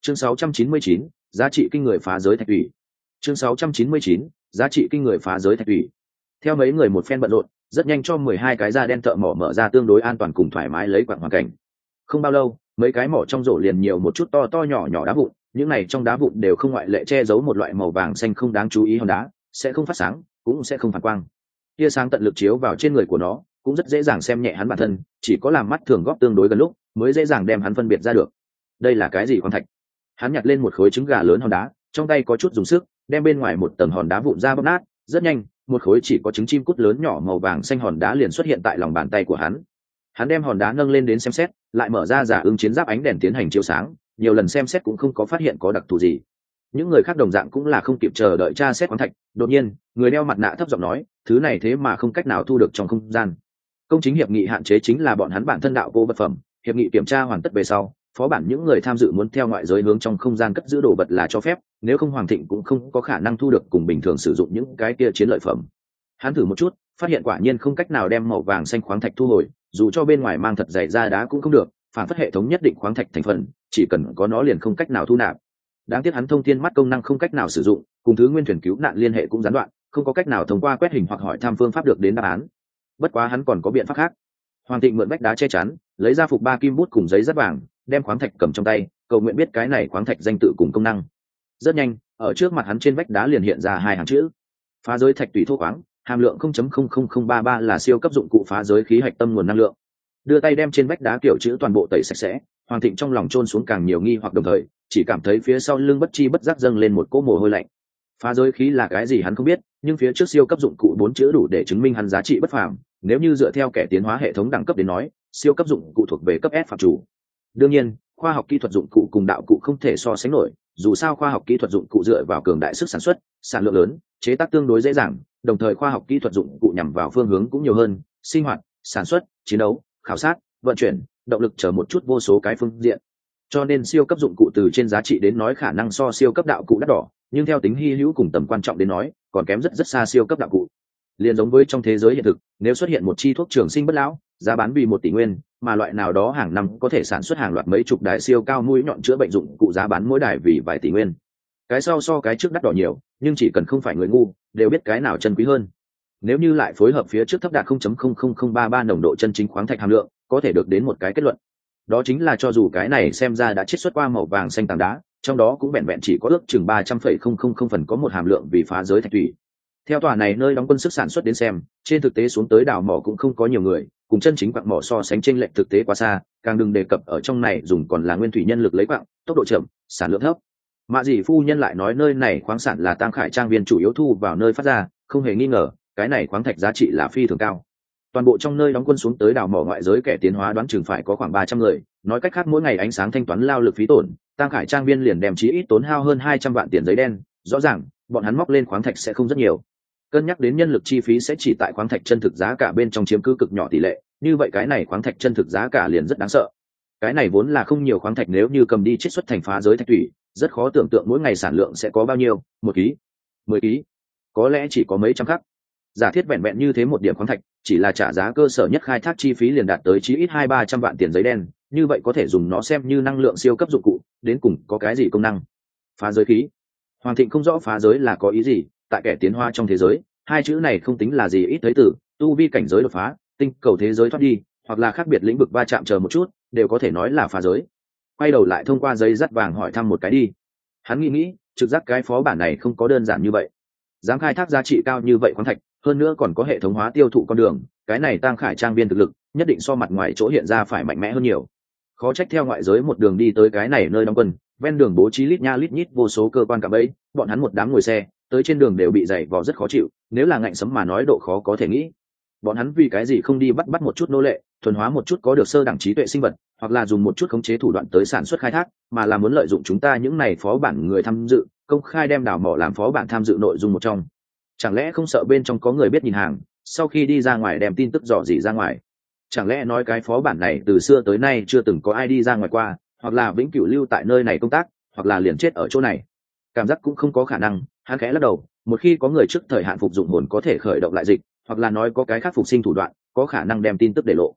Chương 699, giá trị kinh người phá giới thạch thủy. Chương 699, giá trị kinh người phá giới thạch thủy. Theo mấy người một phen bận rộn, rất nhanh cho 12 cái da đen thợ mỏ mở ra tương đối an toàn cùng thoải mái lấy quặng hoàn cảnh. Không bao lâu, mấy cái mỏ trong rổ liền nhiều một chút to to nhỏ nhỏ đá vụn, những này trong đá vụn đều không ngoại lệ che giấu một loại màu vàng xanh không đáng chú ý hòn đá, sẽ không phát sáng, cũng sẽ không phản quang. Tia sáng tận lực chiếu vào trên người của nó, cũng rất dễ dàng xem nhẹ hắn bản thân, chỉ có làm mắt thường góp tương đối gần lúc, mới dễ dàng đem hắn phân biệt ra được. Đây là cái gì khoáng thạch? Hắn nhặt lên một khối trứng gà lớn hòn đá, trong tay có chút dùng sức, đem bên ngoài một tầng hòn đá vụn ra bóp nát, rất nhanh, một khối chỉ có trứng chim cút lớn nhỏ màu vàng xanh hòn đá liền xuất hiện tại lòng bàn tay của hắn. Hắn đem hòn đá nâng lên đến xem xét, lại mở ra giả ưng chiến giáp ánh đèn tiến hành chiếu sáng, nhiều lần xem xét cũng không có phát hiện có đặc thù gì. Những người khác đồng dạng cũng là không kịp chờ đợi tra xét khoáng thạch, đột nhiên, người đeo mặt nạ thấp giọng nói, thứ này thế mà không cách nào thu được trong không gian. Công chính hiệp nghị hạn chế chính là bọn hắn bản thân đạo vô vật phẩm, hiệp nghị kiểm tra hoàn tất về sau, phó bản những người tham dự muốn theo ngoại giới hướng trong không gian cất giữ đồ vật là cho phép, nếu không Hoàng Thịnh cũng không có khả năng thu được cùng bình thường sử dụng những cái kia chiến lợi phẩm. Hắn thử một chút, phát hiện quả nhiên không cách nào đem màu vàng xanh khoáng thạch thu hồi, dù cho bên ngoài mang thật dày da đá cũng không được, phản phất hệ thống nhất định khoáng thạch thành phần, chỉ cần có nó liền không cách nào thu nạp. Đáng tiếc hắn thông thiên mắt công năng không cách nào sử dụng, cùng thứ nguyên thuyền cứu nạn liên hệ cũng gián đoạn, không có cách nào thông qua quét hình hoặc hỏi thăm phương pháp được đến đáp án. Bất quá hắn còn có biện pháp khác. Hoàng Thịnh mượn vách đá che chắn, lấy ra phục 3 kim bút cùng giấy dắt vàng, đem khoáng thạch cầm trong tay, cầu nguyện biết cái này khoáng thạch danh tự cùng công năng. Rất nhanh, ở trước mặt hắn trên vách đá liền hiện ra 2 hàng chữ: phá giới thạch tùy thô khoáng, hàm lượng 0.00033 là siêu cấp dụng cụ phá giới khí hạch tâm nguồn năng lượng. Đưa tay đem trên vách đá kiểu chữ toàn bộ tẩy sạch sẽ, Hoàng Thịnh trong lòng chôn xuống càng nhiều nghi hoặc, đồng thời chỉ cảm thấy phía sau lưng bất chi bất giác dâng lên một cỗ mồ hôi lạnh. Phá giới khí là cái gì hắn không biết, nhưng phía trước siêu cấp dụng cụ 4 chữ đủ để chứng minh hắn giá trị bất phàm. Nếu như dựa theo kẻ tiến hóa hệ thống đẳng cấp đến nói, siêu cấp dụng cụ thuộc về cấp S phạm chủ. Đương nhiên, khoa học kỹ thuật dụng cụ cùng đạo cụ không thể so sánh nổi, dù sao khoa học kỹ thuật dụng cụ dựa vào cường đại sức sản xuất, sản lượng lớn, chế tác tương đối dễ dàng, đồng thời khoa học kỹ thuật dụng cụ nhằm vào phương hướng cũng nhiều hơn, sinh hoạt, sản xuất, chiến đấu, khảo sát, vận chuyển, động lực chờ một chút vô số cái phương diện. Cho nên siêu cấp dụng cụ từ trên giá trị đến nói khả năng so siêu cấp đạo cụ đắt đỏ, nhưng theo tính hy hữu cùng tầm quan trọng đến nói, còn kém rất xa siêu cấp đạo cụ. Liền giống với trong thế giới hiện thực, nếu xuất hiện một chi thuốc trường sinh bất lão, giá bán vì 1 tỷ nguyên, mà loại nào đó hàng năm có thể sản xuất hàng loạt mấy chục đài siêu cao mũi nhọn chữa bệnh dụng cụ, giá bán mỗi đài vì vài tỷ nguyên. Cái sau so cái trước đắt đỏ nhiều, nhưng chỉ cần không phải người ngu, đều biết cái nào chân quý hơn. Nếu như lại phối hợp phía trước thấp đạt 0.00033 nồng độ chân chính khoáng thạch hàm lượng, có thể được đến một cái kết luận. Đó chính là cho dù cái này xem ra đã chiết xuất qua màu vàng xanh tảng đá, trong đó cũng vẹn vẹn chỉ có ước chừng 300,000 phần có một hàm lượng vì phá giới thạch thủy. Theo tòa này nơi đóng quân sức sản xuất đến xem, trên thực tế xuống tới đào mỏ cũng không có nhiều người, cùng chân chính quặng mỏ so sánh chênh lệch thực tế quá xa, càng đừng đề cập ở trong này dùng còn là nguyên thủy nhân lực lấy quặng, tốc độ chậm, sản lượng thấp. Mạ Dĩ phu nhân lại nói nơi này khoáng sản là Tam Khải trang viên chủ yếu thu vào nơi phát ra, không hề nghi ngờ, cái này khoáng thạch giá trị là phi thường cao. Toàn bộ trong nơi đóng quân xuống tới đào mỏ ngoại giới kẻ tiến hóa đoán chừng phải có khoảng 300 người, nói cách khác mỗi ngày ánh sáng thanh toán lao lực phí tổn, Tam Khải trang viên liền đem chí ít tốn hao hơn 200 vạn tiền giấy đen, rõ ràng, bọn hắn móc lên khoáng thạch sẽ không rất nhiều. Cân nhắc đến nhân lực chi phí sẽ chỉ tại khoáng thạch chân thực giá cả bên trong chiếm cứ cực nhỏ tỷ lệ, như vậy cái này khoáng thạch chân thực giá cả liền rất đáng sợ. Cái này vốn là không nhiều khoáng thạch, nếu như cầm đi chiết xuất thành phá giới thạch thủy, rất khó tưởng tượng mỗi ngày sản lượng sẽ có bao nhiêu, 1 ký, 10 ký, có lẽ chỉ có mấy trăm khắc. Giả thiết vẹn vẹn như thế một điểm khoáng thạch, chỉ là trả giá cơ sở nhất khai thác chi phí liền đạt tới chí ít 200-300 vạn tiền giấy đen, như vậy có thể dùng nó xem như năng lượng siêu cấp dụng cụ, đến cùng có cái gì công năng? Phá giới khí. Hoàng Thịnh không rõ phá giới là có ý gì, tại kẻ tiến hóa trong thế giới, 2 chữ này không tính là gì ít thấy từ, tu vi cảnh giới đột phá, tinh cầu thế giới thoát đi, hoặc là khác biệt lĩnh vực va chạm chờ một chút, đều có thể nói là phá giới. Quay đầu lại thông qua giấy dắt vàng hỏi thăm một cái đi. Hắn nghĩ, trực giác cái phó bản này không có đơn giản như vậy. Dám khai thác giá trị cao như vậy khoáng thạch, hơn nữa còn có hệ thống hóa tiêu thụ con đường, cái này Tam Khải trang viên thực lực nhất định so mặt ngoài chỗ hiện ra phải mạnh mẽ hơn nhiều. Khó trách theo ngoại giới một đường đi tới cái này nơi đóng quân, ven đường bố trí lít nha lít nhít vô số cơ quan cạm bẫy, bọn hắn một đám ngồi xe tới trên đường đều bị dày vò rất khó chịu, nếu là ngạnh sấm mà nói độ khó có thể nghĩ. Bọn hắn vì cái gì không đi bắt một chút nô lệ, thuần hóa một chút có được sơ đẳng trí tuệ sinh vật, hoặc là dùng một chút khống chế thủ đoạn tới sản xuất khai thác, mà là muốn lợi dụng chúng ta những này phó bản người tham dự, công khai đem đào mỏ làm phó bản tham dự nội dung một trong. Chẳng lẽ không sợ bên trong có người biết nhìn hàng, sau khi đi ra ngoài đem tin tức dò dỉ ra ngoài? Chẳng lẽ nói cái phó bản này từ xưa tới nay chưa từng có ai đi ra ngoài qua, hoặc là vĩnh cửu lưu tại nơi này công tác, hoặc là liền chết ở chỗ này? Cảm giác cũng không có khả năng. Hắn khẽ lắc đầu, một khi có người trước thời hạn phục dụng hồn có thể khởi động lại dịch, hoặc là nói có cái khác phục sinh thủ đoạn, có khả năng đem tin tức để lộ.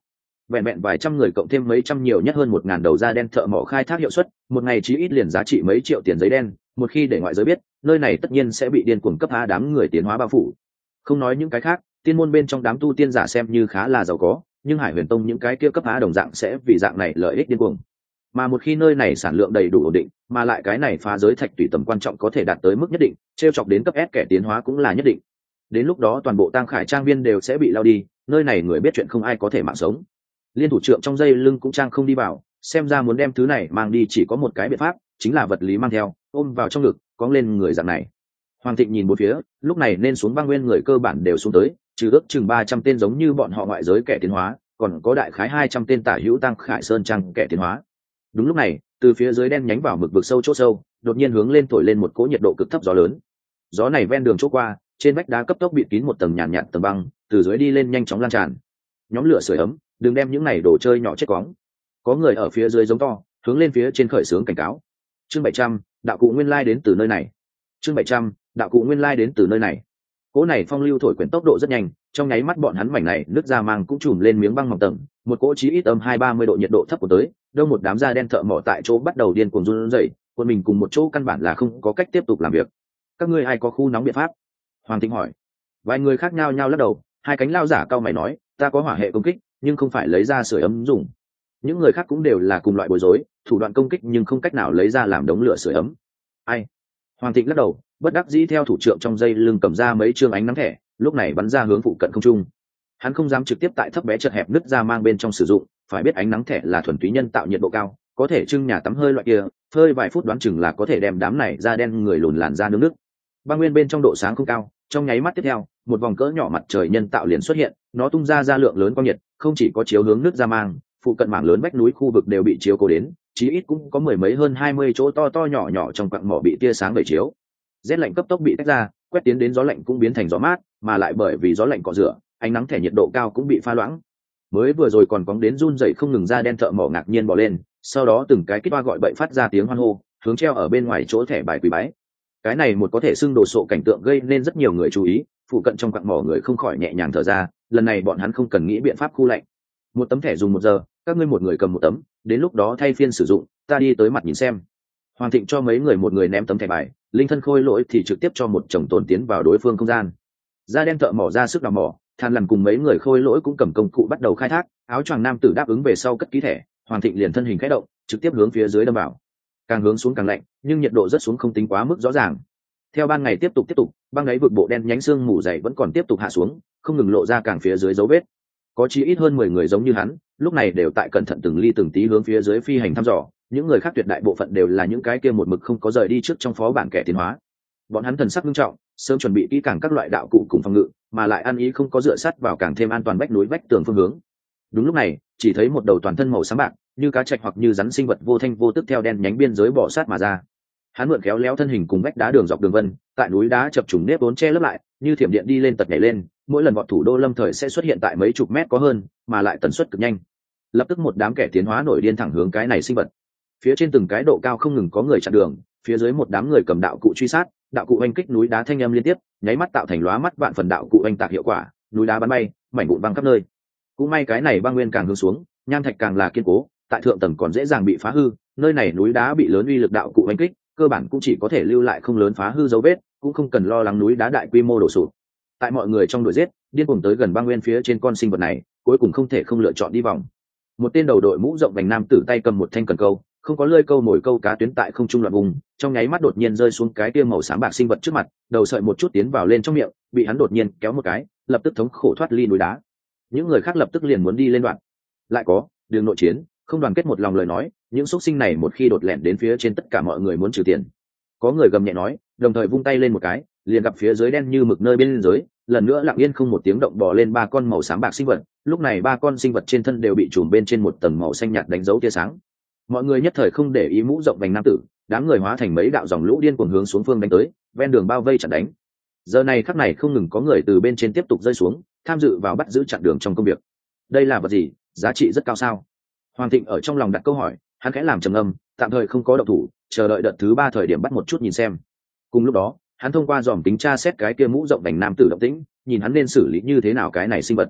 vẹn vẹn vài trăm người cộng thêm mấy trăm nhiều nhất hơn 1.000 đầu da đen thợ mỏ khai thác hiệu suất, một ngày chí ít liền giá trị mấy triệu tiền giấy đen. Một khi để ngoại giới biết, nơi này tất nhiên sẽ bị điên cuồng cấp há đám người tiến hóa bao phủ. Không nói những cái khác, tiên môn bên trong đám tu tiên giả xem như khá là giàu có, nhưng Hải Huyền Tông những cái kia cấp há đồng dạng sẽ vì dạng này lợi ích điên cuồng. Mà một khi nơi này sản lượng đầy đủ ổn định, mà lại cái này phá giới thạch tùy tầm quan trọng có thể đạt tới mức nhất định, trêu chọc đến cấp S kẻ tiến hóa cũng là nhất định. Đến lúc đó toàn bộ Tang Khải trang viên đều sẽ bị lao đi, nơi này người biết chuyện không ai có thể mạng sống. Liên thủ trưởng trong dây lưng cũng trang không đi vào, xem ra muốn đem thứ này mang đi chỉ có một cái biện pháp, chính là vật lý mang theo, ôm vào trong ngực, cóng lên người dạng này. Hoàng Thịnh nhìn bốn phía, lúc này nên xuống băng nguyên người cơ bản đều xuống tới, trừ ước chừng 300 tên giống như bọn họ ngoại giới kẻ tiến hóa, còn có đại khái 200 tên tả hữu Tang Khải Sơn trang kẻ tiến hóa. Đúng lúc này, từ phía dưới đen nhánh vào mực vực sâu chỗ sâu, đột nhiên hướng lên thổi lên một cỗ nhiệt độ cực thấp gió lớn. Gió này ven đường chỗ qua, trên vách đá cấp tốc bịt kín một tầng nhàn nhạt tầng băng, từ dưới đi lên nhanh chóng lan tràn. Nhóm lửa sưởi ấm, đừng đem những này đồ chơi nhỏ chết quóng. Có người ở phía dưới giống to, hướng lên phía trên khởi xướng cảnh cáo. Chương 700, đạo cụ nguyên lai đến từ nơi này. Chương 700, đạo cụ nguyên lai đến từ nơi này. Cỗ này phong lưu thổi quyển tốc độ rất nhanh, trong nháy mắt bọn hắn mảnh này nước ra mang cũng trùm lên miếng băng mỏng tầng, một cỗ chí ít âm 2-30 độ nhiệt độ thấp của tới, đâu một đám da đen thợ mỏ tại chỗ bắt đầu điên cuồng run rẩy, quân mình cùng một chỗ căn bản là không có cách tiếp tục làm việc. Các ngươi ai có khu nóng biện pháp? Hoàng Thịnh hỏi. Vài người khác nhao nhao lắc đầu, hai cánh lao giả cao mày nói, ta có hỏa hệ công kích, nhưng không phải lấy ra sưởi ấm dùng. Những người khác cũng đều là cùng loại bối rối, thủ đoạn công kích nhưng không cách nào lấy ra làm đống lửa sưởi ấm. Ai? Hoàng Thịnh lắc đầu, bất đắc dĩ theo thủ trưởng trong dây lưng cầm ra mấy trương ánh nắng thẻ, lúc này bắn ra hướng phụ cận không trung. Hắn không dám trực tiếp tại thấp bé chật hẹp nứt ra mang bên trong sử dụng, phải biết ánh nắng thẻ là thuần túy nhân tạo nhiệt độ cao, có thể trưng nhà tắm hơi loại kia, phơi vài phút đoán chừng là có thể đem đám này da đen người lùn làn ra nướng nước. Băng nguyên bên trong độ sáng không cao, trong nháy mắt tiếp theo, một vòng cỡ nhỏ mặt trời nhân tạo liền xuất hiện, nó tung ra lượng lớn quang nhiệt, không chỉ có chiếu hướng nước ra mang, phụ cận mảng lớn vách núi khu vực đều bị chiếu cố đến, chí ít cũng có mười mấy hơn 20 chỗ to to nhỏ nhỏ trong quặng mỏ bị tia sáng vẩy chiếu. Rét lạnh cấp tốc bị tách ra, quét tiến đến gió lạnh cũng biến thành gió mát, mà lại bởi vì gió lạnh cọ rửa, ánh nắng thẻ nhiệt độ cao cũng bị pha loãng. Mới vừa rồi còn cóng đến run rẩy không ngừng ra đen thợ mỏ ngạc nhiên bò lên, sau đó từng cái kít toa gọi bậy phát ra tiếng hoan hô, hướng treo ở bên ngoài chỗ thẻ bài quỳ bái. Cái này một có thể xưng đồ sộ cảnh tượng gây nên rất nhiều người chú ý, phụ cận trong quặng mỏ người không khỏi nhẹ nhàng thở ra, lần này bọn hắn không cần nghĩ biện pháp khu lạnh. Một tấm thẻ dùng 1 giờ, các ngươi một người cầm một tấm, đến lúc đó thay phiên sử dụng, ta đi tới mặt nhìn xem. Hoàng Thịnh cho mấy người một người ném tấm thẻ bài, linh thân khôi lỗi thì trực tiếp cho một chồng tồn tiến vào đối phương không gian. Da đen thợ mỏ ra sức đào mỏ, Than Lần cùng mấy người khôi lỗi cũng cầm công cụ bắt đầu khai thác, áo choàng nam tử đáp ứng về sau cất ký thẻ, Hoàng Thịnh liền thân hình khẽ động, trực tiếp hướng phía dưới đâm vào. Càng hướng xuống càng lạnh, nhưng nhiệt độ rất xuống không tính quá mức rõ ràng. Theo ban ngày tiếp tục, băng đáy vực bộ đen nhánh xương mù dày vẫn còn tiếp tục hạ xuống, không ngừng lộ ra càng phía dưới dấu vết. Có chí ít hơn 10 người giống như hắn, lúc này đều tại cẩn thận từng ly từng tí hướng phía dưới phi hành thăm dò, những người khác tuyệt đại bộ phận đều là những cái kia một mực không có rời đi trước trong phó bản kẻ tiến hóa. Bọn hắn thần sắc nghiêm trọng, sớm chuẩn bị kỹ càng các loại đạo cụ cùng phòng ngự, mà lại ăn ý không có dựa sát vào càng thêm an toàn vách núi vách tường phương hướng. Đúng lúc này, chỉ thấy một đầu toàn thân màu sáng bạc, như cá trạch hoặc như rắn sinh vật vô thanh vô tức theo đen nhánh biên giới bò sát mà ra. Hắn mượn khéo léo thân hình cùng vách đá đường dọc đường vân, tại núi đá chập trùng nếp vốn che lấp lại, như thiểm điện đi lên tật nhảy lên, mỗi lần vọt thủ đô lâm thời sẽ xuất hiện tại mấy chục mét có hơn, mà lại tần suất cực nhanh. Lập tức một đám kẻ tiến hóa nổi điên thẳng hướng cái này sinh vật. Phía trên từng cái độ cao không ngừng có người chặn đường, phía dưới một đám người cầm đạo cụ truy sát, đạo cụ oanh kích núi đá thanh âm liên tiếp, nháy mắt tạo thành lóa mắt vạn phần đạo cụ oanh tạc hiệu quả, núi đá bắn bay, mảnh vụn văng khắp nơi. Cũng may cái này băng nguyên càng hướng xuống, nham thạch càng là kiên cố, tại thượng tầng còn dễ dàng bị phá hư, nơi này núi đá bị lớn uy lực đạo cụ oanh kích, cơ bản cũng chỉ có thể lưu lại không lớn phá hư dấu vết, cũng không cần lo lắng núi đá đại quy mô đổ sụp. Tại mọi người trong đội giết, điên cuồng tới gần băng nguyên phía trên con sinh vật này, cuối cùng không thể không lựa chọn đi vòng. Một tên đầu đội mũ rộng vành nam tử tay cầm một thanh cần câu, không có lưỡi câu mồi câu cá tuyến tại không trung loạn vùng, trong nháy mắt đột nhiên rơi xuống cái kia màu xám bạc sinh vật trước mặt, đầu sợi một chút tiến vào lên trong miệng, bị hắn đột nhiên kéo một cái, lập tức thống khổ thoát ly núi đá. Những người khác lập tức liền muốn đi lên đoạn. Lại có, đường nội chiến, không đoàn kết một lòng lời nói, những xúc sinh này một khi đột lẻn đến phía trên tất cả mọi người muốn trừ tiền. Có người gầm nhẹ nói, đồng thời vung tay lên một cái, liền gặp phía dưới đen như mực nơi bên dưới, lần nữa lặng yên không một tiếng động bò lên 3 con màu xám bạc sinh vật, lúc này 3 con sinh vật trên thân đều bị trùm bên trên một tầng màu xanh nhạt đánh dấu tia sáng. Mọi người nhất thời không để ý mũ rộng vành nam tử, đám người hóa thành mấy đạo dòng lũ điên cuồng hướng xuống phương đánh tới, ven đường bao vây chặn đánh. Giờ này khắc này không ngừng có người từ bên trên tiếp tục rơi xuống, tham dự vào bắt giữ chặn đường trong công việc. Đây là vật gì, giá trị rất cao sao? Hoàng Thịnh ở trong lòng đặt câu hỏi, hắn khẽ làm trầm ngâm, tạm thời không có động thủ, chờ đợi đợt thứ 3 thời điểm bắt một chút nhìn xem. Cùng lúc đó, hắn thông qua dòm tính tra xét cái kia mũ rộng vành nam tử động tĩnh, nhìn hắn nên xử lý như thế nào cái này sinh vật.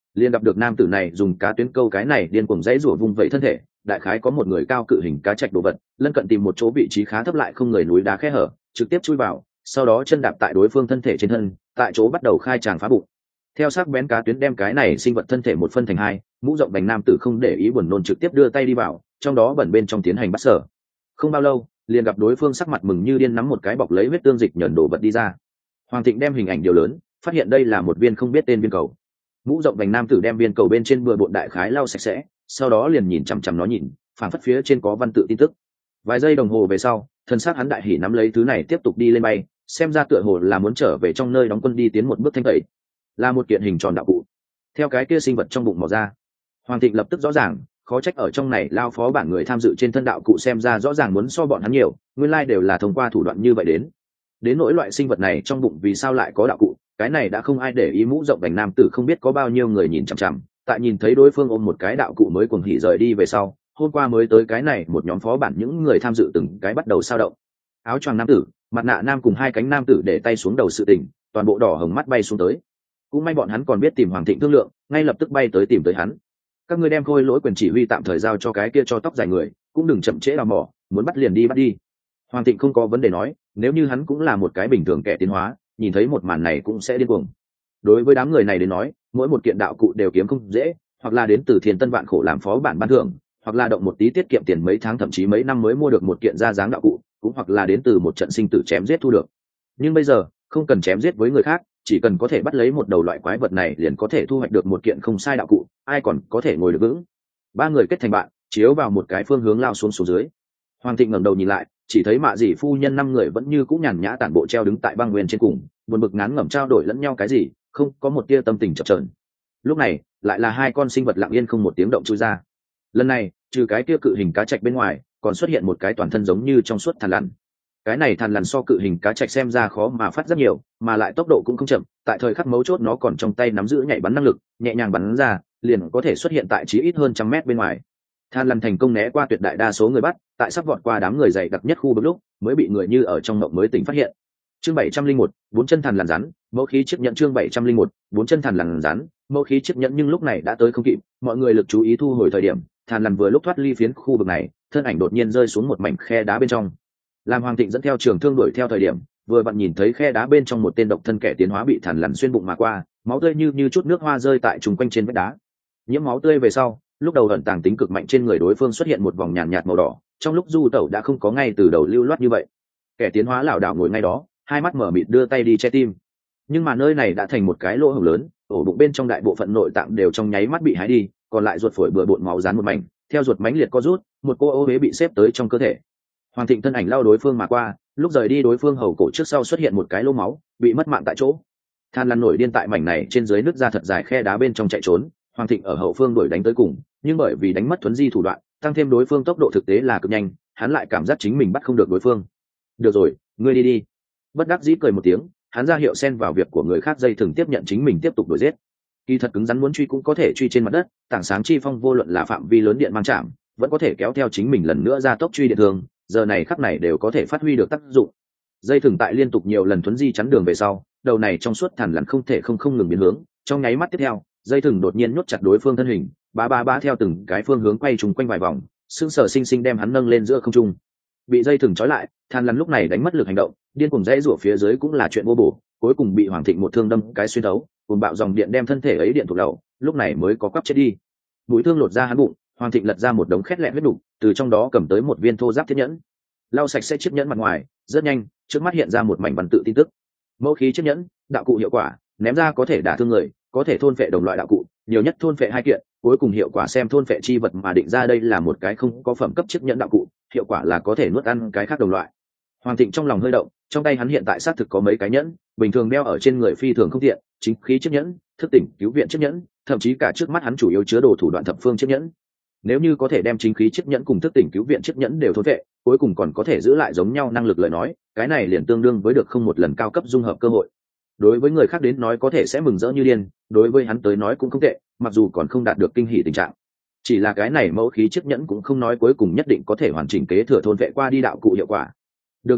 liền gặp được nam tử này dùng cá tuyến câu cái này điên cuồng dãy rủa vung vẩy thân thể, đại khái có một người cao cự hình cá trạch đồ vật, lân cận tìm một chỗ vị trí khá thấp lại không người núi đá khe hở, trực tiếp chui vào, sau đó chân đạp tại đối phương thân thể trên thân, tại chỗ bắt đầu khai tràng phá bụng. Theo sắc bén cá tuyến đem cái này sinh vật thân thể một phân thành hai, mũ rộng vành nam tử không để ý buồn nôn trực tiếp đưa tay đi vào, trong đó bẩn bên trong tiến hành bắt sở. Không bao lâu, liền gặp đối phương sắc mặt mừng như điên nắm một cái bọc lấy huyết tương dịch nhẫn đổ vật đi ra. Hoàng Thịnh đem hình ảnh điều lớn, phát hiện đây là một viên không biết tên viên cầu. Mũ rộng vành nam tử đem viên cầu bên trên bừa bộn đại khái lau sạch sẽ, sau đó liền nhìn chằm chằm nó nhìn, phảng phất phía trên có văn tự tin tức. Vài giây đồng hồ về sau, thân xác hắn đại hỉ nắm lấy thứ này tiếp tục đi lên bay, xem ra tựa hồ là muốn trở về trong nơi đóng quân đi tiến một bước thanh tẩy. Là một kiện hình tròn đạo cụ. Theo cái kia sinh vật trong bụng mò ra, Hoàng Thịnh lập tức rõ ràng, khó trách ở trong này lao phó bản người tham dự trên thân đạo cụ xem ra rõ ràng muốn so bọn hắn nhiều, nguyên lai đều là thông qua thủ đoạn như vậy đến nỗi loại sinh vật này trong bụng vì sao lại có đạo cụ, cái này đã không ai để ý. Mũ rộng vành nam tử không biết có bao nhiêu người nhìn chằm chằm, tại nhìn thấy đối phương ôm một cái đạo cụ mới cuồng hỉ rời đi về sau, hôm qua mới tới cái này một nhóm phó bản những người tham dự từng cái bắt đầu sao động. Áo choàng nam tử, mặt nạ nam cùng hai cánh nam tử để tay xuống đầu sự tình, toàn bộ đỏ hồng mắt bay xuống tới. Cũng may bọn hắn còn biết tìm Hoàng Thịnh thương lượng, ngay lập tức bay tới tìm tới hắn. Các ngươi đem khôi lỗi quyền chỉ huy tạm thời giao cho cái kia cho tóc dài người, cũng đừng chậm trễ đào mỏ, muốn bắt liền đi bắt đi. Hoàng Thịnh không có vấn đề nói, nếu như hắn cũng là một cái bình thường kẻ tiến hóa, nhìn thấy một màn này cũng sẽ điên cuồng. Đối với đám người này đến nói, mỗi một kiện đạo cụ đều kiếm không dễ, hoặc là đến từ Thiên Tân vạn khổ làm phó bản ban thưởng, hoặc là động một tí tiết kiệm tiền mấy tháng thậm chí mấy năm mới mua được một kiện ra dáng đạo cụ, cũng hoặc là đến từ một trận sinh tử chém giết thu được. Nhưng bây giờ, không cần chém giết với người khác, chỉ cần có thể bắt lấy một đầu loại quái vật này liền có thể thu hoạch được một kiện không sai đạo cụ, ai còn có thể ngồi được vững. Ba người kết thành bạn, chiếu vào một cái phương hướng lao xuống xuống dưới. Hoàng Thịnh ngẩng đầu nhìn lại, chỉ thấy Mạ Dĩ phu nhân năm người vẫn như cũ nhàn nhã tản bộ treo đứng tại băng nguyên trên cùng, buồn bực ngán ngẩm trao đổi lẫn nhau cái gì, không có một tia tâm tình chập chờn. Lúc này, lại là hai con sinh vật lặng yên không một tiếng động chui ra. Lần này, trừ cái kia cự hình cá trạch bên ngoài, còn xuất hiện một cái toàn thân giống như trong suốt thằn lằn. Cái này thằn lằn so cự hình cá trạch xem ra khó mà phát rất nhiều, mà lại tốc độ cũng không chậm, tại thời khắc mấu chốt nó còn trong tay nắm giữ nhạy bắn năng lực, nhẹ nhàng bắn ra, liền có thể xuất hiện tại chí ít hơn 100 mét bên ngoài. Than lằn thành công né qua tuyệt đại đa số người bắt, tại sắp vọt qua đám người dày đặc nhất khu vực lúc, mới bị người như ở trong mộng mới tỉnh phát hiện. Chương 701, bốn chân thằn lằn rắn, mẫu khí chiếc nhẫn. Chương 701, bốn chân thằn lằn rắn, mẫu khí chiếc nhẫn. Nhưng lúc này đã tới không kịp, mọi người lực chú ý thu hồi thời điểm, thằn lằn vừa lúc thoát ly phiến khu vực này, thân ảnh đột nhiên rơi xuống một mảnh khe đá bên trong. Làm Hoàng Thịnh dẫn theo trường thương đuổi theo thời điểm, vừa vặn nhìn thấy khe đá bên trong một tên độc thân kẻ tiến hóa bị thằn lằn xuyên bụng mà qua, máu tươi như chút nước hoa rơi tại trùng quanh trên vách đá. Nhiễm máu tươi về sau, lúc đầu ẩn tàng tính cực mạnh trên người đối phương xuất hiện một vòng nhàn nhạt màu đỏ, trong lúc du tẩu đã không có ngay từ đầu lưu loát như vậy. Kẻ tiến hóa lảo đảo ngồi ngay đó, hai mắt mở mịt đưa tay đi che tim. Nhưng mà nơi này đã thành một cái lỗ hổng lớn, ổ bụng bên trong đại bộ phận nội tạng đều trong nháy mắt bị hái đi, còn lại ruột phổi bừa bộn máu dán một mảnh, theo ruột mãnh liệt co rút, một cô ô huế bị xếp tới trong cơ thể. Hoàng Thịnh thân ảnh lao đối phương mà qua, lúc rời đi đối phương hầu cổ trước sau xuất hiện một cái lỗ máu, bị mất mạng tại chỗ. Than lằn nổi điên tại mảnh này trên dưới nước ra thật dài khe đá bên trong chạy trốn, Hoàng Thịnh ở hậu phương đuổi đánh tới cùng, nhưng bởi vì đánh mất thuấn di thủ đoạn, tăng thêm đối phương tốc độ thực tế là cực nhanh, hắn lại cảm giác chính mình bắt không được đối phương. Được rồi, ngươi đi đi. Bất đắc dĩ cười một tiếng, hắn ra hiệu xen vào việc của người khác dây thừng tiếp nhận chính mình tiếp tục đuổi giết. Kỳ thật cứng rắn muốn truy cũng có thể truy trên mặt đất, tảng sáng chi phong vô luận là phạm vi lớn điện mang chạm, vẫn có thể kéo theo chính mình lần nữa ra tốc truy điện thường, giờ này khắc này đều có thể phát huy được tác dụng. Dây thừng tại liên tục nhiều lần thuấn di chắn đường về sau, đầu này trong suốt thằn lằn không thể không ngừng biến hướng, trong nháy mắt tiếp theo, dây thừng đột nhiên nhốt chặt đối phương thân hình, ba theo từng cái phương hướng quay trùng quanh vài vòng, sững sờ sinh sinh đem hắn nâng lên giữa không trung. Bị dây thừng trói lại, thằn lằn lúc này đánh mất lực hành động, điên cuồng dãy rủa phía dưới cũng là chuyện vô bổ, cuối cùng bị Hoàng Thịnh một thương đâm cái xuyên thấu, cuồng bạo dòng điện đem thân thể ấy điện thuộc đầu, lúc này mới có quắp chết đi. Mũi thương lột ra hắn bụng, Hoàng Thịnh lật ra một đống khét lẹm huyết đủ, từ trong đó cầm tới một viên thô giáp thiết nhẫn, lau sạch sẽ chiếc nhẫn mặt ngoài, rất nhanh, trước mắt hiện ra một mảnh văn tự tin tức. Mẫu khí chiếc nhẫn, đạo cụ hiệu quả, ném ra có thể đả thương người, có thể thôn phệ đồng loại đạo cụ, nhiều nhất thôn phệ 2 kiện, cuối cùng hiệu quả xem thôn phệ chi vật mà định ra. Đây là một cái không có phẩm cấp chiếc nhẫn đạo cụ, hiệu quả là có thể nuốt ăn cái khác đồng loại. Hoàng Thịnh trong lòng hơi động, trong tay hắn hiện tại xác thực có mấy cái nhẫn, bình thường đeo ở trên người phi thường không tiện, chính khí chiếc nhẫn, thức tỉnh cứu viện chiếc nhẫn, thậm chí cả trước mắt hắn chủ yếu chứa đồ thủ đoạn thập phương chiếc nhẫn. Nếu như có thể đem chính khí chiếc nhẫn cùng thức tỉnh cứu viện chiếc nhẫn đều thôn phệ, cuối cùng còn có thể giữ lại giống nhau năng lực lời nói, cái này liền tương đương với được không một lần cao cấp dung hợp cơ hội. Đối với người khác đến nói có thể sẽ mừng rỡ như điên, đối với hắn tới nói cũng không tệ, mặc dù còn không đạt được kinh hỉ tình trạng. Chỉ là cái này mẫu khí chiếc nhẫn cũng không nói cuối cùng nhất định có thể hoàn chỉnh kế thừa thôn vệ qua đi đạo cụ hiệu quả. Được rồi,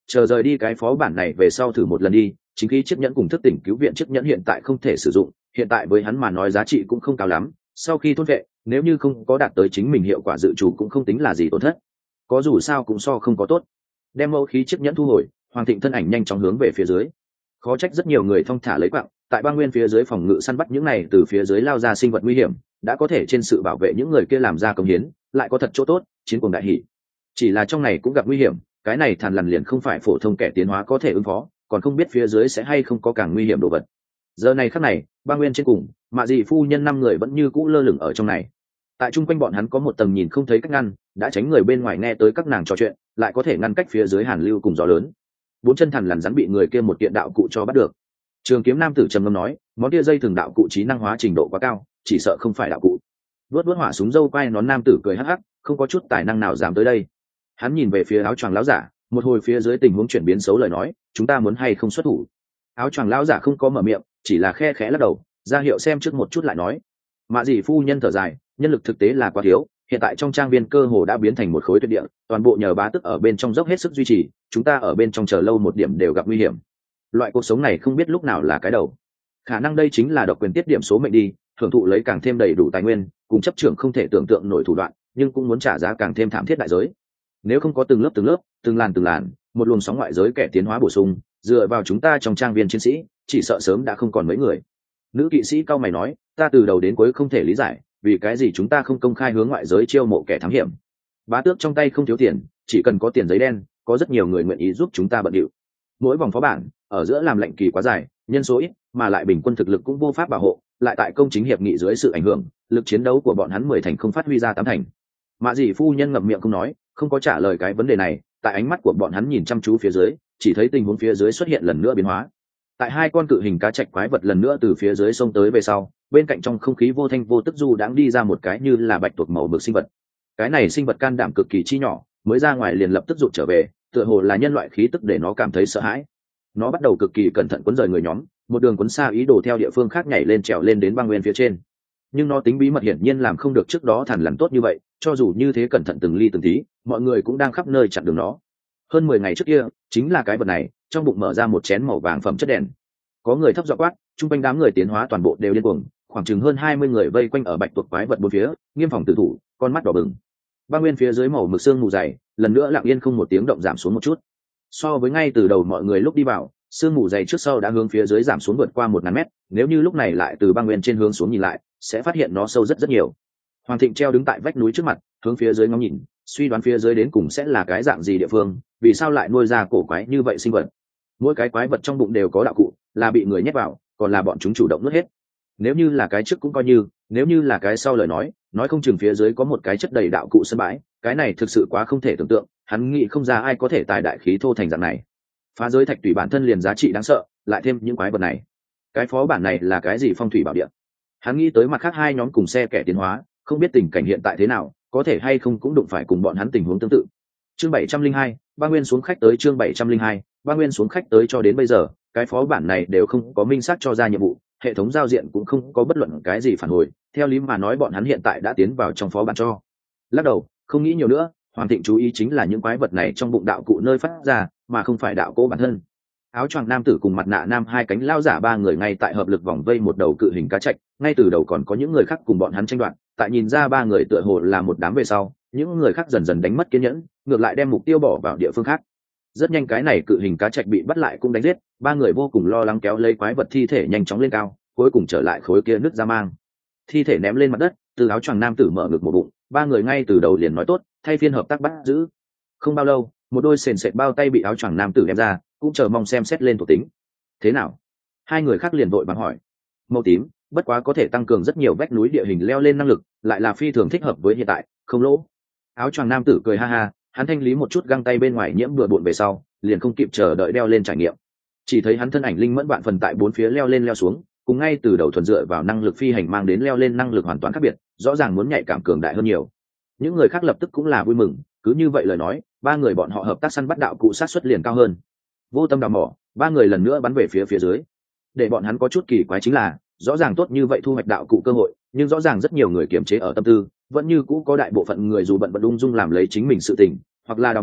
chờ rời đi cái phó bản này về sau thử một lần đi. Chính khí chiếc nhẫn cùng thức tỉnh cứu viện chiếc nhẫn hiện tại không thể sử dụng, hiện tại với hắn mà nói giá trị cũng không cao lắm, sau khi thôn vệ nếu như không có đạt tới chính mình hiệu quả dự trù cũng không tính là gì tổn thất, có dù sao cũng so không có tốt. Đem mẫu khí chiếc nhẫn thu hồi, Hoàng Thịnh thân ảnh nhanh chóng hướng về phía dưới. Khó trách rất nhiều người thong thả lấy quặng tại băng nguyên phía dưới phòng ngự săn bắt những này từ phía dưới lao ra sinh vật nguy hiểm, đã có thể trên sự bảo vệ những người kia làm ra công hiến, lại có thật chỗ tốt, chiến cuồng đại hỷ. Chỉ là trong này cũng gặp nguy hiểm, cái này Thằn Lằn liền không phải phổ thông kẻ tiến hóa có thể ứng phó, còn không biết phía dưới sẽ hay không có càng nguy hiểm đồ vật. Giờ này khắc này, băng nguyên trên cùng, Mạ Dị phu nhân 5 người vẫn như cũ lơ lửng ở trong này. Tại chung quanh bọn hắn có một tầng nhìn không thấy cách ngăn, đã tránh người bên ngoài nghe tới các nàng trò chuyện, lại có thể ngăn cách phía dưới hàn lưu cùng gió lớn. 4 chân Thằn Lằn rắn bị người kia một kiện đạo cụ cho bắt được. Trường kiếm nam tử trầm ngâm nói, món kia dây thường đạo cụ trí năng hóa trình độ quá cao, chỉ sợ không phải đạo cụ. Vớt hỏa súng dâu quay nón nam tử cười hắc hắc, không có chút tài năng nào dám tới đây. Hắn nhìn về phía áo choàng lão giả, một hồi phía dưới tình huống chuyển biến xấu lời nói, chúng ta muốn hay không xuất thủ. Áo choàng lão giả không có mở miệng, chỉ là khe khẽ lắc đầu, ra hiệu xem trước một chút lại nói. Mạ Dị phu nhân thở dài, nhân lực thực tế là quá thiếu, hiện tại trong trang viên cơ hồ đã biến thành một khối tuyệt địa, toàn bộ nhờ bá tức ở bên trong dốc hết sức duy trì, chúng ta ở bên trong chờ lâu một điểm đều gặp nguy hiểm. Loại cuộc sống này không biết lúc nào là cái đầu. Khả năng đây chính là độc quyền tiết điểm số mệnh đi, hưởng thụ lấy càng thêm đầy đủ tài nguyên, cùng chấp trưởng không thể tưởng tượng nổi thủ đoạn, nhưng cũng muốn trả giá càng thêm thảm thiết đại giới. Nếu không có từng lớp, từng làn, một luồng sóng ngoại giới kẻ tiến hóa bổ sung, dựa vào chúng ta trong trang viên chiến sĩ, chỉ sợ sớm đã không còn mấy người. Nữ kỵ sĩ cao mày nói, ta từ đầu đến cuối không thể lý giải, vì cái gì chúng ta không công khai hướng ngoại giới chiêu mộ kẻ thám hiểm. Bá tước trong tay không thiếu tiền, chỉ cần có tiền giấy đen, có rất nhiều người nguyện ý giúp chúng ta bận điệu. Mỗi vòng phó bản ở giữa làm lệnh kỳ quá dài, nhân số ít, mà lại bình quân thực lực cũng vô pháp bảo hộ, lại tại công chính hiệp nghị dưới sự ảnh hưởng, lực chiến đấu của bọn hắn 10 thành không phát huy ra 8 thành. Mạ Dị phu nhân ngậm miệng không nói, không có trả lời cái vấn đề này, tại ánh mắt của bọn hắn nhìn chăm chú phía dưới, chỉ thấy tình huống phía dưới xuất hiện lần nữa biến hóa. Tại 2 con cự hình cá trạch quái vật lần nữa từ phía dưới sông tới về sau, bên cạnh trong không khí vô thanh vô tức du đãng đi ra một cái như là bạch tuộc màu mực sinh vật. Cái này sinh vật can đảm cực kỳ chi nhỏ, mới ra ngoài liền lập tức rụt trở về, tựa hồ là nhân loại khí tức để nó cảm thấy sợ hãi. Nó bắt đầu cực kỳ cẩn thận cuốn rời người nhóm, một đường cuốn xa ý đồ theo địa phương khác nhảy lên trèo lên đến băng nguyên phía trên. Nhưng nó tính bí mật hiển nhiên làm không được trước đó Thằn Lằn tốt như vậy, cho dù như thế cẩn thận từng ly từng tí, mọi người cũng đang khắp nơi chặn đường nó. Hơn 10 ngày trước kia, chính là cái vật này, trong bụng mở ra một chén màu vàng phẩm chất đèn. Có người thấp giọng quát, chung quanh đám người tiến hóa toàn bộ đều điên cuồng, khoảng chừng hơn 20 người vây quanh ở bạch tuộc quái vật bốn phía, nghiêm phòng tự thủ, con mắt đỏ bừng. Băng nguyên phía dưới màu mực sương mù dày, lần nữa lặng yên không một tiếng động giảm xuống một chút. So với ngay từ đầu mọi người lúc đi vào, sương mù dày trước sau đã hướng phía dưới giảm xuống vượt qua 1000 mét, nếu như lúc này lại từ băng nguyên trên hướng xuống nhìn lại, sẽ phát hiện nó sâu rất nhiều. Hoàng Thịnh treo đứng tại vách núi trước mặt, hướng phía dưới ngóng nhìn, suy đoán phía dưới đến cùng sẽ là cái dạng gì địa phương, vì sao lại nuôi ra cổ quái như vậy sinh vật. Mỗi cái quái vật trong bụng đều có đạo cụ, là bị người nhét vào, còn là bọn chúng chủ động nuốt hết. Nếu như là cái trước cũng coi như, nếu như là cái sau lời nói không chừng phía dưới có một cái chất đầy đạo cụ sân bãi, cái này thực sự quá không thể tưởng tượng, hắn nghĩ không ra ai có thể tài đại khí thô thành dạng này. Phá giới thạch tùy bản thân liền giá trị đáng sợ, lại thêm những quái vật này, cái phó bản này là cái gì phong thủy bảo địa. Hắn nghĩ tới mặt khác 2 nhóm cùng xe kẻ tiến hóa, không biết tình cảnh hiện tại thế nào, có thể hay không cũng đụng phải cùng bọn hắn tình huống tương tự. Chương 702, Ba Nguyên xuống khách tới. Chương 702, Ba Nguyên xuống khách tới. Cho đến bây giờ, cái phó bản này đều không có minh xác cho ra nhiệm vụ, hệ thống giao diện cũng không có bất luận cái gì phản hồi, theo lý mà nói bọn hắn hiện tại đã tiến vào trong phó bản cho. Lắc đầu, không nghĩ nhiều nữa, Hoàng Thịnh chú ý chính là những quái vật này trong bụng đạo cụ nơi phát ra, mà không phải đạo cụ bản thân. Áo choàng nam tử cùng mặt nạ nam 2 cánh lao giả 3 người ngay tại hợp lực vòng vây một đầu cự hình cá trạch, ngay từ đầu còn có những người khác cùng bọn hắn tranh đoạt, tại nhìn ra 3 người tựa hồ là một đám về sau, những người khác dần dần đánh mất kiên nhẫn, ngược lại đem mục tiêu bỏ vào địa phương khác. Rất nhanh cái này cự hình cá trạch bị bắt lại cũng đánh giết, 3 người vô cùng lo lắng kéo lấy quái vật thi thể nhanh chóng lên cao, cuối cùng trở lại khối kia nứt ra mang. Thi thể ném lên mặt đất, từ áo choàng nam tử mở ngực một bụng, 3 người ngay từ đầu liền nói tốt, thay phiên hợp tác bắt giữ. Không bao lâu, một đôi sền sệt bao tay bị áo choàng nam tử đem ra, cũng chờ mong xem xét lên thuộc tính. Thế nào? 2 người khác liền vội vàng hỏi. Màu tím, bất quá có thể tăng cường rất nhiều vách núi địa hình leo lên năng lực, lại là phi thường thích hợp với hiện tại, không lỗ. Áo choàng nam tử cười ha ha, hắn thanh lý một chút găng tay bên ngoài nhiễm bừa bộn về sau, liền không kịp chờ đợi đeo lên trải nghiệm. Chỉ thấy hắn thân ảnh linh mẫn vạn phần tại bốn phía leo lên leo xuống, cùng ngay từ đầu thuần dựa vào năng lực phi hành mang đến leo lên năng lực hoàn toàn khác biệt, rõ ràng muốn nhạy cảm cường đại hơn nhiều. Những người khác lập tức cũng là vui mừng, cứ như vậy lời nói, 3 người bọn họ hợp tác săn bắt đạo cụ sát xuất liền cao hơn. Vô tâm đào mỏ, 3 người lần nữa bắn về phía dưới. Để bọn hắn có chút kỳ quái chính là, rõ ràng tốt như vậy thu hoạch đạo cụ cơ hội, nhưng rõ ràng rất nhiều người kiềm chế ở tâm tư, vẫn như cũ có đại bộ phận người dù bận ung dung làm lấy chính mình sự tình, hoặc là đào mỏ,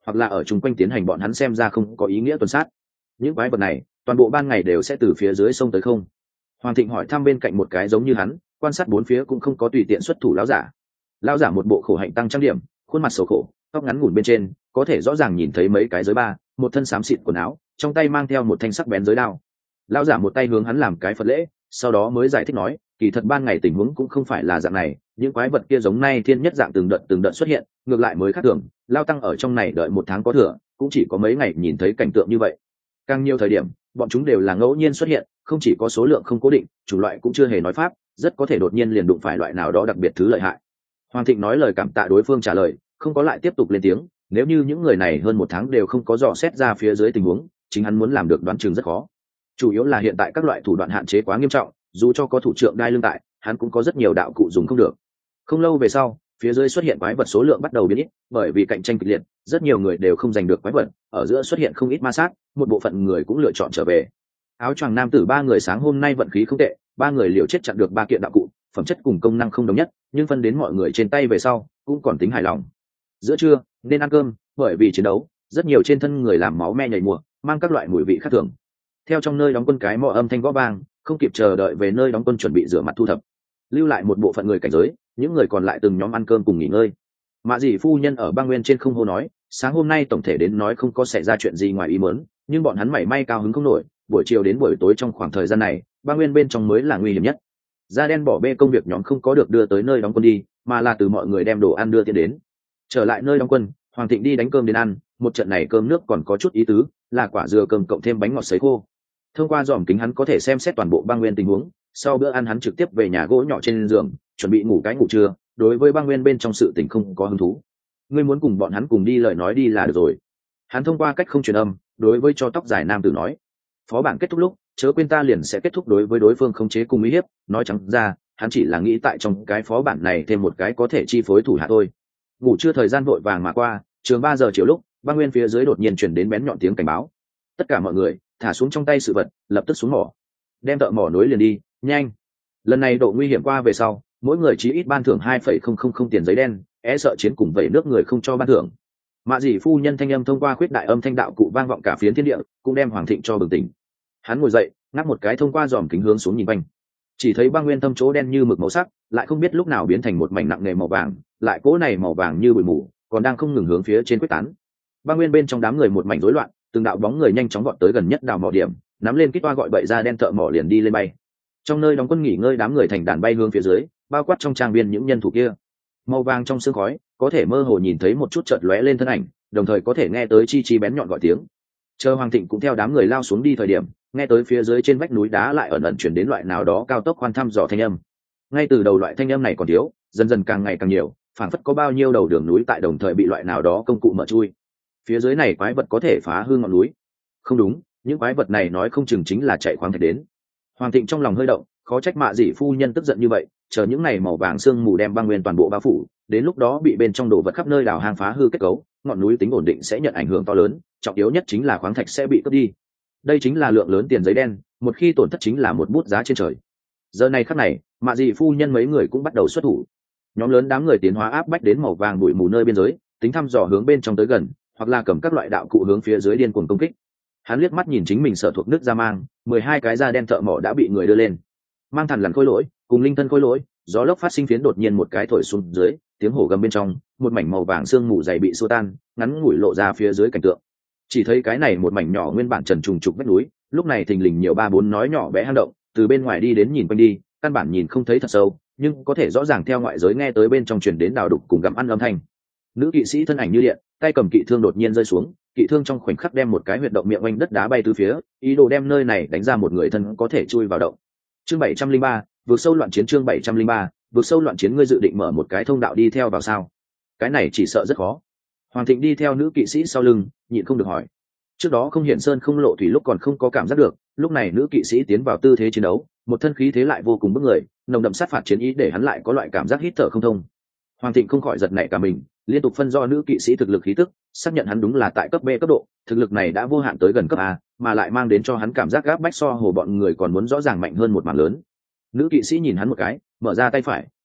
hoặc là ở chung quanh tiến hành bọn hắn xem ra không có ý nghĩa tuần sát. Những quái vật này toàn bộ ban ngày đều sẽ từ phía dưới sông tới không. Hoàng Thịnh hỏi thăm bên cạnh một cái giống như hắn, quan sát bốn phía cũng không có tùy tiện xuất thủ lão giả. Lão giả một bộ khổ hạnh tăng trang điểm, khuôn mặt sầu khổ, tóc ngắn ngủn bên trên có thể rõ ràng nhìn thấy mấy cái giới ba, một thân xám xịt quần áo, trong tay mang theo một thanh sắc bén giới đao. Lão giả một tay hướng hắn làm cái Phật lễ, sau đó mới giải thích nói, kỳ thật ban ngày tình huống cũng không phải là dạng này, những quái vật kia giống nay thiên nhất dạng từng đợt xuất hiện, ngược lại mới khác thường. Lao tăng ở trong này đợi 1 tháng có thừa, cũng chỉ có mấy ngày nhìn thấy cảnh tượng như vậy. Càng nhiều thời điểm bọn chúng đều là ngẫu nhiên xuất hiện, không chỉ có số lượng không cố định, chủng loại cũng chưa hề nói pháp, rất có thể đột nhiên liền đụng phải loại nào đó đặc biệt thứ lợi hại. Hoàng Thịnh nói lời cảm tạ đối phương trả lời, không có lại tiếp tục lên tiếng. Nếu như những người này hơn 1 tháng đều không có dò xét ra phía dưới tình huống, chính hắn muốn làm được đoán chừng rất khó. Chủ yếu là hiện tại các loại thủ đoạn hạn chế quá nghiêm trọng, dù cho có thủ trưởng đai lưng tại, hắn cũng có rất nhiều đạo cụ dùng không được. Không lâu về sau, phía dưới xuất hiện quái vật số lượng bắt đầu biến ít, bởi vì cạnh tranh kịch liệt, rất nhiều người đều không giành được quái vật, ở giữa xuất hiện không ít ma sát, một bộ phận người cũng lựa chọn trở về. Áo choàng nam tử 3 người sáng hôm nay vận khí không tệ, 3 người liều chết chặn được 3 kiện đạo cụ, phẩm chất cùng công năng không đồng nhất, nhưng phân đến mọi người trên tay về sau, cũng còn tính hài lòng. Giữa trưa nên ăn cơm, bởi vì chiến đấu, rất nhiều trên thân người làm máu me nhảy mùa, mang các loại mùi vị khác thường. Theo trong nơi đóng quân cái mõ âm thanh gõ vang, không kịp chờ đợi về nơi đóng quân chuẩn bị rửa mặt thu thập, lưu lại một bộ phận người cảnh giới, những người còn lại từng nhóm ăn cơm cùng nghỉ ngơi. Mạ Dĩ phu nhân ở băng nguyên trên không hô nói, sáng hôm nay tổng thể đến nói không có xảy ra chuyện gì ngoài ý muốn, nhưng bọn hắn mảy may cao hứng không nổi, buổi chiều đến buổi tối trong khoảng thời gian này, băng nguyên bên trong mới là nguy hiểm nhất. Da đen bỏ bê công việc nhóm không có được đưa tới nơi đóng quân đi, mà là từ mọi người đem đồ ăn đưa tiền đến. Trở lại nơi đóng quân, Hoàng Thịnh đi đánh cơm đến ăn, một trận này cơm nước còn có chút ý tứ, là quả dừa cơm cộng thêm bánh ngọt sấy khô. Thông qua dòm kính hắn có thể xem xét toàn bộ băng nguyên tình huống, sau bữa ăn hắn trực tiếp về nhà gỗ nhỏ trên giường, chuẩn bị ngủ cái ngủ trưa. Đối với băng nguyên bên trong sự tình không có hứng thú. Ngươi muốn cùng bọn hắn cùng đi lời nói đi là được rồi. Hắn thông qua cách không truyền âm, đối với cho tóc dài nam tử nói, phó bản kết thúc lúc chớ quên ta liền sẽ kết thúc đối với đối phương khống chế cùng uy hiếp. Nói trắng ra, hắn chỉ là nghĩ tại trong cái phó bản này thêm một cái có thể chi phối thủ hạ thôi. Ngủ trưa thời gian vội vàng mà qua, trường 3 giờ chiều lúc băng nguyên phía dưới đột nhiên chuyển đến bén nhọn tiếng cảnh báo. Tất cả mọi người thả xuống trong tay sự vật, lập tức xuống mỏ, đem thợ mỏ nối liền đi, nhanh. Lần này độ nguy hiểm qua về sau, mỗi người chí ít ban thưởng 2,000 tiền giấy đen, sợ chiến cùng vẩy nước người không cho ban thưởng. Mạ Dĩ phu nhân thanh âm thông qua khuyết đại âm thanh đạo cụ vang vọng cả phiến thiên địa, cũng đem Hoàng Thịnh cho bừng tỉnh. Hắn ngồi dậy, ngáp một cái thông qua dòm kính hướng xuống nhìn quanh. Chỉ thấy băng nguyên thâm chỗ đen như mực màu sắc, lại không biết lúc nào biến thành một mảnh nặng nề màu vàng, lại cỗ này màu vàng như bụi mù, còn đang không ngừng hướng phía trên quyết tán. Băng nguyên bên trong đám người một mảnh rối loạn, từng đạo bóng người nhanh chóng vọt tới gần nhất đào mỏ điểm, nắm lên kít toa gọi bậy ra đen thợ mỏ liền đi lên bay. Trong nơi đóng quân nghỉ ngơi đám người thành đàn bay hướng phía dưới, bao quát trong trang viên những nhân thủ kia. Màu vàng trong sương khói, có thể mơ hồ nhìn thấy một chút chợt lóe lên thân ảnh, đồng thời có thể nghe tới chi chi bén nhọn gọi tiếng. Chờ Hoàng Thịnh cũng theo đám người lao xuống đi thời điểm, nghe tới phía dưới trên vách núi đá lại ẩn ẩn chuyển đến loại nào đó cao tốc khoan thăm dò thanh âm. Ngay từ đầu loại thanh âm này còn thiếu, dần dần càng ngày càng nhiều, phảng phất có bao nhiêu đầu đường núi tại đồng thời bị loại nào đó công cụ mở chui. Phía dưới này quái vật có thể phá hư ngọn núi. Không đúng, những quái vật này nói không chừng chính là chạy khoáng thạch đến. Hoàng Thịnh trong lòng hơi động, khó trách Mạ Dĩ phu nhân tức giận như vậy, chờ những này màu vàng sương mù đem băng nguyên toàn bộ bao phủ, đến lúc đó bị bên trong đồ vật khắp nơi đào hang phá hư kết cấu, ngọn núi tính ổn định sẽ nhận ảnh hưởng to lớn, trọng yếu nhất chính là khoáng thạch sẽ bị cướp đi. Đây chính là lượng lớn tiền giấy đen, một khi tổn thất chính là một bút giá trên trời. Giờ này khắc này, Mạ Dĩ phu nhân mấy người cũng bắt đầu xuất thủ. Nhóm lớn đám người tiến hóa áp bách đến màu vàng bụi mù nơi biên giới, tính thăm dò hướng bên trong tới gần, hoặc là cầm các loại đạo cụ hướng phía dưới điên cuồng công kích. Hắn liếc mắt nhìn chính mình sở thuộc nước da mang, 12 cái da đen thợ mỏ đã bị người đưa lên. Mang thằn lằn khôi lỗi, cùng linh thân khôi lỗi, gió lốc phát sinh phiến đột nhiên một cái thổi xuống dưới, tiếng hổ gầm bên trong, một mảnh màu vàng sương mù dày bị xua tan, ngắn ngủi lộ ra phía dưới cảnh tượng. Chỉ thấy cái này một mảnh nhỏ nguyên bản trần trùng trục vách núi, lúc này thình lình nhiều 3-4 nói nhỏ bé hang động, từ bên ngoài đi đến nhìn quanh đi, căn bản nhìn không thấy thật sâu, nhưng có thể rõ ràng theo ngoại giới nghe tới bên trong truyền đến đào đục cùng gặm ăn âm thanh. Nữ kỵ sĩ thân ảnh như điện, tay cầm kỵ thương đột nhiên rơi xuống, kỵ thương trong khoảnh khắc đem một cái huyệt động miệng oanh đất đá bay từ phía, ý đồ đem nơi này đánh ra một người thân có thể chui vào động. Chương 703, vượt sâu loạn chiến. Chương 703, vượt sâu loạn chiến. Ngươi dự định mở một cái thông đạo đi theo vào sao? Cái này chỉ sợ rất khó. Hoàng Thịnh đi theo nữ kỵ sĩ sau lưng, nhịn không được hỏi. Trước đó không hiện sơn không lộ thủy lúc còn không có cảm giác được, lúc này nữ kỵ sĩ tiến vào tư thế chiến đấu, một thân khí thế lại vô cùng bức người, nồng đậm sát phạt chiến ý để hắn lại có loại cảm giác hít thở không thông. Hoàng Thịnh không khỏi giật nảy cả mình, liên tục phân do nữ kỵ sĩ thực lực khí tức, xác nhận hắn đúng là tại cấp B cấp độ, thực lực này đã vô hạn tới gần cấp A, mà lại mang đến cho hắn cảm giác gáp bách so hồ bọn người còn muốn rõ ràng mạnh hơn một mảng lớn. Nữ kỵ sĩ nhìn hắn một cái, mở ra tay phải,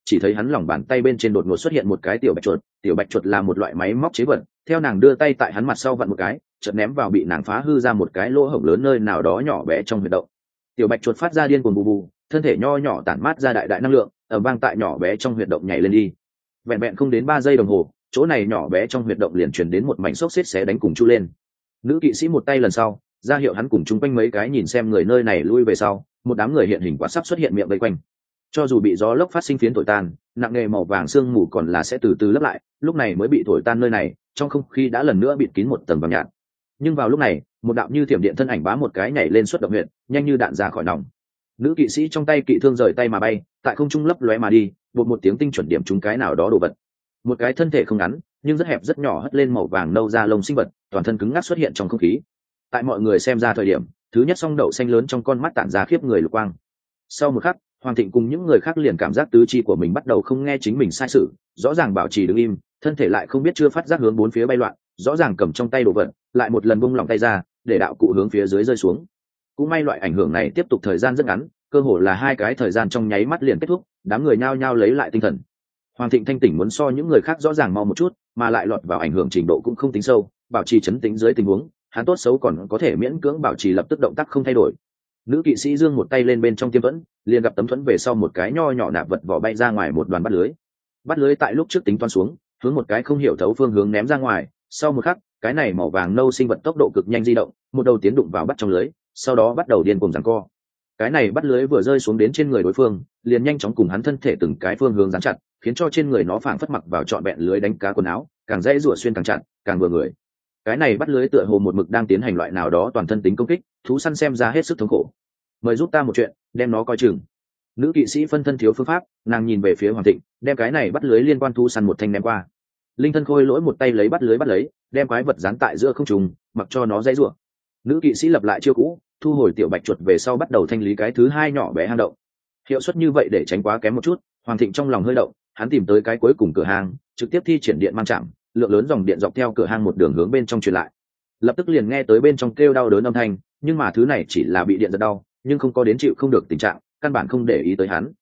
chỉ thấy hắn lòng bàn tay bên trên đột ngột xuất hiện một cái tiểu bạch chuột là một loại máy móc chế vật. Theo nàng đưa tay tại hắn mặt sau vặn một cái, chợt ném vào bị nàng phá hư ra một cái lỗ hổng lớn nơi nào đó nhỏ bé trong huyệt động. Tiểu bạch chuột phát ra điên cuồng bù bù, thân thể nho nhỏ tản mát ra đại đại năng lượng, ở vang tại nhỏ bé trong huyệt động nhảy lên đi. Vẹn vẹn không đến 3 giây đồng hồ, chỗ này nhỏ bé trong huyệt động liền truyền đến một mảnh xốc xếp xé đánh cùng chu lên. Nữ kỵ sĩ một tay lần sau ra hiệu hắn cùng chung quanh mấy cái nhìn xem người nơi này lui về sau, một đám người hiện hình quả sắp xuất hiện miệng vây quanh. Cho dù bị gió lốc phát sinh phiến thổi tan, nặng nề màu vàng sương mù còn là sẽ từ từ lấp lại, lúc này mới bị thổi tan nơi này, trong không khí đã lần nữa bịt kín một tầng vàng nhạt. Nhưng vào lúc này, một đạo như thiểm điện thân ảnh bá một cái nhảy lên xuất động huyện, nhanh như đạn ra khỏi nòng. Nữ kỵ sĩ trong tay kỵ thương rời tay mà bay, tại không trung lấp lóe mà đi, bột một tiếng tinh chuẩn điểm trúng cái nào đó đồ vật. Một cái thân thể không ngắn, nhưng rất hẹp rất nhỏ hất lên màu vàng nâu da lông sinh vật, toàn thân cứng ngắc xuất hiện trong không khí. Tại mọi người xem ra thời điểm, thứ nhất song đậu xanh lớn trong con mắt tản ra khiếp người lục quang. Sau một khắc, Hoàng Thịnh cùng những người khác liền cảm giác tứ chi của mình bắt đầu không nghe chính mình sai sự, rõ ràng bảo trì đứng im, thân thể lại không biết chưa phát giác hướng bốn phía bay loạn, rõ ràng cầm trong tay đồ vật, lại một lần buông lỏng tay ra, để đạo cụ hướng phía dưới rơi xuống. Cũng may loại ảnh hưởng này tiếp tục thời gian rất ngắn, cơ hồ là 2 cái thời gian trong nháy mắt liền kết thúc, đám người nhao nhao lấy lại tinh thần. Hoàng Thịnh thanh tỉnh muốn so những người khác rõ ràng mau một chút, mà lại lọt vào ảnh hưởng trình độ cũng không tính sâu, bảo trì trấn tĩnh dưới tình huống, hắn tốt xấu còn có thể miễn cưỡng bảo trì lập tức động tác không thay đổi. Nữ kỵ sĩ giương một tay lên bên trong tiêm thuẫn, liền gặp tấm thuẫn về sau một cái nho nhỏ nạp vật vỏ bay ra ngoài một đoàn bắt lưới. Bắt lưới tại lúc trước tính toán xuống, hướng một cái không hiểu thấu phương hướng ném ra ngoài, sau một khắc, cái này màu vàng nâu sinh vật tốc độ cực nhanh di động, một đầu tiến đụng vào bắt trong lưới, sau đó bắt đầu điên cuồng giằng co. Cái này bắt lưới vừa rơi xuống đến trên người đối phương, liền nhanh chóng cùng hắn thân thể từng cái phương hướng dán chặt, khiến cho trên người nó phảng phất mặc vào trọn vẹn lưới đánh cá quần áo, càng dễ rủa xuyên càng chặt, càng vừa người. Cái này bắt lưới tựa hồ một mực đang tiến hành loại nào đó toàn thân tính công kích, thú săn xem ra hết sức thống khổ. Mời giúp ta một chuyện, đem nó coi chừng. Nữ kỵ sĩ phân thân thiếu phương pháp, nàng nhìn về phía Hoàng Thịnh, đem cái này bắt lưới liên quan thú săn một thanh ném qua. Linh thân khôi lỗi một tay lấy bắt lưới bắt lấy, đem quái vật dán tại giữa không trung, mặc cho nó dãy rủa. Nữ kỵ sĩ lập lại chiêu cũ, thu hồi tiểu bạch chuột về sau bắt đầu thanh lý cái thứ 2 nhỏ bé hang động. Hiệu suất như vậy để tránh quá kém một chút, Hoàng Thịnh trong lòng hơi động, hắn tìm tới cái cuối cùng cửa hang, trực tiếp thi triển điện mang chạm, lượng lớn dòng điện dọc theo cửa hang một đường hướng bên trong truyền lại. Lập tức liền nghe tới bên trong kêu đau đớn âm thanh, nhưng mà thứ này chỉ là bị điện giật đau, nhưng không có đến chịu không được tình trạng, căn bản không để ý tới hắn.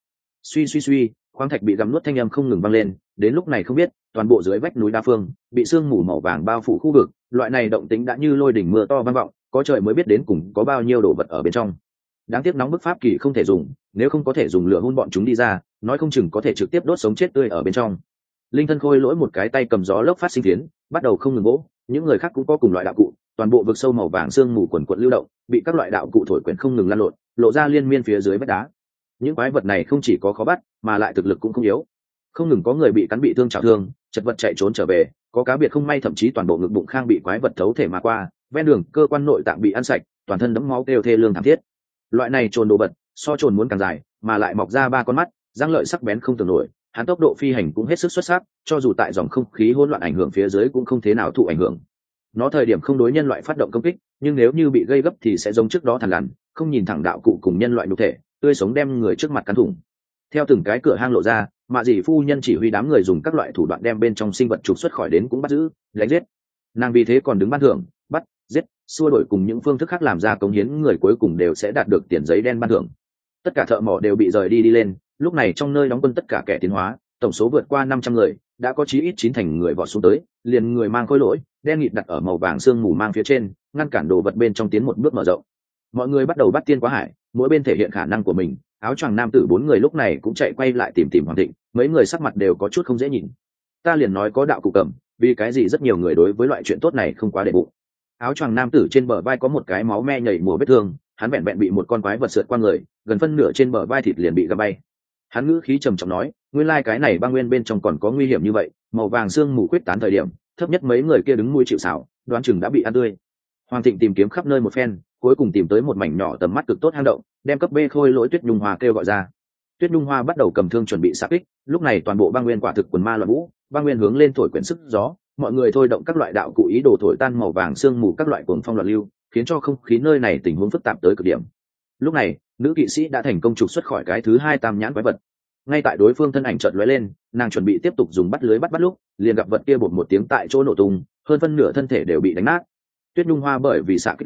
Suy, khoáng thạch bị gặm nuốt thanh âm không ngừng vang lên, đến lúc này không biết, toàn bộ dưới vách núi đa phương, bị sương mù màu vàng bao phủ khu vực, loại này động tĩnh đã như lôi đỉnh mưa to vang vọng, có trời mới biết đến cùng có bao nhiêu đồ vật ở bên trong. Đáng tiếc nóng bức pháp kỳ không thể dùng, nếu không có thể dùng lửa hun bọn chúng đi ra, nói không chừng có thể trực tiếp đốt sống chết tươi ở bên trong. Linh thân khôi lỗi một cái tay cầm gió lốc phát sinh tiến, bắt đầu không ngừng gỗ, những người khác cũng có cùng loại đạo cụ, toàn bộ vực sâu màu vàng sương mù quần quật lưu động, bị các loại đạo cụ thổi quyển không ngừng lan lộn, lộ ra liên miên phía dưới vách đá. Những quái vật này không chỉ có khó bắt, mà lại thực lực cũng không yếu. Không ngừng có người bị cắn bị thương trọng thương, chật vật chạy trốn trở về, có cá biệt không may thậm chí toàn bộ ngực bụng khang bị quái vật thấu thể mà qua, ven đường cơ quan nội tạng bị ăn sạch, toàn thân đẫm máu kêu thê lương thảm thiết. Loại này trồn đồ vật, so trồn muốn càng dài, mà lại mọc ra 3 con mắt, răng lợi sắc bén không tưởng nổi, hắn tốc độ phi hành cũng hết sức xuất sắc, cho dù tại dòng không khí hỗn loạn ảnh hưởng phía dưới cũng không thế nào thụ ảnh hưởng. Nó thời điểm không đối nhân loại phát động công kích, nhưng nếu như bị gây gấp thì sẽ giống trước đó thằn lằn, không nhìn thẳng đạo cụ cùng nhân loại nhục thể, tươi sống đem người trước mặt cắn thủng. Theo từng cái cửa hang lộ ra, Mạ Dĩ phu nhân chỉ huy đám người dùng các loại thủ đoạn đem bên trong sinh vật trục xuất khỏi đến cũng bắt giữ, đánh giết. Nàng vì thế còn đứng ban thưởng, bắt, giết, xua đổi cùng những phương thức khác làm ra cống hiến, người cuối cùng đều sẽ đạt được tiền giấy đen ban thưởng. Tất cả thợ mỏ đều bị rời đi lên, lúc này trong nơi đóng quân tất cả kẻ tiến hóa, tổng số vượt qua 500 người, đã có chí ít 9 thành người vọt xuống tới, liền người mang khối lỗi, đen nghịt đặt ở màu vàng sương mù mang phía trên, ngăn cản đồ vật bên trong tiến một bước mở rộng. Mọi người bắt đầu bắt tiên quá hải, mỗi bên thể hiện khả năng của mình. Áo choàng nam tử 4 người lúc này cũng chạy quay lại tìm Hoàng Thịnh, mấy người sắc mặt đều có chút không dễ nhìn. Ta liền nói có đạo cụ cầm, vì cái gì rất nhiều người đối với loại chuyện tốt này không quá để bụng. Áo choàng nam tử trên bờ vai có một cái máu me nhảy mùa vết thương, hắn vẹn vẹn bị một con quái vật sượt qua người, gần phân nửa trên bờ vai thịt liền bị găm bay. Hắn ngữ khí trầm trọng nói, nguyên lai cái này băng nguyên bên trong còn có nguy hiểm như vậy. Màu vàng sương mù quyết tán thời điểm, thấp nhất mấy người kia đứng mũi chịu sào, đoán chừng đã bị ăn tươi. Hoàng Thịnh tìm kiếm khắp nơi một phen, cuối cùng tìm tới một mảnh nhỏ tầm mắt cực tốt hang động, đem cấp B khôi lỗi Tuyết Nhung Hoa kêu gọi ra. Tuyết Nhung Hoa bắt đầu cầm thương chuẩn bị xạ kích, lúc này toàn bộ băng nguyên quả thực quần ma loạn vũ, băng nguyên hướng lên thổi quyển sức gió, mọi người thôi động các loại đạo cụ ý đồ thổi tan màu vàng sương mù các loại cuồng phong loạn lưu, khiến cho không khí nơi này tình huống phức tạp tới cực điểm. Lúc này, nữ kỵ sĩ đã thành công trục xuất khỏi cái thứ 2 tam nhãn quái vật. Ngay tại đối phương thân ảnh chợt lóe lên, nàng chuẩn bị tiếp tục dùng bắt lưới bắt lúc, liền gặp vật kia bột một tiếng tại chỗ nổ tung, hơn phân nửa thân thể đều bị đánh nát. Tuyết Nhung Hoa bởi vì xạ kích lúc,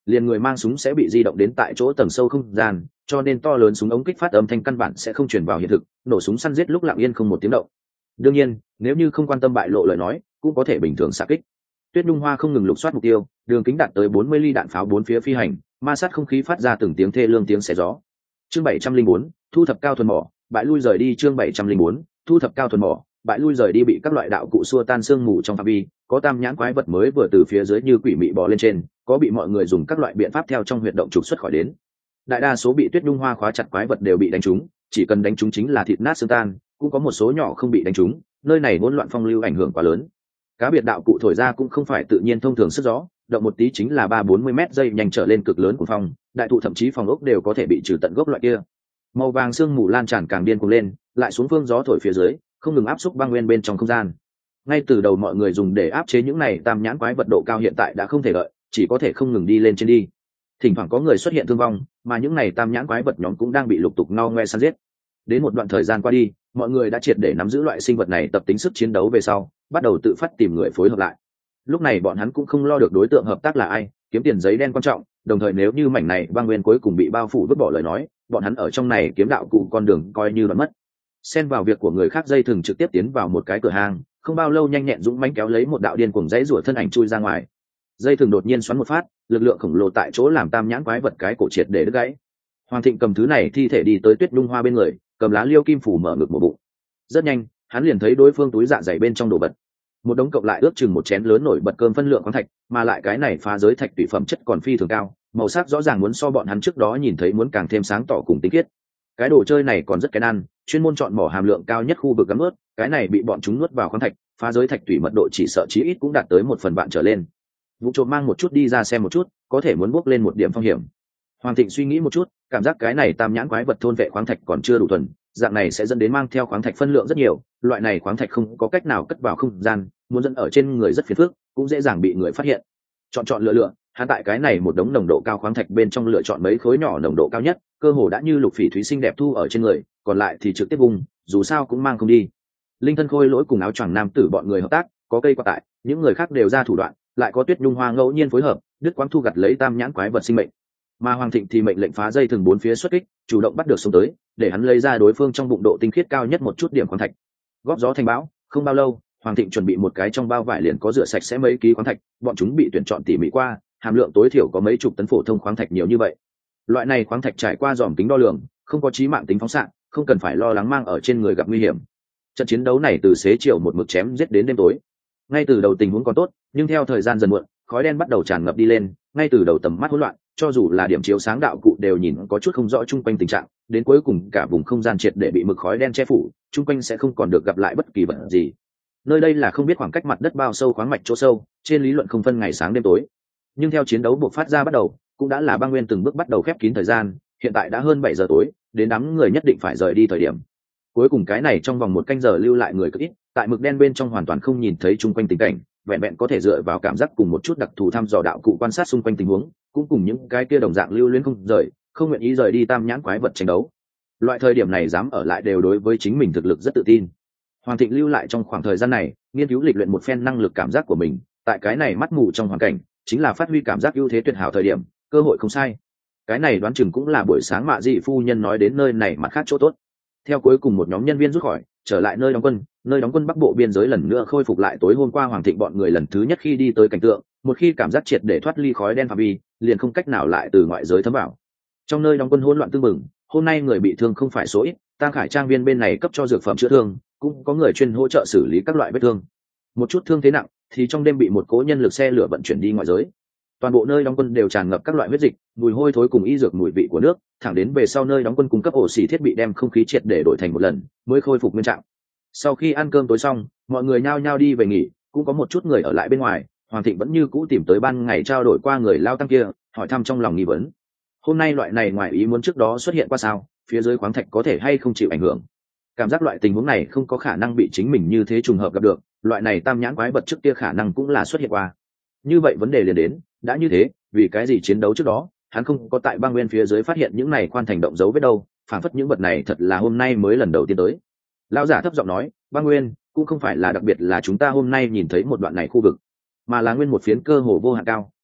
liền người mang súng sẽ bị di động đến tại chỗ tầng sâu không gian, cho nên to lớn súng ống kích phát âm thanh căn bản sẽ không truyền vào hiện thực, nổ súng săn giết lúc lặng yên không một tiếng động. Đương nhiên, nếu như không quan tâm bại lộ lời nói, cũng có thể bình thường xạ kích. Tuyết Nhung Hoa không ngừng lục soát mục tiêu, đường kính đạt tới 40 ly đạn pháo bốn phía phi hành, ma sát không khí phát ra từng tiếng thê lương tiếng xé gió. Chương 704, thu thập cao thuần mỏ, bại lui rời đi. Chương 704, thu thập cao thuần mỏ, bại lui rời đi. Bị các loại đạo cụ xua tan sương mù trong phạm vi, có tam nhãn quái vật mới vừa từ phía dưới như quỷ mị bò lên trên, có bị mọi người dùng các loại biện pháp theo trong huyệt động trục xuất khỏi đến. Đại đa số bị Tuyết Nhung Hoa khóa chặt quái vật đều bị đánh trúng, chỉ cần đánh trúng chính là thịt nát xương tan, cũng có một số nhỏ không bị đánh trúng, nơi này hỗn loạn phong lưu ảnh hưởng quá lớn. Cá biệt đạo cụ thổi ra cũng không phải tự nhiên thông thường sức gió, động một tí chính là 3-40 mét giây nhanh trở lên cực lớn của phong, đại thụ thậm chí phòng ốc đều có thể bị trừ tận gốc loại kia. Màu vàng sương mù lan tràn càng điên cuồng lên, lại xuống phương gió thổi phía dưới, không ngừng áp xúc băng nguyên bên trong không gian. Ngay từ đầu mọi người dùng để áp chế những này tam nhãn quái vật độ cao hiện tại đã không thể đợi, chỉ có thể không ngừng đi lên trên đi. Thỉnh thoảng có người xuất hiện thương vong, mà những này tam nhãn quái vật nhóm cũng đang bị lục tục ngao ngoe săn giết. Đến một đoạn thời gian qua đi, mọi người đã triệt để nắm giữ loại sinh vật này tập tính sức chiến đấu về sau, bắt đầu tự phát tìm người phối hợp lại. Lúc này bọn hắn cũng không lo được đối tượng hợp tác là ai, kiếm tiền giấy đen quan trọng, đồng thời nếu như mảnh này băng nguyên cuối cùng bị bao phủ vứt bỏ lời nói, bọn hắn ở trong này kiếm đạo cụ con đường coi như đoạn mất. Xen vào việc của người khác dây thừng trực tiếp tiến vào một cái cửa hàng, không bao lâu nhanh nhẹn dũng mãnh kéo lấy một đạo điên cuồng dãy rủa thân ảnh chui ra ngoài. Dây thừng đột nhiên xoắn một phát, lực lượng khổng lồ tại chỗ làm tam nhãn quái vật cái cổ triệt để đứt gãy. Hoàng Thịnh cầm thứ này thi thể đi tới Tuyết Nhung Hoa bên người, cầm lá liêu kim phủ mở ngực một bụng. Rất nhanh, hắn liền thấy đối phương túi dạ dày bên trong đồ vật, một đống cộng lại ước chừng một chén lớn nổi bật cơm phân lượng khoáng thạch, mà lại cái này phá giới thạch tụy phẩm chất còn phi thường cao, màu sắc rõ ràng muốn so bọn hắn trước đó nhìn thấy muốn càng thêm sáng tỏ cùng tinh khiết. Cái đồ chơi này còn rất cái ăn, chuyên môn chọn mỏ hàm lượng cao nhất khu vực gắm ướt, cái này bị bọn chúng nuốt vào khoáng thạch, phá giới thạch tụy mật độ chỉ sợ chí ít cũng đạt tới 1/bạn trở lên. Vụ trộm mang một chút đi ra xem một chút, có thể muốn bước lên một điểm phong hiểm. Hoàng Thịnh suy nghĩ một chút, cảm giác cái này tam nhãn quái vật thôn vệ khoáng thạch còn chưa đủ thuần, dạng này sẽ dẫn đến mang theo khoáng thạch phân lượng rất nhiều, loại này khoáng thạch không có cách nào cất vào không gian, muốn dẫn ở trên người rất phiền phức, cũng dễ dàng bị người phát hiện. Chọn lựa, hắn tại cái này một đống nồng độ cao khoáng thạch bên trong lựa chọn mấy khối nhỏ nồng độ cao nhất, cơ hồ đã như lục phỉ thúy xinh đẹp thu ở trên người, còn lại thì trực tiếp vùng, dù sao cũng mang không đi. Linh Thân Khôi Lỗi cùng áo choàng nam tử bọn người hợp tác, có cây quạt tại, những người khác đều ra thủ đoạn, lại có Tuyết Nhung Hoa ngẫu nhiên phối hợp, đứt quãng thu gặt lấy tam nhãn quái vật sinh mệnh. Mà Hoàng Thịnh thì mệnh lệnh phá dây thừng bốn phía xuất kích, chủ động bắt được xuống tới, để hắn lấy ra đối phương trong bụng độ tinh khiết cao nhất một chút điểm khoáng thạch. Góp gió thành bão, không bao lâu, Hoàng Thịnh chuẩn bị một cái trong bao vải liền có rửa sạch sẽ mấy ký khoáng thạch, bọn chúng bị tuyển chọn tỉ mỉ qua, hàm lượng tối thiểu có mấy chục tấn phổ thông khoáng thạch nhiều như vậy. Loại này khoáng thạch trải qua dòm tính đo lường, không có chí mạng tính phóng xạ, không cần phải lo lắng mang ở trên người gặp nguy hiểm. Trận chiến đấu này từ xế chiều một mực chém giết đến đêm tối. Ngay từ đầu tình huống còn tốt, nhưng theo thời gian dần muộn, khói đen bắt đầu tràn ngập đi lên, ngay từ đầu tầm mắt hỗn loạn, cho dù là điểm chiếu sáng đạo cụ đều nhìn có chút không rõ chung quanh tình trạng, đến cuối cùng cả vùng không gian triệt để bị mực khói đen che phủ, chung quanh sẽ không còn được gặp lại bất kỳ vật gì. Nơi đây là không biết khoảng cách mặt đất bao sâu khoáng mạch chỗ sâu, trên lý luận không phân ngày sáng đêm tối. Nhưng theo chiến đấu buộc phát ra bắt đầu, cũng đã là băng nguyên từng bước bắt đầu khép kín thời gian, hiện tại đã hơn 7 giờ tối, đến đám người nhất định phải rời đi thời điểm. Cuối cùng cái này trong vòng 1 canh giờ lưu lại người cực ít, tại mực đen bên trong hoàn toàn không nhìn thấy chung quanh tình cảnh, vẹn vẹn có thể dựa vào cảm giác cùng một chút đặc thù thăm dò đạo cụ quan sát xung quanh tình huống, cũng cùng những cái kia đồng dạng lưu luyến không rời, không nguyện ý rời đi tam nhãn quái vật tranh đấu. Loại thời điểm này dám ở lại đều đối với chính mình thực lực rất tự tin. Hoàng Thịnh lưu lại trong khoảng thời gian này, nghiên cứu lịch luyện một phen năng lực cảm giác của mình, tại cái này mắt mù trong hoàn cảnh, chính là phát huy cảm giác ưu thế tuyệt hảo thời điểm, cơ hội không sai. Cái này đoán chừng cũng là buổi sáng Mạ Dị phu nhân nói đến nơi này mặt khác chỗ tốt. Theo cuối cùng một nhóm nhân viên rút khỏi, trở lại nơi đóng quân Bắc Bộ biên giới lần nữa khôi phục lại tối hôm qua Hoàng Thịnh bọn người lần thứ nhất khi đi tới cảnh tượng, một khi cảm giác triệt để thoát ly khói đen phạm vi, liền không cách nào lại từ ngoại giới thấm vào. Trong nơi đóng quân hỗn loạn tương mừng, hôm nay người bị thương không phải số ít, Tang Khải trang viên bên này cấp cho dược phẩm chữa thương, cũng có người chuyên hỗ trợ xử lý các loại vết thương. Một chút thương thế nặng thì trong đêm bị một cố nhân lực xe lửa vận chuyển đi ngoại giới. Toàn bộ nơi đóng quân đều tràn ngập các loại huyết dịch, mùi hôi thối cùng y dược mùi vị của nước, thẳng đến về sau nơi đóng quân cung cấp ổ xỉ thiết bị đem không khí triệt để đổi thành một lần, mới khôi phục nguyên trạng. Sau khi ăn cơm tối xong, mọi người nhao nhao đi về nghỉ, cũng có một chút người ở lại bên ngoài. Hoàng Thịnh vẫn như cũ tìm tới ban ngày trao đổi qua người lao tăng kia, hỏi thăm trong lòng nghi vấn. Hôm nay loại này ngoài ý muốn trước đó xuất hiện qua sao, phía dưới khoáng thạch có thể hay không chịu ảnh hưởng. Cảm giác loại tình huống này không có khả năng bị chính mình như thế trùng hợp gặp được, loại này tam nhãn quái vật trước kia khả năng cũng là xuất hiện qua. Như vậy vấn đề liền đến, đã như thế, vì cái gì chiến đấu trước đó hắn không có tại băng nguyên phía dưới phát hiện những này khoan thành động dấu vết đâu, phản phất những vật này thật là hôm nay mới lần đầu tiên tới. Lão giả thấp giọng nói, băng nguyên cũng không phải là đặc biệt là chúng ta hôm nay nhìn thấy một đoạn này khu vực, mà là nguyên một phiến cơ hồ vô hạn cao,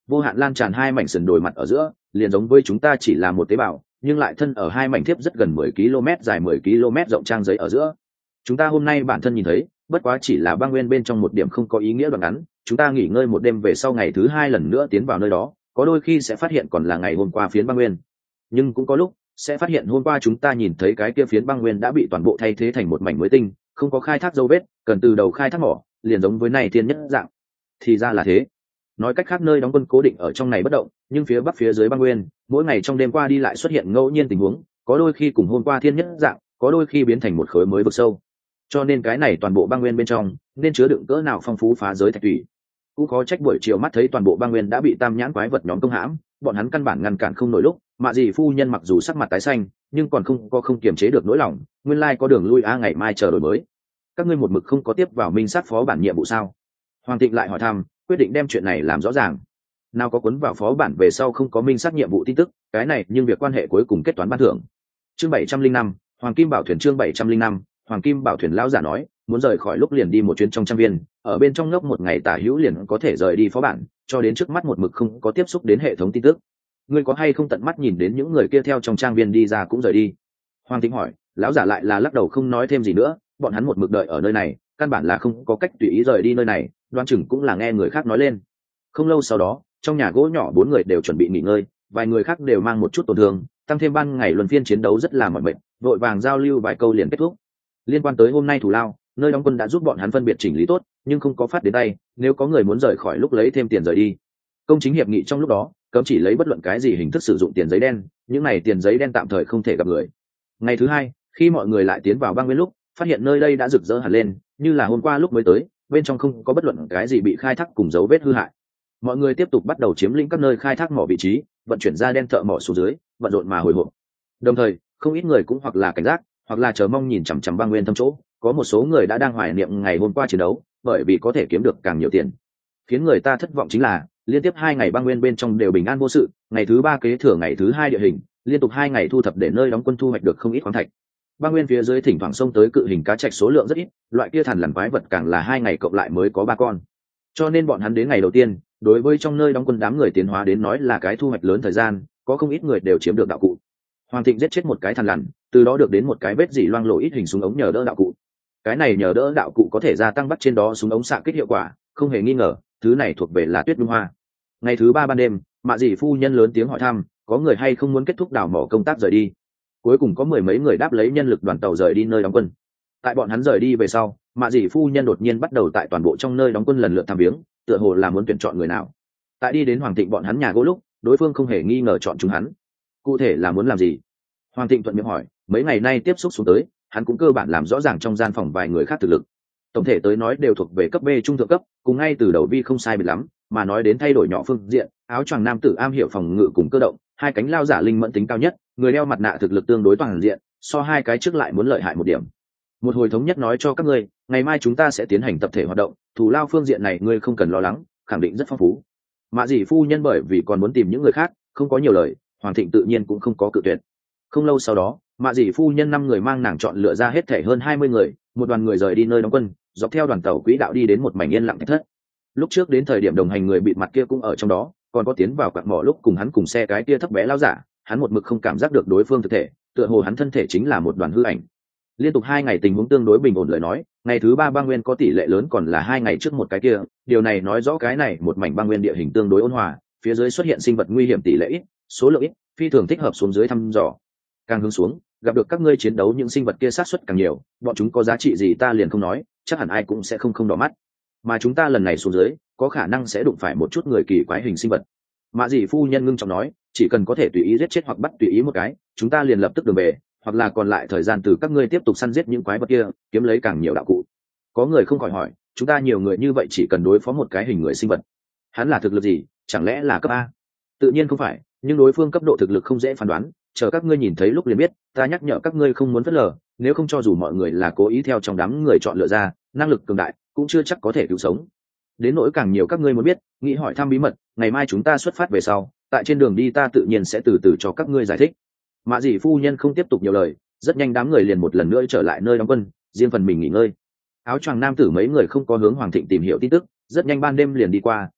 vô hạn lan tràn hai mảnh sườn đồi mặt ở giữa, liền giống với chúng ta chỉ là một tế bào, nhưng lại thân ở hai mảnh thiếp rất gần 10 km dài 10 km rộng trang giấy ở giữa. Chúng ta hôm nay bản thân nhìn thấy, bất quá chỉ là băng nguyên bên trong một điểm không có ý nghĩa đoạn ngắn, chúng ta nghỉ ngơi một đêm về sau ngày thứ hai lần nữa tiến vào nơi đó, có đôi khi sẽ phát hiện còn là ngày hôm qua phiến băng nguyên, nhưng cũng có lúc sẽ phát hiện hôm qua chúng ta nhìn thấy cái kia phiến băng nguyên đã bị toàn bộ thay thế thành một mảnh mới tinh, không có khai thác dấu vết, cần từ đầu khai thác mỏ, liền giống với này thiên nhất dạng. Thì ra là thế. Nói cách khác, nơi đóng quân cố định ở trong này bất động, nhưng phía bắc phía dưới băng nguyên mỗi ngày trong đêm qua đi lại xuất hiện ngẫu nhiên tình huống, có đôi khi cùng hôm qua thiên nhất dạng, có đôi khi biến thành một khối mới vực sâu. Cho nên cái này toàn bộ băng nguyên bên trong nên chứa đựng cỡ nào phong phú phá giới thạch thủy. Cũng khó trách buổi chiều mắt thấy toàn bộ băng nguyên đã bị tam nhãn quái vật nhóm công hãm, bọn hắn căn bản ngăn cản không nổi lúc Mạ Dì phu nhân mặc dù sắc mặt tái xanh, nhưng còn không kiềm chế được nỗi lòng, nguyên lai có đường lui ngày mai chờ đổi mới. Các ngươi một mực không có tiếp vào minh sát phó bản nhiệm vụ sao? Hoàng Thịnh lại hỏi thăm, quyết định đem chuyện này làm rõ ràng. Nào có cuốn vào phó bản về sau không có minh sát nhiệm vụ tin tức, cái này nhưng việc quan hệ cuối cùng kết toán ban thưởng. Chương 705, Hoàng Kim Bảo Thuyền. Chương 705, Hoàng Kim Bảo Thuyền. Lão giả nói, muốn rời khỏi lúc liền đi một chuyến trong trang viên, ở bên trong ngốc một ngày tả hữu liền có thể rời đi phó bản, cho đến trước mắt một mực không có tiếp xúc đến hệ thống tin tức. Ngươi có hay không tận mắt nhìn đến những người kia theo trong trang viên đi ra cũng rời đi? Hoàng Thịnh hỏi. Lão giả lại là lắc đầu không nói thêm gì nữa, bọn hắn một mực đợi ở nơi này, căn bản là không có cách tùy ý rời đi nơi này, đoán chừng cũng là nghe người khác nói lên. Không lâu sau đó, trong nhà gỗ nhỏ 4 người đều chuẩn bị nghỉ ngơi, vài người khác đều mang một chút tổn thương, tăng thêm ban ngày luân phiên chiến đấu rất là mỏi mệt, vội vàng giao lưu vài câu liền kết thúc. Liên quan tới hôm nay thủ lao, nơi đóng quân đã giúp bọn hắn phân biệt chỉnh lý tốt, nhưng không có phát đến tay, nếu có người muốn rời khỏi lúc lấy thêm tiền rời đi. Công chính hiệp nghị trong lúc đó, cấm chỉ lấy bất luận cái gì hình thức sử dụng tiền giấy đen, những này tiền giấy đen tạm thời không thể gặp người. Ngày thứ hai, khi mọi người lại tiến vào băng nguyên lúc, phát hiện nơi đây đã rực rỡ hẳn lên, như là hôm qua lúc mới tới, bên trong không có bất luận cái gì bị khai thác cùng dấu vết hư hại. Mọi người tiếp tục bắt đầu chiếm lĩnh các nơi khai thác mỏ vị trí, vận chuyển ra đen thợ mỏ xuống dưới, bận rộn mà hồi hộp. Đồng thời, không ít người cũng hoặc là cảnh giác, hoặc là chờ mong nhìn chằm chằm băng nguyên thâm chỗ, có một số người đã đang hoài niệm ngày hôm qua chiến đấu, bởi vì có thể kiếm được càng nhiều tiền. Khiến người ta thất vọng chính là, liên tiếp 2 ngày băng nguyên bên trong đều bình an vô sự, ngày thứ 3 kế thừa ngày thứ 2 địa hình, liên tục 2 ngày thu thập để nơi đóng quân thu hoạch được không ít khoáng thạch. Băng nguyên phía dưới thỉnh thoảng xông tới cự hình cá trạch số lượng rất ít, loại kia thằn lằn quái vật càng là 2 ngày cộng lại mới có 3 con. Cho nên bọn hắn đến ngày đầu tiên, đối với trong nơi đóng quân đám người tiến hóa đến nói là cái thu hoạch lớn thời gian, có không ít người đều chiếm được đạo cụ. Hoàng Thịnh giết chết một cái thằn lằn, từ đó được đến một cái vết dỉ loang lổ ít hình súng ống nhờ đỡ đạo cụ. Cái này nhờ đỡ đạo cụ có thể gia tăng bắt trên đó súng ống xạ kích hiệu quả, không hề nghi ngờ, thứ này thuộc về là tuyết nhung hoa. Ngày thứ 3 ban đêm, Mạ Dì phu nhân lớn tiếng hỏi thăm, có người hay không muốn kết thúc đào mỏ công tác rời đi. Cuối cùng có 10 mấy người đáp lấy nhân lực đoàn tàu rời đi nơi đóng quân. Tại bọn hắn rời đi về sau, Mạ Dì phu nhân đột nhiên bắt đầu tại toàn bộ trong nơi đóng quân lần lượt thăm viếng, tựa hồ là muốn tuyển chọn người nào. Tại đi đến Hoàng Thịnh bọn hắn nhà gỗ lúc, đối phương không hề nghi ngờ chọn chúng hắn. Cụ thể là muốn làm gì? Hoàng Thịnh thuận miệng hỏi, mấy ngày nay tiếp xúc xuống tới, hắn cũng cơ bản làm rõ ràng trong gian phòng vài người khác thực lực. Tổng thể tới nói đều thuộc về cấp B trung thượng cấp, cùng ngay từ đầu vi không sai biệt lắm, mà nói đến thay đổi nhỏ phương diện, áo choàng nam tử am hiểu phòng ngự cùng cơ động, hai cánh lao giả linh mẫn tính cao nhất, người đeo mặt nạ thực lực tương đối toàn diện, so hai cái trước lại muốn lợi hại một điểm. Một hồi thống nhất nói cho các ngươi, ngày mai chúng ta sẽ tiến hành tập thể hoạt động, thù lao phương diện này ngươi không cần lo lắng, khẳng định rất phong phú. Mạ Dì phu nhân bởi vì còn muốn tìm những người khác, không có nhiều lời, Hoàng Thịnh tự nhiên cũng không có cự tuyệt. Không lâu sau đó, Mạ Dì phu nhân 5 người mang nàng chọn lựa ra hết thể hơn 20 người, một đoàn người rời đi nơi đóng quân, dọc theo đoàn tàu quỹ đạo đi đến một mảnh yên lặng thạch thất. Lúc trước đến thời điểm đồng hành người bịt mặt kia cũng ở trong đó, còn có tiến vào quặng mỏ lúc cùng hắn cùng xe cái kia thấp bé lao giả, hắn một mực không cảm giác được đối phương thực thể, tựa hồ hắn thân thể chính là một đoàn hư ảnh. Liên tục 2 ngày tình huống tương đối bình ổn lời nói, ngày thứ 3 băng nguyên có tỷ lệ lớn còn là 2 ngày trước một cái kia, điều này nói rõ cái này một mảnh băng nguyên địa hình tương đối ôn hòa, phía dưới xuất hiện sinh vật nguy hiểm tỷ lệ ít, số lượng ít, phi thường thích hợp xuống dưới thăm dò. Càng hướng xuống, gặp được các ngươi chiến đấu những sinh vật kia sát suất càng nhiều, bọn chúng có giá trị gì ta liền không nói, chắc hẳn ai cũng sẽ không đỏ mắt. Mà chúng ta lần này xuống dưới, có khả năng sẽ đụng phải một chút người kỳ quái hình sinh vật. Mạ Dì phu nhân ngưng trọng nói, chỉ cần có thể tùy ý giết chết hoặc bắt tùy ý một cái, chúng ta liền lập tức đường về, hoặc là còn lại thời gian từ các ngươi tiếp tục săn giết những quái vật kia, kiếm lấy càng nhiều đạo cụ. Có người không khỏi hỏi, chúng ta nhiều người như vậy chỉ cần đối phó một cái hình người sinh vật, hắn là thực lực gì, chẳng lẽ là cấp A? Tự nhiên không phải, nhưng đối phương cấp độ thực lực không dễ phán đoán, chờ các ngươi nhìn thấy lúc liền biết. Ta nhắc nhở các ngươi không muốn phớt lờ, nếu không cho dù mọi người là cố ý theo trong đám người chọn lựa ra, năng lực cường đại cũng chưa chắc có thể cứu sống. Đến nỗi càng nhiều các ngươi muốn biết, nghĩ hỏi thăm bí mật, ngày mai chúng ta xuất phát về sau, tại trên đường đi ta tự nhiên sẽ từ từ cho các ngươi giải thích. Mạ Dì phu nhân không tiếp tục nhiều lời, rất nhanh đám người liền một lần nữa trở lại nơi đóng quân, riêng phần mình nghỉ ngơi. Áo choàng nam tử mấy người không có hướng Hoàng Thịnh tìm hiểu tin tức, rất nhanh ban đêm liền đi qua,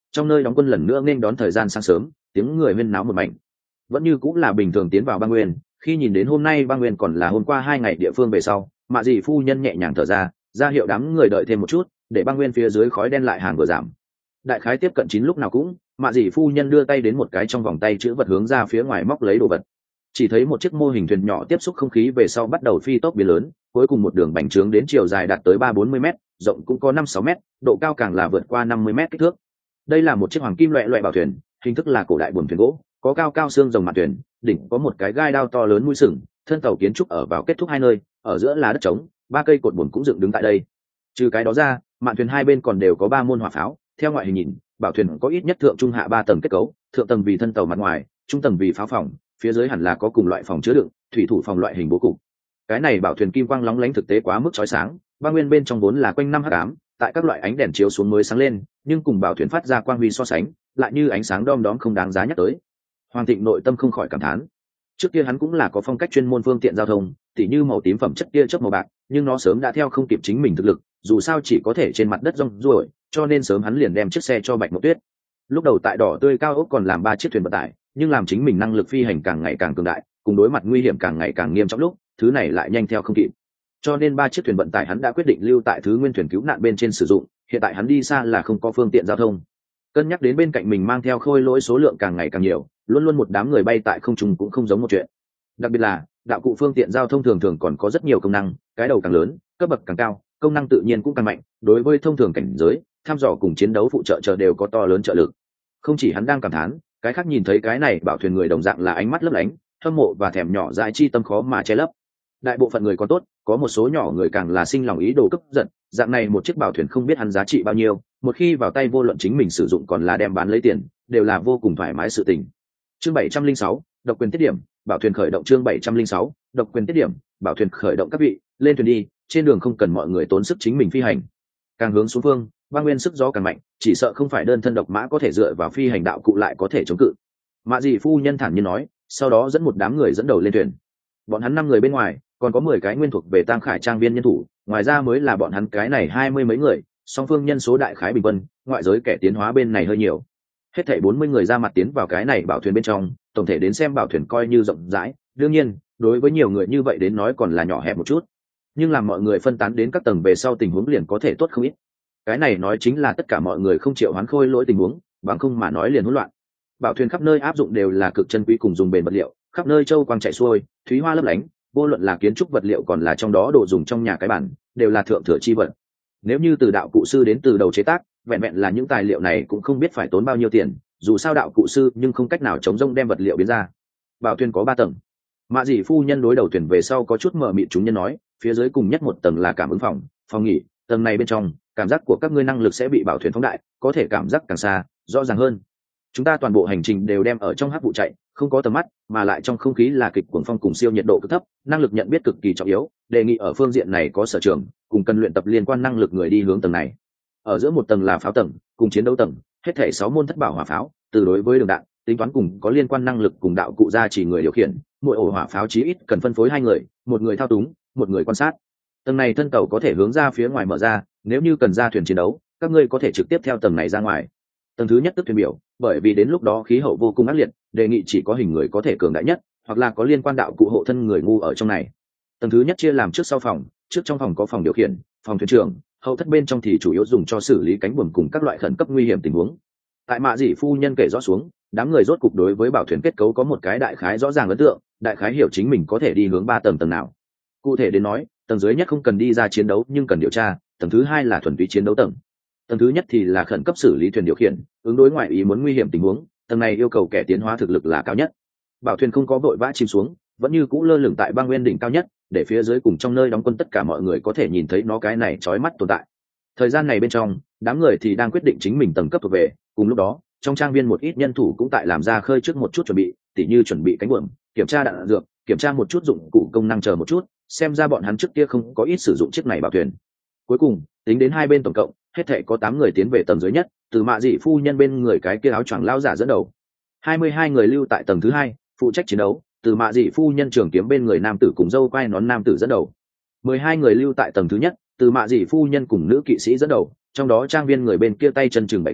trong nơi đóng quân lần nữa nên đón thời gian sáng sớm, tiếng người huyên náo một mảnh. Vẫn như cũng là bình thường tiến vào băng nguyên, khi nhìn đến hôm nay băng nguyên còn là hôm qua 2 ngày địa phương về sau, mạ dì phu nhân nhẹ nhàng thở ra hiệu đám người đợi thêm một chút, để băng nguyên phía dưới khói đen lại hàng vừa giảm. Đại khái tiếp cận 9 lúc nào cũng, mạ dì phu nhân đưa tay đến một cái trong vòng tay chữ vật hướng ra phía ngoài móc lấy đồ vật. Chỉ thấy một chiếc mô hình thuyền nhỏ tiếp xúc không khí về sau bắt đầu phi tốc biến lớn, cuối cùng một đường bành trướng đến chiều dài đạt tới 3-40 m, rộng cũng có 5-6 m, độ cao càng là vượt qua 50 m kích thước. Đây là một chiếc hoàng kim loẹ bảo thuyền, hình thức là cổ đại buồm thuyền gỗ, có cao cao xương rồng mặt thuyền, đỉnh có một cái gai đao to lớn mũi sừng, thân tàu kiến trúc ở vào kết thúc hai nơi, ở giữa là đất trống, 3 cây cột buồm cũng dựng đứng tại đây. Trừ cái đó ra, mạn thuyền hai bên còn đều có 3 môn hỏa pháo. Theo ngoại hình nhìn, bảo thuyền có ít nhất thượng trung hạ 3 tầng kết cấu, thượng tầng vì thân tàu mặt ngoài, trung tầng vì pháo phòng, phía dưới hẳn là có cùng loại phòng chứa đựng, thủy thủ phòng loại hình bố cục. Cái này bảo thuyền kim quang lóng lánh thực tế quá mức chói sáng, băng nguyên bên trong vốn là quanh năm hắc ám, tại các loại ánh đèn chiếu xuống mới sáng lên, nhưng cùng bảo thuyền phát ra quang huy so sánh, lại như ánh sáng đom đóm không đáng giá nhắc tới. Hoàng Thịnh nội tâm không khỏi cảm thán. Trước kia hắn cũng là có phong cách chuyên môn phương tiện giao thông, tỉ như màu tím phẩm chất kia chớp màu bạc, nhưng nó sớm đã theo không kịp chính mình thực lực, dù sao chỉ có thể trên mặt đất rong ruổi, cho nên sớm hắn liền đem chiếc xe cho Bạch Mộng Tuyết. Lúc đầu tại đỏ tươi cao ốc còn làm 3 chiếc thuyền vận tải, nhưng làm chính mình năng lực phi hành càng ngày càng cường đại, cùng đối mặt nguy hiểm càng ngày càng nghiêm trọng lúc, thứ này lại nhanh theo không kịp. Cho nên 3 chiếc thuyền vận tải hắn đã quyết định lưu tại thứ nguyên thuyền cứu nạn bên trên sử dụng, hiện tại hắn đi xa là không có phương tiện giao thông. Cân nhắc đến bên cạnh mình mang theo khôi lỗi số lượng càng ngày càng nhiều, luôn luôn một đám người bay tại không trung cũng không giống một chuyện. Đặc biệt là đạo cụ phương tiện giao thông thường thường còn có rất nhiều công năng, cái đầu càng lớn, cấp bậc càng cao, công năng tự nhiên cũng càng mạnh, đối với thông thường cảnh giới, tham dò cùng chiến đấu phụ trợ chờ đều có to lớn trợ lực. Không chỉ hắn đang cảm thán, cái khác nhìn thấy cái này bảo thuyền người đồng dạng là ánh mắt lấp lánh, hâm mộ và thèm nhỏ dại chi tâm khó mà che lấp. Đại bộ phận người có tốt, có một số nhỏ người càng là sinh lòng ý đồ cướp giật, dạng này một chiếc bảo thuyền không biết hắn giá trị bao nhiêu, một khi vào tay vô luận chính mình sử dụng còn là đem bán lấy tiền, đều là vô cùng thoải mái sự tình. Chương 706, độc quyền tiết điểm, bảo thuyền khởi động. Chương 706, độc quyền tiết điểm, bảo thuyền khởi động. Các vị, lên thuyền đi, trên đường không cần mọi người tốn sức chính mình phi hành. Càng hướng xuống phương, băng nguyên sức gió càng mạnh, chỉ sợ không phải đơn thân độc mã có thể dựa vào phi hành đạo cụ lại có thể chống cự. Mạ Dị phu nhân thản nhiên nói, sau đó dẫn một đám người dẫn đầu lên thuyền. Bọn hắn 5 người bên ngoài, còn có 10 cái nguyên thuộc về Tang Khải trang viên nhân thủ, ngoài ra mới là bọn hắn cái này 20 mấy người, song phương nhân số đại khái bình quân, ngoại giới kẻ tiến hóa bên này hơi nhiều. Hết thảy 40 người ra mặt tiến vào cái này bảo thuyền bên trong, tổng thể đến xem bảo thuyền coi như rộng rãi, đương nhiên, đối với nhiều người như vậy đến nói còn là nhỏ hẹp một chút. Nhưng làm mọi người phân tán đến các tầng về sau tình huống liền có thể tốt không ít. Cái này nói chính là tất cả mọi người không chịu hoán khôi lỗi tình huống, bằng không mà nói liền hỗn loạn. Bảo thuyền khắp nơi áp dụng đều là cực chân quý cùng dùng bền vật liệu, khắp nơi châu quang chạy xuôi, thúy hoa lấp lánh, vô luận là kiến trúc vật liệu còn là trong đó đồ dùng trong nhà cái bản, đều là thượng thừa chi vật. Nếu như từ đạo cụ sư đến từ đầu chế tác, vẹn vẹn là những tài liệu này cũng không biết phải tốn bao nhiêu tiền, dù sao đạo cụ sư nhưng không cách nào chống rông đem vật liệu biến ra. Bảo thuyền có 3 tầng. Mạ Dị phu nhân đối đầu thuyền về sau có chút mờ mịt chúng nhân nói, phía dưới cùng nhất một tầng là cảm ứng phòng, phòng nghỉ, tầng này bên trong, cảm giác của các ngươi năng lực sẽ bị bảo thuyền phóng đại, có thể cảm giác càng xa, rõ ràng hơn. Chúng ta toàn bộ hành trình đều đem ở trong hắc vụ chạy, không có tầm mắt, mà lại trong không khí là kịch cuồng phong cùng siêu nhiệt độ cực thấp, năng lực nhận biết cực kỳ trọng yếu, đề nghị ở phương diện này có sở trường, cùng cần luyện tập liên quan năng lực người đi hướng tầng này. Ở giữa một tầng là pháo tầng, cùng chiến đấu tầng, hết thảy 6 môn thất bảo hỏa pháo, từ đối với đường đạn, tính toán cùng có liên quan năng lực cùng đạo cụ ra chỉ người điều khiển, mỗi ổ hỏa pháo chí ít cần phân phối 2 người, một người thao túng, một người quan sát. Tầng này thân tàu có thể hướng ra phía ngoài mở ra, nếu như cần ra thuyền chiến đấu, các ngươi có thể trực tiếp theo tầng này ra ngoài. Tầng thứ nhất tức thuyền biểu, bởi vì đến lúc đó khí hậu vô cùng ác liệt, đề nghị chỉ có hình người có thể cường đại nhất, hoặc là có liên quan đạo cụ hộ thân người ngu ở trong này. Tầng thứ nhất chia làm trước sau phòng, trước trong phòng có phòng điều khiển, phòng thuyền trưởng, hậu thất bên trong thì chủ yếu dùng cho xử lý cánh buồm cùng các loại khẩn cấp nguy hiểm tình huống. Tại Mạ Dị phu nhân kể rõ xuống, đám người rốt cục đối với bảo thuyền kết cấu có một cái đại khái rõ ràng ấn tượng, đại khái hiểu chính mình có thể đi hướng 3 tầng nào. Cụ thể đến nói, tầng dưới nhất không cần đi ra chiến đấu nhưng cần điều tra, tầng thứ 2 là thuần túy chiến đấu tầng. Tầng thứ nhất thì là khẩn cấp xử lý thuyền điều khiển, ứng đối ngoại ý muốn nguy hiểm tình huống, tầng này yêu cầu kẻ tiến hóa thực lực là cao nhất. Bảo thuyền không có vội vã chìm xuống, vẫn như cũ lơ lửng tại băng nguyên đỉnh cao nhất, để phía dưới cùng trong nơi đóng quân tất cả mọi người có thể nhìn thấy nó cái này chói mắt tồn tại. Thời gian này bên trong, đám người thì đang quyết định chính mình tầng cấp thuộc về, cùng lúc đó, trong trang viên một ít nhân thủ cũng tại làm ra khơi trước một chút chuẩn bị, tỉ như chuẩn bị cánh buồm, kiểm tra đạn dược, kiểm tra một chút dụng cụ công năng chờ một chút, xem ra bọn hắn trước kia không có ít sử dụng chiếc này bảo thuyền. Cuối cùng, tính đến hai bên tổng cộng, hết thảy có 8 người tiến về tầng dưới nhất, từ Mạ Dị phu nhân bên người cái kia áo choàng lão giả dẫn đầu. 22 người lưu tại tầng thứ 2, phụ trách chiến đấu, từ Mạ Dị phu nhân trường kiếm bên người nam tử cùng dâu quai nón nam tử dẫn đầu. 12 người lưu tại tầng thứ nhất, từ Mạ Dị phu nhân cùng nữ kỵ sĩ dẫn đầu, trong đó trang viên người bên kia tay chân chừng 7 cái,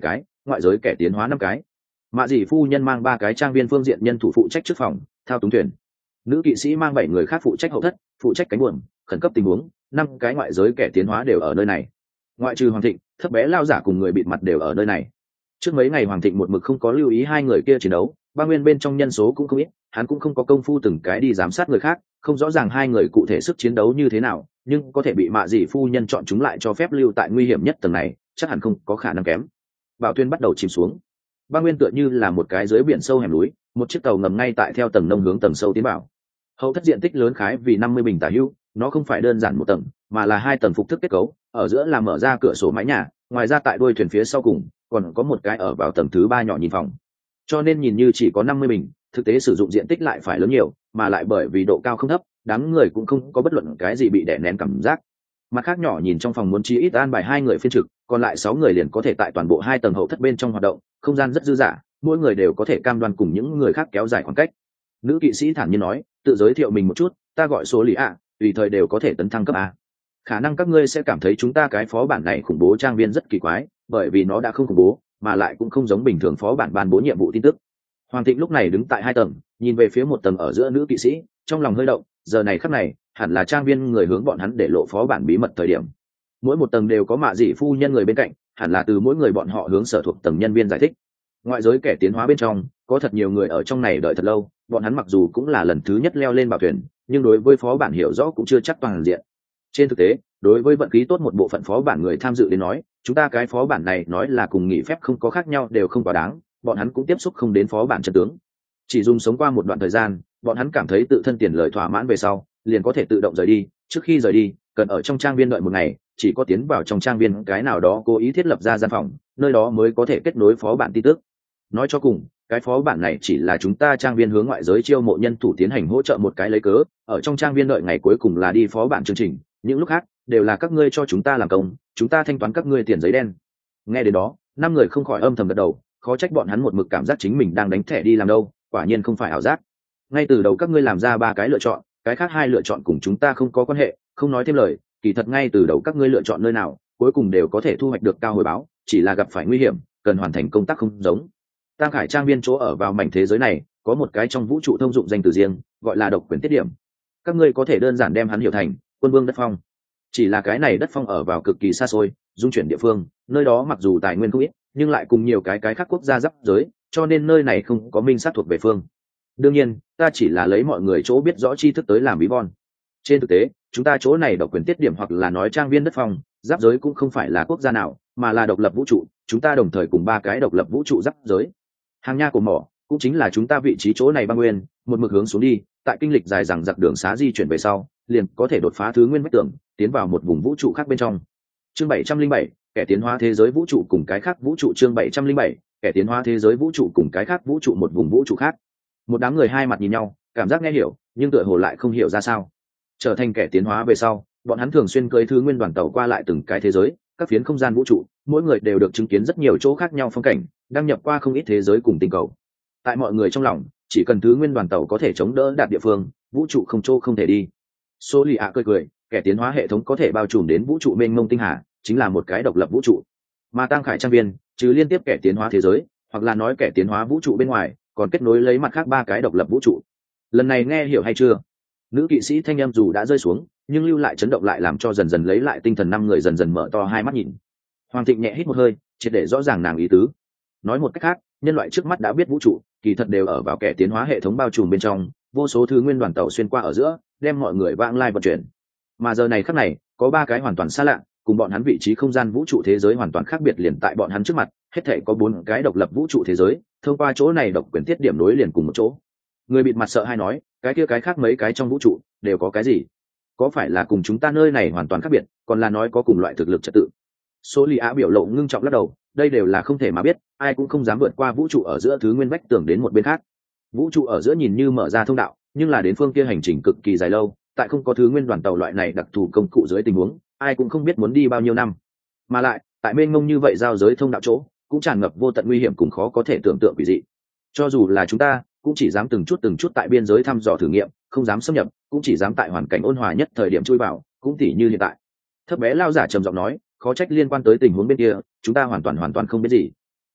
ngoại giới kẻ tiến hóa 5 cái. Mạ dị phu nhân mang 3 cái trang viên phương diện nhân thủ phụ trách trước phòng thao túng thuyền, nữ kỵ sĩ mang 7 người khác phụ trách hậu thất, phụ trách cánh buồm khẩn cấp tình huống. 5 cái ngoại giới kẻ tiến hóa đều ở nơi này, ngoại trừ Hoàng Thịnh, thấp bé lao giả cùng người bịt mặt đều ở nơi này. Trước mấy ngày Hoàng Thịnh một mực không có lưu ý hai người kia chiến đấu, băng nguyên bên trong nhân số cũng không ít, hắn cũng không có công phu từng cái đi giám sát người khác, không rõ ràng hai người cụ thể sức chiến đấu như thế nào, nhưng có thể bị Mạ dị phu nhân chọn chúng lại cho phép lưu tại nguy hiểm nhất tầng này, chắc hẳn không có khả năng kém. Bảo thuyền bắt đầu chìm xuống, băng nguyên tựa như là một cái dưới biển sâu hẻm núi, một chiếc tàu ngầm ngay tại theo tầng nông hướng tầng sâu tiến vào. Hậu thất diện tích lớn khái vì 50 bình tả hữu, nó không phải đơn giản một tầng, mà là 2 tầng phục thức kết cấu, ở giữa là mở ra cửa sổ mái nhà, ngoài ra tại đuôi thuyền phía sau cùng còn có một cái ở vào tầng thứ 3 nhỏ nhìn phòng. Cho nên nhìn như chỉ có 50 bình, thực tế sử dụng diện tích lại phải lớn nhiều, mà lại bởi vì độ cao không thấp, đám người cũng không có bất luận cái gì bị đè nén cảm giác. Mặt khác nhỏ nhìn trong phòng muốn chí ít an bài 2 người phiên trực, còn lại 6 người liền có thể tại toàn bộ 2 tầng hậu thất bên trong hoạt động, không gian rất dư dả, mỗi người đều có thể cam đoan cùng những người khác kéo dài khoảng cách. Nữ kỵ sĩ thản nhiên nói, tự giới thiệu mình một chút, ta gọi số lý ạ, tùy thời đều có thể tấn thăng cấp A. Khả năng các ngươi sẽ cảm thấy chúng ta cái phó bản này khủng bố trang viên rất kỳ quái, bởi vì nó đã không khủng bố, mà lại cũng không giống bình thường phó bản ban bố nhiệm vụ tin tức. Hoàng Thịnh lúc này đứng tại 2 tầng, nhìn về phía một tầng ở giữa nữ kỵ sĩ, trong lòng hơi động, giờ này khắc này, hẳn là trang viên người hướng bọn hắn để lộ phó bản bí mật thời điểm. Mỗi một tầng đều có Mạ dị phu nhân người bên cạnh, hẳn là từ mỗi người bọn họ hướng sở thuộc tầng nhân viên giải thích. Ngoại giới kẻ tiến hóa bên trong, có thật nhiều người ở trong này đợi thật lâu, bọn hắn mặc dù cũng là lần thứ nhất leo lên bảo thuyền, nhưng đối với phó bản hiểu rõ cũng chưa chắc toàn diện. Trên thực tế, đối với vận khí tốt một bộ phận phó bản người tham dự đến nói, chúng ta cái phó bản này nói là cùng nghỉ phép không có khác nhau đều không quá đáng, bọn hắn cũng tiếp xúc không đến phó bản chân tướng. Chỉ dùng sống qua một đoạn thời gian, bọn hắn cảm thấy tự thân tiền lời thỏa mãn về sau, liền có thể tự động rời đi. Trước khi rời đi, cần ở trong trang viên đợi một ngày, chỉ có tiến vào trong trang viên cái nào đó cố ý thiết lập ra gian phòng, nơi đó mới có thể kết nối phó bản tin tức. Nói cho cùng, cái phó bản này chỉ là chúng ta trang viên hướng ngoại giới chiêu mộ nhân thủ tiến hành hỗ trợ một cái lấy cớ, ở trong trang viên đợi ngày cuối cùng là đi phó bản chương trình, những lúc khác đều là các ngươi cho chúng ta làm công, chúng ta thanh toán các ngươi tiền giấy đen. Nghe đến đó, 5 người không khỏi âm thầm gật đầu, khó trách bọn hắn một mực cảm giác chính mình đang đánh thẻ đi làm đâu, quả nhiên không phải ảo giác. Ngay từ đầu các ngươi làm ra 3 cái lựa chọn, cái khác 2 lựa chọn cùng chúng ta không có quan hệ, không nói thêm lời, kỳ thật ngay từ đầu các ngươi lựa chọn nơi nào, cuối cùng đều có thể thu hoạch được cao hồi báo, chỉ là gặp phải nguy hiểm, cần hoàn thành công tác không giống. Tam Khải trang viên chỗ ở vào mảnh thế giới này, có một cái trong vũ trụ thông dụng danh từ riêng, gọi là độc quyền tiết điểm. Các ngươi có thể đơn giản đem hắn hiểu thành quân vương đất phong. Chỉ là cái này đất phong ở vào cực kỳ xa xôi, dung chuyển địa phương, nơi đó mặc dù tài nguyên không ít, nhưng lại cùng nhiều cái khác quốc gia giáp giới, cho nên nơi này không có minh sát thuộc về phương. Đương nhiên, ta chỉ là lấy mọi người chỗ biết rõ tri thức tới làm ví von. Trên thực tế, chúng ta chỗ này độc quyền tiết điểm hoặc là nói trang viên đất phong, giáp giới cũng không phải là quốc gia nào, mà là độc lập vũ trụ, chúng ta đồng thời cùng 3 cái độc lập vũ trụ giáp giới. Hàng nha của mỏ cũng chính là chúng ta vị trí chỗ này băng nguyên, một mực hướng xuống đi, tại kinh lịch dài dằng dặc đường xá di chuyển về sau, liền có thể đột phá thứ nguyên vách tường, tiến vào một vùng vũ trụ khác bên trong. Chương 707, kẻ tiến hóa thế giới vũ trụ cùng cái khác vũ trụ. Chương 707, kẻ tiến hóa thế giới vũ trụ cùng cái khác vũ trụ, một vùng vũ trụ khác. Một đám người hai mặt nhìn nhau, cảm giác nghe hiểu, nhưng tựa hồ lại không hiểu ra sao. Trở thành kẻ tiến hóa về sau, bọn hắn thường xuyên cưỡi thứ nguyên đoàn tàu qua lại từng cái thế giới, các phiến không gian vũ trụ, mỗi người đều được chứng kiến rất nhiều chỗ khác nhau phong cảnh, đăng nhập qua không ít thế giới cùng tinh cầu. Tại mọi người trong lòng, chỉ cần thứ nguyên đoàn tàu có thể chống đỡ đạt địa phương, vũ trụ không chỗ không thể đi. Số lì ạ cười cười, kẻ tiến hóa hệ thống có thể bao trùm đến vũ trụ mênh mông tinh hà, chính là một cái độc lập vũ trụ. Mà Tam Khải trang viên, trừ liên tiếp kẻ tiến hóa thế giới, hoặc là nói kẻ tiến hóa vũ trụ bên ngoài, còn kết nối lấy mặt khác 3 cái độc lập vũ trụ. Lần này nghe hiểu hay chưa? Nữ kỵ sĩ thanh âm dù đã rơi xuống, nhưng lưu lại chấn động lại làm cho dần dần lấy lại tinh thần 5 người dần dần mở to hai mắt nhìn. Hoàng Thịnh nhẹ hít một hơi, triệt để rõ ràng nàng ý tứ. Nói một cách khác, nhân loại trước mắt đã biết vũ trụ kỳ thật đều ở vào kẻ tiến hóa hệ thống bao trùm bên trong, vô số thứ nguyên đoàn tàu xuyên qua ở giữa, đem mọi người vãng lai vận chuyển. Mà giờ này khắc này, có 3 cái hoàn toàn xa lạ, cùng bọn hắn vị trí không gian vũ trụ thế giới hoàn toàn khác biệt liền tại bọn hắn trước mặt, hết thảy có 4 cái độc lập vũ trụ thế giới, thông qua chỗ này độc quyền thiết điểm nối liền cùng một chỗ. Người bịt mặt sợ hai nói, cái kia cái khác mấy cái trong vũ trụ đều có cái gì? Có phải là cùng chúng ta nơi này hoàn toàn khác biệt, còn là nói có cùng loại thực lực trật tự? Số lì á biểu lộ ngưng trọng lắc đầu, đây đều là không thể mà biết, ai cũng không dám vượt qua vũ trụ ở giữa thứ nguyên vách tường đến một bên khác. Vũ trụ ở giữa nhìn như mở ra thông đạo, nhưng là đến phương kia hành trình cực kỳ dài lâu, tại không có thứ nguyên đoàn tàu loại này đặc thù công cụ dưới tình huống, ai cũng không biết muốn đi bao nhiêu năm. Mà lại, tại mênh mông như vậy giao giới thông đạo chỗ, cũng tràn ngập vô tận nguy hiểm cùng khó có thể tưởng tượng quỷ dị. Cho dù là chúng ta, cũng chỉ dám từng chút tại biên giới thăm dò thử nghiệm, không dám xâm nhập, cũng chỉ dám tại hoàn cảnh ôn hòa nhất thời điểm chui vào, cũng tỉ như hiện tại. Thấp bé lao giả trầm giọng nói, khó trách liên quan tới tình huống bên kia, chúng ta hoàn toàn không biết gì.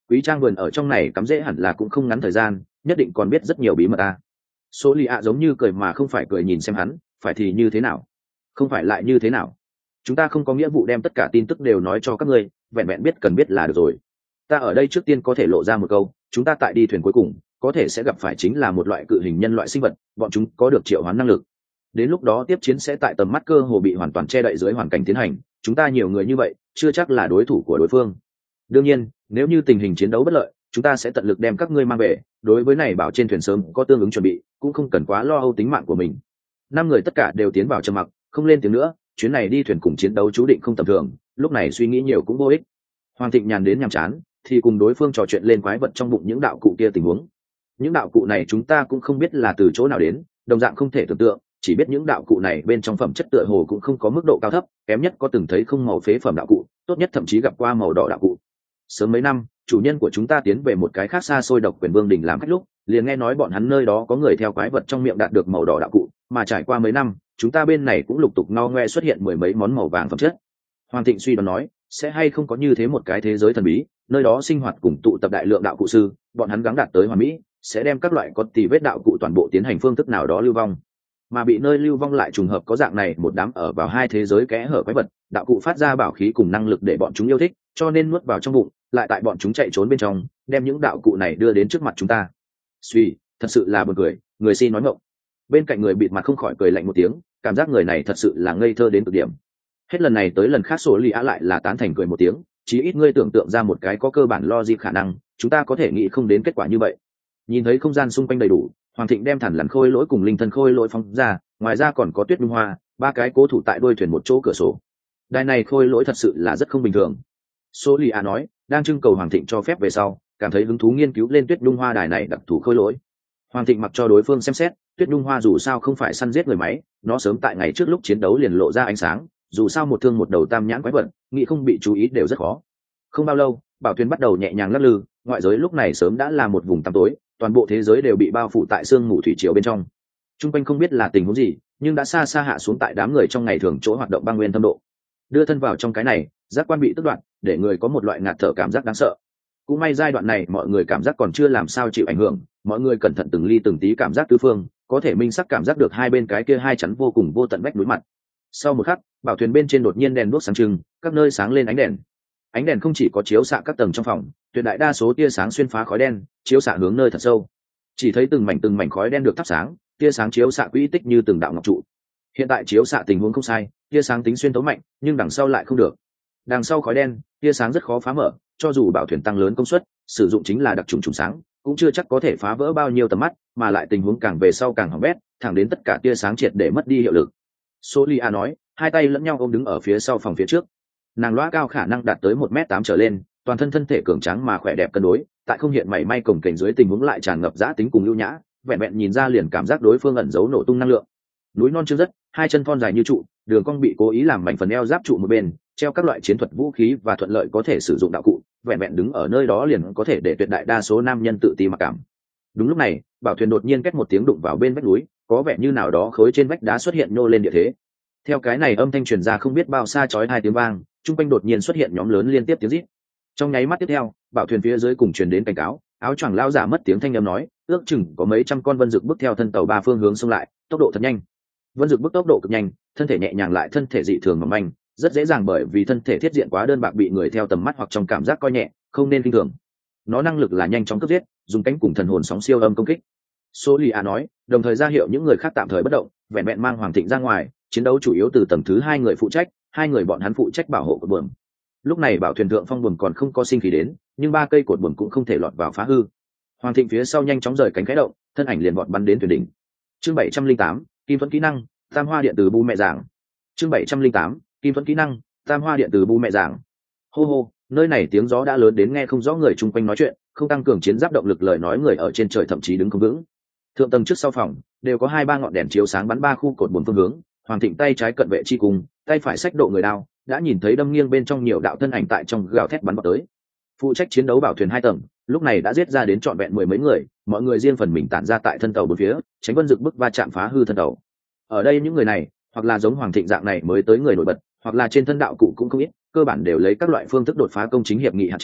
Quý trang vườn ở trong này cắm rễ hẳn là cũng không ngắn thời gian, nhất định còn biết rất nhiều bí mật ta. Số lì ạ giống như cười mà không phải cười nhìn xem hắn, phải thì như thế nào? Không phải lại như thế nào? Chúng ta không có nghĩa vụ đem tất cả tin tức đều nói cho các ngươi, vẹn vẹn biết cần biết là được rồi. Ta ở đây trước tiên có thể lộ ra một câu, chúng ta tại đi thuyền cuối cùng có thể sẽ gặp phải chính là một loại cự hình nhân loại sinh vật, bọn chúng có được triệu hoán năng lực. Đến lúc đó tiếp chiến sẽ tại tầm mắt cơ hồ bị hoàn toàn che đậy dưới hoàn cảnh tiến hành, chúng ta nhiều người như vậy chưa chắc là đối thủ của đối phương. Đương nhiên nếu như tình hình chiến đấu bất lợi, chúng ta sẽ tận lực đem các ngươi mang về, đối với này bảo trên thuyền sớm có tương ứng chuẩn bị, cũng không cần quá lo âu tính mạng của mình. 5 người tất cả đều tiến vào trầm mặc, không lên tiếng nữa. Chuyến này đi thuyền cùng chiến đấu chú định không tầm thường, lúc này suy nghĩ nhiều cũng vô ích. Hoàng Thịnh nhàn đến nhàm chán thì cùng đối phương trò chuyện lên quái vật trong bụng những đạo cụ kia tình huống. Những đạo cụ này chúng ta cũng không biết là từ chỗ nào đến, đồng dạng không thể tưởng tượng, chỉ biết những đạo cụ này bên trong phẩm chất tựa hồ cũng không có mức độ cao thấp, kém nhất có từng thấy không màu phế phẩm đạo cụ, tốt nhất thậm chí gặp qua màu đỏ đạo cụ. Sớm mấy năm, chủ nhân của chúng ta tiến về một cái khác xa xôi độc quyền vương đình làm khách lúc, liền nghe nói bọn hắn nơi đó có người theo quái vật trong miệng đạt được màu đỏ đạo cụ, mà trải qua mấy năm, chúng ta bên này cũng lục tục no ngoe xuất hiện 10 mấy món màu vàng phẩm chất. Hoàng Thịnh suy đoán nói, sẽ hay không có như thế một cái thế giới thần bí, nơi đó sinh hoạt cùng tụ tập đại lượng đạo cụ sư, bọn hắn gắng đạt tới hoàn mỹ, sẽ đem các loại có tì vết đạo cụ toàn bộ tiến hành phương thức nào đó lưu vong, mà bị nơi lưu vong lại trùng hợp có dạng này một đám ở vào hai thế giới kẽ hở quái vật, đạo cụ phát ra bảo khí cùng năng lực để bọn chúng yêu thích, cho nên nuốt vào trong bụng, lại tại bọn chúng chạy trốn bên trong, đem những đạo cụ này đưa đến trước mặt chúng ta. Suy, thật sự là buồn cười, người xin nói ngọng. Bên cạnh người bịt mặt không khỏi cười lạnh một tiếng, cảm giác người này thật sự là ngây thơ đến cực điểm. Hết lần này tới lần khác số lì á lại là tán thành cười một tiếng, chí ít ngươi tưởng tượng ra một cái có cơ bản logic khả năng, chúng ta có thể nghĩ không đến kết quả như vậy. Nhìn thấy không gian xung quanh đầy đủ, Hoàng Thịnh đem thản lằn khôi lỗi cùng linh thân khôi lỗi phóng ra, ngoài ra còn có tuyết nhung hoa, 3 cái cố thủ tại đuôi thuyền một chỗ cửa sổ. Đài này khôi lỗi thật sự là rất không bình thường. Số lì á nói, đang trưng cầu Hoàng Thịnh cho phép về sau, cảm thấy hứng thú nghiên cứu lên tuyết nhung hoa đài này đặc thù khôi lỗi. Hoàng Thịnh mặc cho đối phương xem xét, tuyết nhung hoa dù sao không phải săn giết người máy, nó sớm tại ngày trước lúc chiến đấu liền lộ ra ánh sáng, dù sao một thương một đầu tam nhãn quái vật, nghĩ không bị chú ý đều rất khó. Không bao lâu, bảo thuyền bắt đầu nhẹ nhàng lắc lư, ngoại giới lúc này sớm đã là một vùng tăm tối, toàn bộ thế giới đều bị bao phủ tại sương mù thủy triều bên trong. Trung quanh không biết là tình huống gì, nhưng đã xa xa hạ xuống tại đám người trong ngày thường chỗ hoạt động băng nguyên thâm độ. Đưa thân vào trong cái này, giác quan bị tước đoạt, để người có một loại ngạt thở cảm giác đáng sợ. Cũng may giai đoạn này mọi người cảm giác còn chưa làm sao chịu ảnh hưởng, mọi người cẩn thận từng ly từng tí cảm giác tứ phương, có thể minh sắc cảm giác được hai bên cái kia hai chắn vô cùng vô tận vách núi mặt. Sau một khắc, bảo thuyền bên trên đột nhiên đèn đuốc sáng trưng, các nơi sáng lên ánh đèn. Ánh đèn không chỉ có chiếu xạ các tầng trong phòng, tuyệt đại đa số tia sáng xuyên phá khói đen, chiếu xạ hướng nơi thật sâu. Chỉ thấy từng mảnh khói đen được thắp sáng, tia sáng chiếu xạ quỹ tích như từng đạo ngọc trụ. Hiện tại chiếu xạ tình huống không sai, tia sáng tính xuyên tấu mạnh, nhưng đằng sau lại không được. Đằng sau khói đen, tia sáng rất khó phá mở, cho dù bảo thuyền tăng lớn công suất, sử dụng chính là đặc trùng trùng sáng, cũng chưa chắc có thể phá vỡ bao nhiêu tầm mắt, mà lại tình huống càng về sau càng hỏng bét, thẳng đến tất cả tia sáng triệt để mất đi hiệu lực. Solia nói, hai tay lẫn nhau ôm đứng ở phía sau phòng phía trước. Nàng loa cao khả năng đạt tới 1m8 trở lên, toàn thân thân thể cường tráng mà khỏe đẹp cân đối, tại không hiện mảy may cồng kềnh dưới tình huống lại tràn ngập dã tính cùng ưu nhã, vẹn vẹn nhìn ra liền cảm giác đối phương ẩn giấu nổ tung năng lượng. Núi non chưa dứt, hai chân thon dài như trụ, đường cong bị cố ý làm mảnh phần eo giáp trụ một bên, treo các loại chiến thuật vũ khí và thuận lợi có thể sử dụng đạo cụ, vẹn vẹn đứng ở nơi đó liền có thể để tuyệt đại đa số nam nhân tự ti mặc cảm. Đúng lúc này, bảo thuyền đột nhiên két một tiếng đụng vào bên vách núi, có vẻ như nào đó khối trên vách đá xuất hiện nhô lên địa thế. Theo cái này âm thanh truyền ra không biết bao xa chói hai tiếng vang, trung quanh đột nhiên xuất hiện nhóm lớn liên tiếp tiếng rít. Trong nháy mắt tiếp theo, bảo thuyền phía dưới cùng truyền đến cảnh cáo, áo choàng lao giả mất tiếng thanh âm nói, ước chừng có mấy trăm con vân dực bước theo thân tàu ba phương hướng xông lại, tốc độ thật nhanh. Vân dực bước tốc độ cực nhanh, thân thể nhẹ nhàng lại thân thể dị thường mỏng manh, rất dễ dàng bởi vì thân thể thiết diện quá đơn bạc bị người theo tầm mắt hoặc trong cảm giác coi nhẹ, không nên kinh thường. Nó năng lực là nhanh chóng cướp giết, dùng cánh cùng thần hồn sóng siêu âm công kích. Solia nói, đồng thời ra hiệu những người khác tạm thời bất động, vẹn vẹn mang Hoàng Thịnh ra ngoài, chiến đấu chủ yếu từ tầng thứ 2 người phụ trách, 2 người bọn hắn phụ trách bảo hộ cột buồm. Lúc này bảo thuyền thượng phong buồm còn không có sinh khí đến, nhưng 3 cây cột buồm cũng không thể lọt vào phá hư. Hoàng Thịnh phía sau nhanh chóng rời cánh khẽ động, thân ảnh liền vọt bắn đến thuyền đỉnh. Chương 708, Kim Thuẫn kỹ năng, Tam Hoa điện từ bu mẹ giảng. Chương 708, Kim Thuẫn kỹ năng, Tam Hoa điện từ bu mẹ giảng. Hô hô, nơi này tiếng gió đã lớn đến nghe không rõ người chung quanh nói chuyện, không tăng cường chiến giáp động lực lời nói người ở trên trời thậm chí đứng không vững. Thượng tầng trước sau phòng đều có 2-3 ngọn đèn chiếu sáng bắn 3 khu cột buồm phương hướng. Hoàng Thịnh tay trái cận vệ chi cùng, tay phải xách độ người đao, đã nhìn thấy đâm nghiêng bên trong nhiều đạo thân ảnh tại trong gào thét bắn vào tới. Phụ trách chiến đấu bảo thuyền 2 tầng, lúc này đã giết ra đến trọn vẹn 10 mấy người, mọi người riêng phần mình tản ra tại thân tàu bốn phía, tránh vân dực bức va chạm phá hư thân tàu. Ở đây những người này, hoặc là giống Hoàng Thịnh dạng này mới tới người nổi bật, hoặc là trên thân đạo cụ cũng không ít, cơ bản đều lấy các loại phương thức đột phá công chính hiệp nghị hạn chế,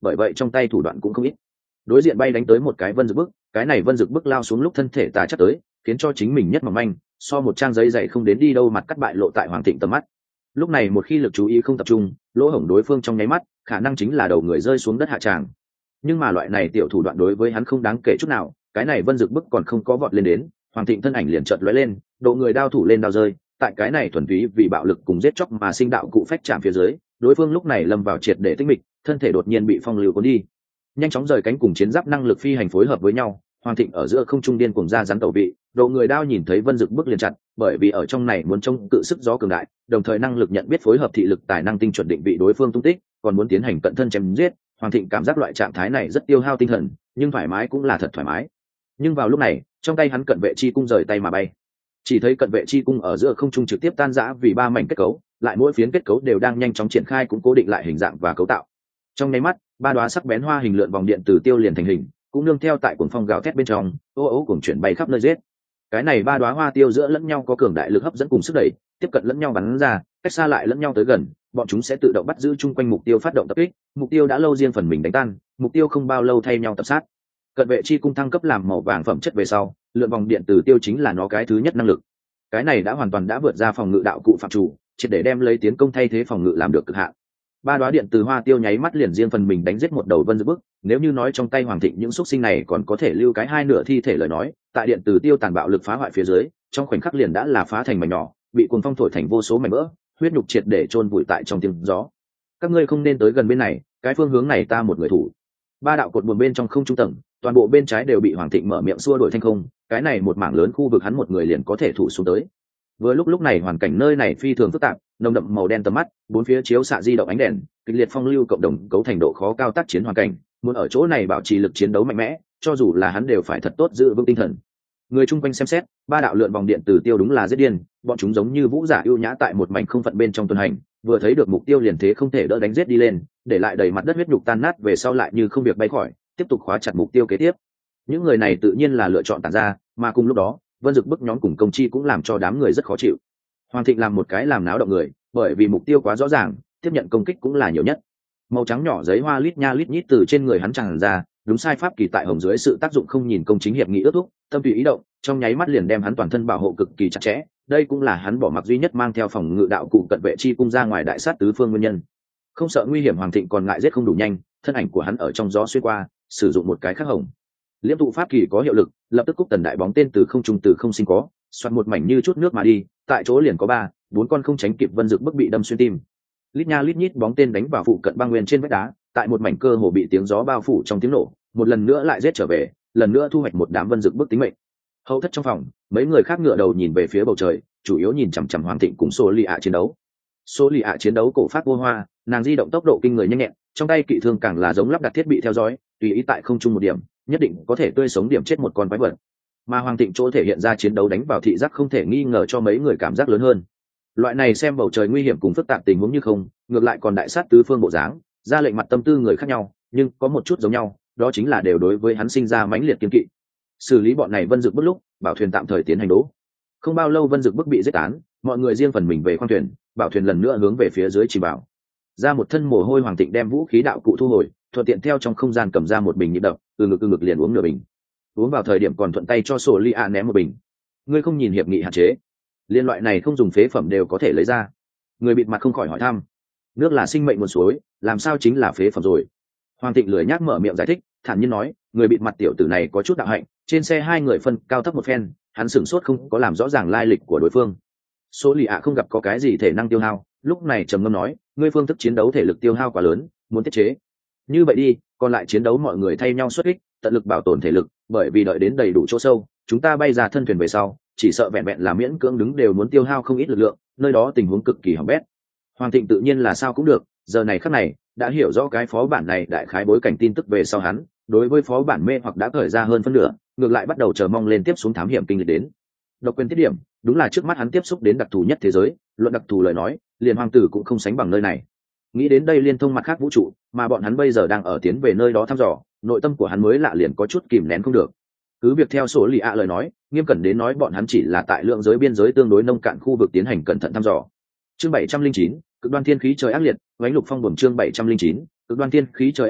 bởi vậy trong tay thủ đoạn cũng không ít. Đối diện bay đánh tới một cái vân dực bức, cái này vân dực bức lao xuống lúc thân thể tà chắc tới, khiến cho chính mình nhất mỏng manh, so một trang giấy dày không đến đi đâu, mặt cắt bại lộ tại Hoàng Thịnh tầm mắt. Lúc này một khi lực chú ý không tập trung, lỗ hổng đối phương trong nháy mắt, khả năng chính là đầu người rơi xuống đất hạ tràng. Nhưng mà loại này tiểu thủ đoạn đối với hắn không đáng kể chút nào, cái này vân dực bức còn không có vọt lên đến, Hoàng Thịnh thân ảnh liền chợt lóe lên, độ người đao thủ lên đao rơi, tại cái này thuần túy vì bạo lực cùng giết chóc mà sinh đạo cụ phách chạm phía dưới, đối phương lúc này lâm vào triệt để tĩnh mịch, thân thể đột nhiên bị phong lưu cuốn đi, nhanh chóng rời cánh cùng chiến giáp năng lực phi hành phối hợp với nhau. Hoàng Thịnh ở giữa không trung điên cuồng ra rắn tẩu vị, độ người đao nhìn thấy vân dực bước liền chặt, bởi vì ở trong này muốn trông cự sức gió cường đại, đồng thời năng lực nhận biết phối hợp thị lực tài năng tinh chuẩn định vị đối phương tung tích, còn muốn tiến hành cận thân chém giết. Hoàng Thịnh cảm giác loại trạng thái này rất tiêu hao tinh thần, nhưng thoải mái cũng là thật thoải mái. Nhưng vào lúc này, trong tay hắn cận vệ chi cung rời tay mà bay, chỉ thấy cận vệ chi cung ở giữa không trung trực tiếp tan rã vì ba mảnh kết cấu, lại mỗi phiến kết cấu đều đang nhanh chóng triển khai cũng cố định lại hình dạng và cấu tạo. Trong nháy mắt, ba đóa sắc bén hoa hình lượn vòng điện từ tiêu liền thành hình, cũng nương theo tại cuồng phong gào thét bên trong, ô ô cuồng chuyển bay khắp nơi giết. Cái này ba đóa hoa tiêu giữa lẫn nhau có cường đại lực hấp dẫn cùng sức đẩy, tiếp cận lẫn nhau bắn ra, cách xa lại lẫn nhau tới gần, bọn chúng sẽ tự động bắt giữ chung quanh mục tiêu phát động tập kích, mục tiêu đã lâu riêng phần mình đánh tan, mục tiêu không bao lâu thay nhau tập sát. Cận vệ chi cung thăng cấp làm màu vàng phẩm chất về sau, lượn vòng điện từ tiêu chính là nó cái thứ nhất năng lực. Cái này đã hoàn toàn đã vượt ra phòng ngự đạo cụ phạm chủ, triệt để đem lấy tiến công thay thế phòng ngự làm được cực hạn. Ba đóa điện từ hoa tiêu nháy mắt liền riêng phần mình đánh giết một đầu vân dực bức, nếu như nói trong tay Hoàng Thịnh những xúc sinh này còn có thể lưu cái hai nửa thi thể lời nói, tại điện từ tiêu tàn bạo lực phá hoại phía dưới, trong khoảnh khắc liền đã là phá thành mảnh nhỏ, bị cuồng phong thổi thành vô số mảnh vỡ, huyết nhục triệt để chôn vùi tại trong tiếng gió. Các ngươi không nên tới gần bên này, cái phương hướng này ta một người thủ. Ba đạo cột buồm bên trong không trung tầng, toàn bộ bên trái đều bị Hoàng Thịnh mở miệng xua đuổi thanh không, cái này một mảng lớn khu vực hắn một người liền có thể thủ xuống tới. Vừa lúc này hoàn cảnh nơi này phi thường phức tạp, nồng đậm màu đen tầm mắt, bốn phía chiếu xạ di động ánh đèn, kịch liệt phong lưu cộng đồng cấu thành độ khó cao tác chiến hoàn cảnh, muốn ở chỗ này bảo trì lực chiến đấu mạnh mẽ, cho dù là hắn đều phải thật tốt giữ vững tinh thần. Người chung quanh xem xét, ba đạo lượn vòng điện từ tiêu đúng là giết điên, bọn chúng giống như vũ giả ưu nhã tại một mảnh không phận bên trong tuần hành, vừa thấy được mục tiêu liền thế không thể đỡ đánh giết đi lên, để lại đầy mặt đất huyết nhục tan nát về sau lại như không việc bay khỏi, tiếp tục khóa chặt mục tiêu kế tiếp. Những người này tự nhiên là lựa chọn tản ra, mà cùng lúc đó, vân dực bức nhóm cùng công chi cũng làm cho đám người rất khó chịu. Hoàng Thịnh làm một cái làm náo động người, bởi vì mục tiêu quá rõ ràng, tiếp nhận công kích cũng là nhiều nhất. Màu trắng nhỏ giấy hoa lít nha lít nhít từ trên người hắn tràn ra, đúng sai pháp kỳ tại hồng dưới sự tác dụng không nhìn công chính hiệp nghị ước thúc, tâm tùy ý động, trong nháy mắt liền đem hắn toàn thân bảo hộ cực kỳ chặt chẽ. Đây cũng là hắn bỏ mặc duy nhất mang theo phòng ngự đạo cụ cận vệ chi cung ra ngoài đại sát tứ phương nguyên nhân. Không sợ nguy hiểm, Hoàng Thịnh còn ngại giết không đủ nhanh, thân ảnh của hắn ở trong gió xuyên qua, sử dụng một cái khắc hồng liễm tụ pháp kỳ có hiệu lực, lập tức cúc tần đại bóng tên từ không trung từ không sinh có, xoát một mảnh như chút nước mà đi, tại chỗ liền có ba bốn con không tránh kịp vân dực bức bị đâm xuyên tim. Lít nha lít nhít bóng tên đánh vào phụ cận băng nguyên trên vách đá, tại một mảnh cơ hồ bị tiếng gió bao phủ trong tiếng nổ, một lần nữa lại giết trở về, lần nữa thu hoạch một đám vân dực bức tính mệnh. Hậu thất trong phòng, mấy người khác ngựa đầu nhìn về phía bầu trời, chủ yếu nhìn chằm chằm Hoàng Thịnh cùng Số Lì ạ chiến đấu. Số Lì ạ chiến đấu cổ phát vô hoa, nàng di động tốc độ kinh người nhanh nhẹn, trong tay kỵ thương càng là giống lắp đặt thiết bị theo dõi, tùy ý tại không trung một điểm, nhất định có thể tươi sống điểm chết một con quái vật. Mà Hoàng Thịnh chỗ thể hiện ra chiến đấu đánh vào thị giác không thể nghi ngờ cho mấy người cảm giác lớn hơn. Loại này xem bầu trời nguy hiểm cùng phức tạp tình huống như không, ngược lại còn đại sát tứ phương bộ dáng, ra lệnh mặt tâm tư người khác nhau, nhưng có một chút giống nhau, đó chính là đều đối với hắn sinh ra mãnh liệt kiên kỵ. Xử lý bọn này vân dực bức lúc, bảo thuyền tạm thời tiến hành đỗ. Không bao lâu vân dực bức bị giết tán, mọi người riêng phần mình về khoang thuyền, bảo thuyền lần nữa hướng về phía dưới chìm vào. Ra một thân mồ hôi, Hoàng Thịnh đem vũ khí đạo cụ thu hồi, thuận tiện theo trong không gian cầm ra một bình nhịp đập, từ ngực liền uống nửa bình. Uống vào thời điểm còn thuận tay cho Sổ Ly A ném một bình. Ngươi không nhìn hiệp nghị hạn chế, liên loại này không dùng phế phẩm đều có thể lấy ra. Người bịt mặt không khỏi hỏi thăm. Nước là sinh mệnh nguồn suối, làm sao chính là phế phẩm rồi? Hoàng Thịnh lười nhác mở miệng giải thích, thản nhiên nói, người bịt mặt tiểu tử này có chút đạo hạnh, trên xe hai người phân cao thấp một phen, hắn sửng sốt không có làm rõ ràng lai lịch của đối phương. Số lì ạ không gặp có cái gì thể năng tiêu hao, lúc này trầm ngâm nói, ngươi phương thức chiến đấu thể lực tiêu hao quá lớn, muốn tiết chế. Như vậy đi, còn lại chiến đấu mọi người thay nhau xuất kích, tận lực bảo tồn thể lực, bởi vì đợi đến đầy đủ chỗ sâu, chúng ta bay ra thân thuyền về sau, chỉ sợ vẹn vẹn là miễn cưỡng đứng đều muốn tiêu hao không ít lực lượng, nơi đó tình huống cực kỳ hỏng bét. Hoàng Thịnh tự nhiên là sao cũng được, giờ này khắc này đã hiểu rõ cái phó bản này đại khái bối cảnh tin tức về sau hắn, đối với phó bản mê hoặc đã cởi ra hơn phân nửa, ngược lại bắt đầu chờ mong lên tiếp xuống thám hiểm kinh lịch đến. Độc quyền tiết điểm, đúng là trước mắt hắn tiếp xúc đến đặc thù nhất thế giới, luận đặc thù lời nói, liền hoàng tử cũng không sánh bằng nơi này. Nghĩ đến đây liên thông mặt khác vũ trụ, mà bọn hắn bây giờ đang ở tiến về nơi đó thăm dò, nội tâm của hắn mới lạ liền có chút kìm nén không được. Cứ việc theo Số Lì ạ lời nói, nghiêm cẩn đến nói bọn hắn chỉ là tại lượng giới biên giới tương đối nông cạn khu vực tiến hành cẩn thận thăm dò. Chương 709, cực đoan thiên khí trời ác liệt, vánh lục phong bẩm chương 709, cực đoan thiên khí trời ác liệt,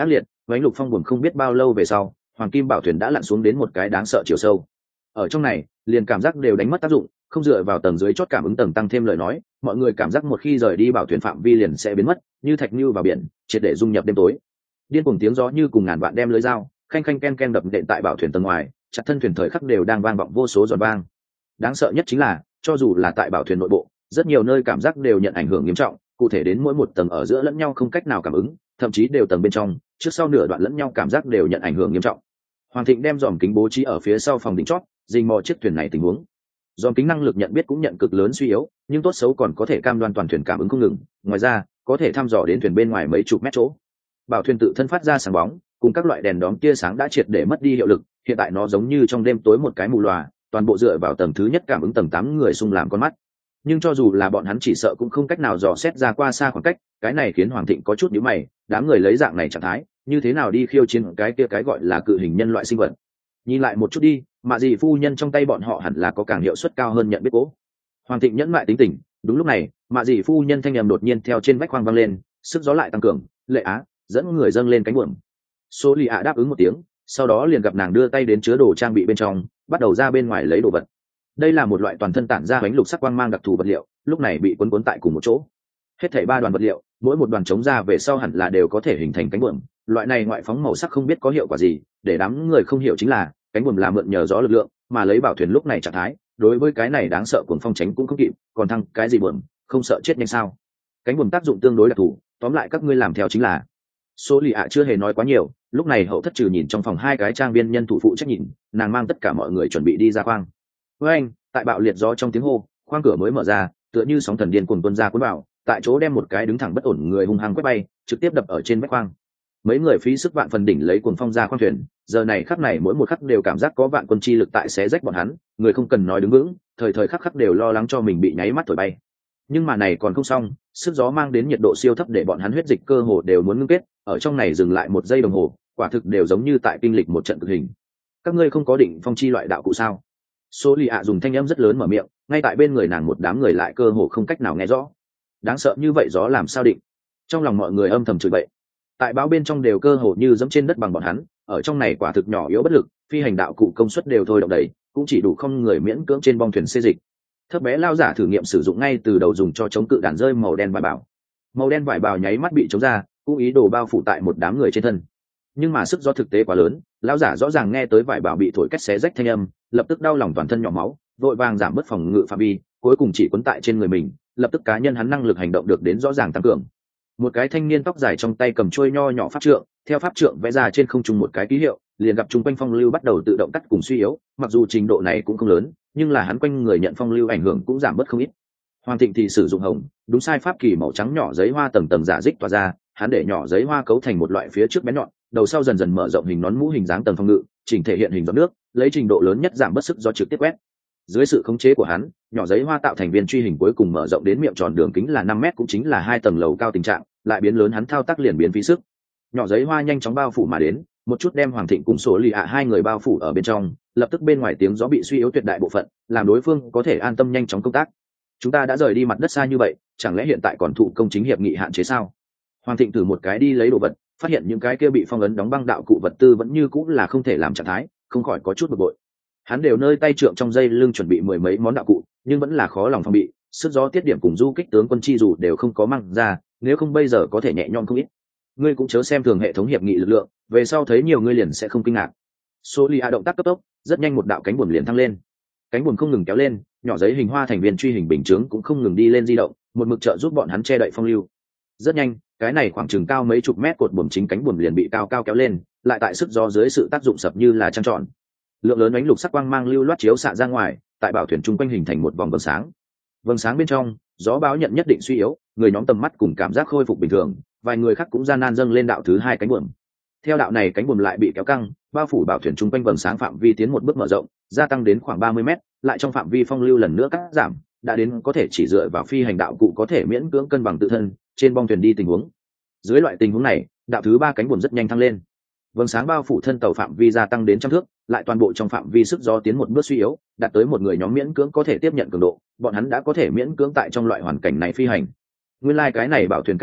vánh lục phong buồm không biết bao lâu về sau hoàng kim bảo thuyền đã lặn xuống đến một cái đáng sợ chiều sâu. Ở trong này liền cảm giác đều đánh mất tác dụng, không dựa vào tầng dưới chót cảm ứng tầng tăng thêm lời nói, mọi người cảm giác một khi rời đi bảo thuyền phạm vi liền sẽ biến mất, như thạch như vào biển, triệt để dung nhập đêm tối. Điên cuồng tiếng gió như cùng ngàn vạn đem lưới dao khanh khanh ken ken đập nện tại bảo thuyền tầng ngoài, chặt thân thuyền thời khắc đều đang vang vọng vô số giòn vang. Đáng sợ nhất chính là cho dù là tại bảo thuyền nội bộ, rất nhiều nơi cảm giác đều nhận ảnh hưởng nghiêm trọng, cụ thể đến mỗi một tầng ở giữa lẫn nhau không cách nào cảm ứng, thậm chí đều tầng bên trong trước sau nửa đoạn lẫn nhau cảm giác đều nhận ảnh hưởng nghiêm trọng. Hoàng Thịnh đem dòm kính bố trí ở phía sau phòng đỉnh chót, dình mò chiếc thuyền này tình huống. Dòm kính năng lực nhận biết cũng nhận cực lớn suy yếu, nhưng tốt xấu còn có thể cam đoan toàn thuyền cảm ứng không ngừng, ngoài ra có thể thăm dò đến thuyền bên ngoài mấy chục mét chỗ. Bảo thuyền tự thân phát ra sáng bóng, cùng các loại đèn đóm tia sáng đã triệt để mất đi hiệu lực, hiện tại nó giống như trong đêm tối một cái mù lòa, toàn bộ dựa vào tầng thứ nhất cảm ứng tầng 8 người xung làm con mắt. Nhưng cho dù là bọn hắn chỉ sợ cũng không cách nào dò xét ra qua xa khoảng cách, cái này khiến Hoàng Thịnh có chút nhíu mày, đám người lấy dạng này trạng thái, như thế nào đi khiêu chiến cái kia cái gọi là cự hình nhân loại sinh vật. Nhìn lại một chút đi, mạ gì phu nhân trong tay bọn họ hẳn là có càng hiệu suất cao hơn nhận biết cố. Hoàng Thịnh nhẫn mại tính tình, đúng lúc này, mạ gì phu nhân thanh âm đột nhiên theo trên vách khoang vang lên, sức gió lại tăng cường, Lệ Á dẫn người dâng lên cánh buồm. Số Lì ạ đáp ứng một tiếng, sau đó liền gặp nàng đưa tay đến chứa đồ trang bị bên trong, bắt đầu ra bên ngoài lấy đồ vật. Đây là một loại toàn thân tản ra bánh lục sắc quang mang đặc thù vật liệu, lúc này bị quấn tại cùng một chỗ. Hết thảy 3 đoàn vật liệu, mỗi một đoàn chống ra về sau hẳn là đều có thể hình thành cánh buồm. Loại này ngoại phóng màu sắc không biết có hiệu quả gì, để đám người không hiểu chính là cánh buồm là mượn nhờ gió lực lượng, mà lấy bảo thuyền lúc này trạng thái, đối với cái này đáng sợ cuồng phong tránh cũng không kịp, còn thăng cái gì buồm, không sợ chết nhanh sao? Cánh buồm tác dụng tương đối đặc thù, tóm lại các ngươi làm theo chính là. Số Lì ạ chưa hề nói quá nhiều, lúc này hậu thất trừ nhìn trong phòng 2 cái trang viên nhân thủ phụ trách nhìn, nàng mang tất cả mọi người chuẩn bị đi ra khoang. Với anh, tại bạo liệt gió trong tiếng hô, khoang cửa mới mở ra, tựa như sóng thần điên cuồng tuôn ra cuốn vào, tại chỗ đem một cái đứng thẳng bất ổn người hung hăng quét bay, trực tiếp đập ở trên vách khoang. Mấy người phí sức vạn phần đỉnh lấy cuồng phong ra khoang thuyền, giờ này khắc này mỗi một khắc đều cảm giác có vạn quân chi lực tại xé rách bọn hắn, người không cần nói đứng vững, thời thời khắc khắc đều lo lắng cho mình bị nháy mắt thổi bay. Nhưng mà này còn không xong, sức gió mang đến nhiệt độ siêu thấp để bọn hắn huyết dịch cơ hồ đều muốn ngưng kết, ở trong này dừng lại 1 giây đồng hồ, quả thực đều giống như tại kinh lịch một trận cực hình. Các ngươi không có định phong chi loại đạo cụ sao? Số Lì ạ dùng thanh âm rất lớn mở miệng, ngay tại bên người nàng một đám người lại cơ hồ không cách nào nghe rõ. Đáng sợ như vậy gió làm sao định? Trong lòng mọi người âm thầm chửi bậy. Tại báo bên trong đều cơ hồ như dẫm trên đất bằng bọn hắn, ở trong này quả thực nhỏ yếu bất lực, phi hành đạo cụ công suất đều thôi động đẩy, cũng chỉ đủ không người miễn cưỡng trên bong thuyền xê dịch. Thấp bé lao giả thử nghiệm sử dụng ngay từ đầu dùng cho chống cự đạn rơi màu đen vải bào. Màu đen vải bào nháy mắt bị chống ra, cũng ý đồ bao phủ tại một đám người trên thân. Nhưng mà sức gió thực tế quá lớn, lao giả rõ ràng nghe tới vải bào bị thổi cách xé rách thanh âm, lập tức đau lòng toàn thân nhỏ máu, vội vàng giảm bớt phòng ngự phạm vi, cuối cùng chỉ quấn tại trên người mình, lập tức cá nhân hắn năng lực hành động được đến rõ ràng tăng cường. Một cái thanh niên tóc dài trong tay cầm chuôi nho nhỏ pháp trượng, theo pháp trượng vẽ ra trên không trung một cái ký hiệu, liền gặp chung quanh phong lưu bắt đầu tự động tắt cùng suy yếu, mặc dù trình độ này cũng không lớn, nhưng là hắn quanh người nhận phong lưu ảnh hưởng cũng giảm bớt không ít. Hoàng Thịnh thì sử dụng hồng, đúng sai pháp kỳ màu trắng nhỏ giấy hoa tầng tầng giả dích tỏa ra, hắn để nhỏ giấy hoa cấu thành một loại phía trước bén nhọn, đầu sau dần dần mở rộng hình nón mũ hình dáng tầng phòng ngự, chỉnh thể hiện hình giọt nước, lấy trình độ lớn nhất giảm bớt sức do trực tiếp quét. Dưới sự khống chế của hắn, nhỏ giấy hoa tạo thành viên truy hình cuối cùng mở rộng đến miệng tròn đường kính là 5 mét cũng chính là 2 tầng lầu cao tình trạng, lại biến lớn hắn thao tác liền biến phí sức. Nhỏ giấy hoa nhanh chóng bao phủ mà đến, một chút đem Hoàng Thịnh cùng Số Lì ạ 2 người bao phủ ở bên trong, lập tức bên ngoài tiếng gió bị suy yếu tuyệt đại bộ phận, làm đối phương có thể an tâm nhanh chóng công tác. Chúng ta đã rời đi mặt đất xa như vậy, chẳng lẽ hiện tại còn thụ công chính hiệp nghị hạn chế sao? Hoàng Thịnh thử một cái đi lấy đồ vật, phát hiện những cái kia bị phong ấn đóng băng đạo cụ vật tư vẫn như cũng là không thể làm trạng thái, không khỏi có chút bực bội. Hắn đều nơi tay trượng trong dây lưng chuẩn bị 10 mấy món đạo cụ, nhưng vẫn là khó lòng phòng bị, sức gió tiết điểm cùng du kích tướng quân chi dù đều không có mang ra, nếu không bây giờ có thể nhẹ nhõm không ít. Ngươi cũng chớ xem thường hệ thống hiệp nghị lực lượng, về sau thấy nhiều ngươi liền sẽ không kinh ngạc. Solia động tác cấp tốc, rất nhanh một đạo cánh buồm liền thăng lên. Cánh buồm không ngừng kéo lên, nhỏ giấy hình hoa thành viên truy hình bình chướng cũng không ngừng đi lên di động, một mực trợ giúp bọn hắn che đậy phong lưu. Rất nhanh, cái này khoảng chừng cao mấy chục mét cột buồm chính cánh buồm liền bị cao cao kéo lên, lại tại sức gió dưới sự tác dụng sập như là trăng tròn. Lượng lớn ánh lục sắc quang mang lưu loát chiếu xạ ra ngoài, tại bảo thuyền trung quanh hình thành một vòng vầng sáng. Vầng sáng bên trong, gió báo nhận nhất định suy yếu, người nhóm tầm mắt cùng cảm giác khôi phục bình thường, vài người khác cũng gian nan dâng lên đạo thứ 2 cánh buồm. Theo đạo này cánh buồm lại bị kéo căng, bao phủ bảo thuyền trung quanh vầng sáng phạm vi tiến một bước mở rộng, gia tăng đến khoảng 30 mét, lại trong phạm vi phong lưu lần nữa cắt giảm, đã đến có thể chỉ dựa vào phi hành đạo cụ có thể miễn cưỡng cân bằng tự thân trên bong thuyền đi tình huống. Dưới loại tình huống này, đạo thứ 3 cánh buồm rất nhanh thăng lên. Vầng sáng bao phủ thân tàu phạm vi gia tăng đến trăm thước, lại toàn bộ trong phạm vi sức gió tiến một bước suy yếu, đạt tới một người nhóm miễn cưỡng có thể tiếp nhận cường độ, bọn hắn đã có thể miễn cưỡng tại trong loại hoàn cảnh này phi hành. Nguyên lai cái này bảo thuyền cánh buồm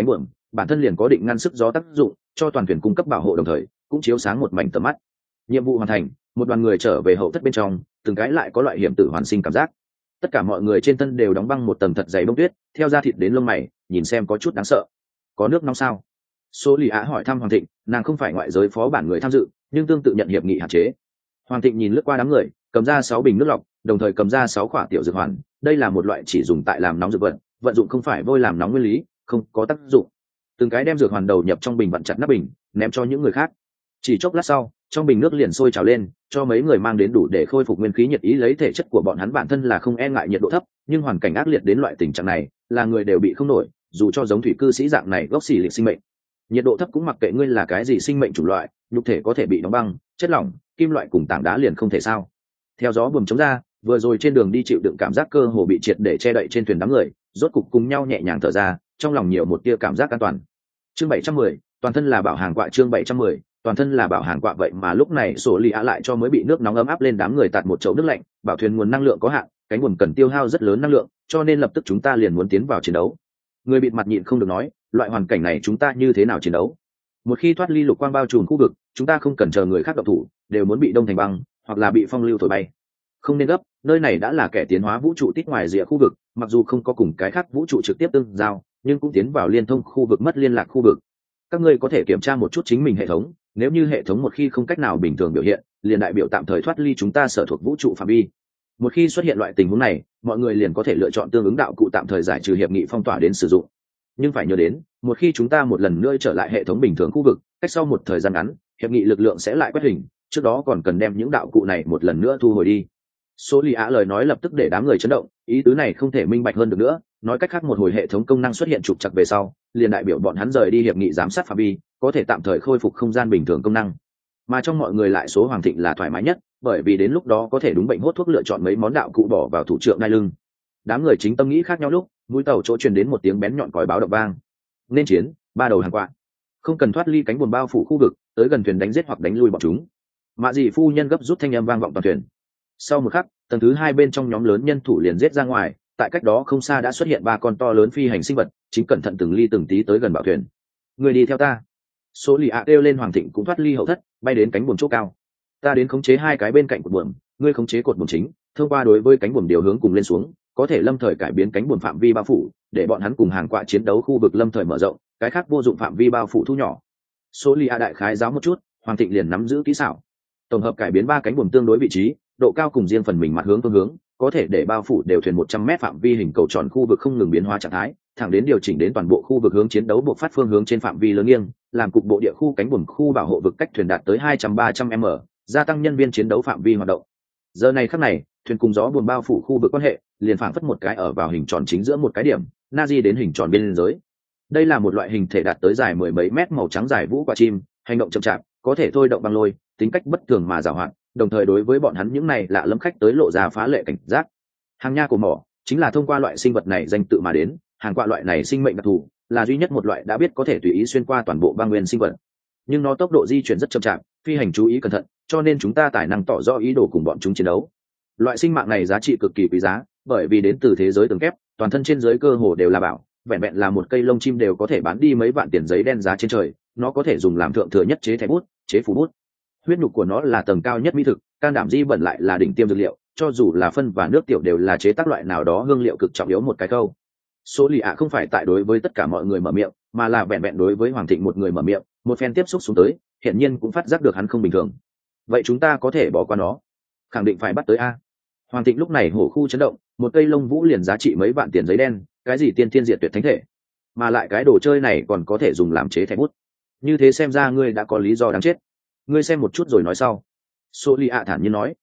bản thân liền có định ngăn sức gió tác dụng, cho toàn thuyền cung cấp bảo hộ, đồng thời cũng chiếu sáng một mảnh tầm mắt. Nhiệm vụ hoàn thành, một đoàn người trở về hậu thất bên trong, từng cái lại có loại hiểm tử hoàn sinh cảm giác. Tất cả mọi người trên thân đều đóng băng một tầng thật dày bông tuyết, theo da thịt đến lông mày, nhìn xem có chút đáng sợ. Có nước nóng sao? Số Lì Á hỏi thăm Hoàng Thịnh, nàng không phải ngoại giới phó bản người tham dự, nhưng tương tự nhận hiệp nghị hạn chế. Hoàng Thịnh nhìn lướt qua đám người, cầm ra 6 bình nước lọc, đồng thời cầm ra 6 quả tiểu dược hoàn. Đây là một loại chỉ dùng tại làm nóng dược vật, vận dụng không phải vôi làm nóng nguyên lý, không có tác dụng. Từng cái đem dược hoàn đầu nhập trong bình, vặn chặt nắp bình, ném cho những người khác. Chỉ chốc lát sau, trong bình nước liền sôi trào lên, cho mấy người mang đến đủ để khôi phục nguyên khí nhiệt ý. Lấy thể chất của bọn hắn bản thân là không e ngại nhiệt độ thấp, nhưng hoàn cảnh ác liệt đến loại tình trạng này, là người đều bị không nổi, dù cho giống thủy cư sĩ dạng này gốc xỉ liệt sinh mệnh. Nhiệt độ thấp cũng mặc kệ ngươi là cái gì sinh mệnh chủng loại, nhục thể có thể bị đóng băng, chất lỏng, kim loại cùng tảng đá liền không thể sao. Theo gió buồm chống ra, vừa rồi trên đường đi chịu đựng cảm giác cơ hồ bị triệt để che đậy trên thuyền đám người, rốt cục cùng nhau nhẹ nhàng thở ra, trong lòng nhiều một tia cảm giác an toàn. Chương 710, toàn thân là bảo hàng quạ. Chương 710, toàn thân là bảo hàng quạ. Vậy mà lúc này Sổ Lì Á lại cho mới bị nước nóng ấm áp lên đám người tạt một chậu nước lạnh, bảo thuyền nguồn năng lượng có hạn, cánh buồm cần tiêu hao rất lớn năng lượng, cho nên lập tức chúng ta liền muốn tiến vào chiến đấu. Người bịt mặt nhịn không được nói, loại hoàn cảnh này chúng ta như thế nào chiến đấu? Một khi thoát ly lục quang bao trùm khu vực, chúng ta không cần chờ người khác động thủ, đều muốn bị đông thành băng, hoặc là bị phong lưu thổi bay. Không nên gấp, nơi này đã là kẻ tiến hóa vũ trụ tít ngoài rìa khu vực, mặc dù không có cùng cái khác vũ trụ trực tiếp tương giao, nhưng cũng tiến vào liên thông khu vực mất liên lạc khu vực. Các ngươi có thể kiểm tra một chút chính mình hệ thống, nếu như hệ thống một khi không cách nào bình thường biểu hiện, liền đại biểu tạm thời thoát ly chúng ta sở thuộc vũ trụ phạm vi. Một khi xuất hiện loại tình huống này, mọi người liền có thể lựa chọn tương ứng đạo cụ tạm thời giải trừ hiệp nghị phong tỏa đến sử dụng. Nhưng phải nhớ đến, một khi chúng ta một lần nữa trở lại hệ thống bình thường khu vực, cách sau một thời gian ngắn, hiệp nghị lực lượng sẽ lại quét hình, trước đó còn cần đem những đạo cụ này một lần nữa thu hồi đi. Số Lì Á lời nói lập tức để đám người chấn động, ý tứ này không thể minh bạch hơn được nữa, nói cách khác một hồi hệ thống công năng xuất hiện trục trặc về sau, liền đại biểu bọn hắn rời đi hiệp nghị giám sát phạm vi, có thể tạm thời khôi phục không gian bình thường công năng. Mà trong mọi người lại số Hoàng Thịnh là thoải mái nhất, bởi vì đến lúc đó có thể đúng bệnh hốt thuốc lựa chọn mấy món đạo cụ bỏ vào thủ trượng đai lưng. Đám người chính tâm nghĩ khác nhau lúc, mũi tàu chỗ truyền đến một tiếng bén nhọn còi báo động vang. Nên chiến, 3 đầu hàng quạ. Không cần thoát ly cánh buồm bao phủ khu vực, tới gần thuyền đánh giết hoặc đánh lui bọn chúng. Mạ Dị phu nhân gấp rút thanh âm vang vọng toàn thuyền. Sau một khắc, tầng thứ 2 bên trong nhóm lớn nhân thủ liền giết ra ngoài, tại cách đó không xa đã xuất hiện 3 con to lớn phi hành sinh vật, chính cẩn thận từng ly từng tí tới gần bảo thuyền. Người đi theo ta. Số Lì Ạ kêu lên. Hoàng Thịnh cũng thoát ly hậu thất, bay đến cánh buồm chỗ cao. Ta đến khống chế 2 cái bên cạnh cột buồm, ngươi khống chế cột buồm chính, thông qua đối với cánh buồm điều hướng cùng lên xuống, có thể lâm thời cải biến cánh buồm phạm vi bao phủ, để bọn hắn cùng hàng quạ chiến đấu khu vực lâm thời mở rộng, cái khác vô dụng phạm vi bao phủ thu nhỏ. Số Lì Ạ đại khái giáo một chút, Hoàng Thịnh liền nắm giữ kỹ xảo. Tổng hợp cải biến 3 cánh buồm tương đối vị trí, độ cao cùng riêng phần mình mặt hướng phương hướng, có thể để bao phủ đều thuyền 100m phạm vi hình cầu tròn khu vực không ngừng biến hóa trạng thái, thẳng đến điều chỉnh đến toàn bộ khu vực hướng chiến đấu buộc phát phương hướng trên phạm vi lớn nghiêng, làm cục bộ địa khu cánh buồm khu bảo hộ vực cách thuyền đạt tới 200-300m, gia tăng nhân viên chiến đấu phạm vi hoạt động. Giờ này khắc này, thuyền cùng gió buồm bao phủ khu vực quan hệ, liền phảng phất một cái ở vào hình tròn chính giữa một cái điểm, Nazi đến hình tròn biên giới. Đây là một loại hình thể đạt tới dài 10 mấy mét màu trắng dài vũ quả chim, hành động chậm chạp, có thể thôi động băng lôi, tính cách bất thường mà giàu hoạt, đồng thời đối với bọn hắn những này lạ lẫm khách tới lộ ra phá lệ cảnh giác. Hàng nha của mỏ chính là thông qua loại sinh vật này danh tự mà đến, hàng quạ loại này sinh mệnh đặc thù, là duy nhất một loại đã biết có thể tùy ý xuyên qua toàn bộ băng nguyên sinh vật. Nhưng nó tốc độ di chuyển rất chậm chạp, phi hành chú ý cẩn thận, cho nên chúng ta tài năng tỏ rõ ý đồ cùng bọn chúng chiến đấu. Loại sinh mạng này giá trị cực kỳ quý giá, bởi vì đến từ thế giới tường kép, toàn thân trên dưới cơ hồ đều là bảo, vẹn vẹn là một cây lông chim đều có thể bán đi mấy vạn tiền giấy đen giá trên trời. Nó có thể dùng làm thượng thừa nhất chế thẻ bút, chế phù bút. Huyết nhục của nó là tầng cao nhất mỹ thực, can đảm di bẩn lại là đỉnh tiêm dược liệu, cho dù là phân và nước tiểu đều là chế tác loại nào đó hương liệu cực trọng yếu một cái câu. Số Lì Ạ không phải tại đối với tất cả mọi người mở miệng, mà là vẹn vẹn đối với Hoàng Thịnh một người mở miệng, một phen tiếp xúc xuống tới, hiển nhiên cũng phát giác được hắn không bình thường. Vậy chúng ta có thể bỏ qua nó? Khẳng định phải bắt tới a. Hoàng Thịnh lúc này hổ khu chấn động, một cây lông vũ liền giá trị mấy vạn tiền giấy đen, cái gì tiên thiên diệt tuyệt thánh thể, mà lại cái đồ chơi này còn có thể dùng làm chế thẻ bút. Như thế xem ra ngươi đã có lý do đáng chết. Ngươi xem một chút rồi nói sau. Số Lì Ạ thản nhiên nói.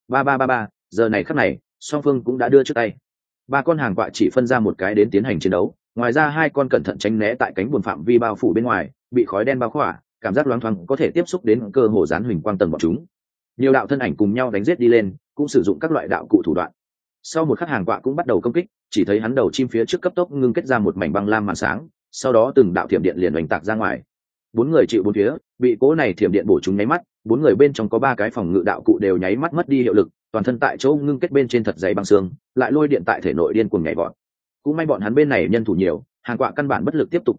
Ba, giờ này khắc này, song phương cũng đã đưa trước tay. 3 con hàng quạ chỉ phân ra một cái đến tiến hành chiến đấu, ngoài ra 2 con cẩn thận tránh né tại cánh buồm phạm vi bao phủ bên ngoài, bị khói đen bao khỏa, cảm giác loáng thoáng có thể tiếp xúc đến cơ hồ dán huỳnh quang tầng bọn chúng. Nhiều đạo thân ảnh cùng nhau đánh giết đi lên, cũng sử dụng các loại đạo cụ thủ đoạn. Sau một khắc hàng quạ cũng bắt đầu công kích, chỉ thấy hắn đầu chim phía trước cấp tốc ngưng kết ra một mảnh băng lam màn sáng, sau đó từng đạo thiểm điện liền oanh tạc ra ngoài. 4 người chịu 4 phía, bị cố này thiểm điện bổ chúng nháy mắt, 4 người bên trong có 3 cái phòng ngự đạo cụ đều nháy mắt mất đi hiệu lực, toàn thân tại chỗ ngưng kết bên trên thật dày băng xương, lại lôi điện tại thể nội điên cuồng nhảy vọt. Cũng may bọn hắn bên này nhân thủ nhiều, hàng quạ căn bản bất lực tiếp tục công kích,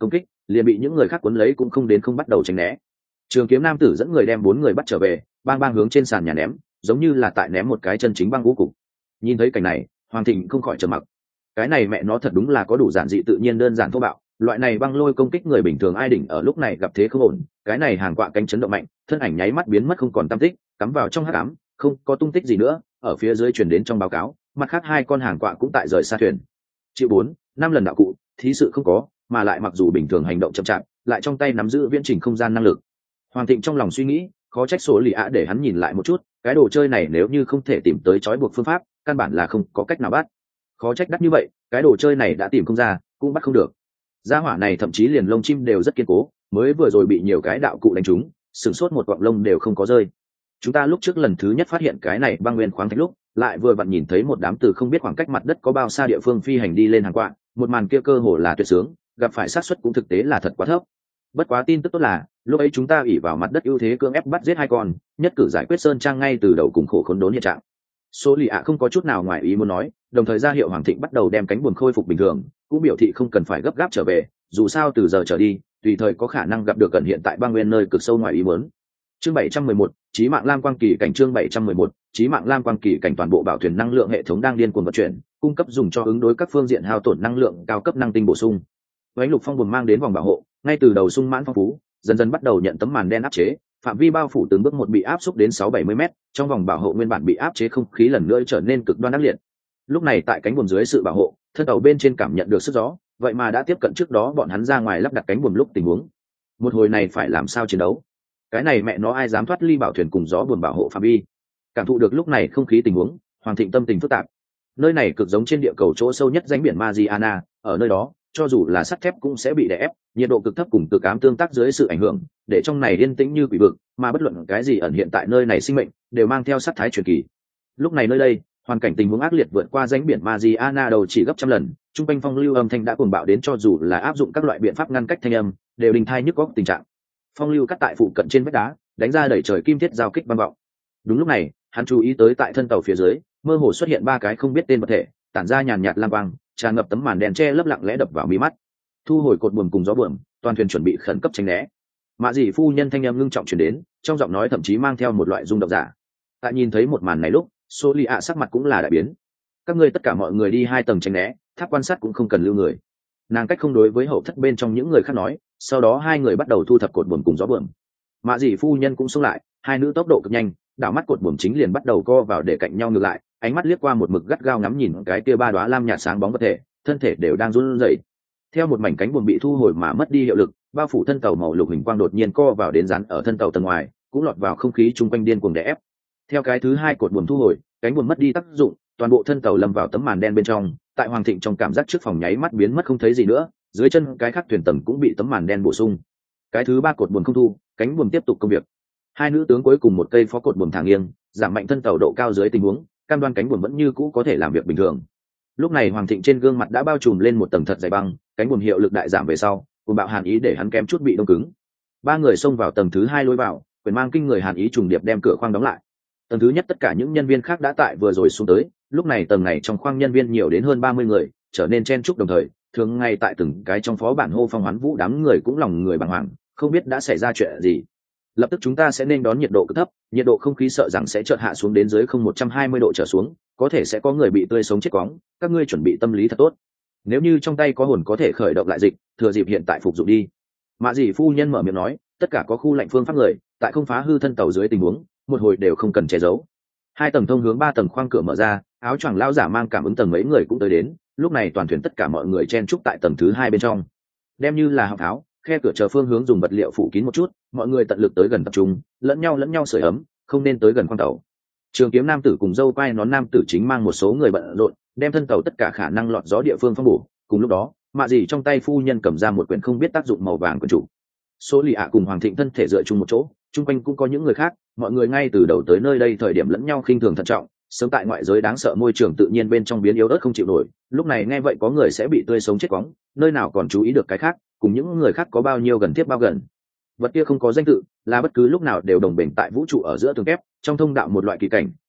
liền bị những người khác cuốn lấy cũng không đến không bắt đầu tránh né. Trường kiếm nam tử dẫn người đem 4 người bắt trở về, bang bang hướng trên sàn nhà ném, giống như là tại ném một cái chân chính băng vũ cục. Nhìn thấy cảnh này, Hoàng Thịnh không khỏi trầm mặc. Cái này mẹ nó thật đúng là có đủ giản dị tự nhiên đơn giản thô bạo, loại này băng lôi công kích người bình thường ai đỉnh ở lúc này gặp thế không ổn, cái này hàng quạ cánh chấn động mạnh, thân ảnh nháy mắt biến mất không còn tăm tích, cắm vào trong hắc ám, không có tung tích gì nữa. Ở phía dưới truyền đến trong báo cáo, mặt khác 2 con hàng quạ cũng tại rời xa thuyền. Chịu 4-5 lần đạo cụ, thí sự không có, mà lại mặc dù bình thường hành động chậm chạp, lại trong tay nắm giữ viễn trình không gian năng lực. Hoàng Thịnh trong lòng suy nghĩ, khó trách số lì ạ để hắn nhìn lại một chút, cái đồ chơi này nếu như không thể tìm tới trói buộc phương pháp, căn bản là không có cách nào bắt. Khó trách đắt như vậy, cái đồ chơi này đã tìm không ra, cũng bắt không được. Gia hỏa này thậm chí liền lông chim đều rất kiên cố, mới vừa rồi bị nhiều cái đạo cụ đánh trúng, sửng sốt một quặng lông đều không có rơi. Chúng ta lúc trước lần thứ nhất phát hiện cái này băng nguyên khoáng thạch lúc, lại vừa vặn nhìn thấy một đám từ không biết khoảng cách mặt đất có bao xa địa phương phi hành đi lên hàng quạ, một màn kia cơ hồ là tuyệt sướng, gặp phải xác suất cũng thực tế là thật quá thấp. Bất quá tin tức tốt là, lúc ấy chúng ta ỷ vào mặt đất ưu thế cưỡng ép bắt giết 2 con, nhất cử giải quyết sơn trang ngay từ đầu cùng khổ khốn đốn hiện trạng. Số lì ạ không có chút nào ngoài ý muốn nói, đồng thời ra hiệu Hoàng Thịnh bắt đầu đem cánh buồm khôi phục bình thường, cũng biểu thị không cần phải gấp gáp trở về, dù sao từ giờ trở đi, tùy thời có khả năng gặp được gần hiện tại băng nguyên nơi cực sâu ngoài ý muốn. Chương 711, chí mạng lam quang kỳ cảnh. Chương 711, chí mạng lam quang kỳ cảnh. Toàn bộ bảo thuyền năng lượng hệ thống đang điên cuồng vận chuyển, cung cấp dùng cho ứng đối các phương diện hao tổn năng lượng cao cấp năng tinh bổ sung. Ánh lục phong buồm mang đến vòng bảo hộ, ngay từ đầu sung mãn phong phú, dần dần bắt đầu nhận tấm màn đen áp chế, phạm vi bao phủ từng bước một bị áp xúc đến 6-70 mét, trong vòng bảo hộ nguyên bản bị áp chế không khí lần nữa trở nên cực đoan ác liệt. Lúc này tại cánh buồm dưới sự bảo hộ, thân tàu bên trên cảm nhận được sức gió, vậy mà đã tiếp cận trước đó bọn hắn ra ngoài lắp đặt cánh buồm lúc tình huống. Một hồi này phải làm sao chiến đấu? Cái này mẹ nó ai dám thoát ly bảo thuyền cùng gió buồm bảo hộ phạm vi? Cảm thụ được lúc này không khí tình huống, Hoàng Thịnh tâm tình phức tạp. Nơi này cực giống trên địa cầu chỗ sâu nhất rãnh biển Mariana, ở nơi đó, cho dù là sắt thép cũng sẽ bị đè ép, nhiệt độ cực thấp cùng cực ám tương tác dưới sự ảnh hưởng, để trong này yên tĩnh như quỷ vực, mà bất luận cái gì ẩn hiện tại nơi này sinh mệnh, đều mang theo sát thái truyền kỳ. Lúc này nơi đây, hoàn cảnh tình huống ác liệt vượt qua rãnh biển Mariana đầu chỉ gấp trăm lần, trung quanh phong lưu âm thanh đã cuồng bạo đến cho dù là áp dụng các loại biện pháp ngăn cách thanh âm, đều đình thai nhức óc tình trạng. Phong lưu cắt tại phụ cận trên vách đá, đánh ra đẩy trời kim thiết giao kích vang vọng. Đúng lúc này, hắn chú ý tới tại thân tàu phía dưới, mơ hồ xuất hiện 3 cái không biết tên vật thể, tản ra nhàn nhạt lam quang, tràn ngập tấm màn đèn che lấp lặng lẽ đập vào mí mắt. Thu hồi cột buồm cùng gió buồm, toàn thuyền chuẩn bị khẩn cấp tránh né. Mạ Dĩ phu nhân thanh âm ngưng trọng truyền đến, trong giọng nói thậm chí mang theo một loại rung động giả. Tại nhìn thấy một màn này lúc, Solia sắc mặt cũng là đại biến. Các ngươi tất cả mọi người đi 2 tầng tránh né, tháp quan sát cũng không cần lưu người. Nàng cách không đối với hậu thất bên trong những người khác nói, sau đó 2 người bắt đầu thu thập cột buồm cùng gió buồm. Mạ Dĩ phu nhân cũng xông lại, 2 nữ tốc độ cực nhanh, đảo mắt cột buồm chính liền bắt đầu co vào để cạnh nhau ngược lại, ánh mắt liếc qua một mực gắt gao ngắm nhìn cái kia 3 đóa lam nhạt sáng bóng vật thể, thân thể đều đang run rẩy. Theo một mảnh cánh buồm bị thu hồi mà mất đi hiệu lực, bao phủ thân tàu màu lục hình quang đột nhiên co vào đến dán ở thân tàu tầng ngoài, cũng lọt vào không khí chung quanh điên cuồng đè ép. Theo cái thứ 2 cột buồm thu hồi, cánh buồm mất đi tác dụng, toàn bộ thân tàu lâm vào tấm màn đen bên trong. Tại Hoàng Thịnh trong cảm giác trước phòng nháy mắt biến mất không thấy gì nữa, dưới chân cái khác thuyền tầng cũng bị tấm màn đen bổ sung. Cái thứ 3 cột buồm không thu, cánh buồm tiếp tục công việc. 2 nữ tướng cuối cùng một cây phó cột buồm thả nghiêng, giảm mạnh thân tàu độ cao dưới tình huống, cam đoan cánh buồm vẫn như cũ có thể làm việc bình thường. Lúc này Hoàng Thịnh trên gương mặt đã bao trùm lên một tầng thật dày băng, cánh buồm hiệu lực đại giảm về sau, cùng bạo hàn ý để hắn kém chút bị đông cứng. 3 người xông vào tầng thứ 2 lối vào, quyền mang kinh người hàn ý trùng điệp đem cửa khoang đóng lại. Tầng thứ nhất tất cả những nhân viên khác đã tại vừa rồi xuống tới, lúc này tầng này trong khoang nhân viên nhiều đến hơn 30 người, trở nên chen chúc đồng thời, thường ngay tại từng cái trong phó bản hô phong hoán vũ đám người cũng lòng người bàng hoàng, không biết đã xảy ra chuyện gì. Lập tức chúng ta sẽ nên đón nhiệt độ cực thấp, nhiệt độ không khí sợ rằng sẽ chợt hạ xuống đến dưới 120 độ trở xuống, có thể sẽ có người bị tươi sống chết quóng, các ngươi chuẩn bị tâm lý thật tốt. Nếu như trong tay có hồn có thể khởi động lại dịch, thừa dịp hiện tại phục dụng đi. Mạ Dĩ phu nhân mở miệng nói, tất cả có khu lạnh phương pháp người, tại không phá hư thân tàu dưới tình huống, một hồi đều không cần che giấu. 2 tầng thông hướng 3 tầng khoang cửa mở ra, áo choàng lão giả mang cảm ứng tầng mấy người cũng tới đến, lúc này toàn thuyền tất cả mọi người chen chúc tại tầng thứ 2 bên trong. Đem như là học tháo, khe cửa chờ phương hướng dùng vật liệu phủ kín một chút, mọi người tận lực tới gần tập trung, lẫn nhau sưởi ấm, không nên tới gần khoang tàu. Trường kiếm nam tử cùng dâu quai nón nam tử chính mang một số người bận rộn, đem thân tàu tất cả khả năng lọt gió địa phương phong bổ. Cùng lúc đó, Mạ Dĩ trong tay phu nhân cầm ra một quyển không biết tác dụng màu vàng quyển chủ. Số lì ạ cùng Hoàng Thịnh thân thể dựa chung một chỗ, chung quanh cũng có những người khác, mọi người ngay từ đầu tới nơi đây thời điểm lẫn nhau khinh thường thận trọng, sớm tại ngoại giới đáng sợ môi trường tự nhiên bên trong biến yếu ớt không chịu nổi, lúc này nghe vậy có người sẽ bị tươi sống chết quóng, nơi nào còn chú ý được cái khác, cùng những người khác có bao nhiêu gần tiếp bao gần. Vật kia không có danh tự, là bất cứ lúc nào đều đồng bền tại vũ trụ ở giữa tường kép, trong thông đạo một loại kỳ cảnh,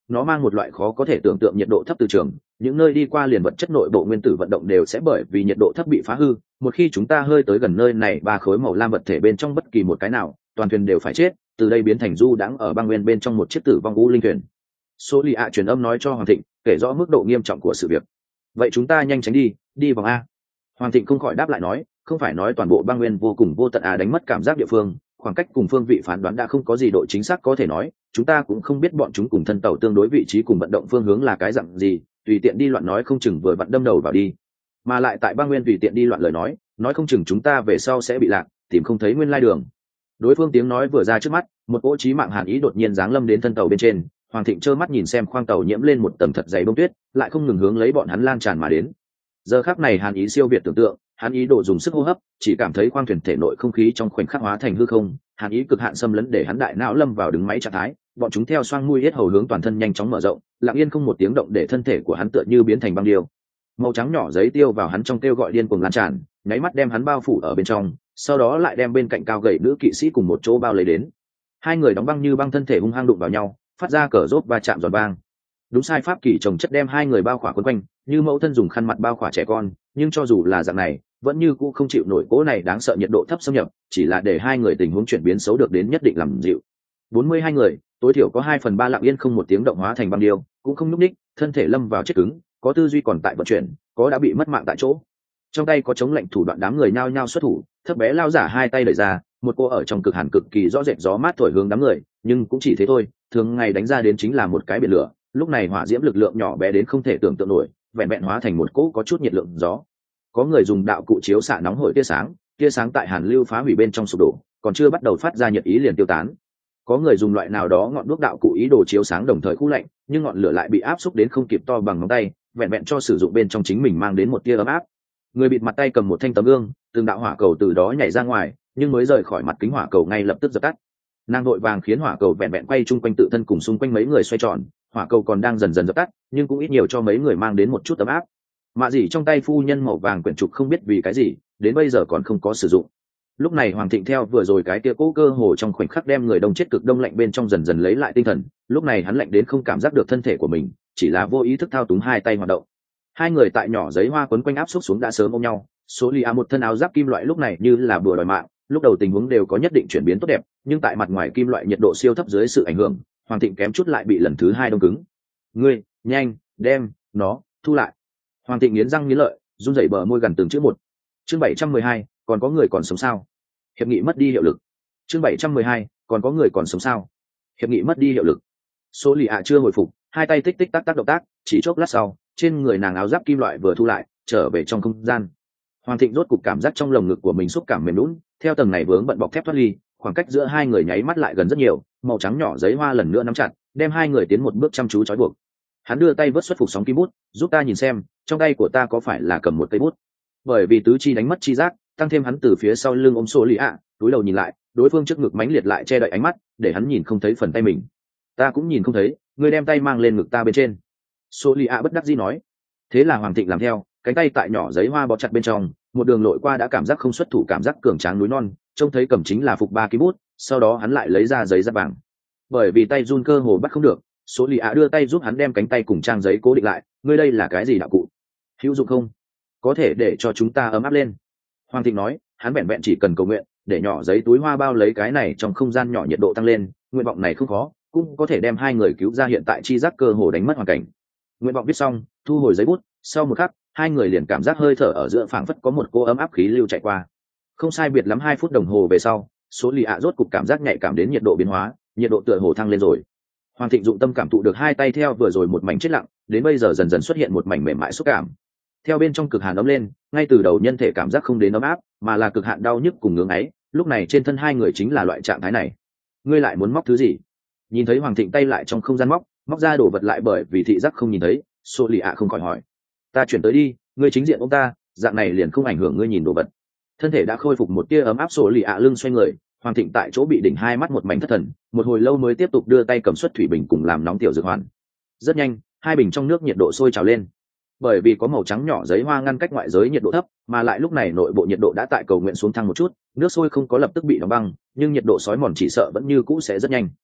nó mang một loại khó có thể tưởng tượng nhiệt độ thấp từ trường, những nơi đi qua liền vật chất nội bộ nguyên tử vận động đều sẽ bởi vì nhiệt độ thấp bị phá hư. Một khi chúng ta hơi tới gần nơi này, ba khối màu lam vật thể bên trong bất kỳ một cái nào, toàn thuyền đều phải chết, từ đây biến thành du đãng ở băng nguyên bên trong một chiếc tử vong u linh thuyền. Số lì ạ truyền âm nói cho Hoàng Thịnh, kể rõ mức độ nghiêm trọng của sự việc. Vậy chúng ta nhanh tránh đi vòng a. Hoàng Thịnh không khỏi đáp lại nói, không phải nói toàn bộ băng nguyên vô cùng vô tận à, đánh mất cảm giác địa phương, khoảng cách cùng phương vị phán đoán đã không có gì độ chính xác có thể nói, chúng ta cũng không biết bọn chúng cùng thân tàu tương đối vị trí cùng vận động phương hướng là cái dạng gì, tùy tiện đi loạn nói không chừng vừa vặn đâm đầu vào đi. Mà lại tại băng nguyên tùy tiện đi loạn lời nói không chừng chúng ta về sau sẽ bị lạc, tìm không thấy nguyên lai đường. Đối phương tiếng nói vừa ra trước mắt, một cỗ chí mạng hàn ý đột nhiên giáng lâm đến thân tàu bên trên. Hoàng Thịnh trơ mắt nhìn xem khoang tàu nhiễm lên một tầng thật dày bông tuyết, lại không ngừng hướng lấy bọn hắn lan tràn mà đến. Giờ khắc này hàn ý siêu việt tưởng tượng, hắn ý đồ dùng sức hô hấp, chỉ cảm thấy khoang thuyền thể nội không khí trong khoảnh khắc hóa thành hư không, hàn ý cực hạn xâm lấn để hắn đại não lâm vào đứng máy trạng thái, bọn chúng theo xoang mũi hết hầu hướng toàn thân nhanh chóng mở rộng, lặng yên không một tiếng động để thân thể của hắn tựa như biến thành băng điêu. Màu trắng nhỏ giấy tiêu vào hắn trong kêu gọi điên cuồng lan tràn, nháy mắt đem hắn bao phủ ở bên trong, sau đó lại đem bên cạnh cao gầy nữ kỵ sĩ cùng một chỗ bao lấy đến. Hai người đóng băng như băng thân thể hung hăng đụng vào nhau, phát ra cờ rốt và chạm giòn vang. Đúng sai pháp kỳ trồng chất đem hai người bao khỏa quấn quanh, như mẫu thân dùng khăn mặt bao khỏa trẻ con, nhưng cho dù là dạng này, vẫn như cũ không chịu nổi cỗ này đáng sợ nhiệt độ thấp xâm nhập, chỉ là để hai người tình huống chuyển biến xấu được đến nhất định làm dịu. 42 người, tối thiểu có 2/3 lặng yên không một tiếng động hóa thành băng điêu, cũng không nhúc nhích, thân thể lâm vào chết cứng, có tư duy còn tại vận chuyển, có đã bị mất mạng tại chỗ. Trong tay có chống lệnh thủ đoạn, đám người nhao nhao xuất thủ, thấp bé lao giả hai tay đẩy ra, một cô ở trong cực hàn cực kỳ rõ rệt gió mát thổi hướng đám người, nhưng cũng chỉ thế thôi, thường ngày đánh ra đến chính là một cái biển lửa, lúc này hỏa diễm lực lượng nhỏ bé đến không thể tưởng tượng nổi, vẹn vẹn hóa thành một cỗ có chút nhiệt lượng gió. Có người dùng đạo cụ chiếu xạ nóng hổi tia sáng tại hàn lưu phá hủy bên trong sụp đổ, còn chưa bắt đầu phát ra nhiệt ý liền tiêu tán. Có người dùng loại nào đó ngọn đuốc đạo cụ ý đồ chiếu sáng đồng thời khu lạnh, nhưng ngọn lửa lại bị áp xúc đến không kịp to bằng ngón tay, vẹn vẹn cho sử dụng bên trong chính mình mang đến một tia ấm áp. Người bịt mặt tay cầm một thanh tấm gương, từng đạo hỏa cầu từ đó nhảy ra ngoài, nhưng mới rời khỏi mặt kính hỏa cầu ngay lập tức dập tắt. Nàng vội vàng khiến hỏa cầu vẹn vẹn quay chung quanh tự thân cùng xung quanh mấy người xoay tròn, hỏa cầu còn đang dần dần dập tắt, nhưng cũng ít nhiều cho mấy người mang đến một chút ấm áp. Mạ dỉ trong tay phu nhân màu vàng quyển trục không biết vì cái gì, đến bây giờ còn không có sử dụng. Lúc này Hoàng Thịnh theo vừa rồi cái kia cố cơ hồ trong khoảnh khắc đem người đông chết cực đông lạnh bên trong dần dần lấy lại tinh thần, lúc này hắn lạnh đến không cảm giác được thân thể của mình, chỉ là vô ý thức thao túng hai tay hoạt động. Hai người tại nhỏ giấy hoa quấn quanh áp xúc xuống đã sớm ôm nhau, số lia một thân áo giáp kim loại lúc này như là bùa đòi mạng, lúc đầu tình huống đều có nhất định chuyển biến tốt đẹp, nhưng tại mặt ngoài kim loại nhiệt độ siêu thấp dưới sự ảnh hưởng, Hoàng Thịnh kém chút lại bị lần thứ hai đông cứng. Ngươi, nhanh, đem nó thu lại. Hoàng Thịnh nghiến răng nghiến lợi, run rẩy bờ môi gần từng chữ một. Chương 712, còn có người còn sống sao? Hiệp nghị mất đi hiệu lực. Chương 712, còn có người còn sống sao? Hiệp nghị mất đi hiệu lực. Số lì ạ chưa hồi phục, hai tay tích tích tắc tắc động tác, chỉ chốc lát sau, trên người nàng áo giáp kim loại vừa thu lại, trở về trong không gian. Hoàng Thịnh rốt cục cảm giác trong lồng ngực của mình xúc cảm mềm nhũn, theo tầng này vướng bận bọc thép thoát ly, khoảng cách giữa hai người nháy mắt lại gần rất nhiều, màu trắng nhỏ giấy hoa lần nữa nắm chặt, đem hai người tiến một bước chăm chú trói buộc. Hắn đưa tay vớt xuất phục sóng kim bút, giúp ta nhìn xem, trong tay của ta có phải là cầm một cây bút. Bởi vì tứ chi đánh mất chi giác, tăng thêm hắn từ phía sau lưng ôm số lì ạ, túi đầu nhìn lại, đối phương trước ngực mãnh liệt lại che đậy ánh mắt, để hắn nhìn không thấy phần tay mình. Ta cũng nhìn không thấy, ngươi đem tay mang lên ngực ta bên trên. Số lì ạ bất đắc dĩ nói. Thế là Hoàng Thịnh làm theo, cánh tay tại nhỏ giấy hoa bó chặt bên trong, một đường lội qua đã cảm giác không xuất thủ, cảm giác cường tráng núi non, trông thấy cầm chính là phục ba ký bút, sau đó hắn lại lấy ra giấy da vàng. Bởi vì tay run cơ hồ bắt không được, số lì ạ đưa tay giúp hắn đem cánh tay cùng trang giấy cố định lại. Ngươi đây là cái gì đạo cụ? Hữu dụng không? Có thể để cho chúng ta ấm áp lên. Hoàng Thịnh nói, hắn vẹn vẹn chỉ cần cầu nguyện, để nhỏ giấy túi hoa bao lấy cái này trong không gian nhỏ nhiệt độ tăng lên, nguyện vọng này không khó, cũng có thể đem hai người cứu ra hiện tại chi giác cơ hồ đánh mất hoàn cảnh. Nguyện vọng viết xong, thu hồi giấy bút, sau một khắc, hai người liền cảm giác hơi thở ở giữa phảng phất có một cô ấm áp khí lưu chạy qua. Không sai biệt lắm 2 phút đồng hồ về sau, số lì ạ rốt cục cảm giác nhạy cảm đến nhiệt độ biến hóa, nhiệt độ tựa hồ thăng lên rồi. Hoàng Thịnh dụng tâm cảm thụ được hai tay theo vừa rồi một mảnh chết lặng, đến bây giờ dần dần xuất hiện một mảnh mềm mại xúc cảm. Theo bên trong cực hàn ấm lên, ngay từ đầu nhân thể cảm giác không đến ấm áp, mà là cực hạn đau nhức cùng ngưỡng ấy, lúc này trên thân hai người chính là loại trạng thái này. Ngươi lại muốn móc thứ gì? Nhìn thấy Hoàng Thịnh tay lại trong không gian móc ra đồ vật lại bởi vì thị giác không nhìn thấy, số lì ạ không khỏi hỏi. Ta chuyển tới đi, ngươi chính diện ông ta, dạng này liền không ảnh hưởng ngươi nhìn đồ vật. Thân thể đã khôi phục một tia ấm áp, số lì ạ lưng xoay người, Hoàng Thịnh tại chỗ bị đỉnh hai mắt một mảnh thất thần, một hồi lâu mới tiếp tục đưa tay cầm xuất thủy bình cùng làm nóng tiểu dược hoàn. Rất nhanh, hai bình trong nước nhiệt độ sôi trào lên. Bởi vì có màu trắng nhỏ giấy hoa ngăn cách ngoại giới nhiệt độ thấp, mà lại lúc này nội bộ nhiệt độ đã tại cầu nguyện xuống thăng một chút, nước sôi không có lập tức bị đóng băng, nhưng nhiệt độ sói mòn chỉ sợ vẫn như cũ sẽ rất nhanh.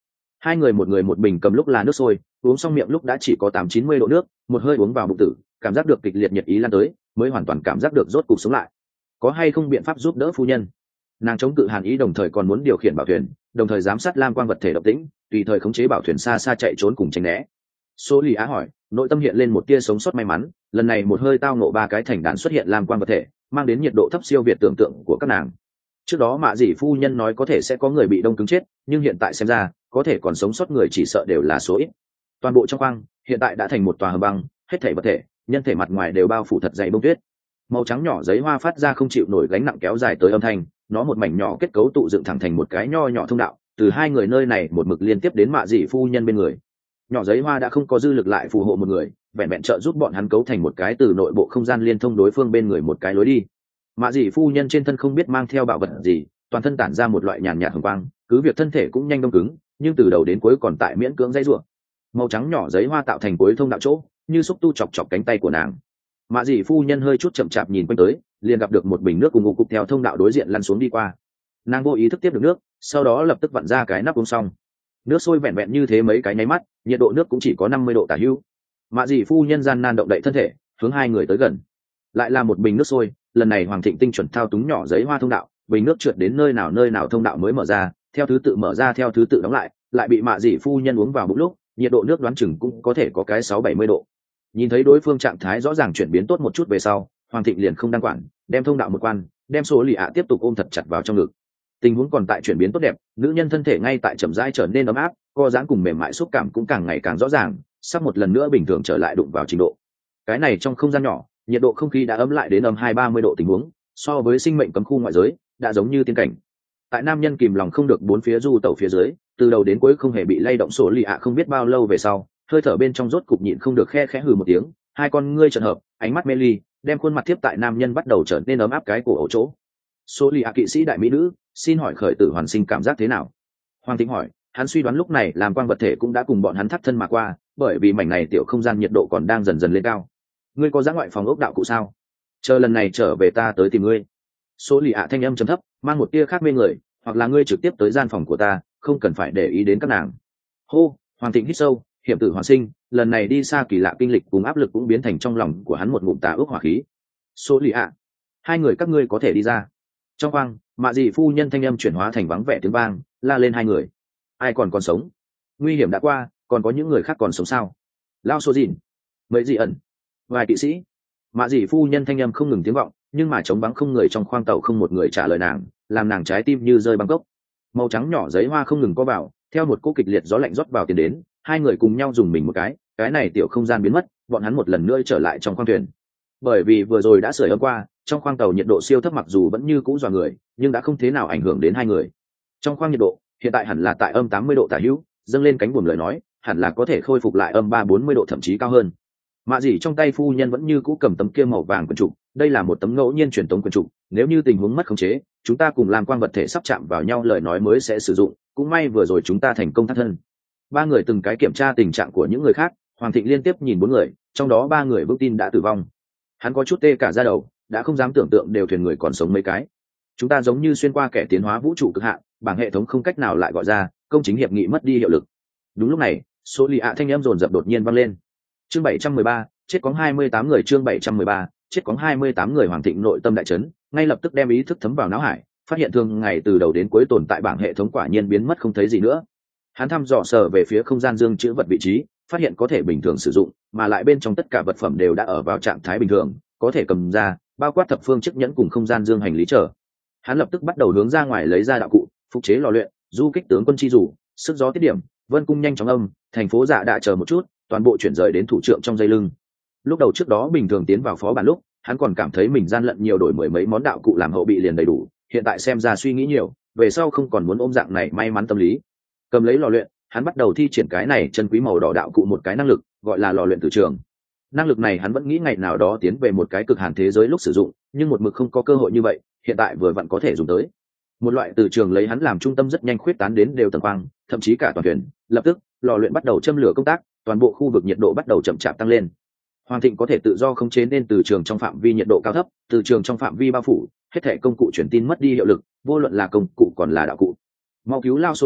Hai người một bình cầm lúc là nước sôi, uống xong miệng lúc đã chỉ có 8-90 độ nước, một hơi uống vào bụng tử, cảm giác được kịch liệt nhiệt ý lan tới, mới hoàn toàn cảm giác được rốt cục sống lại. Có hay không biện pháp giúp đỡ phu nhân? Nàng chống cự hàn ý đồng thời còn muốn điều khiển bảo thuyền, đồng thời giám sát lam quang vật thể động tĩnh, tùy thời khống chế bảo thuyền xa xa chạy trốn cùng tránh né. Số lì á hỏi, nội tâm hiện lên một tia sống sót may mắn, lần này một hơi tao ngộ ba cái thành đàn xuất hiện lam quang vật thể, mang đến nhiệt độ thấp siêu việt tưởng tượng của các nàng. Trước đó mạ dĩ phu nhân nói có thể sẽ có người bị đông cứng chết, nhưng hiện tại xem ra có thể còn sống sót người chỉ sợ đều là số ít. Toàn bộ trong khoang hiện tại đã thành một tòa hầm băng, hết thảy vật thể nhân thể mặt ngoài đều bao phủ thật dày bông tuyết. Màu trắng nhỏ giấy hoa phát ra không chịu nổi gánh nặng kéo dài tới âm thanh, nó một mảnh nhỏ kết cấu tụ dựng thẳng thành một cái nho nhỏ thông đạo, từ hai người nơi này một mực liên tiếp đến mạ dĩ phu nhân bên người. Nhỏ giấy hoa đã không có dư lực lại phù hộ một người, vẹn vẹn trợ giúp bọn hắn cấu thành một cái từ nội bộ không gian liên thông đối phương bên người một cái lối đi. Mạ dĩ phu nhân trên thân không biết mang theo bảo vật gì, toàn thân tản ra một loại nhàn nhạt hồng quang, cứ việc thân thể cũng nhanh đông cứng, nhưng từ đầu đến cuối còn tại miễn cưỡng dây rủa. Màu trắng nhỏ giấy hoa tạo thành cuối thông đạo chỗ, như xúc tu chọc chọc cánh tay của nàng. Mạ dĩ phu nhân hơi chút chậm chạp nhìn quanh tới, liền gặp được một bình nước cùng ngục cục theo thông đạo đối diện lăn xuống đi qua. Nàng vô ý thức tiếp được nước, sau đó lập tức vặn ra cái nắp uống xong. Nước sôi vẹn vẹn như thế mấy cái nháy mắt, nhiệt độ nước cũng chỉ có 50 độ tả hữu. Mạ dĩ phu nhân gian nan động đậy thân thể, hướng hai người tới gần. Lại là một bình nước sôi, lần này Hoàng Thịnh tinh chuẩn thao túng nhỏ giấy hoa thông đạo, bình nước trượt đến nơi nào thông đạo mới mở ra, theo thứ tự mở ra theo thứ tự đóng lại bị mạ dĩ phu nhân uống vào bụng lúc, nhiệt độ nước đoán chừng cũng có thể có cái 6-70 độ. Nhìn thấy đối phương trạng thái rõ ràng chuyển biến tốt một chút về sau, Hoàng Thịnh liền không đăng quản, đem thông đạo một quan, đem số lì ạ tiếp tục ôm thật chặt vào trong ngực. Tình huống còn tại chuyển biến tốt đẹp, nữ nhân thân thể ngay tại chậm rãi trở nên ấm áp, co giãn cùng mềm mại xúc cảm cũng càng ngày càng rõ ràng, sắp một lần nữa bình thường trở lại đụng vào trình độ. Cái này trong không gian nhỏ, nhiệt độ không khí đã ấm lại đến âm 20-30 độ, tình huống so với sinh mệnh cấm khu ngoại giới đã giống như tiên cảnh. Tại nam nhân kìm lòng không được bốn phía du tẩu phía dưới, từ đầu đến cuối không hề bị lay động sổ lì ạ không biết bao lâu về sau, hơi thở bên trong rốt cục nhịn không được khe khẽ hừ một tiếng, hai con ngươi trợn hợp, ánh mắt mê ly, đem khuôn mặt tiếp tại nam nhân bắt đầu trở nên ấm áp cái cổ ổ chỗ. Sổ lì ạ kỵ sĩ đại mỹ nữ, xin hỏi khởi tử hoàn sinh cảm giác thế nào? Hoàng Tĩnh hỏi, hắn suy đoán lúc này làm quang vật thể cũng đã cùng bọn hắn thắt thân mà qua, bởi vì mảnh này tiểu không gian nhiệt độ còn đang dần dần lên cao. Ngươi có ra ngoại phòng ốc đạo cụ sao? Chờ lần này trở về ta tới tìm ngươi. Số lì ạ thanh âm trầm thấp, mang một tia khác mê người, hoặc là ngươi trực tiếp tới gian phòng của ta, không cần phải để ý đến các nàng. Hô, Hoàng Thịnh hít sâu, hiểm tử hoàn sinh, lần này đi xa kỳ lạ kinh lịch cùng áp lực cũng biến thành trong lòng của hắn một ngụm tà ước hỏa khí. Số lì ạ, hai người các ngươi có thể đi ra. Trong khoang, mạ dì phu nhân thanh âm chuyển hóa thành vắng vẻ tiếng vang, la lên hai người. Ai còn sống? Nguy hiểm đã qua, còn có những người khác còn sống sao? Lao số dìn, mấy dị ẩn, vài kỵ sĩ. Mạ dì phu nhân thanh âm không ngừng tiếng vọng, nhưng mà trống vắng không người trong khoang tàu, không một người trả lời nàng, làm nàng trái tim như rơi băng cốc. Màu trắng nhỏ giấy hoa không ngừng có vào, theo một cỗ kịch liệt gió lạnh rót vào tiền đến, hai người cùng nhau dùng mình một cái này tiểu không gian biến mất, bọn hắn một lần nữa trở lại trong khoang thuyền. Bởi vì vừa rồi đã sưởi ấm qua, trong khoang tàu nhiệt độ siêu thấp, mặc dù vẫn như cũ dọa người, nhưng đã không thế nào ảnh hưởng đến hai người. Trong khoang nhiệt độ hiện tại hẳn là tại âm 80 độ tả hữu, dâng lên cánh buồm lời nói, hẳn là có thể khôi phục lại âm 30-40 độ, thậm chí cao hơn. Mạ dì trong tay phu nhân vẫn như cũ cầm tấm kia màu vàng quyển trục, đây là một tấm ngẫu nhiên truyền tống quyển trục, nếu như tình huống mất khống chế, chúng ta cùng làm quang vật thể sắp chạm vào nhau lời nói mới sẽ sử dụng, cũng may vừa rồi chúng ta thành công thắt thân. Ba người từng cái kiểm tra tình trạng của những người khác, Hoàng Thịnh liên tiếp nhìn bốn người, trong đó ba người vững tin đã tử vong. Hắn có chút tê cả da đầu, đã không dám tưởng tượng đều thuyền người còn sống mấy cái. Chúng ta giống như xuyên qua kẻ tiến hóa vũ trụ cực hạn, bảng hệ thống không cách nào lại gọi ra, công chính hiệp nghị mất đi hiệu lực. Đúng lúc này, số lì ạ thanh âm dồn dập đột nhiên vang lên. Chương 713, chết có 28 người. Chương 713, chết có 28 người. Hoàng Thịnh nội tâm đại chấn, ngay lập tức đem ý thức thấm vào não hải, phát hiện thường ngày từ đầu đến cuối tồn tại bảng hệ thống quả nhiên biến mất không thấy gì nữa. Hắn thăm dò sờ về phía không gian dương chữ vật vị trí, phát hiện có thể bình thường sử dụng, mà lại bên trong tất cả vật phẩm đều đã ở vào trạng thái bình thường, có thể cầm ra, bao quát thập phương chiếc nhẫn cùng không gian dương hành lý trở. Hắn lập tức bắt đầu hướng ra ngoài lấy ra đạo cụ, phục chế lò luyện, du kích tướng quân chi rủ, sức gió tiết điểm, vân cung nhanh chóng âm, thành phố dạ đã chờ một chút, toàn bộ chuyển rời đến thủ trưởng trong dây lưng. Lúc đầu trước đó bình thường tiến vào phó bản lúc, hắn còn cảm thấy mình gian lận nhiều, đổi mười mấy món đạo cụ làm hậu bị liền đầy đủ, hiện tại xem ra suy nghĩ nhiều, về sau không còn muốn ôm dạng này may mắn tâm lý. Cầm lấy lò luyện, hắn bắt đầu thi triển cái này chân quý màu đỏ đạo cụ một cái năng lực, gọi là lò luyện tử trường. Năng lực này hắn vẫn nghĩ ngày nào đó tiến về một cái cực hàn thế giới lúc sử dụng, nhưng một mực không có cơ hội như vậy, hiện tại vừa vặn có thể dùng tới. Một loại tử trường lấy hắn làm trung tâm rất nhanh khuyết tán đến đều tầng quang, thậm chí cả toàn thuyền. Lập tức, lò luyện bắt đầu châm lửa công tác, toàn bộ khu vực nhiệt độ bắt đầu chậm chạp tăng lên. Hoàng Thịnh có thể tự do khống chế nên từ trường trong phạm vi nhiệt độ cao thấp, từ trường trong phạm vi bao phủ, hết thảy công cụ truyền tin mất đi hiệu lực, vô luận là công cụ còn là đạo cụ. Mau cứu Lao Sô Dìn,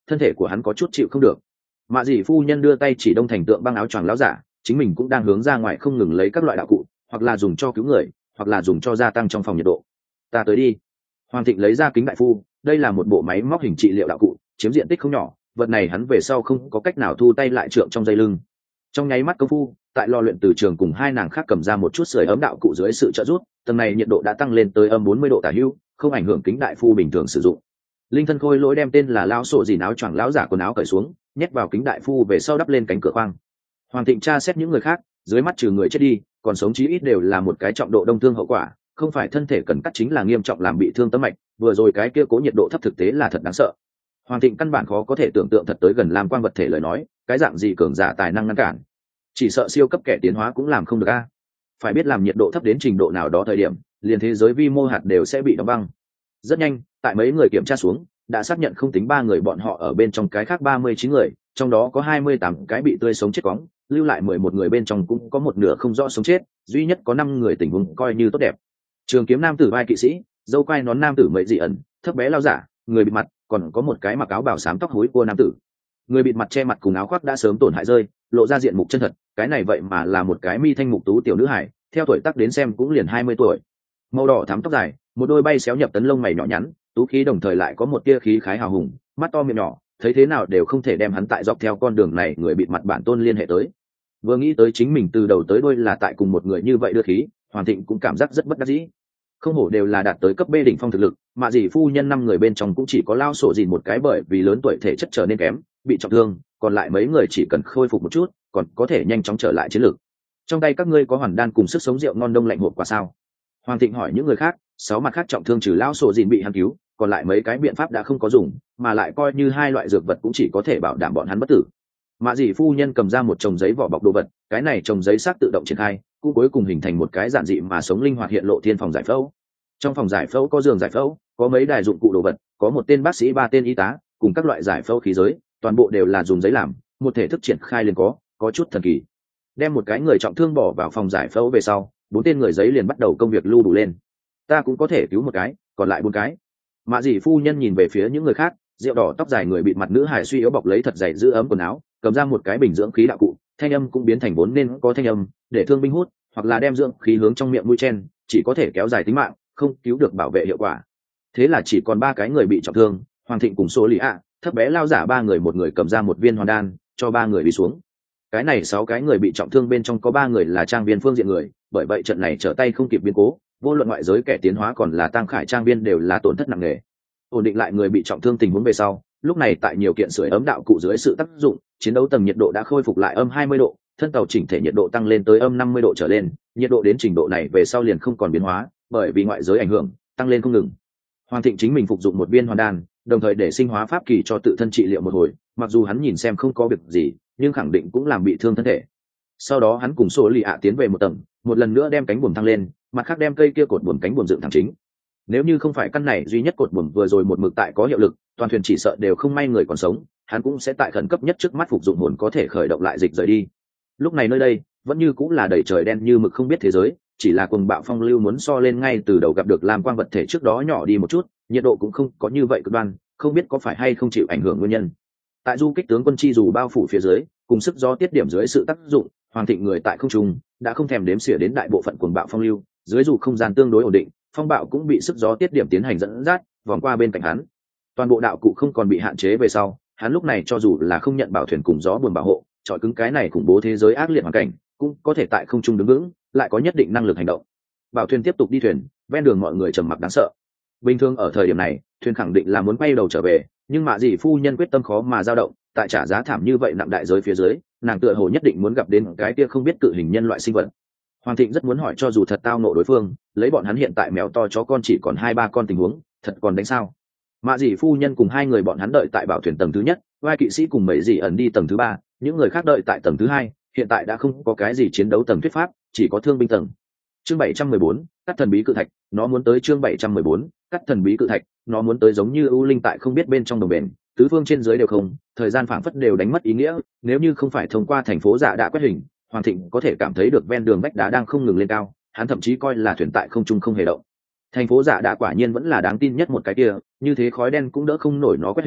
thân thể của hắn có chút chịu không được. Mạ dì phu nhân đưa tay chỉ đông thành tượng băng áo choàng lão giả, chính mình cũng đang hướng ra ngoài không ngừng lấy các loại đạo cụ, hoặc là dùng cho cứu người, hoặc là dùng cho gia tăng trong phòng nhiệt độ. Ta tới đi. Hoàng Thịnh lấy ra kính đại phu, đây là một bộ máy móc hình trị liệu đạo cụ, chiếm diện tích không nhỏ, vật này hắn về sau không có cách nào thu tay lại trượng trong dây lưng. Trong nháy mắt công phu, tại lò luyện từ trường cùng hai nàng khác cầm ra một chút sưởi ấm đạo cụ dưới sự trợ giúp, tầng này nhiệt độ đã tăng lên tới âm 40 độ tả hữu, không ảnh hưởng kính đại phu bình thường sử dụng. Linh thân khôi lỗi đem tên là lão sổ dìn áo choàng lão giả quần áo cởi xuống, nhét vào kính đại phu về sau đắp lên cánh cửa khoang. Hoàng Thịnh tra xét những người khác, dưới mắt trừ người chết đi, còn sống chí ít đều là một cái trọng độ đông thương hậu quả, không phải thân thể cần cắt chính là nghiêm trọng làm bị thương tấm mạch, vừa rồi cái kia cố nhiệt độ thấp thực tế là thật đáng sợ. Hoàng Thịnh căn bản khó có thể tưởng tượng thật tới gần làm quang vật thể lời nói, cái dạng gì cường giả tài năng ngăn cản. Chỉ sợ siêu cấp kẻ tiến hóa cũng làm không được a. Phải biết làm nhiệt độ thấp đến trình độ nào đó thời điểm, liền thế giới vi mô hạt đều sẽ bị đóng băng. Rất nhanh, tại mấy người kiểm tra xuống, đã xác nhận không tính 3 người bọn họ ở bên trong cái khác 39 người, trong đó có 28 cái bị tươi sống chết quóng, lưu lại 11 người bên trong cũng có một nửa không rõ sống chết, duy nhất có 5 người tình huống coi như tốt đẹp. Trường kiếm nam tử vai kỵ sĩ, dâu quai nón nam tử mệnh dị ẩn, thấp bé lao giả, người bịt mặt, còn có một cái mặc áo bào xám tóc hối của nam tử. Người bịt mặt che mặt cùng áo khoác đã sớm tổn hại rơi, lộ ra diện mục chân thật, cái này vậy mà là một cái mi thanh mục tú tiểu nữ hải, theo tuổi tác đến xem cũng liền 20 tuổi. Màu đỏ thắm tóc dài, một đôi bay xéo nhập tấn lông mày nhỏ nhắn, tú khí đồng thời lại có một tia khí khái hào hùng, mắt to miệng nhỏ, thấy thế nào đều không thể đem hắn tại dọc theo con đường này người bịt mặt bản tôn liên hệ tới. Vừa nghĩ tới chính mình từ đầu tới đuôi là tại cùng một người như vậy đưa khí, Hoàng Thịnh cũng cảm giác rất bất đắc dĩ. Không hổ đều là đạt tới cấp B đỉnh phong thực lực, mà dì phu nhân 5 người bên trong cũng chỉ có lao sổ dìn một cái bởi vì lớn tuổi thể chất trở nên kém, bị trọng thương, còn lại mấy người chỉ cần khôi phục một chút, còn có thể nhanh chóng trở lại chiến lược. Trong tay các ngươi có hoàn đan cùng sức sống rượu ngon đông lạnh hộp quả sao? Hoàng Thịnh hỏi những người khác, 6 mặt khác trọng thương trừ lao sổ dìn bị hắn cứu, còn lại mấy cái biện pháp đã không có dùng, mà lại coi như 2 loại dược vật cũng chỉ có thể bảo đảm bọn hắn bất tử. Mạ dì phu nhân cầm ra một chồng giấy vỏ bọc đồ vật, cái này chồng giấy xác tự động triển khai, cũng cuối cùng hình thành một cái giản dị mà sống linh hoạt hiện lộ thiên phòng giải phẫu. Trong phòng giải phẫu có giường giải phẫu, có mấy đài dụng cụ đồ vật, có một tên bác sĩ, 3 tên y tá, cùng các loại giải phẫu khí giới, toàn bộ đều là dùng giấy làm, một thể thức triển khai liền có chút thần kỳ. Đem một cái người trọng thương bỏ vào phòng giải phẫu về sau, 4 tên người giấy liền bắt đầu công việc lưu đủ lên. Ta cũng có thể cứu một cái, còn lại 4 cái. Mạ dì phu nhân nhìn về phía những người khác, rượu đỏ tóc dài người bịt mặt nữ hài suy yếu bọc lấy thật dày giữ ấm quần áo, cầm ra một cái bình dưỡng khí đạo cụ, thanh âm cũng biến thành vốn nên có thanh âm, để thương binh hút, hoặc là đem dưỡng khí hướng trong miệng mũi chen, chỉ có thể kéo dài tính mạng, không cứu được bảo vệ hiệu quả. Thế là chỉ còn 3 cái người bị trọng thương, Hoàng Thịnh cùng số lý ạ, thấp bé lao giả 3 người một người cầm ra một viên hoàn đan, cho 3 người đi xuống. Cái này 6 cái người bị trọng thương bên trong có 3 người là trang viên phương diện người, bởi vậy trận này trở tay không kịp biến cố, vô luận ngoại giới kẻ tiến hóa còn là Tăng Khải trang viên đều là tổn thất nặng nề. Ổn định lại người bị trọng thương tình huống về sau, lúc này tại nhiều kiện sưởi ấm đạo cụ dưới sự tác dụng, chiến đấu tầng nhiệt độ đã khôi phục lại âm 20 độ, thân tàu chỉnh thể nhiệt độ tăng lên tới âm 50 độ trở lên, nhiệt độ đến trình độ này về sau liền không còn biến hóa, bởi vì ngoại giới ảnh hưởng, tăng lên không ngừng. Hoàng Thịnh chính mình phục dụng một viên hoàn đan, đồng thời để sinh hóa pháp kỳ cho tự thân trị liệu một hồi, mặc dù hắn nhìn xem không có việc gì, nhưng khẳng định cũng làm bị thương thân thể. Sau đó hắn cùng số lì ạ tiến về một tầng, một lần nữa đem cánh buồm thăng lên, mặt khác đem cây kia cột buồm cánh buồm dựng thẳng chính. Nếu như không phải căn này duy nhất cột buồm vừa rồi một mực tại có hiệu lực, toàn thuyền chỉ sợ đều không may người còn sống, hắn cũng sẽ tại khẩn cấp nhất trước mắt phục dụng hồn có thể khởi động lại dịch rời đi. Lúc này nơi đây vẫn như cũng là đầy trời đen như mực không biết thế giới, chỉ là cuồng bạo phong lưu muốn so lên ngay từ đầu gặp được lam quang vật thể trước đó nhỏ đi một chút, nhiệt độ cũng không có như vậy cực đoan, không biết có phải hay không chịu ảnh hưởng nguyên nhân. Tại du kích tướng quân chi dù bao phủ phía dưới, cùng sức gió tiết điểm dưới sự tác dụng, Hoàng Thịnh người tại không trung đã không thèm đếm xỉa đến đại bộ phận cuồng bạo phong lưu, dưới dù không gian tương đối ổn định, phong bạo cũng bị sức gió tiết điểm tiến hành dẫn dắt vòng qua bên cạnh hắn. Toàn bộ đạo cụ không còn bị hạn chế về sau, hắn lúc này cho dù là không nhận bảo thuyền cùng gió buồn bảo hộ, chọi cứng cái này khủng bố thế giới ác liệt hoàn cảnh, cũng có thể tại không trung đứng vững, lại có nhất định năng lực hành động. Bảo thuyền tiếp tục đi thuyền, ven đường mọi người trầm mặc đáng sợ. Bình thường ở thời điểm này, thuyền khẳng định là muốn quay đầu trở về, nhưng mà dì phu nhân quyết tâm khó mà dao động, tại trả giá thảm như vậy nặng đại giới phía dưới, nàng tựa hồ nhất định muốn gặp đến cái kia không biết cự hình nhân loại sinh vật. Hoàng Thịnh rất muốn hỏi cho dù thật tao nộ đối phương, lấy bọn hắn hiện tại mèo to chó con chỉ còn 2-3 con tình huống, thật còn đánh sao? Mạ dì phu nhân cùng 2 người bọn hắn đợi tại bảo thuyền tầng thứ nhất, vai kỵ sĩ cùng mấy dì ẩn đi tầng thứ 3, những người khác đợi tại tầng thứ 2, hiện tại đã không có cái gì chiến đấu tầng thuyết pháp, chỉ có thương binh tầng. Chương 714, cắt thần bí cự thạch, nó muốn tới chương 714, cắt thần bí cự thạch, nó muốn tới giống như ưu linh tại không biết bên trong đồng bền, tứ phương trên dưới đều không, thời gian phảng phất đều đánh mất ý nghĩa, nếu như không phải thông qua thành phố Dạ đã quét hình, Hoàng Thịnh có thể cảm thấy được ven đường vách đá đang không ngừng lên cao, hắn thậm chí coi là thuyền tại không trung không hề động. Thành phố Dạ đã quả nhiên vẫn là đáng tin nhất một cái kia, như thế khói đen cũng đỡ không nổi nó quét hình,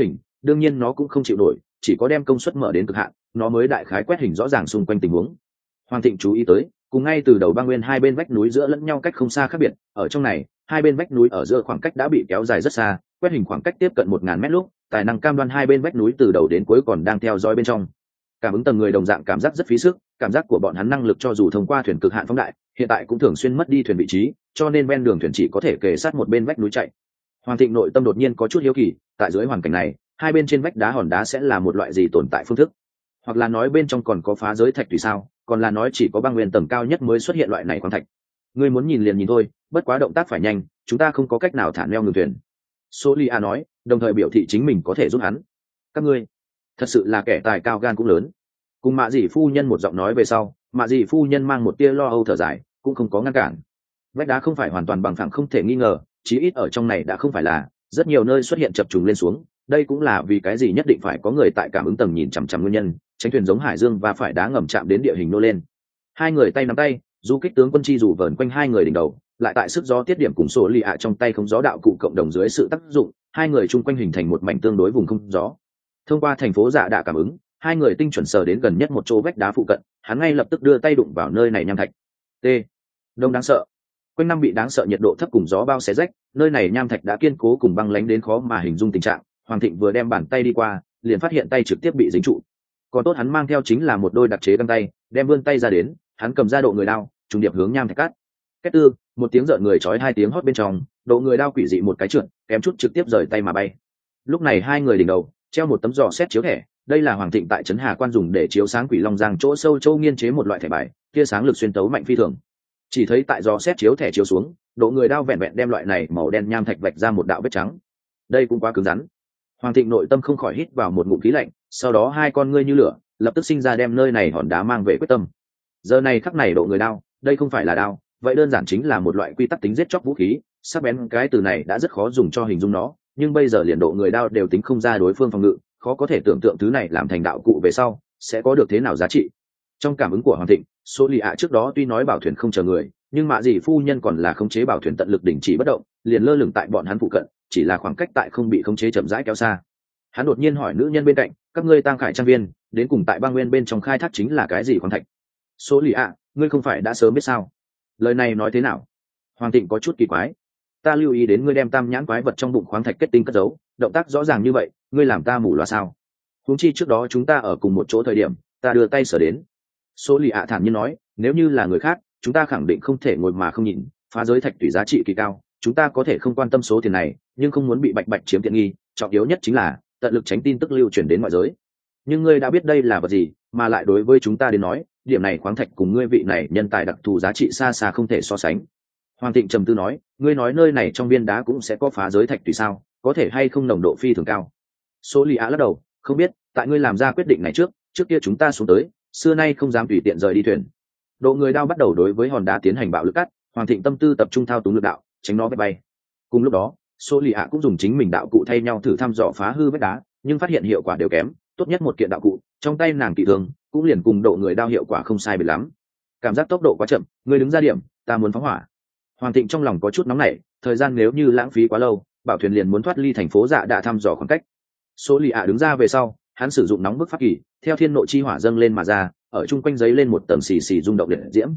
đương nhiên nó cũng không chịu nổi, chỉ có đem công suất mở đến cực hạn nó mới đại khái quét hình rõ ràng xung quanh tình huống. Hoàng Thịnh chú ý tới, cùng ngay từ đầu băng nguyên hai bên vách núi giữa lẫn nhau cách không xa khác biệt, ở trong này hai bên vách núi ở giữa khoảng cách đã bị kéo dài rất xa, quét hình khoảng cách tiếp cận 1000 mét lúc tài năng cam đoan hai bên vách núi từ đầu đến cuối còn đang theo dõi bên trong. Cảm ứng tầng người đồng dạng cảm giác rất phí sức, cảm giác của bọn hắn năng lực cho dù thông qua thuyền cực hạn phóng đại hiện tại cũng thường xuyên mất đi thuyền vị trí, cho nên ven đường thuyền chỉ có thể kề sát một bên vách núi chạy. Hoàng Thịnh nội tâm đột nhiên có chút hiếu kỳ, tại dưới hoàn cảnh này hai bên trên vách đá hòn đá sẽ là một loại gì tồn tại phương thức, hoặc là nói bên trong còn có phá giới thạch tùy sao, còn là nói chỉ có băng nguyên tầng cao nhất mới xuất hiện loại này khoáng thạch. Ngươi muốn nhìn liền nhìn thôi, bất quá động tác phải nhanh, chúng ta không có cách nào thả neo ngừng thuyền. Solia nói, đồng thời biểu thị chính mình có thể giúp hắn. Các ngươi thật sự là kẻ tài cao gan cũng lớn. Cùng Mạ Dĩ phu nhân một giọng nói về sau, Mạ Dĩ phu nhân mang một tia lo âu thở dài, cũng không có ngăn cản. Vách đá không phải hoàn toàn bằng phẳng không thể nghi ngờ, chí ít ở trong này đã không phải là rất nhiều nơi xuất hiện chập trùng lên xuống, đây cũng là vì cái gì nhất định phải có người tại cảm ứng tầng nhìn chằm chằm nguyên nhân, tránh thuyền giống hải dương và phải đá ngầm chạm đến địa hình nô lên. Hai người tay nắm tay, du kích tướng quân chi dù vờn quanh hai người đỉnh đầu, lại tại sức gió tiết điểm cùng sổ lì ạ trong tay không gió đạo cụ cộng đồng dưới sự tác dụng, hai người chung quanh hình thành một mảnh tương đối vùng không gió. Thông qua thành phố Dạ Đạ cảm ứng, hai người tinh chuẩn sờ đến gần nhất một chỗ vách đá phụ cận, hắn ngay lập tức đưa tay đụng vào nơi này nham thạch. T. Đông đáng sợ. Quanh năm bị đáng sợ nhiệt độ thấp cùng gió bao xé rách, nơi này nham thạch đã kiên cố cùng băng lánh đến khó mà hình dung tình trạng. Hoàng Thịnh vừa đem bàn tay đi qua, liền phát hiện tay trực tiếp bị dính trụ. Còn tốt hắn mang theo chính là một đôi đặc chế găng tay, đem vươn tay ra đến, hắn cầm ra độ người đao, trùng điệp hướng nham thạch cắt. Kết tư, một tiếng rợn người chói hai tiếng hót bên trong, độ người đao quỷ dị một cái trượt, kém chút trực tiếp rời tay mà bay. Lúc này hai người đỉnh đầu treo một tấm giò xét chiếu thẻ, đây là Hoàng Thịnh tại trấn Hà Quan dùng để chiếu sáng Quỷ Long Giang chỗ sâu châu nghiên chế một loại thẻ bài, tia sáng lực xuyên tấu mạnh phi thường. Chỉ thấy tại giò xét chiếu thẻ chiếu xuống, độ người đao vẹn vẹn đem loại này màu đen nham thạch vạch ra một đạo vết trắng. Đây cũng quá cứng rắn. Hoàng Thịnh nội tâm không khỏi hít vào một ngụm khí lạnh, sau đó hai con ngươi như lửa, lập tức sinh ra đem nơi này hòn đá mang về quyết tâm. Giờ này khắc này độ người đao, đây không phải là đao, vậy đơn giản chính là một loại quy tắc tính giết chóc vũ khí, sắc bén cái từ này đã rất khó dùng cho hình dung nó, nhưng bây giờ liền độ người đao đều tính không ra đối phương phòng ngự, khó có thể tưởng tượng thứ này làm thành đạo cụ về sau sẽ có được thế nào giá trị. Trong cảm ứng của Hoàng Thịnh, Solia trước đó tuy nói bảo thuyền không chờ người, nhưng Mạ Dĩ phu nhân còn là khống chế bảo thuyền tận lực đình chỉ bất động, liền lơ lửng tại bọn hắn phụ cận, chỉ là khoảng cách tại không bị khống chế chậm rãi kéo xa. Hắn đột nhiên hỏi nữ nhân bên cạnh, các ngươi Tang Khải trang viên đến cùng tại băng nguyên bên trong khai thác chính là cái gì khoáng thạch? Solia, ngươi không phải đã sớm biết sao? Lời này nói thế nào? Hoàng Thịnh có chút kỳ quái. Ta lưu ý đến ngươi đem tam nhãn quái vật trong bụng khoáng thạch kết tinh cất giấu, động tác rõ ràng như vậy, ngươi làm ta mù loà sao? Huống chi trước đó chúng ta ở cùng một chỗ thời điểm, ta đưa tay sờ đến. Solia thản nhiên nói, nếu như là người khác, chúng ta khẳng định không thể ngồi mà không nhìn, phá giới thạch tùy giá trị kỳ cao, chúng ta có thể không quan tâm số tiền này, nhưng không muốn bị bạch bạch chiếm tiện nghi, trọng yếu nhất chính là tận lực tránh tin tức lưu truyền đến ngoại giới. Nhưng ngươi đã biết đây là vật gì, mà lại đối với chúng ta đến nói, điểm này khoáng thạch cùng ngươi vị này nhân tài đặc thù giá trị xa xa không thể so sánh. Hoàng Thịnh trầm tư nói, ngươi nói nơi này trong viên đá cũng sẽ có phá giới thạch tùy sao, có thể hay không nồng độ phi thường cao? Solia lắc đầu, không biết, tại ngươi làm ra quyết định này trước kia chúng ta xuống tới, xưa nay không dám tùy tiện rời đi thuyền. Độ người đao bắt đầu đối với hòn đá tiến hành bạo lực cắt, Hoàng Thịnh tâm tư tập trung thao túng lực đạo, tránh nó bay bay. Cùng lúc đó, Solia cũng dùng chính mình đạo cụ thay nhau thử thăm dò phá hư vách đá, nhưng phát hiện hiệu quả đều kém, tốt nhất một kiện đạo cụ, trong tay nàng kỵ thương, cũng liền cùng độ người đao hiệu quả không sai biệt lắm. Cảm giác tốc độ quá chậm, ngươi đứng ra điểm, ta muốn phóng hỏa. Hoàng Thịnh trong lòng có chút nóng nảy, thời gian nếu như lãng phí quá lâu, bảo thuyền liền muốn thoát ly thành phố Dạ Đạ thăm dò khoảng cách. Solia đứng ra về sau, hắn sử dụng nóng bức pháp kỳ, theo thiên nội chi hỏa dâng lên mà ra, ở chung quanh giấy lên một tầng xì xì rung động liệt diễm.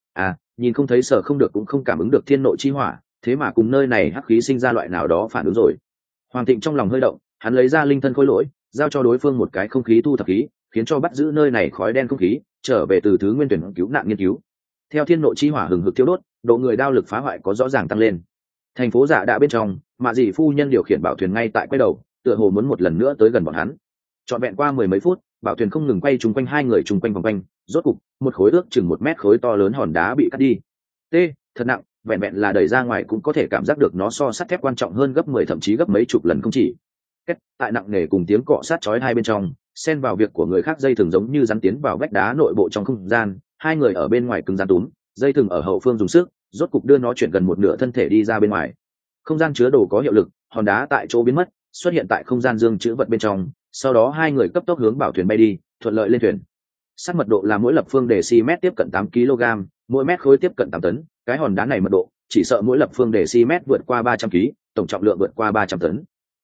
Nhìn không thấy sở không được cũng không cảm ứng được thiên nội chi hỏa, thế mà cùng nơi này hắc khí sinh ra loại nào đó phản ứng rồi. Hoàng Thịnh trong lòng hơi động, hắn lấy ra linh thân khối lỗi, giao cho đối phương một cái không khí thu thập khí, khiến cho bắt giữ nơi này khói đen không khí, trở về từ thứ nguyên tuyển cứu nạn nghiên cứu. Theo thiên nội chi hỏa hừng hực thiêu đốt, độ người đao lực phá hoại có rõ ràng tăng lên. Thành phố Dạ Đạ bên trong, Mạ Dĩ phu nhân điều khiển bảo thuyền ngay tại quay đầu, tựa hồ muốn một lần nữa tới gần bọn hắn. Trọn vẹn qua 10 mấy phút, bảo thuyền không ngừng quay chung quanh hai người chung quanh vòng quanh, rốt cục một khối ước chừng 1 mét khối to lớn hòn đá bị cắt đi. Thật nặng, vẹn vẹn là đẩy ra ngoài cũng có thể cảm giác được nó so sắt thép quan trọng hơn gấp 10 thậm chí gấp mấy chục lần không chỉ. Tại nặng nề cùng tiếng cọ sát chói hai bên trong, xen vào việc của người khác dây thừng giống như rắn tiến vào vách đá nội bộ trong không gian, hai người ở bên ngoài cứng rắn túm, dây thừng ở hậu phương dùng sức, rốt cục đưa nó chuyển gần một nửa thân thể đi ra bên ngoài. Không gian chứa đồ có hiệu lực, hòn đá tại chỗ biến mất, xuất hiện tại không gian dương chữ vật bên trong, sau đó hai người cấp tốc hướng bảo thuyền bay đi, thuận lợi lên thuyền. Sắt mật độ là mỗi lập phương decimet tiếp cận 8 kg, mỗi mét khối tiếp cận 8 tấn, cái hòn đá này mật độ, chỉ sợ mỗi lập phương decimet vượt qua 300 kg, tổng trọng lượng vượt qua 300 tấn.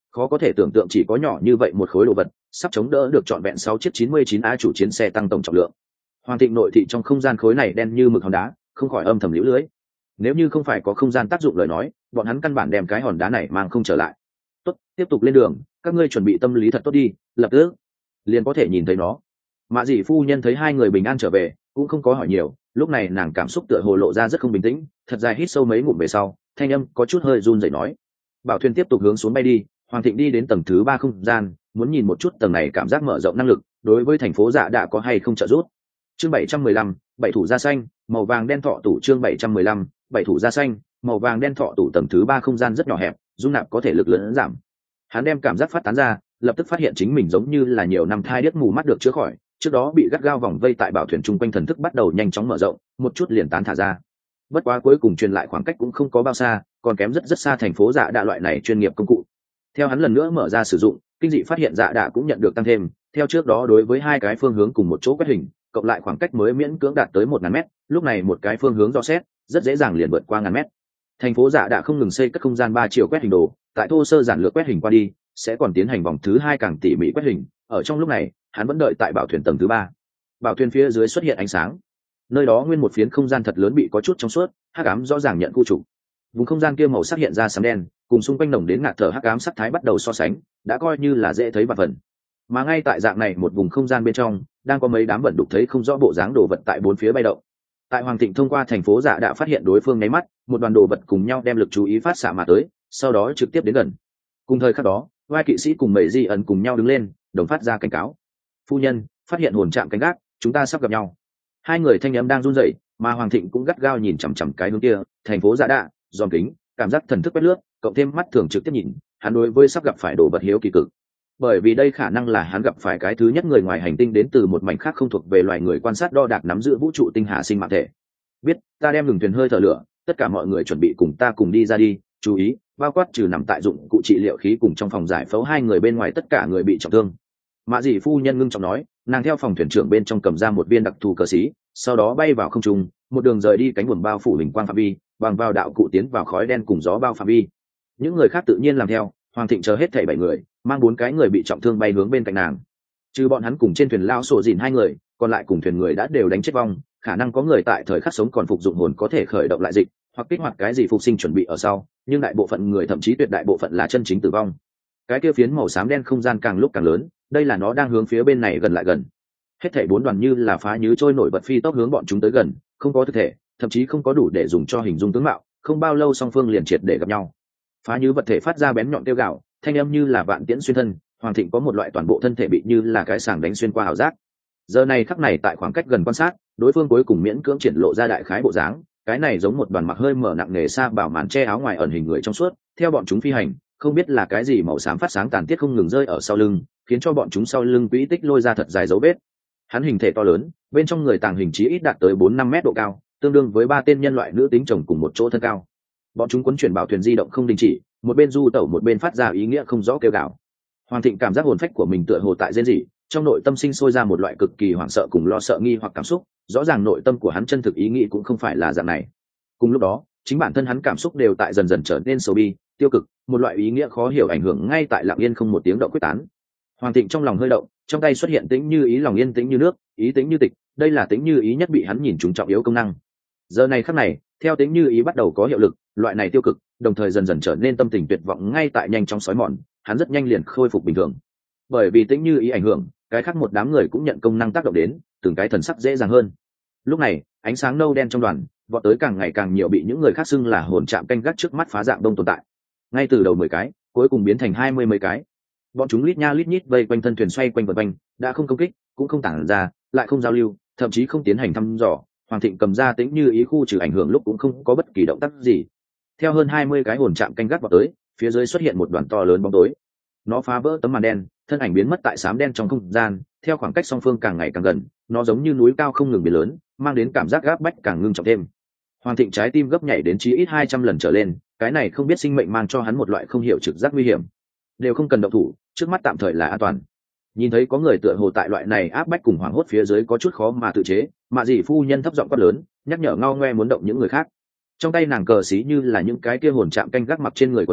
khó có thể tưởng tượng chỉ có nhỏ như vậy một khối đồ vật sắp chống đỡ được trọn vẹn 6 chiếc 99 A chủ chiến xe tăng tổng trọng lượng. Hoàng Thịnh nội thị trong không gian khối này đen như mực hòn đá, không khỏi âm thầm liễu lưới. Nếu như không phải có không gian tác dụng lời nói, bọn hắn căn bản đem cái hòn đá này mang không trở lại. Tốt, tiếp tục lên đường, các ngươi chuẩn bị tâm lý thật tốt đi, lập tức liền có thể nhìn thấy nó. Mạ Dĩ phu nhân thấy hai người bình an trở về, cũng không có hỏi nhiều, lúc này nàng cảm xúc tựa hồ lộ ra rất không bình tĩnh, thật dài hít sâu mấy ngụm về sau, thanh âm có chút hơi run rẩy nói: "Bảo thuyền tiếp tục hướng xuống bay đi." Hoàng Thịnh đi đến tầng thứ 3 không gian, muốn nhìn một chút tầng này cảm giác mở rộng năng lực, đối với thành phố Dạ đã có hay không trợ giúp. Chương 715, bảy thủ da xanh, màu vàng đen thọ tủ. Chương 715, bảy thủ da xanh, màu vàng đen thọ tủ. Tầng thứ 3 không gian rất nhỏ hẹp, dung nạp có thể lực lớn giảm. Hắn đem cảm giác phát tán ra, lập tức phát hiện chính mình giống như là nhiều năm thai điếc mù mắt được chữa khỏi, trước đó bị gắt gao vòng vây tại bảo thuyền chung quanh thần thức bắt đầu nhanh chóng mở rộng, một chút liền tán thả ra. Bất quá cuối cùng truyền lại khoảng cách cũng không có bao xa, còn kém rất rất xa thành phố Dạ Đạ loại này chuyên nghiệp công cụ. Theo hắn lần nữa mở ra sử dụng, kinh dị phát hiện Dạ Đạ cũng nhận được tăng thêm, theo trước đó đối với hai cái phương hướng cùng một chỗ quét hình, cộng lại khoảng cách mới miễn cưỡng đạt tới 1000 mét, lúc này một cái phương hướng dò xét, rất dễ dàng liền vượt qua 1000 mét. Thành phố Dạ Đạ không ngừng xây các không gian 3 chiều quét hình đồ, tại thô sơ giản lược quét hình qua đi, sẽ còn tiến hành vòng thứ 2 càng tỉ mỉ quét hình, ở trong lúc này, hắn vẫn đợi tại bảo thuyền tầng thứ 3. Bảo thuyền phía dưới xuất hiện ánh sáng. Nơi đó nguyên một phiến không gian thật lớn bị có chút trong suốt, hắc ám rõ ràng nhận khu trục. Vùng không gian kia màu sắc hiện ra sấm đen, cùng xung quanh nồng đến ngạt thở hắc ám sắc thái bắt đầu so sánh, đã coi như là dễ thấy vạn phần. Mà ngay tại dạng này một vùng không gian bên trong, đang có mấy đám vận đục thấy không rõ bộ dáng đồ vật tại bốn phía bay động. Tại Hoàng Thịnh thông qua thành phố Dạ đã phát hiện đối phương nháy mắt, một đoàn đồ vật cùng nhau đem lực chú ý phát xạ mà tới, sau đó trực tiếp đến gần. Cùng thời khắc đó, vai kỵ sĩ cùng Mệ Di ẩn cùng nhau đứng lên, đồng phát ra cảnh cáo: "Phu nhân, phát hiện hồn trạm canh gác, chúng ta sắp gặp nhau." Hai người thanh âm đang run rẩy, mà Hoàng Thịnh cũng gắt gao nhìn chằm chằm cái hướng kia, thành phố Dạ Đạ, dòm kính, cảm giác thần thức quét lướt, cộng thêm mắt thường trực tiếp nhìn, hắn đối với sắp gặp phải đồ vật hiếu kỳ cực. Bởi vì đây khả năng là hắn gặp phải cái thứ nhất người ngoài hành tinh đến từ một mảnh khác không thuộc về loài người quan sát đo đạc nắm giữ vũ trụ tinh hà sinh mạng thể. Biết, ta đem ngừng thuyền hơi thở lửa, tất cả mọi người chuẩn bị cùng ta cùng đi ra đi, chú ý, bao quát trừ nằm tại dụng cụ trị liệu khí cùng trong phòng giải phẫu hai người bên ngoài tất cả người bị trọng thương. Mạ Dĩ phu nhân ngưng trọng nói, nàng theo phòng thuyền trưởng bên trong cầm ra một viên đặc thù cờ xí, sau đó bay vào không trung, một đường rời đi cánh buồm bao phủ hình quang phạm vi, bằng vào đạo cụ tiến vào khói đen cùng gió bao phạm vi. Những người khác tự nhiên làm theo, Hoàng Thịnh chờ hết thảy 7 người, mang 4 cái người bị trọng thương bay hướng bên cạnh nàng. Trừ bọn hắn cùng trên thuyền lao sổ dìn 2 người, còn lại cùng thuyền người đã đều đánh chết vong, khả năng có người tại thời khắc sống còn phục dụng hồn có thể khởi động lại dịch, hoặc kích hoạt cái gì phục sinh chuẩn bị ở sau, nhưng đại bộ phận người thậm chí tuyệt đại bộ phận là chân chính tử vong. Cái kia phiến màu xám đen không gian càng lúc càng lớn, đây là nó đang hướng phía bên này gần lại gần. Hết thảy 4 đoàn như là phá nhứ trôi nổi bật phi tốc hướng bọn chúng tới gần, không có thực thể, thậm chí không có đủ để dùng cho hình dung tướng mạo, không bao lâu song phương liền triệt để gặp nhau. Phá nhứ vật thể phát ra bén nhọn kêu gào, thanh âm như là vạn tiễn xuyên thân. Hoàng Thịnh có một loại toàn bộ thân thể bị như là cái sàng đánh xuyên qua ảo giác. Giờ này khắc này tại khoảng cách gần quan sát, đối phương cuối cùng miễn cưỡng triển lộ ra đại khái bộ dáng, cái này giống một đoàn mặc hơi mở nặng nề sa bảo màn che áo ngoài ẩn hình người trong suốt, theo bọn chúng phi hành, không biết là cái gì màu xám phát sáng tàn tiết không ngừng rơi ở sau lưng, khiến cho bọn chúng sau lưng quỹ tích lôi ra thật dài dấu vết. Hắn hình thể to lớn, bên trong người tàng hình chí ít đạt tới 4-5 mét độ cao, tương đương với 3 tên nhân loại nữ tính chồng cùng một chỗ thân cao. Bọn chúng quấn chuyển bảo thuyền di động không đình chỉ, một bên du tẩu một bên phát ra ý nghĩa không rõ kêu gào. Hoàng Thịnh cảm giác hồn phách của mình tựa hồ tại rên rỉ, trong nội tâm sinh sôi ra một loại cực kỳ hoảng sợ cùng lo sợ nghi hoặc cảm xúc, rõ ràng nội tâm của hắn chân thực ý nghĩ cũng không phải là dạng này. Cùng lúc đó, chính bản thân hắn cảm xúc đều tại dần dần trở nên sầu bi, tiêu cực, một loại ý nghĩa khó hiểu ảnh hưởng ngay tại lặng yên không một tiếng động quyết tán. Hoàng Thịnh trong lòng hơi động, trong tay xuất hiện tĩnh như ý, lòng yên tĩnh như nước, ý tĩnh như tịch, đây là tĩnh như ý nhất bị hắn nhìn trúng trọng yếu công năng. Giờ này khắc này, theo tĩnh như ý bắt đầu có hiệu lực, loại này tiêu cực, đồng thời dần dần trở nên tâm tình tuyệt vọng ngay tại nhanh chóng sói mòn, hắn rất nhanh liền khôi phục bình thường. Bởi vì tĩnh như ý ảnh hưởng, cái khác một đám người cũng nhận công năng tác động đến, từng cái thần sắc dễ dàng hơn. Lúc này, ánh sáng nâu đen trong đoàn, vọt tới càng ngày càng nhiều bị những người khác xưng là hồn chạm canh gác trước mắt phá dạng đông tồn tại. Ngay từ đầu 10 cái, cuối cùng biến thành 20 mấy cái. Bọn chúng lít nha lít nhít vây quanh thân thuyền xoay quanh vần quanh, đã không công kích, cũng không tản ra, lại không giao lưu, thậm chí không tiến hành thăm dò. Hoàng Thịnh cầm ra tĩnh như ý khu trừ ảnh hưởng lúc cũng không có bất kỳ động tác gì. Theo hơn 20 cái hồn chạm canh gác vào tới, phía dưới xuất hiện một đoàn to lớn bóng tối. Nó phá vỡ tấm màn đen, thân ảnh biến mất tại xám đen trong không gian, theo khoảng cách song phương càng ngày càng gần, nó giống như núi cao không ngừng biến lớn, mang đến cảm giác gáp bách càng ngưng trọng thêm. Hoàng Thịnh trái tim gấp nhảy đến chí ít 200 lần trở lên, cái này không biết sinh mệnh mang cho hắn một loại không hiểu trực giác nguy hiểm. Đều không cần động thủ, trước mắt tạm thời là an toàn. Nhìn thấy có người tựa hồ tại loại này áp bách cùng hoảng hốt phía dưới có chút khó mà tự chế, Mạ Dĩ phu nhân thấp giọng quát lớn, nhắc nhở ngao ngoe muốn động những người khác. Trong tay nàng cờ xí như là những cái kia hồn chạm canh gác mặc trên người quần áo,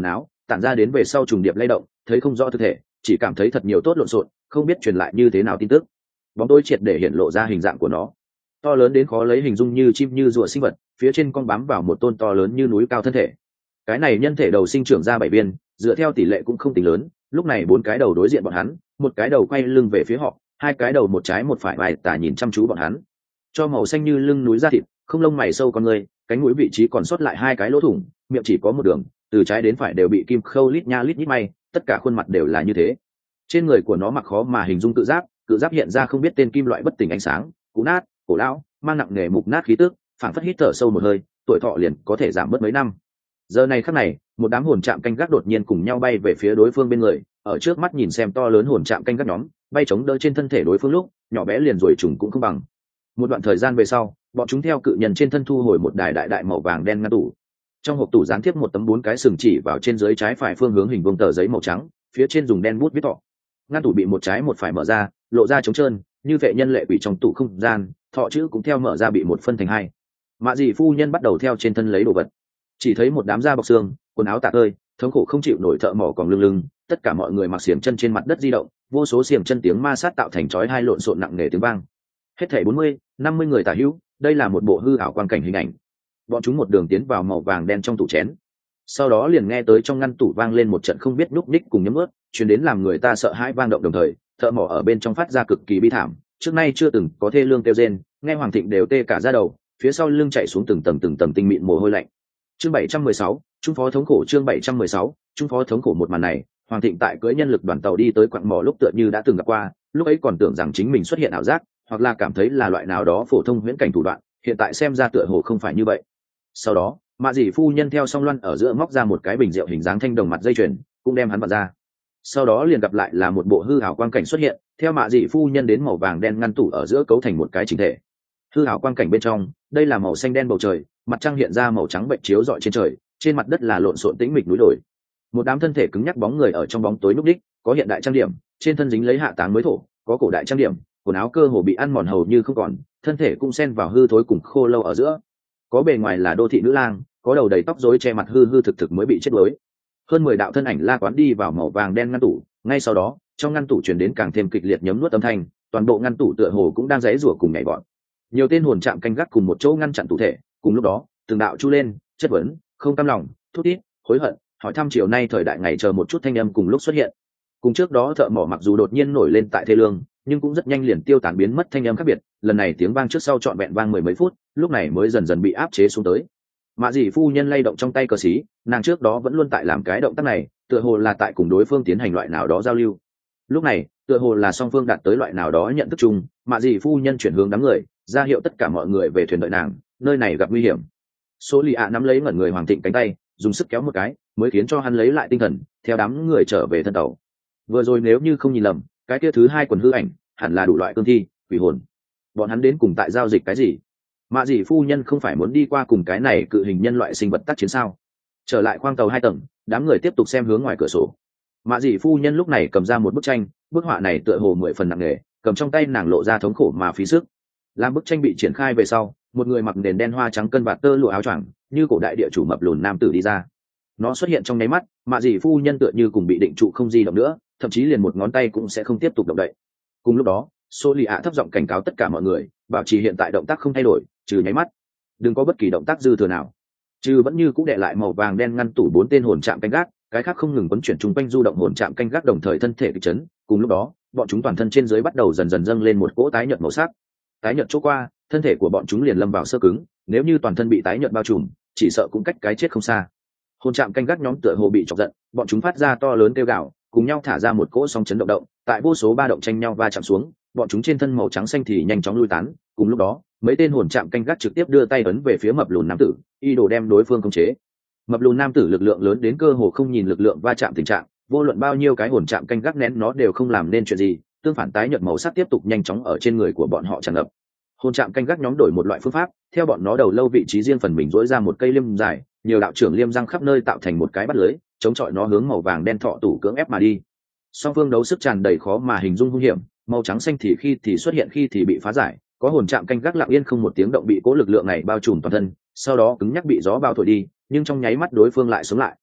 tản ra đến về sau trùng điệp lay động, thấy không rõ thực thể, chỉ cảm thấy thật nhiều tốt lộn xộn, không biết truyền lại như thế nào tin tức. Bóng tối triệt để hiện lộ ra hình dạng của nó, to lớn đến khó lấy hình dung, như chim như rùa sinh vật, phía trên con bám vào một tôn to lớn như núi cao thân thể. Cái này nhân thể đầu sinh trưởng ra 7 viên, dựa theo tỷ lệ cũng không tính lớn, lúc này 4 cái đầu đối diện bọn hắn, một cái đầu quay lưng về phía họ, 2 cái đầu một trái một phải bài tả nhìn chăm chú bọn hắn. Cho màu xanh như lưng núi da thịt, không lông mày sâu con người, cánh mũi vị trí còn sót lại 2 cái lỗ thủng, miệng chỉ có một đường, từ trái đến phải đều bị kim khâu lít nha lít nhít may, tất cả khuôn mặt đều là như thế. Trên người của nó mặc khó mà hình dung cự giáp hiện ra không biết tên kim loại bất tỉnh ánh sáng, cũ nát, cổ lão, mang nặng nề mục nát khí tức, phảng phất hít thở sâu một hơi, tuổi thọ liền có thể giảm bớt mấy năm. Giờ này khắc này, một đám hồn trạm canh gác đột nhiên cùng nhau bay về phía đối phương bên người, ở trước mắt nhìn xem to lớn hồn trạm canh gác nhóm bay chống đỡ trên thân thể đối phương lúc nhỏ bé liền rồi trùng cũng không bằng. Một đoạn thời gian về sau, bọn chúng theo cự nhân trên thân thu hồi một đài đại màu vàng đen ngăn tủ. Trong hộp tủ dán tiếp một tấm 4 cái sừng chỉ vào trên dưới trái phải phương hướng hình vuông tờ giấy màu trắng, phía trên dùng đen bút viết thọ. Ngăn tủ bị một trái một phải mở ra, lộ ra trống trơn, như vệ nhân lệ quỷ trong tủ không gian, thọ chữ cũng theo mở ra bị một phân thành hai. Mạ Dị phu nhân bắt đầu theo trên thân lấy đồ vật, chỉ thấy một đám da bọc xương, quần áo tả tơi, thống khổ không chịu nổi thợ mỏ còn lưng, tất cả mọi người mặc xiềng chân trên mặt đất di động, vô số xiềng chân tiếng ma sát tạo thành chói hai lộn xộn nặng nề tiếng vang. Hết thảy 40-50 người tả hữu, đây là một bộ hư ảo quang cảnh hình ảnh. Bọn chúng một đường tiến vào màu vàng đen trong tủ chén, sau đó liền nghe tới trong ngăn tủ vang lên một trận không biết núp ních cùng nhấm ướt, truyền đến làm người ta sợ hãi vang động, đồng thời thợ mỏ ở bên trong phát ra cực kỳ bi thảm, trước nay chưa từng có thê lương kêu rên, nghe Hoàng Thịnh đều tê cả da đầu, phía sau lưng chạy xuống từng tầng tinh mịn mồ hôi lạnh. Chương 716, trung phó thống khổ. Chương 716, trung phó thống khổ. Một màn này, Hoàng Thịnh tại cưỡi nhân lực đoàn tàu đi tới quặng mỏ lúc tựa như đã từng gặp qua, lúc ấy còn tưởng rằng chính mình xuất hiện ảo giác, hoặc là cảm thấy là loại nào đó phổ thông huyễn cảnh thủ đoạn, hiện tại xem ra tựa hồ không phải như vậy. Sau đó, Mạ Dị phu nhân theo song loan ở giữa móc ra một cái bình rượu hình dáng thanh đồng mặt dây chuyền, cũng đem hắn vặn ra. Sau đó liền gặp lại là một bộ hư ảo quang cảnh xuất hiện, theo Mạ Dị phu nhân đến màu vàng đen ngăn tủ ở giữa cấu thành một cái chỉnh thể. Hư ảo quang cảnh bên trong, đây là màu xanh đen bầu trời, mặt trăng hiện ra màu trắng bệnh chiếu rọi trên trời, trên mặt đất là lộn xộn tĩnh mịch núi đồi. Một đám thân thể cứng nhắc bóng người ở trong bóng tối núp đích, có hiện đại trang điểm, trên thân dính lấy hạ táng mới thổ, có cổ đại trang điểm, quần áo cơ hồ bị ăn mòn hầu như không còn, thân thể cũng xen vào hư thối cùng khô lâu ở giữa. Có bề ngoài là đô thị nữ lang, có đầu đầy tóc rối che mặt hư thực mới bị chết đuối. Hơn 10 đạo thân ảnh la quán đi vào màu vàng đen ngăn tủ, ngay sau đó, trong ngăn tủ truyền đến càng thêm kịch liệt nhấm nuốt âm thanh, toàn bộ ngăn tủ tựa hồ cũng đang giãy giụa cùng nhảy vọt. Nhiều tên hồn trạm canh gác cùng một chỗ ngăn chặn tủ thể, cùng lúc đó, từng đạo chu lên, chất vấn, không cam lòng, thút thít, hối hận, hỏi thăm chiều nay thời đại ngày chờ một chút thanh âm cùng lúc xuất hiện. Cùng trước đó thợ mỏ mặc dù đột nhiên nổi lên tại thê lương, nhưng cũng rất nhanh liền tiêu tán biến mất thanh âm khác biệt, lần này tiếng vang trước sau trọn vẹn vang 10 mấy phút, lúc này mới dần dần bị áp chế xuống tới. Mạ Dị phu nhân lay động trong tay cờ xí, nàng trước đó vẫn luôn tại làm cái động tác này, tựa hồ là tại cùng đối phương tiến hành loại nào đó giao lưu. Lúc này, tựa hồ là song phương đạt tới loại nào đó nhận thức chung, Mạ Dị phu nhân chuyển hướng đám người, ra hiệu tất cả mọi người về thuyền đợi nàng, nơi này gặp nguy hiểm. Số lì ạ nắm lấy ngẩn người Hoàng Thịnh cánh tay, dùng sức kéo một cái, mới khiến cho hắn lấy lại tinh thần, theo đám người trở về thân tàu. Vừa rồi nếu như không nhìn lầm, cái kia thứ hai quần hư ảnh, hẳn là đủ loại cương thi, quỷ hồn. Bọn hắn đến cùng tại giao dịch cái gì? Mạ Dị phu nhân không phải muốn đi qua cùng cái này cự hình nhân loại sinh vật tác chiến sao? Trở lại khoang tàu 2 tầng, đám người tiếp tục xem hướng ngoài cửa sổ. Mạ Dị phu nhân lúc này cầm ra một bức tranh, bức họa này tựa hồ 10 phần nặng nề, cầm trong tay nàng lộ ra thống khổ mà phí sức. Làm bức tranh bị triển khai về sau, một người mặc nền đen hoa trắng cân vạt tơ lụa áo choàng, như cổ đại địa chủ mập lùn nam tử đi ra. Nó xuất hiện trong nháy mắt, Mạ Dị phu nhân tựa như cùng bị định trụ không di động nữa, thậm chí liền một ngón tay cũng sẽ không tiếp tục động đậy. Cùng lúc đó, Số lì ạ thấp giọng cảnh cáo tất cả mọi người, bảo trì hiện tại động tác không thay đổi, trừ nháy mắt, đừng có bất kỳ động tác dư thừa nào. Trừ vẫn như cũng để lại màu vàng đen ngăn tủ 4 tên hồn trạm canh gác, cái khác không ngừng quấn chuyển trung quanh du động hồn trạm canh gác đồng thời thân thể kịch chấn. Cùng lúc đó, bọn chúng toàn thân trên dưới bắt đầu dần dần dâng lên một cỗ tái nhợt màu sắc. Tái nhợt chỗ qua, thân thể của bọn chúng liền lâm vào sơ cứng, nếu như toàn thân bị tái nhợt bao trùm, chỉ sợ cũng cách cái chết không xa. Hồn trạm canh gác nhóm tựa hồ bị chọc giận, bọn chúng phát ra to lớn kêu gào, cùng nhau thả ra một cỗ sóng chấn động, tại vô số ba động tranh nhau va chạm xuống, bọn chúng trên thân màu trắng xanh thì nhanh chóng lui tán. Cùng lúc đó, mấy tên hồn trạm canh gác trực tiếp đưa tay ấn về phía mập lùn nam tử, ý đồ đem đối phương khống chế. Mập lùn nam tử lực lượng lớn đến cơ hồ không nhìn lực lượng va chạm tình trạng, vô luận bao nhiêu cái hồn trạm canh gác nén nó đều không làm nên chuyện gì, tương phản tái nhợt màu sắc tiếp tục nhanh chóng ở trên người của bọn họ tràn ngập. Hồn trạm canh gác nhóm đổi một loại phương pháp, theo bọn nó đầu lâu vị trí riêng phần mình rỗi ra một cây liêm dài, nhiều đạo trưởng liêm răng khắp nơi tạo thành một cái bắt lưới, chống chọi nó hướng màu vàng đen thọ tủ cưỡng ép mà đi. Song phương đấu sức tràn đầy khó mà hình dung hung hiểm, màu trắng xanh thì khi thì xuất hiện khi thì bị phá giải, có hồn trạm canh gác lặng yên không một tiếng động bị cố lực lượng này bao trùm toàn thân, sau đó cứng nhắc bị gió bao thổi đi, nhưng trong nháy mắt đối phương lại sống lại.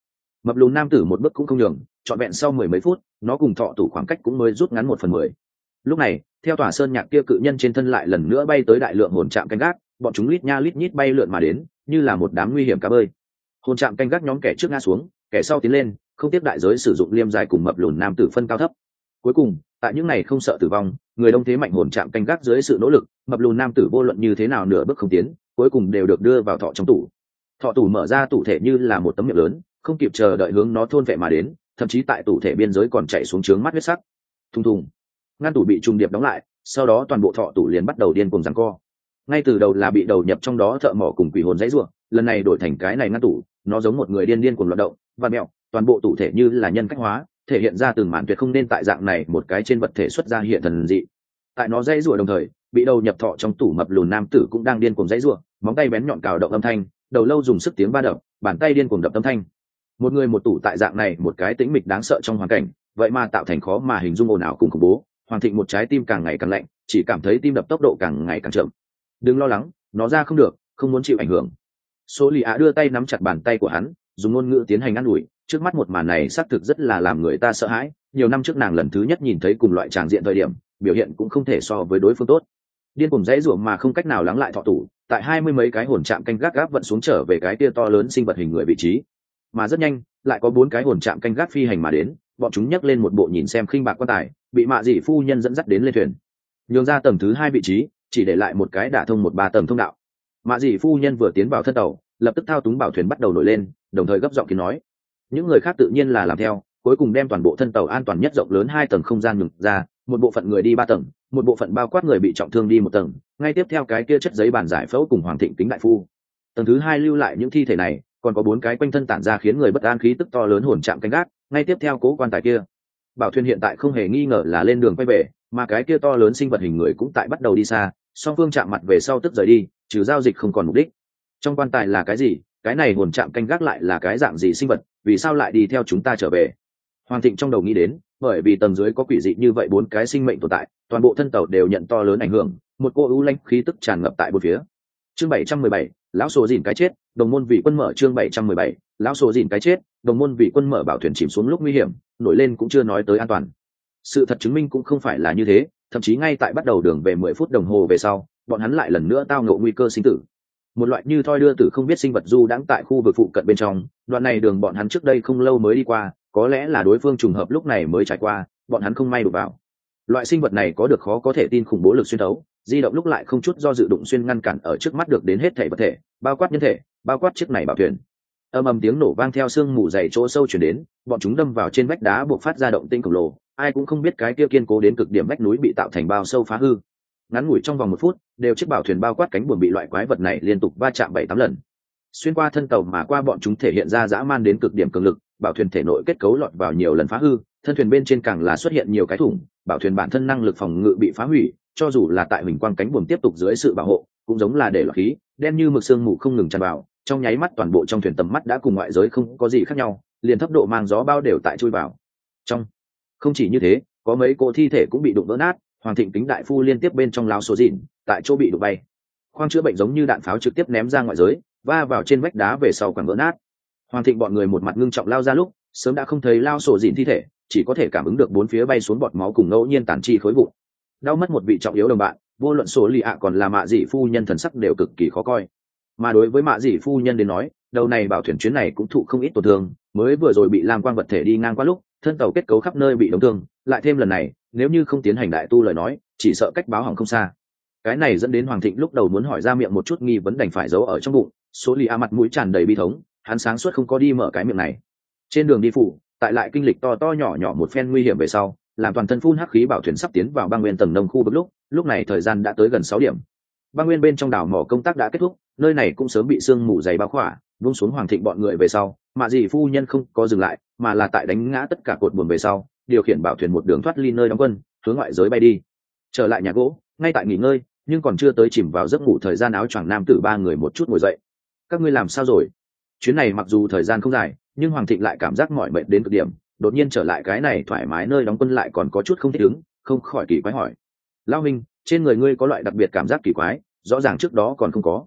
Mập lùn nam tử một bước cũng không nhường, trọn vẹn sau mười mấy phút nó cùng thọ tủ khoảng cách cũng mới rút ngắn 1/10. Lúc này theo tòa sơn nhạc kia cự nhân trên thân lại lần nữa bay tới đại lượng hồn trạm canh gác, bọn chúng lít nha lít nhít bay lượn mà đến như là một đám nguy hiểm cá bơi. Hồn trạm canh gác nhóm kẻ trước ngã xuống, kẻ sau tiến lên, không tiếp đại giới sử dụng liêm dài cùng mập lùn nam tử phân cao thấp. Cuối cùng tại những này không sợ tử vong, người đông thế mạnh hồn trạm canh gác dưới sự nỗ lực, mập lùn nam tử vô luận như thế nào nửa bước không tiến, cuối cùng đều được đưa vào thọ trong tủ. Thọ tủ mở ra tủ thể như là một tấm miệng lớn, không kịp chờ đợi hướng nó thôn vệ mà đến, thậm chí tại tủ thể biên giới còn chạy xuống trướng mắt huyết sắc. Thùng thùng, ngăn tủ bị trùng điệp đóng lại, sau đó toàn bộ thọ tủ liền bắt đầu điên cuồng giằng co. Ngay từ đầu là bị đầu nhập trong đó thợ mỏ cùng quỷ hồn dãy rủa, lần này đổi thành cái này ngăn tủ, nó giống một người điên cuồng loạn động, và mẹo, toàn bộ tủ thể như là nhân cách hóa, thể hiện ra từng màn tuyệt không nên tại dạng này một cái trên vật thể xuất ra hiện thần dị. Tại nó dãy rủa đồng thời, bị đầu nhập thọ trong tủ mập lùn nam tử cũng đang điên cuồng dãy rủa, móng tay bén nhọn cào động âm thanh, đầu lâu dùng sức tiếng va đập, bàn tay điên cuồng đập âm thanh. Một người một tủ tại dạng này một cái tĩnh mịch đáng sợ trong hoàn cảnh, vậy mà tạo thành khó mà hình dung ồn ào cùng khủng bố. Hoàng Thịnh một trái tim càng ngày càng lạnh, chỉ cảm thấy tim đập tốc độ càng ngày càng chậm. Đừng lo lắng, nó ra không được, không muốn chịu ảnh hưởng. Số lì ạ đưa tay nắm chặt bàn tay của hắn, dùng ngôn ngữ tiến hành ngăn đuổi. Trước mắt một màn này xác thực rất là làm người ta sợ hãi. Nhiều năm trước nàng lần thứ nhất nhìn thấy cùng loại tràng diện thời điểm, biểu hiện cũng không thể so với đối phương tốt. Điên cuồng dãy rủa mà không cách nào lắng lại thọ tủ, tại 20 mấy cái hồn trạm canh gác gáp vận xuống trở về cái kia to lớn sinh vật hình người vị trí. Mà rất nhanh, lại có 4 cái hồn trạm canh gác phi hành mà đến, bọn chúng nhấc lên một bộ nhìn xem khinh bạc quan tài, bị mạ dị phu nhân dẫn dắt đến lên thuyền, nhường ra tầng thứ 2 vị trí, chỉ để lại một cái đả thông 1/3 tầng thông đạo. Mạ dị phu nhân vừa tiến vào thân tàu, lập tức thao túng bảo thuyền bắt đầu nổi lên, đồng thời gấp giọng kiến nói. Những người khác tự nhiên là làm theo, cuối cùng đem toàn bộ thân tàu an toàn nhất rộng lớn 2 tầng không gian nhường ra, một bộ phận người đi 3 tầng, một bộ phận bao quát người bị trọng thương đi 1 tầng, ngay tiếp theo cái kia chất giấy bàn giải phẫu cùng Hoàng Thịnh Kính đại phu. Tầng thứ 2 lưu lại những thi thể này, còn có 4 cái quanh thân tản ra khiến người bất an khí tức to lớn hồn trạm canh gác, ngay tiếp theo cố quan tài kia. Bảo thuyền hiện tại không hề nghi ngờ là lên đường quay về, mà cái kia to lớn sinh vật hình người cũng tại bắt đầu đi xa, song phương chạm mặt về sau tức rời đi, trừ giao dịch không còn mục đích. Trong quan tài là cái gì? Cái này hồn trạm canh gác lại là cái dạng gì sinh vật? Vì sao lại đi theo chúng ta trở về? Hoàng Thịnh trong đầu nghĩ đến, bởi vì tầng dưới có quỷ dị như vậy 4 cái sinh mệnh tồn tại, toàn bộ thân tàu đều nhận to lớn ảnh hưởng, một cô u lãnh khí tức tràn ngập tại bốn phía. Chương 717, lão sổ dìn cái chết, đồng môn vị quân mở. Chương 717, lão sổ dìn cái chết, đồng môn vị quân mở. Bảo thuyền chìm xuống lúc nguy hiểm, nổi lên cũng chưa nói tới an toàn. Sự thật chứng minh cũng không phải là như thế, thậm chí ngay tại bắt đầu đường về 10 phút đồng hồ về sau, bọn hắn lại lần nữa tao ngộ nguy cơ sinh tử. Một loại như thoi đưa tử không biết sinh vật du đãng tại khu vực phụ cận bên trong, đoạn này đường bọn hắn trước đây không lâu mới đi qua, có lẽ là đối phương trùng hợp lúc này mới trải qua, bọn hắn không may đụng vào. Loại sinh vật này có được khó có thể tin khủng bố lực xuyên thấu, di động lúc lại không chút do dự đụng xuyên ngăn cản ở trước mắt được đến hết thể vật thể, bao quát nhân thể, bao quát chiếc này bảo thuyền. Âm ầm tiếng nổ vang theo sương mù dày chỗ sâu chuyển đến, bọn chúng đâm vào trên vách đá buộc phát ra động tinh khổng lồ, ai cũng không biết cái kia kiên cố đến cực điểm vách núi bị tạo thành bao sâu phá hư. Ngắn ngủi trong vòng 1 phút, đều chiếc bảo thuyền bao quát cánh buồm bị loại quái vật này liên tục va chạm 7-8 lần. Xuyên qua thân tàu mà qua bọn chúng thể hiện ra dã man đến cực điểm cường lực, bảo thuyền thể nội kết cấu lọt vào nhiều lần phá hư, thân thuyền bên trên càng là xuất hiện nhiều cái thủng, bảo thuyền bản thân năng lực phòng ngự bị phá hủy, cho dù là tại huỳnh quang cánh buồm tiếp tục dưới sự bảo hộ, cũng giống là để lọt khí, đen như mực sương mù không ngừng tràn vào, trong nháy mắt toàn bộ trong thuyền tầm mắt đã cùng ngoại giới không có gì khác nhau, liền thấp độ mang gió bao đều tại chui vào. Trong không chỉ như thế, có mấy cỗ thi thể cũng bị đụng vỡ nát, Hoàng Thịnh Kính đại phu liên tiếp bên trong láo số dịn, tại chỗ bị đụng bay. Khoang chữa bệnh giống như đạn pháo trực tiếp ném ra ngoại giới, va vào trên vách đá về sau quẳng vỡ nát. Hoàng Thịnh bọn người một mặt ngưng trọng lao ra lúc, sớm đã không thấy lao sổ dịn thi thể, chỉ có thể cảm ứng được bốn phía bay xuống bọt máu cùng ngẫu nhiên tàn chi khối vụn. Đau mất một vị trọng yếu đồng bạn, vô luận số lì ạ còn là mạ dị phu nhân thần sắc đều cực kỳ khó coi. Mà đối với mạ dị phu nhân đến nói, đầu này bảo thuyền chuyến này cũng thụ không ít tổn thương, mới vừa rồi bị lam quang vật thể đi ngang qua lúc, thân tàu kết cấu khắp nơi bị đóng thương, lại thêm lần này, nếu như không tiến hành đại tu lời nói, chỉ sợ cách báo hỏng không xa. Cái này dẫn đến Hoàng Thịnh lúc đầu muốn hỏi ra miệng một chút nghi vấn đành phải giấu ở trong bụng, số lì a mặt mũi tràn đầy bi thống, hắn sáng suốt không có đi mở cái miệng này. Trên đường đi phụ, tại lại kinh lịch to to nhỏ nhỏ một phen nguy hiểm về sau, làm toàn thân phun hắc khí bảo thuyền sắp tiến vào băng nguyên tầng nông khu vực lúc này thời gian đã tới gần 6 điểm. Băng nguyên bên trong đảo mỏ công tác đã kết thúc, nơi này cũng sớm bị sương mù dày bao khỏa, vung xuống Hoàng Thịnh bọn người về sau, mà dì phu nhân không có dừng lại, mà là tại đánh ngã tất cả cột buồm về sau, điều khiển bảo thuyền một đường thoát ly nơi đóng quân, hướng ngoại giới bay đi. Trở lại nhà gỗ, ngay tại nghỉ ngơi, nhưng còn chưa tới chìm vào giấc ngủ thời gian áo choàng nam tử ba người một chút ngồi dậy. Các ngươi làm sao rồi? Chuyến này mặc dù thời gian không dài, nhưng Hoàng Thịnh lại cảm giác mỏi mệt đến cực điểm, đột nhiên trở lại cái này thoải mái nơi đóng quân lại còn có chút không thích ứng, không khỏi kỳ quái hỏi: Lão huynh, trên người ngươi có loại đặc biệt cảm giác kỳ quái, rõ ràng trước đó còn không có.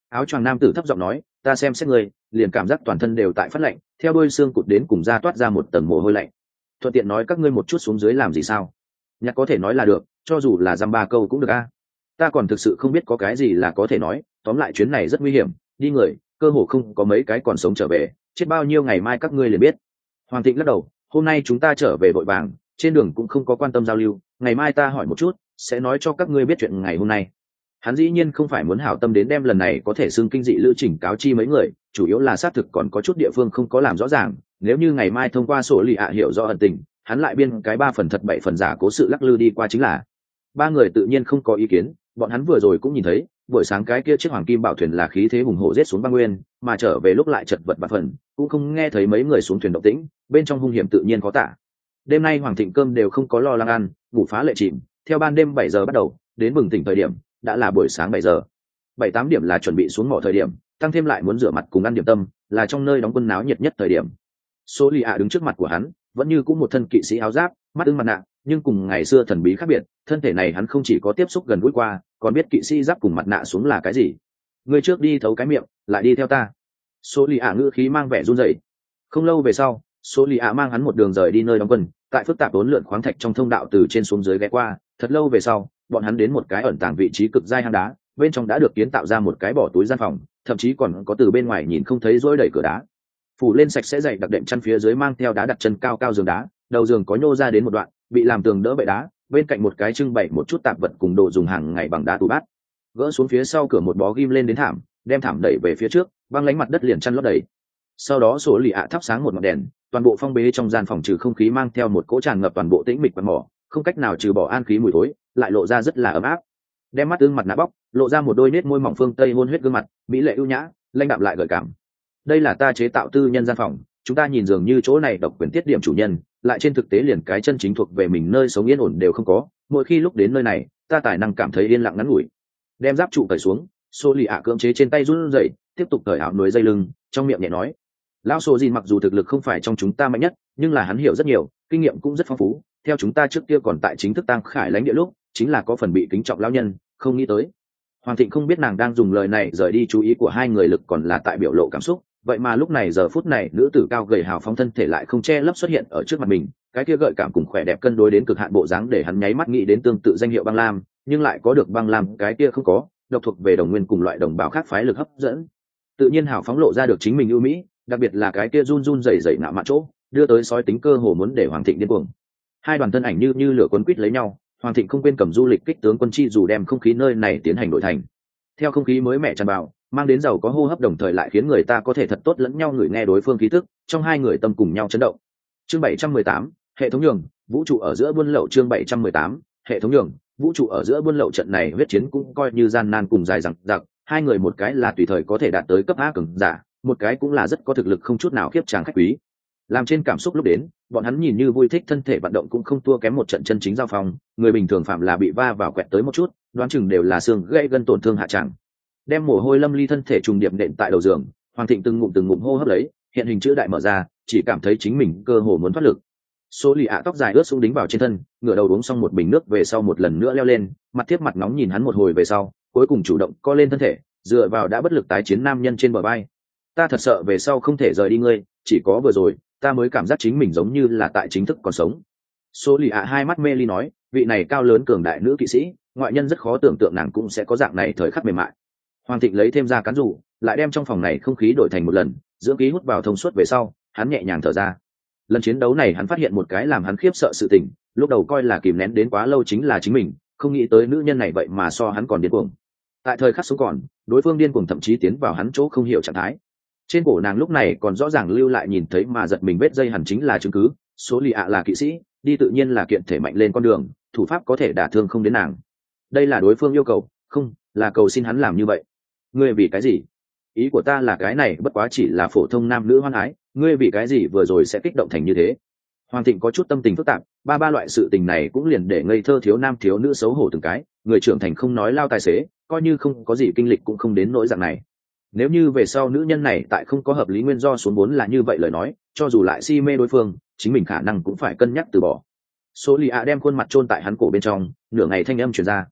Áo choàng nam tử thấp giọng nói, ta xem xét ngươi, liền cảm giác toàn thân đều tại phát lạnh, theo đôi xương cụt đến cùng da toát ra một tầng mồ hôi lạnh. Thuận tiện nói các ngươi một chút xuống dưới làm gì sao? Nhạc có thể nói là được, cho dù là dăm ba câu cũng được a. Ta còn thực sự không biết có cái gì là có thể nói, tóm lại chuyến này rất nguy hiểm, đi người, cơ hồ không có mấy cái còn sống trở về, chết bao nhiêu ngày mai các ngươi liền biết. Hoàng Thịnh lắc đầu, hôm nay chúng ta trở về vội vàng, trên đường cũng không có quan tâm giao lưu, ngày mai ta hỏi một chút, sẽ nói cho các ngươi biết chuyện ngày hôm nay. Hắn dĩ nhiên không phải muốn hảo tâm đến đem lần này có thể xưng kinh dị lữ trình cáo chi mấy người, chủ yếu là xác thực còn có chút địa phương không có làm rõ ràng, nếu như ngày mai thông qua sổ lì ạ hiểu rõ ẩn tình, hắn lại biên cái 3 phần thật 7 phần giả cố sự lắc lư đi qua chính là. Ba người tự nhiên không có ý kiến, bọn hắn vừa rồi cũng nhìn thấy, buổi sáng cái kia chiếc hoàng kim bảo thuyền là khí thế hùng hổ giết xuống băng nguyên, mà trở về lúc lại chật vật bạt phần, cũng không nghe thấy mấy người xuống thuyền động tĩnh, bên trong hung hiểm tự nhiên khó tả. Đêm nay Hoàng Thịnh cơm đều không có lo lắng ăn, ngủ phá lệ chìm, theo ban đêm 7 giờ bắt đầu, đến bừng tỉnh thời điểm, đã là buổi sáng 7 giờ. 7-8 điểm là chuẩn bị xuống mỏ thời điểm, tăng thêm lại muốn rửa mặt cùng ăn điểm tâm, là trong nơi đóng quân náo nhiệt nhất thời điểm. Số Lì ạ đứng trước mặt của hắn, vẫn như cũng một thân kỵ sĩ áo giáp, mắt ưng mặt nạ, nhưng cùng ngày xưa thần bí khác biệt, thân thể này hắn không chỉ có tiếp xúc gần gũi qua, còn biết kỵ sĩ giáp cùng mặt nạ xuống là cái gì. Người trước đi thấu cái miệng, lại đi theo ta. Số Lì ạ ngữ khí mang vẻ run rẩy. Không lâu về sau, Số Lì ạ mang hắn một đường rời đi nơi đóng quân, tại phức tạp uốn lượn khoáng thạch trong thông đạo từ trên xuống dưới ghé qua. Thật lâu về sau, bọn hắn đến một cái ẩn tàng vị trí cực dai hang đá, bên trong đã được kiến tạo ra một cái bỏ túi gian phòng, thậm chí còn có từ bên ngoài nhìn không thấy rối đẩy cửa đá. Phủ lên sạch sẽ dày đặc đệm chăn phía dưới mang theo đá đặt chân cao cao giường đá, đầu giường có nhô ra đến một đoạn, bị làm tường đỡ bệ đá, bên cạnh một cái trưng bày một chút tạp vật cùng đồ dùng hàng ngày bằng đá tủ bát. Gỡ xuống phía sau cửa một bó ghim lên đến thảm, đem thảm đẩy về phía trước, băng lánh mặt đất liền chăn lót đầy. Sau đó Số Lì ạ thắp sáng một ngọn đèn, toàn bộ phong bế trong gian phòng trừ không khí mang theo một cỗ tràn ngập toàn bộ tĩnh mịch và mỏ, không cách nào trừ bỏ an khí mùi thối, lại lộ ra rất là ấm áp. Đem mắt ương mặt nạ bóc, lộ ra một đôi nét môi mỏng phương tây hôn huyết gương mặt, mỹ lệ ưu nhã, lãnh đạm lại gợi cảm. Đây là ta chế tạo tư nhân gian phòng, chúng ta nhìn dường như chỗ này độc quyền tiết điểm chủ nhân, lại trên thực tế liền cái chân chính thuộc về mình nơi sống yên ổn đều không có. Mỗi khi lúc đến nơi này, ta tài năng cảm thấy yên lặng ngắn ngủi. Đem giáp trụ cởi xuống, Số Lì ạ cưỡng chế trên tay run rẩy, tiếp tục cởi áo núi dây lưng, trong miệng nhẹ nói: lão Số Dìn mặc dù thực lực không phải trong chúng ta mạnh nhất, nhưng là hắn hiểu rất nhiều, kinh nghiệm cũng rất phong phú. Theo chúng ta trước kia còn tại chính thức tăng khải lãnh địa lúc, chính là có phần bị kính trọng lão nhân, không nghĩ tới. Hoàng Thịnh không biết nàng đang dùng lời này rời đi chú ý của hai người lực còn là tại biểu lộ cảm xúc, vậy mà lúc này giờ phút này nữ tử cao gầy hào phóng thân thể lại không che lấp xuất hiện ở trước mặt mình, cái kia gợi cảm cùng khỏe đẹp cân đối đến cực hạn bộ dáng để hắn nháy mắt nghĩ đến tương tự danh hiệu băng lam, nhưng lại có được băng lam cái kia không có, độc thuộc về đồng nguyên cùng loại đồng bào khác phái lực hấp dẫn. Tự nhiên hào phóng lộ ra được chính mình ưu mỹ, đặc biệt là cái kia run run rẩy rẩy ngạo mạn chỗ, đưa tới sói tính cơ hồ muốn để Hoàng Thịnh điên cuồng. Hai đoàn thân ảnh như lửa cuốn quýt lấy nhau, Hoàng Thịnh không quên cầm du lịch kích tướng quân chi dù đem không khí nơi này tiến hành đổi thành. Theo không khí mới mẻ tràn vào, mang đến giàu có hô hấp đồng thời lại khiến người ta có thể thật tốt lẫn nhau ngửi nghe đối phương khí tức, trong hai người tâm cùng nhau chấn động. Chương 718, hệ thống nhường, vũ trụ ở giữa buôn lậu. Chương 718, hệ thống nhường, vũ trụ ở giữa buôn lậu. Trận này huyết chiến cũng coi như gian nan cùng dài dằng dặc, hai người một cái là tùy thời có thể đạt tới cấp A cường giả, một cái cũng là rất có thực lực không chút nào khiếp chàng khách quý. Làm trên cảm xúc lúc đến, bọn hắn nhìn như vui thích, thân thể vận động cũng không thua kém một trận chân chính giao phong, người bình thường phạm là bị va vào quẹt tới một chút, đoán chừng đều là xương gãy gân tổn thương hạ tràng. Đem mồ hôi lâm ly thân thể trùng điệp nện tại đầu giường, Hoàng Thịnh từng ngụm hô hấp lấy, hiện hình chữ đại mở ra, chỉ cảm thấy chính mình cơ hồ muốn thoát lực. Số Lì ạ tóc dài ướt sũng đính vào trên thân, ngửa đầu uống xong một bình nước về sau một lần nữa leo lên, mặt tiếp mặt nóng nhìn hắn một hồi về sau, cuối cùng chủ động co lên thân thể, dựa vào đã bất lực tái chiến nam nhân trên bờ vai. Ta thật sợ về sau không thể rời đi ngươi, chỉ có vừa rồi ta mới cảm giác chính mình giống như là tại chính thức còn sống. Số Lì ạ hai mắt mê ly nói, vị này cao lớn cường đại nữ kỵ sĩ, ngoại nhân rất khó tưởng tượng nàng cũng sẽ có dạng này thời khắc mềm mại. Hoàng Thịnh lấy thêm ra cán rủ, lại đem trong phòng này không khí đổi thành một lần, dưỡng khí hút vào thông suốt về sau, hắn nhẹ nhàng thở ra. Lần chiến đấu này hắn phát hiện một cái làm hắn khiếp sợ sự tình, lúc đầu coi là kìm nén đến quá lâu chính là chính mình, không nghĩ tới nữ nhân này vậy mà so hắn còn điên cuồng. Tại thời khắc sống còn, đối phương điên cuồng thậm chí tiến vào hắn chỗ không hiểu trạng thái. Trên cổ nàng lúc này còn rõ ràng lưu lại nhìn thấy mà giật mình vết dây hẳn chính là chứng cứ. Số Lì ạ là kỵ sĩ, đi tự nhiên là kiện thể mạnh lên con đường, thủ pháp có thể đả thương không đến nàng. Đây là đối phương yêu cầu, không là cầu xin hắn làm như vậy. Ngươi vì cái gì? Ý của ta là cái này bất quá chỉ là phổ thông nam nữ hoan ái, ngươi vì cái gì vừa rồi sẽ kích động thành như thế? Hoàng Thịnh có chút tâm tình phức tạp, ba loại sự tình này cũng liền để ngây thơ thiếu nam thiếu nữ xấu hổ từng cái, người trưởng thành không nói lao tài xế, coi như không có gì kinh lịch cũng không đến nỗi dạng này. Nếu như về sau nữ nhân này tại không có hợp lý nguyên do xuống vốn là như vậy lời nói, cho dù lại si mê đối phương, chính mình khả năng cũng phải cân nhắc từ bỏ. Số Lì ạ đem khuôn mặt chôn tại hắn cổ bên trong, nửa ngày thanh âm truyền ra.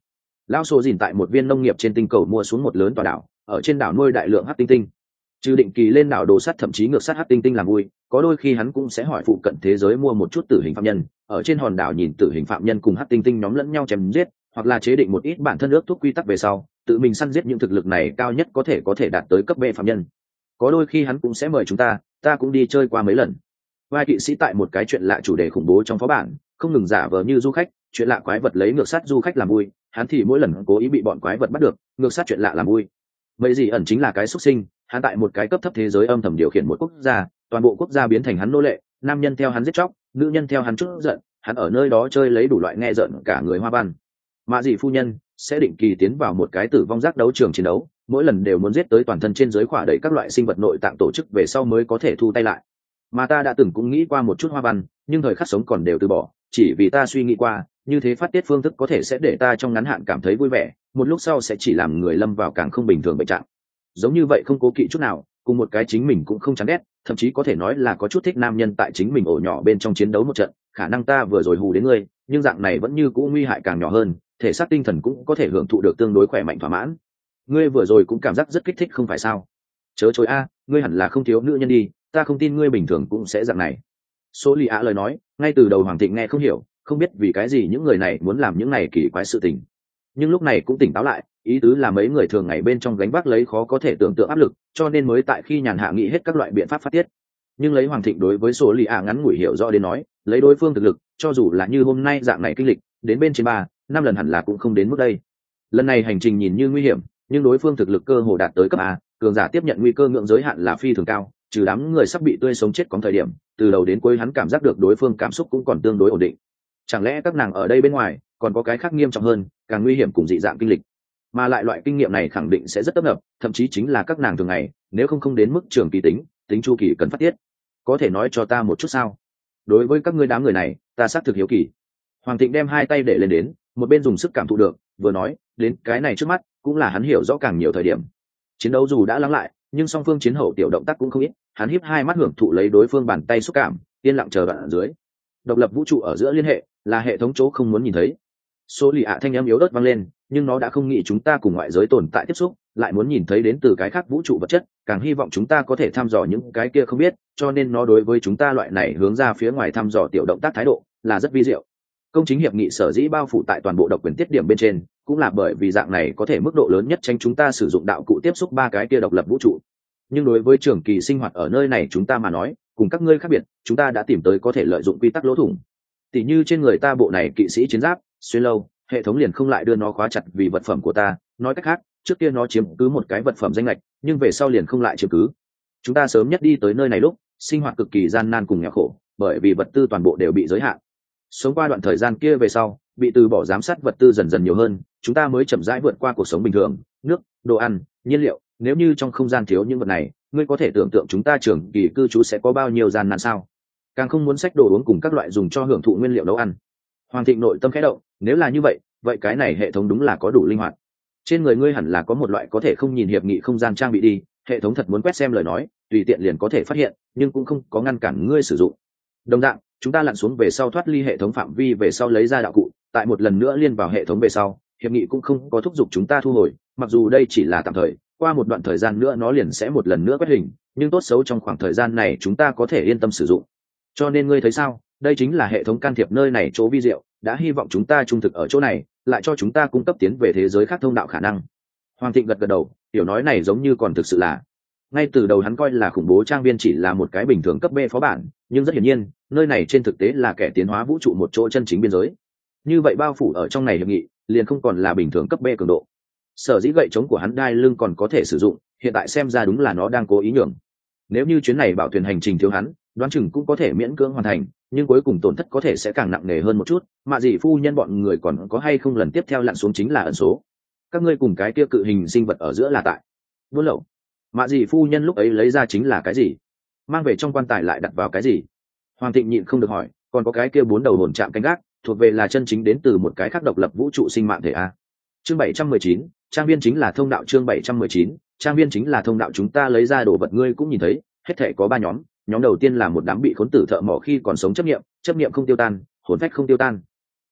Lão Sô dìn tại một viên nông nghiệp trên tinh cầu mua xuống một lớn tòa đảo, ở trên đảo nuôi đại lượng hắc tinh tinh. Trừ định kỳ lên đảo đồ sắt thậm chí ngược sát hắc tinh tinh làm vui, có đôi khi hắn cũng sẽ hỏi phụ cận thế giới mua một chút tử hình phạm nhân, ở trên hòn đảo nhìn tử hình phạm nhân cùng hắc tinh tinh nhóm lẫn nhau chém giết, hoặc là chế định một ít bản thân ước thúc quy tắc về sau, tự mình săn giết những thực lực này cao nhất có thể đạt tới cấp B phạm nhân. Có đôi khi hắn cũng sẽ mời chúng ta cũng đi chơi qua mấy lần. Vai kỵ sĩ tại một cái chuyện lạ chủ đề khủng bố trong phó bản, không ngừng giả vờ như du khách, chuyện lạ quái vật lấy ngược sát du khách làm vui, hắn thì mỗi lần cố ý bị bọn quái vật bắt được, ngược sát chuyện lạ làm vui. Vậy gì ẩn chính là cái xuất sinh, hắn tại một cái cấp thấp thế giới âm thầm điều khiển một quốc gia, toàn bộ quốc gia biến thành hắn nô lệ, nam nhân theo hắn giết chóc, nữ nhân theo hắn chút giận, hắn ở nơi đó chơi lấy đủ loại nghe giận cả người hoa văn. Mạ dị phu nhân sẽ định kỳ tiến vào một cái tử vong giác đấu trường chiến đấu, mỗi lần đều muốn giết tới toàn thân trên dưới khỏa đầy các loại sinh vật nội tạng tổ chức về sau mới có thể thu tay lại. Mà ta đã từng cũng nghĩ qua một chút hoa văn, nhưng thời khắc sống còn đều từ bỏ, chỉ vì ta suy nghĩ qua, như thế phát tiết phương thức có thể sẽ để ta trong ngắn hạn cảm thấy vui vẻ, một lúc sau sẽ chỉ làm người lâm vào càng không bình thường bệnh trạng. Giống như vậy không cố kỵ chút nào, cùng một cái chính mình cũng không chán ghét, thậm chí có thể nói là có chút thích nam nhân tại chính mình ổ nhỏ bên trong chiến đấu một trận, khả năng ta vừa rồi hù đến ngươi, nhưng dạng này vẫn như cũ nguy hại càng nhỏ hơn, thể xác tinh thần cũng có thể hưởng thụ được tương đối khỏe mạnh thỏa mãn. Ngươi vừa rồi cũng cảm giác rất kích thích không phải sao? Chớ chối a, ngươi hẳn là không thiếu nữ nhân đi, ta không tin ngươi bình thường cũng sẽ dạng này. Số lì ạ lời nói, ngay từ đầu Hoàng Thịnh nghe không hiểu, không biết vì cái gì những người này muốn làm những này kỳ quái sự tình. Nhưng lúc này cũng tỉnh táo lại, ý tứ là mấy người thường ngày bên trong gánh vác lấy khó có thể tưởng tượng áp lực, cho nên mới tại khi nhàn hạ nghĩ hết các loại biện pháp phát tiết. Nhưng lấy Hoàng Thịnh đối với số lì ạ ngắn ngủi hiểu rõ đến nói, lấy đối phương thực lực, cho dù là như hôm nay dạng này kinh lịch, đến bên trên 3-5 lần hẳn là cũng không đến mức đây. Lần này hành trình nhìn như nguy hiểm, nhưng đối phương thực lực cơ hồ đạt tới cấp A, cường giả tiếp nhận nguy cơ ngưỡng giới hạn là phi thường cao, trừ đám người sắp bị tươi sống chết có thời điểm, từ đầu đến cuối hắn cảm giác được đối phương cảm xúc cũng còn tương đối ổn định. Chẳng lẽ các nàng ở đây bên ngoài còn có cái khác nghiêm trọng hơn, càng nguy hiểm cùng dị dạng kinh lịch, mà lại loại kinh nghiệm này khẳng định sẽ rất tấp nập, thậm chí chính là các nàng thường ngày, nếu không đến mức trường kỳ tính chu kỳ cần phát tiết. Có thể nói cho ta một chút sao? Đối với các ngươi đám người này, ta xác thực hiếu kỳ. Hoàng Thịnh đem hai tay để lên đến, một bên dùng sức cảm thụ được, vừa nói, đến cái này trước mắt, cũng là hắn hiểu rõ càng nhiều thời điểm. Chiến đấu dù đã lắng lại, nhưng song phương chiến hậu tiểu động tác cũng không ít, hắn híp hai mắt hưởng thụ lấy đối phương bàn tay xúc cảm, yên lặng chờ đoạn ở dưới. Độc lập vũ trụ ở giữa liên hệ, là hệ thống chỗ không muốn nhìn thấy. Số lì ạ thanh âm yếu ớt vang lên, nhưng nó đã không nghĩ chúng ta cùng ngoại giới tồn tại tiếp xúc, lại muốn nhìn thấy đến từ cái khác vũ trụ vật chất, càng hy vọng chúng ta có thể thăm dò những cái kia không biết, cho nên nó đối với chúng ta loại này hướng ra phía ngoài thăm dò tiểu động tác thái độ là rất vi diệu. Công chính hiệp nghị sở dĩ bao phủ tại toàn bộ độc quyền tiết điểm bên trên, cũng là bởi vì dạng này có thể mức độ lớn nhất tránh chúng ta sử dụng đạo cụ tiếp xúc ba cái kia độc lập vũ trụ. Nhưng đối với trường kỳ sinh hoạt ở nơi này chúng ta mà nói, cùng các ngươi khác biệt, chúng ta đã tìm tới có thể lợi dụng quy tắc lỗ thủng. Tỉ như trên người ta bộ này kỵ sĩ chiến giáp, xuyên lâu, hệ thống liền không lại đưa nó khóa chặt vì vật phẩm của ta, nói cách khác, trước kia nó chiếm cứ một cái vật phẩm danh lệch, nhưng về sau liền không lại chiếm cứ. Chúng ta sớm nhất đi tới nơi này lúc, sinh hoạt cực kỳ gian nan cùng nghèo khổ, bởi vì vật tư toàn bộ đều bị giới hạn. Sống qua đoạn thời gian kia về sau, bị từ bỏ giám sát vật tư dần dần nhiều hơn, chúng ta mới chậm rãi vượt qua cuộc sống bình thường, nước, đồ ăn, nhiên liệu, nếu như trong không gian thiếu những vật này, ngươi có thể tưởng tượng chúng ta trường kỳ cư trú sẽ có bao nhiêu gian nan sao? Càng không muốn xách đồ uống cùng các loại dùng cho hưởng thụ nguyên liệu nấu ăn. Hoàng Thịnh nội tâm khẽ động, nếu là như vậy cái này hệ thống đúng là có đủ linh hoạt. Trên người ngươi hẳn là có một loại có thể không nhìn hiệp nghị không gian trang bị đi, hệ thống thật muốn quét xem lời nói, tùy tiện liền có thể phát hiện, nhưng cũng không có ngăn cản ngươi sử dụng. Đồng dạng, chúng ta lặn xuống về sau thoát ly hệ thống phạm vi về sau lấy ra đạo cụ, tại một lần nữa liên vào hệ thống về sau, hiệp nghị cũng không có thúc giục chúng ta thu hồi, mặc dù đây chỉ là tạm thời, qua một đoạn thời gian nữa nó liền sẽ một lần nữa quét hình, nhưng tốt xấu trong khoảng thời gian này chúng ta có thể yên tâm sử dụng. Cho nên ngươi thấy sao, đây chính là hệ thống can thiệp nơi này chỗ vi diệu, đã hy vọng chúng ta trung thực ở chỗ này, lại cho chúng ta cung cấp tiến về thế giới khác thông đạo khả năng. Hoàng Thịnh gật gật đầu, tiểu nói này giống như còn thực sự là. Ngay từ đầu hắn coi là khủng bố trang viên chỉ là một cái bình thường cấp B phó bản, nhưng rất hiển nhiên, nơi này trên thực tế là kẻ tiến hóa vũ trụ một chỗ chân chính biên giới. Như vậy bao phủ ở trong này hiệp nghị, liền không còn là bình thường cấp B cường độ. Sở dĩ gậy chống của hắn đai lưng còn có thể sử dụng, hiện tại xem ra đúng là nó đang cố ý nhường. Nếu như chuyến này bảo thuyền hành trình thiếu hắn, đoán chừng cũng có thể miễn cưỡng hoàn thành, nhưng cuối cùng tổn thất có thể sẽ càng nặng nề hơn một chút. Mà dì phu nhân bọn người còn có hay không lần tiếp theo lặn xuống chính là ẩn số. Các ngươi cùng cái kia cự hình sinh vật ở giữa là tại buôn lậu. Mà dì phu nhân lúc ấy lấy ra chính là cái gì? Mang về trong quan tài lại đặt vào cái gì? Hoàng Thịnh nhịn không được hỏi, còn có cái kia 4 đầu hồn trạm canh gác, thuộc về là chân chính đến từ một cái khác độc lập vũ trụ sinh mạng thể a. Chương 719, trang viên chính là thông đạo. Chương 719, trang viên chính là thông đạo. Chúng ta lấy ra đồ vật ngươi cũng nhìn thấy, hết thể có 3 nhóm. Nhóm đầu tiên là một đám bị khốn tử thợ mỏ khi còn sống chấp niệm không tiêu tan, hồn phách không tiêu tan.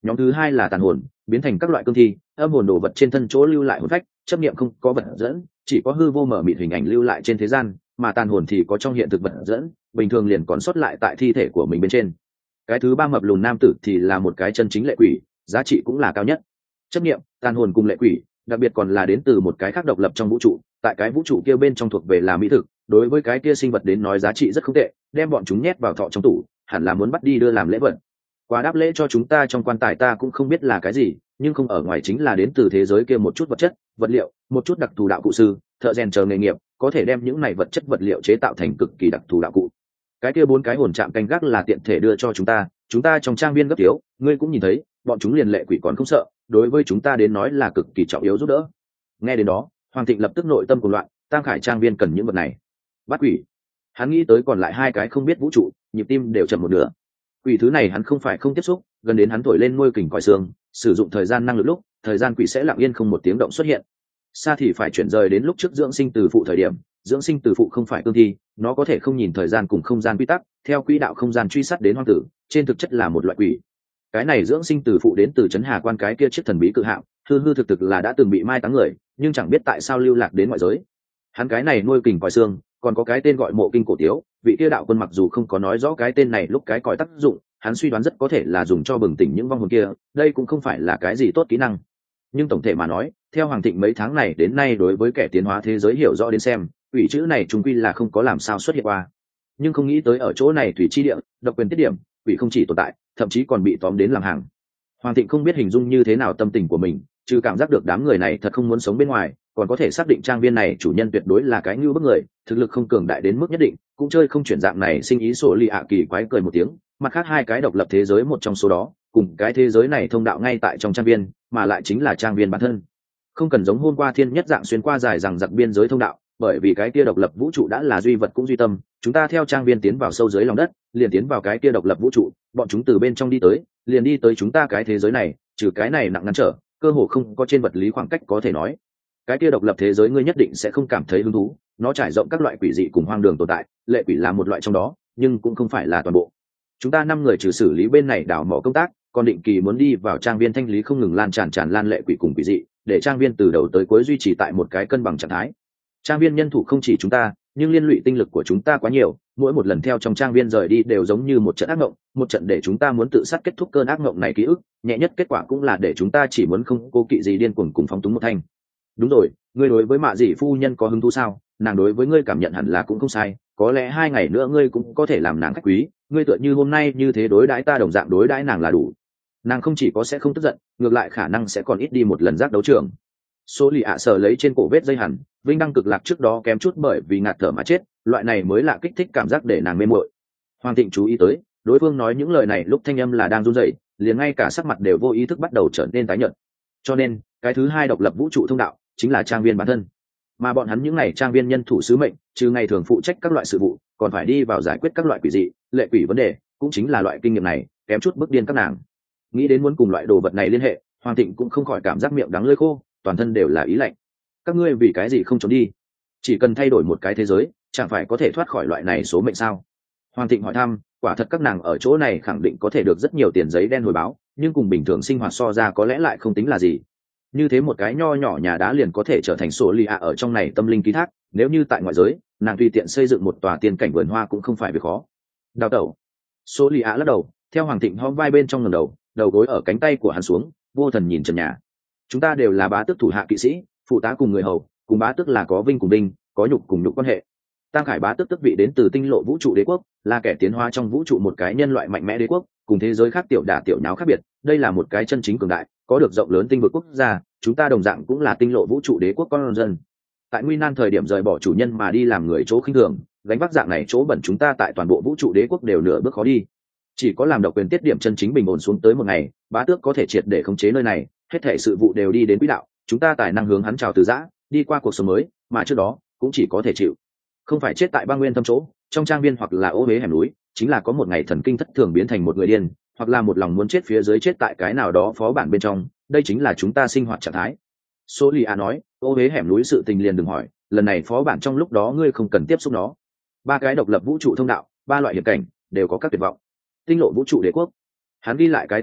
Nhóm thứ hai là tàn hồn, biến thành các loại cương thi, âm hồn đồ vật trên thân chỗ lưu lại hồn phách, chấp niệm không có vật dẫn, chỉ có hư vô mở mịt hình ảnh lưu lại trên thế gian, mà tàn hồn thì có trong hiện thực vật dẫn, bình thường liền còn sót lại tại thi thể của mình bên trên. Cái thứ ba mập lùn nam tử thì là một cái chân chính lệ quỷ, giá trị cũng là cao nhất. Chấp niệm, tàn hồn cùng lệ quỷ, đặc biệt còn là đến từ một cái khác độc lập trong vũ trụ, tại cái vũ trụ kia bên trong thuộc về là mỹ thực, đối với cái kia sinh vật đến nói giá trị rất không tệ, đem bọn chúng nhét vào thọ trong tủ, hẳn là muốn bắt đi đưa làm lễ vật. Quà đáp lễ cho chúng ta trong quan tài ta cũng không biết là cái gì, nhưng không ở ngoài chính là đến từ thế giới kia một chút vật chất, vật liệu, một chút đặc thù đạo cụ sư, thợ rèn chờ nghề nghiệp, có thể đem những này vật chất vật liệu chế tạo thành cực kỳ đặc thù đạo cụ. Cái kia 4 cái hồn trạm canh gác là tiện thể đưa cho chúng ta trong trang viên gấp thiếu, ngươi cũng nhìn thấy, bọn chúng liền lệ quỷ còn không sợ, đối với chúng ta đến nói là cực kỳ trọng yếu giúp đỡ. Nghe đến đó, Hoàng Thịnh lập tức nội tâm cuồng loạn, Tam Khải trang viên cần những vật này. Bắt quỷ. Hắn nghĩ tới còn lại 2 cái không biết vũ trụ, nhịp tim đều chậm một nửa. Quỷ thứ này hắn không phải không tiếp xúc, gần đến hắn thổi lên nuôi kình còi xương, sử dụng thời gian năng lực lúc, thời gian quỷ sẽ lặng yên không một tiếng động xuất hiện. Xa thì phải chuyển rời đến lúc trước dưỡng sinh từ phụ thời điểm, dưỡng sinh từ phụ không phải cương thi, nó có thể không nhìn thời gian cùng không gian quy tắc, theo quỹ đạo không gian truy sát đến hoang tử, trên thực chất là một loại quỷ. Cái này dưỡng sinh từ phụ đến từ trấn Hà Quan cái kia chiếc thần bí cự hạm, hư hư thực thực là đã từng bị mai táng người, nhưng chẳng biết tại sao lưu lạc đến ngoại giới. Hắn cái này nuôi kình còi xương, còn có cái tên gọi Mộ Kinh Cổ Tiếu, vị kia đạo quân mặc dù không có nói rõ cái tên này lúc cái còi tác dụng, hắn suy đoán rất có thể là dùng cho bừng tỉnh những vong hồn kia, đây cũng không phải là cái gì tốt kỹ năng. Nhưng tổng thể mà nói, theo Hoàng Thịnh mấy tháng này đến nay đối với kẻ tiến hóa thế giới hiểu rõ đến xem, ủy chữ này chúng quy là không có làm sao xuất hiện qua. Nhưng không nghĩ tới ở chỗ này thủy chi địa, độc quyền tiết điểm, quỷ không chỉ tồn tại, thậm chí còn bị tóm đến làm hàng. Hoàng Thịnh không biết hình dung như thế nào tâm tình của mình, trừ cảm giác được đám người này thật không muốn sống bên ngoài, còn có thể xác định trang viên này chủ nhân tuyệt đối là cái ngưu bức người, thực lực không cường đại đến mức nhất định, cũng chơi không chuyển dạng này sinh ý sổ lì ạ kỳ quái cười một tiếng. Mặt khác 2 cái độc lập thế giới một trong số đó, cùng cái thế giới này thông đạo ngay tại trong trang viên, mà lại chính là trang viên bản thân. Không cần giống hôm qua thiên nhất dạng xuyên qua dài rằng giặc biên giới thông đạo, bởi vì cái kia độc lập vũ trụ đã là duy vật cũng duy tâm, chúng ta theo trang viên tiến vào sâu dưới lòng đất, liền tiến vào cái kia độc lập vũ trụ, bọn chúng từ bên trong đi tới, liền đi tới chúng ta cái thế giới này, trừ cái này nặng ngăn trở, cơ hồ không có trên vật lý khoảng cách có thể nói. Cái kia độc lập thế giới ngươi nhất định sẽ không cảm thấy hứng thú, nó trải rộng các loại quỷ dị cùng hoang đường tồn tại, lệ quỷ là một loại trong đó, nhưng cũng không phải là toàn bộ. Chúng ta 5 người trừ xử lý bên này đào mỏ công tác, còn định kỳ muốn đi vào trang viên thanh lý không ngừng lan tràn lan lệ quỷ cùng quỷ dị, để trang viên từ đầu tới cuối duy trì tại một cái cân bằng trạng thái. Trang viên nhân thủ không chỉ chúng ta, nhưng liên lụy tinh lực của chúng ta quá nhiều, mỗi một lần theo trong trang viên rời đi đều giống như một trận ác mộng, một trận để chúng ta muốn tự sát kết thúc cơn ác mộng này ký ức, nhẹ nhất kết quả cũng là để chúng ta chỉ muốn không cố kỵ gì điên cuồng cùng phóng túng một thanh. Đúng rồi, ngươi đối với Mạ Dị phu nhân có hứng thú sao? Nàng đối với ngươi cảm nhận hẳn là cũng không sai, có lẽ 2 ngày nữa ngươi cũng có thể làm nàng khách quý, ngươi tựa như hôm nay như thế đối đãi ta đồng dạng đối đãi nàng là đủ. Nàng không chỉ có sẽ không tức giận, ngược lại khả năng sẽ còn ít đi một lần giác đấu trường. Số lì ạ sở lấy trên cổ vết dây hẳn, vinh đăng cực lạc trước đó kém chút bởi vì ngạt thở mà chết, loại này mới là kích thích cảm giác để nàng mê muội. Hoàng Thịnh chú ý tới, đối phương nói những lời này lúc thanh âm là đang run rẩy, liền ngay cả sắc mặt đều vô ý thức bắt đầu trở nên tái nhợt. Cho nên, cái thứ 2 độc lập vũ trụ thông đạo chính là trang viên bản thân. Mà bọn hắn những ngày trang viên nhân thủ sứ mệnh, trừ ngày thường phụ trách các loại sự vụ, còn phải đi vào giải quyết các loại quỷ dị, lệ quỷ vấn đề, cũng chính là loại kinh nghiệm này, kém chút bức điên các nàng. Nghĩ đến muốn cùng loại đồ vật này liên hệ, Hoàng Thịnh cũng không khỏi cảm giác miệng đắng lưỡi khô, toàn thân đều là ý lạnh. Các ngươi vì cái gì không trốn đi? Chỉ cần thay đổi một cái thế giới, chẳng phải có thể thoát khỏi loại này số mệnh sao? Hoàng Thịnh hỏi thăm, quả thật các nàng ở chỗ này khẳng định có thể được rất nhiều tiền giấy đen hồi báo, nhưng cùng bình thường sinh hoạt so ra có lẽ lại không tính là gì. Như thế một cái nho nhỏ nhà đá liền có thể trở thành sổ lì ạ ở trong này tâm linh ký thác, nếu như tại ngoại giới, nàng tùy tiện xây dựng một tòa tiên cảnh vườn hoa cũng không phải việc khó. Đào tẩu. Sổ lì ạ lắc đầu, theo Hoàng Thịnh hóm vai bên trong ngẩng đầu, đầu gối ở cánh tay của hắn xuống, vô thần nhìn trần nhà. Chúng ta đều là bá tước thủ hạ kỵ sĩ, phụ tá cùng người hầu, cùng bá tước là có vinh cùng vinh, có nhục cùng nhục quan hệ. Tam Khải bá tước tước vị đến từ tinh lộ vũ trụ đế quốc, là kẻ tiến hóa trong vũ trụ một cái nhân loại mạnh mẽ đế quốc, cùng thế giới khác tiểu đả tiểu nháo khác biệt, đây là một cái chân chính cường đại, có được rộng lớn tinh vực quốc gia, chúng ta đồng dạng cũng là tinh lộ vũ trụ đế quốc con dân. Tại nguy nan thời điểm rời bỏ chủ nhân mà đi làm người chỗ khinh thường, gánh vác dạng này chỗ bẩn chúng ta tại toàn bộ vũ trụ đế quốc đều nửa bước khó đi. Chỉ có làm độc quyền tiết điểm chân chính bình ổn xuống tới một ngày, bá tước có thể triệt để khống chế nơi này, hết thảy sự vụ đều đi đến quỹ đạo, chúng ta tài năng hướng hắn chào từ giã, đi qua cuộc sống mới, mà trước đó cũng chỉ có thể chịu. Không phải chết tại băng nguyên thâm chỗ, trong trang viên hoặc là ô huế hẻm núi, chính là có một ngày thần kinh thất thường biến thành một người điên, hoặc là một lòng muốn chết phía dưới chết tại cái nào đó phó bản bên trong, đây chính là chúng ta sinh hoạt trạng thái. Solia nói, ô huế hẻm núi sự tình liền đừng hỏi, lần này phó bản trong lúc đó ngươi không cần tiếp xúc nó. 3 cái độc lập vũ trụ thông đạo, 3 loại hiểm cảnh, đều có các tuyệt vọng. Tinh lộ vũ trụ đế quốc. Hắn ghi lại cái tên này,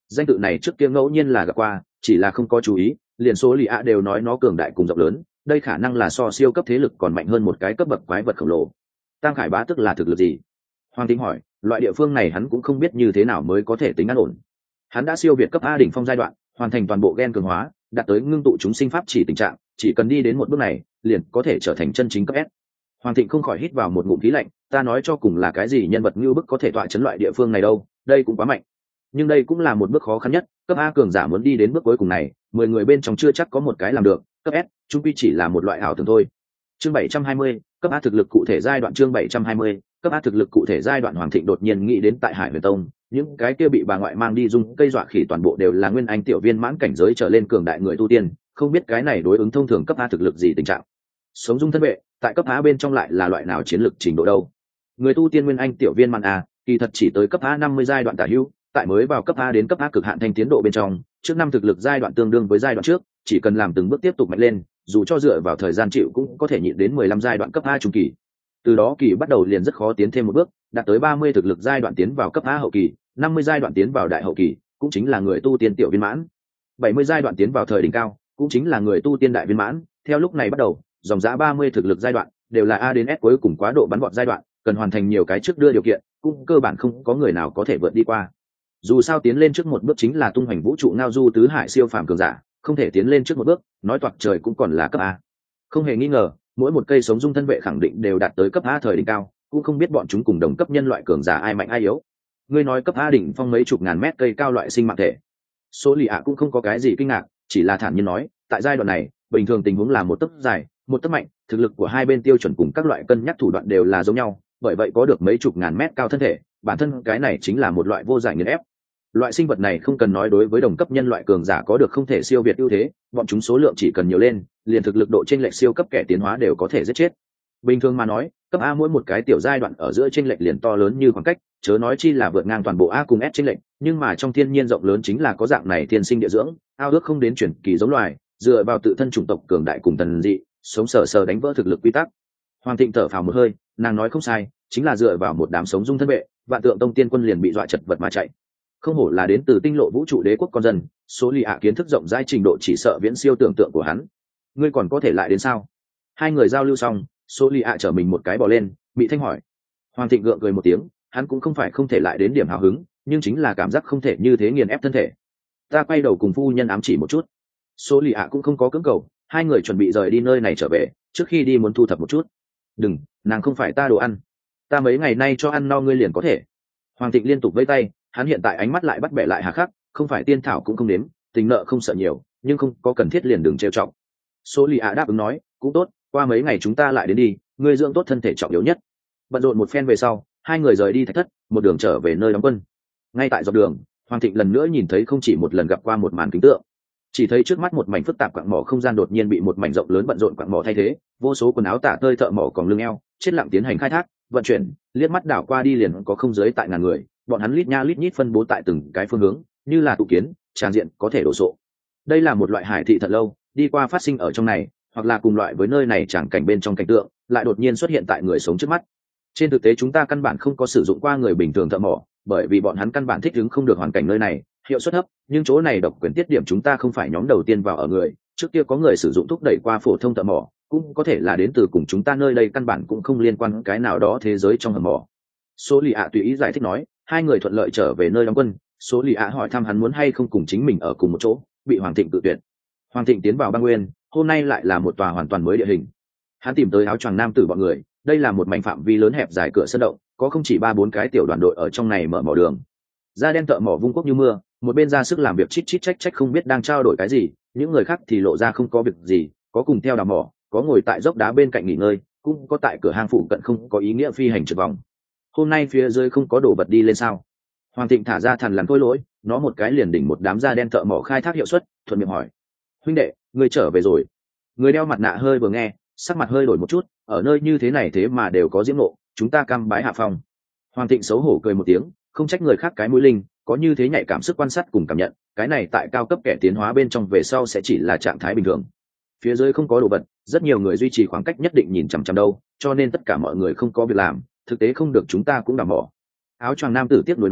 danh tự này trước kia ngẫu nhiên là gặp qua, chỉ là không có chú ý, liền số lì ạ đều nói nó cường đại cùng rộng lớn, đây khả năng là so siêu cấp thế lực còn mạnh hơn một cái cấp bậc quái vật khổng lồ. Tam Khải Bá tức là thực lực gì? Hoàng Tĩnh hỏi. Loại địa phương này hắn cũng không biết như thế nào mới có thể tính an ổn. Hắn đã siêu việt cấp A đỉnh phong giai đoạn, hoàn thành toàn bộ gen cường hóa, đạt tới ngưng tụ chúng sinh pháp chỉ tình trạng, chỉ cần đi đến một bước này, liền có thể trở thành chân chính cấp S. Hoàng Thịnh không khỏi hít vào một ngụm khí lạnh, ta nói cho cùng là cái gì nhân vật như bức có thể tọa chấn loại địa phương này đâu, đây cũng quá mạnh. Nhưng đây cũng là một bước khó khăn nhất, cấp A cường giả muốn đi đến bước cuối cùng này, 10 người bên trong chưa chắc có một cái làm được, cấp S, chung quy chỉ là một loại ảo tưởng thôi. Chương 720, cấp A thực lực cụ thể giai đoạn chương 720, cấp A thực lực cụ thể giai đoạn. Hoàng Thịnh đột nhiên nghĩ đến tại Hải Huyền Tông, những cái kia bị bà ngoại mang đi dung cây dọa khỉ toàn bộ đều là nguyên anh tiểu viên mãn cảnh giới trở lên cường đại người tu tiên, không biết cái này đối ứng thông thường cấp A thực lực gì tình trạng. Sống dung thân vệ, tại cấp A bên trong lại là loại nào chiến lực trình độ đâu? Người tu tiên nguyên anh tiểu viên mãn A, kỳ thật chỉ tới cấp A 50 giai đoạn tả hữu, tại mới vào cấp A đến cấp A cực hạn thanh tiến độ bên trong, trước năm thực lực giai đoạn tương đương với giai đoạn trước, chỉ cần làm từng bước tiếp tục mạnh lên, dù cho dựa vào thời gian chịu cũng có thể nhịn đến 15 giai đoạn cấp A trung kỳ. Từ đó kỳ bắt đầu liền rất khó tiến thêm một bước, đạt tới 30 thực lực giai đoạn tiến vào cấp A hậu kỳ, 50 giai đoạn tiến vào đại hậu kỳ, cũng chính là người tu tiên tiểu viên mãn. 70 giai đoạn tiến vào thời đỉnh cao, cũng chính là người tu tiên đại viên mãn. Theo lúc này bắt đầu, dòng giá 30 thực lực giai đoạn đều là A đến S cuối cùng quá độ bắn vọt giai đoạn, cần hoàn thành nhiều cái trước đưa điều kiện, cũng cơ bản không có người nào có thể vượt đi qua. Dù sao tiến lên trước một bước chính là tung hoành vũ trụ ngao du tứ hải siêu phàm cường giả, không thể tiến lên trước một bước, nói toạc trời cũng còn là cấp A. Không hề nghi ngờ, mỗi một cây sống dung thân vệ khẳng định đều đạt tới cấp A thời đỉnh cao, cũng không biết bọn chúng cùng đồng cấp nhân loại cường giả ai mạnh ai yếu. Ngươi nói cấp A đỉnh phong mấy chục ngàn mét cây cao loại sinh mạng thể. Số lì ạ cũng không có cái gì kinh ngạc, chỉ là thản nhiên nói, tại giai đoạn này, bình thường tình huống là một tấc dài, một tấc mạnh, thực lực của hai bên tiêu chuẩn cùng các loại cân nhắc thủ đoạn đều là giống nhau, bởi vậy có được mấy chục ngàn mét cao thân thể, bản thân cái này chính là một loại vô giải nghiền ép. Loại sinh vật này không cần nói đối với đồng cấp nhân loại cường giả có được không thể siêu việt ưu thế, bọn chúng số lượng chỉ cần nhiều lên, liền thực lực độ chênh lệch siêu cấp kẻ tiến hóa đều có thể giết chết. Bình thường mà nói, cấp A mỗi một cái tiểu giai đoạn ở giữa chênh lệch liền to lớn như khoảng cách, chớ nói chi là vượt ngang toàn bộ A cùng S chênh lệch, nhưng mà trong thiên nhiên rộng lớn chính là có dạng này thiên sinh địa dưỡng, ao ước không đến chuyển kỳ giống loài, dựa vào tự thân chủng tộc cường đại cùng thần dị, sống sờ sờ đánh vỡ thực lực quy tắc. Hoàng Thịnh thở phào một hơi, nàng nói không sai, chính là dựa vào một đám sống dung thân vệ, vạn tượng tông tiên quân liền bị dọa chật vật mà chạy. Không hổ là đến từ tinh lộ vũ trụ đế quốc con dân, số lì ạ kiến thức rộng rãi trình độ chỉ sợ viễn siêu tưởng tượng của hắn. Ngươi còn có thể lại đến sao? Hai người giao lưu xong, số lì ạ chở mình một cái bò lên, bị thanh hỏi. Hoàng Thịnh gượng cười một tiếng, hắn cũng không phải không thể lại đến điểm hào hứng, nhưng chính là cảm giác không thể như thế nghiền ép thân thể. Ta quay đầu cùng phu nhân ám chỉ một chút. Số lì ạ cũng không có cưỡng cầu, hai người chuẩn bị rời đi nơi này trở về, trước khi đi muốn thu thập một chút. Đừng, nàng không phải ta đồ ăn, ta mấy ngày nay cho ăn no ngươi liền có thể. Hoàng Thịnh liên tục vẫy tay, hắn hiện tại ánh mắt lại bắt bẻ lại hà khắc, không phải tiên thảo cũng không đếm, tình nợ không sợ nhiều, nhưng không có cần thiết liền đừng trêu trọng. Số lì ạ đáp ứng nói, cũng tốt, qua mấy ngày chúng ta lại đến đi, ngươi dưỡng tốt thân thể trọng yếu nhất. Bận rộn một phen về sau, hai người rời đi thạch thất, một đường trở về nơi đóng quân. Ngay tại dọc đường, Hoàng Thịnh lần nữa nhìn thấy không chỉ một lần gặp qua một màn kính tượng, chỉ thấy trước mắt một mảnh phức tạp quặng mỏ không gian đột nhiên bị một mảnh rộng lớn bận rộn quặng mỏ thay thế, vô số quần áo tả tơi thợ mỏ còn lưng eo, chết lặng tiến hành khai thác, vận chuyển, liếc mắt đảo qua đi liền có không dưới tại ngàn người, bọn hắn lít nha lít nhít phân bố tại từng cái phương hướng, như là tụ kiến, tràn diện có thể đổ sộ. Đây là một loại hải thị thật lâu, đi qua phát sinh ở trong này, hoặc là cùng loại với nơi này chẳng cảnh bên trong cảnh tượng, lại đột nhiên xuất hiện tại người sống trước mắt. Trên thực tế chúng ta căn bản không có sử dụng qua người bình thường thợ mỏ, bởi vì bọn hắn căn bản thích ứng không được hoàn cảnh nơi này, hiệu suất thấp, nhưng chỗ này độc quyền tiết điểm chúng ta không phải nhóm đầu tiên vào ở người, trước kia có người sử dụng thúc đẩy qua phổ thông thợ mỏ, cũng có thể là đến từ cùng chúng ta nơi đây căn bản cũng không liên quan cái nào đó thế giới trong hầm mỏ. Số lì ạ tùy ý giải thích nói, hai người thuận lợi trở về nơi đóng quân. Số lì ạ hỏi thăm hắn muốn hay không cùng chính mình ở cùng một chỗ, bị Hoàng Thịnh cự tuyệt. Hoàng Thịnh tiến vào băng nguyên, hôm nay lại là một tòa hoàn toàn mới địa hình. Hắn tìm tới áo choàng nam tử bọn người, đây là một mảnh phạm vi lớn hẹp dài cửa sân động, có không chỉ 3-4 cái tiểu đoàn đội ở trong này mở mỏ đường. Da đen thợ mỏ vung quốc như mưa, một bên ra sức làm việc chít chít trách trách không biết đang trao đổi cái gì, những người khác thì lộ ra không có việc gì, có cùng theo đào mỏ, có ngồi tại dốc đá bên cạnh nghỉ ngơi, cũng có tại cửa hang phụ cận không có ý nghĩa phi hành trượt vòng. Hôm nay phía dưới không có đồ vật đi lên sao? Hoàng Thịnh thả ra thằn lằn khôi lỗi, nó một cái liền đỉnh một đám da đen thợ mỏ khai thác hiệu suất, thuận miệng hỏi: huynh đệ, ngươi trở về rồi? Người đeo mặt nạ hơi vừa nghe, sắc mặt hơi đổi một chút, ở nơi như thế này thế mà đều có diễm nộ, chúng ta cam bái hạ phong. Hoàng Thịnh xấu hổ cười một tiếng, không trách người khác cái mũi linh, có như thế nhạy cảm sức quan sát cùng cảm nhận, cái này tại cao cấp kẻ tiến hóa bên trong về sau sẽ chỉ là trạng thái bình thường. Phía dưới không có đồ vật, rất nhiều người duy trì khoảng cách nhất định nhìn chằm chằm đâu, cho nên tất cả mọi người không có việc làm, thực tế không được chúng ta cũng đảm bỏ. Áo choàng nam tử tiếp nối nói,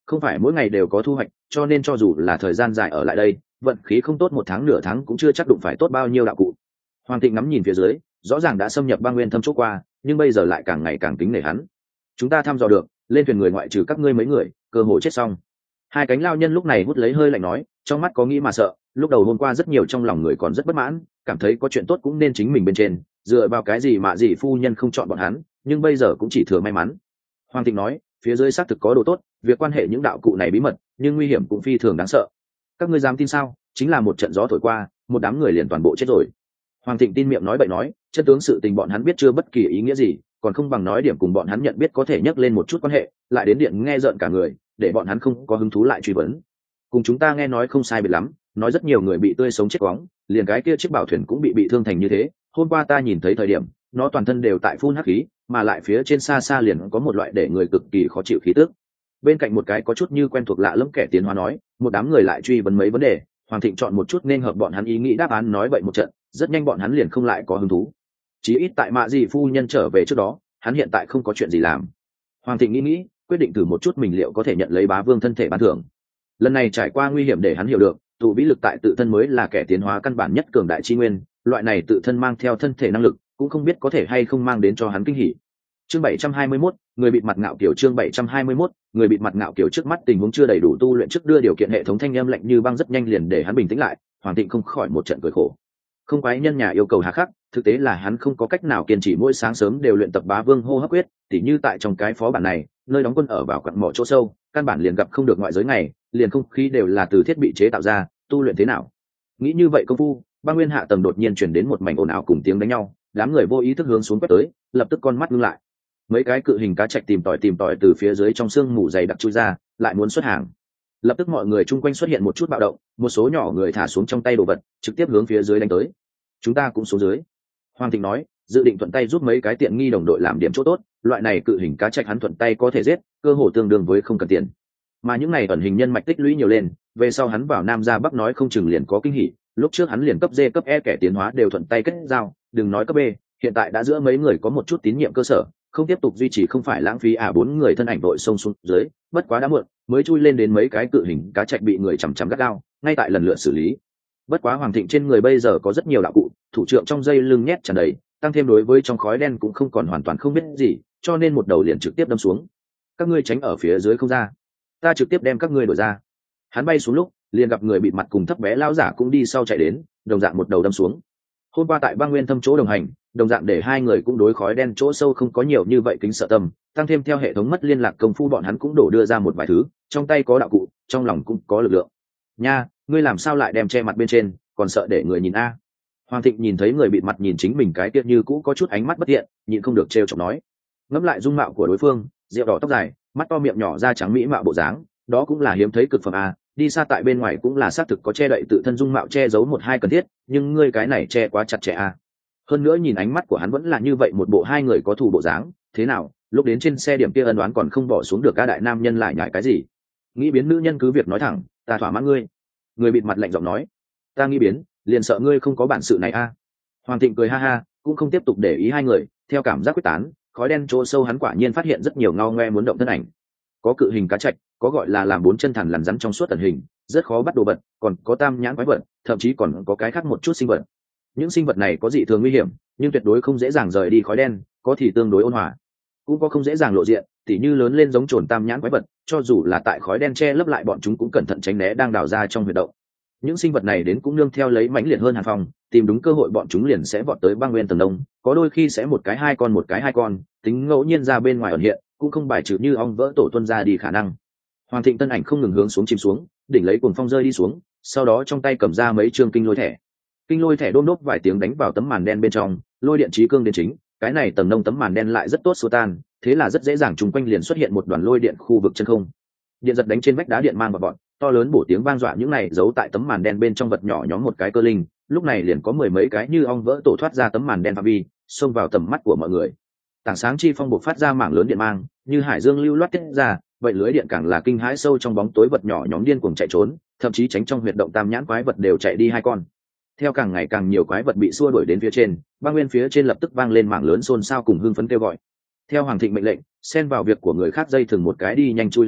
không phải mỗi ngày đều có thu hoạch, cho nên cho dù là thời gian dài ở lại đây, vận khí không tốt 1 tháng nửa tháng cũng chưa chắc đụng phải tốt bao nhiêu đạo cụ. Hoàng Thịnh ngắm nhìn phía dưới, rõ ràng đã xâm nhập băng nguyên thâm chỗ qua, nhưng bây giờ lại càng ngày càng kính nể hắn. Chúng ta thăm dò được, lên thuyền người ngoại trừ các ngươi mấy người, cơ hội chết xong. Hai cánh lao nhân lúc này hút lấy hơi lạnh nói, trong mắt có nghĩ mà sợ. Lúc đầu hôm qua rất nhiều trong lòng người còn rất bất mãn, cảm thấy có chuyện tốt cũng nên chính mình bên trên, dựa vào cái gì mà gì phu nhân không chọn bọn hắn, nhưng bây giờ cũng chỉ thừa may mắn. Hoàng Thịnh nói, phía dưới xác thực có đồ tốt, việc quan hệ những đạo cụ này bí mật, nhưng nguy hiểm cũng phi thường đáng sợ. Các ngươi dám tin sao? Chính là một trận gió thổi qua, một đám người liền toàn bộ chết rồi. Hoàng Thịnh tin miệng nói bậy nói, chân tướng sự tình bọn hắn biết chưa bất kỳ ý nghĩa gì, còn không bằng nói điểm cùng bọn hắn nhận biết có thể nhắc lên một chút quan hệ, lại đến điện nghe rợn cả người, để bọn hắn không có hứng thú lại truy vấn. Cùng chúng ta nghe nói không sai biệt lắm, nói rất nhiều người bị tươi sống chết quóng, liền cái kia chiếc bảo thuyền cũng bị thương thành như thế. Hôm qua ta nhìn thấy thời điểm, nó toàn thân đều tại phun hắc khí, mà lại phía trên xa xa liền có một loại để người cực kỳ khó chịu khí tức. Bên cạnh một cái có chút như quen thuộc lạ lẫm kẻ tiến hóa nói, một đám người lại truy vấn mấy vấn đề. Hoàng Thịnh chọn một chút nên hợp bọn hắn ý nghĩ đáp án nói vậy một trận, rất nhanh bọn hắn liền không lại có hứng thú. Chí ít tại mạ gì phu nhân trở về trước đó, hắn hiện tại không có chuyện gì làm. Hoàng Thịnh nghĩ, quyết định thử một chút mình liệu có thể nhận lấy bá vương thân thể ban thưởng. Lần này trải qua nguy hiểm để hắn hiểu được, tụ vĩ lực tại tự thân mới là kẻ tiến hóa căn bản nhất cường đại chi nguyên, loại này tự thân mang theo thân thể năng lực, cũng không biết có thể hay không mang đến cho hắn kinh hỉ. Chương 721, người bịt mặt ngạo kiểu chương 721, người bịt mặt ngạo kiểu trước mắt tình huống chưa đầy đủ tu luyện trước đưa điều kiện hệ thống thanh âm lạnh như băng rất nhanh liền để hắn bình tĩnh lại, Hoàng Thịnh không khỏi một trận cười khổ. Không quái nhân nhà yêu cầu hà khắc, thực tế là hắn không có cách nào kiên trì mỗi sáng sớm đều luyện tập bá vương hô hấp quyết, tỉ như tại trong cái phó bản này, nơi đóng quân ở vào quặng mỏ chỗ sâu, căn bản liền gặp không được ngoại giới ngày, liền không khí đều là từ thiết bị chế tạo ra, tu luyện thế nào? Nghĩ như vậy công phu, băng nguyên hạ tầng đột nhiên truyền đến một mảnh ồn ào cùng tiếng đánh nhau, đám người vô ý thức hướng xuống quét tới, lập tức con mắt ngưng lại. Mấy cái cự hình cá trạch tìm tòi từ phía dưới trong sương mù dày đặc chui ra, lại muốn xuất hàng. Lập tức mọi người chung quanh xuất hiện một chút bạo động, một số nhỏ người thả xuống trong tay đồ vật, trực tiếp hướng phía dưới đánh tới. Chúng ta cũng xuống dưới. Hoàng Thịnh nói, dự định thuận tay giúp mấy cái tiện nghi đồng đội làm điểm chỗ tốt, loại này cự hình cá trạch hắn thuận tay có thể giết, cơ hồ tương đương với không cần tiền. Mà những này ẩn hình nhân mạch tích lũy nhiều lên, về sau hắn vào Nam ra Bắc nói không chừng liền có kinh hỉ, lúc trước hắn liền cấp D cấp E kẻ tiến hóa đều thuận tay kết giao, đừng nói cấp B, hiện tại đã giữa mấy người có một chút tín nhiệm cơ sở, không tiếp tục duy trì không phải lãng phí 4 người thân ảnh đội sông xuống dưới, bất quá đã muộn, mới chui lên đến mấy cái cự hình cá trạch bị người chằm chằm gắt gao, ngay tại lần lượt xử lý. Bất quá Hoàng Thịnh trên người bây giờ có rất nhiều đạo cụ, thủ trượng trong dây lưng nhét tràn đầy, tăng thêm đối với trong khói đen cũng không còn hoàn toàn không biết gì, cho nên một đầu liền trực tiếp đâm xuống. Các ngươi tránh ở phía dưới không ra, ta trực tiếp đem các ngươi đuổi ra. Hắn bay xuống lúc, liền gặp người bịt mặt cùng thấp bé lão giả cũng đi sau chạy đến, đồng dạng một đầu đâm xuống. Hôm qua tại băng nguyên thâm chỗ đồng hành, đồng dạng để hai người cũng đối khói đen chỗ sâu không có nhiều như vậy kính sợ tâm, tăng thêm theo hệ thống mất liên lạc công phu bọn hắn cũng đổ đưa ra một vài thứ, trong tay có đạo cụ, trong lòng cũng có lực lượng. Nha, ngươi làm sao lại đem che mặt bên trên, còn sợ để người nhìn a? Hoàng Thịnh nhìn thấy người bịt mặt nhìn chính mình cái tiết như cũ có chút ánh mắt bất thiện, nhịn không được trêu chọc nói. Ngẫm lại dung mạo của đối phương, rượu đỏ tóc dài, mắt to miệng nhỏ da trắng mỹ mạo bộ dáng, đó cũng là hiếm thấy cực phẩm a, đi xa tại bên ngoài cũng là xác thực có che đậy tự thân dung mạo che giấu một hai cần thiết, nhưng ngươi cái này che quá chặt chẽ a. Hơn nữa nhìn ánh mắt của hắn vẫn là như vậy một bộ hai người có thù bộ dáng, thế nào, lúc đến trên xe điểm kia ân oán còn không bỏ xuống được, cả đại nam nhân lại nhại cái gì? Nghĩ biến nữ nhân cứ việc nói thẳng, ta thỏa mãn ngươi. Người bịt mặt lạnh giọng nói, ta nghĩ biến, liền sợ ngươi không có bản sự này a. Hoàng Thịnh cười ha ha, cũng không tiếp tục để ý hai người, theo cảm giác quyết tán, khói đen chỗ sâu hắn quả nhiên phát hiện rất nhiều ngao ngoe muốn động thân ảnh. Có cự hình cá trạch, có gọi là làm 4 chân thằn lằn rắn trong suốt ẩn hình, rất khó bắt đồ vật, còn có tam nhãn quái vật, thậm chí còn có cái khác một chút sinh vật. Những sinh vật này có dị thường nguy hiểm, nhưng tuyệt đối không dễ dàng rời đi khói đen, có thì tương đối ôn hòa, cũng có không dễ dàng lộ diện, tỉ như lớn lên giống trồn tam nhãn quái vật, cho dù là tại khói đen che lấp lại bọn chúng cũng cẩn thận tránh né đang đào ra trong huyệt động. Những sinh vật này đến cũng nương theo lấy mãnh liệt hơn hàn phong, tìm đúng cơ hội bọn chúng liền sẽ vọt tới băng nguyên tầng đông, có đôi khi sẽ một cái hai con, tính ngẫu nhiên ra bên ngoài ẩn hiện, cũng không bài trừ như ong vỡ tổ tuân ra đi khả năng. Hoàng Thịnh tân ảnh không ngừng hướng xuống chìm xuống, đỉnh lấy cuồng phong rơi đi xuống, sau đó trong tay cầm ra mấy trương kinh lôi thẻ. Kinh lôi thẻ đôm đốp vài tiếng đánh vào tấm màn đen bên trong, lôi điện trí cương đến chính, cái này tầng nông tấm màn đen lại rất tốt xua tan, thế là rất dễ dàng chung quanh liền xuất hiện một đoàn lôi điện khu vực chân không. Điện giật đánh trên vách đá điện mang vào bọn, to lớn bổ tiếng vang dọa những này giấu tại tấm màn đen bên trong vật nhỏ nhóm một cái cơ linh, lúc này liền có 10 mấy cái như ong vỡ tổ thoát ra tấm màn đen phạm vi, xông vào tầm mắt của mọi người. Tảng sáng chi phong bộc phát ra mảng lớn điện mang, như hải dương lưu loát tiết ra, vậy lưới điện càng là kinh hãi, sâu trong bóng tối vật nhỏ nhóm điên cuồng chạy trốn, thậm chí tránh trong huyệt động tam nhãn quái vật đều chạy đi hai con. Theo càng ngày càng nhiều quái vật bị xua đuổi đến phía trên, băng nguyên phía trên lập tức vang lên mảng lớn xôn xao cùng hưng phấn kêu gọi. Theo Hoàng Thịnh mệnh lệnh, xen vào việc của người khác dây thừng một cái đi nhanh chui lên đi,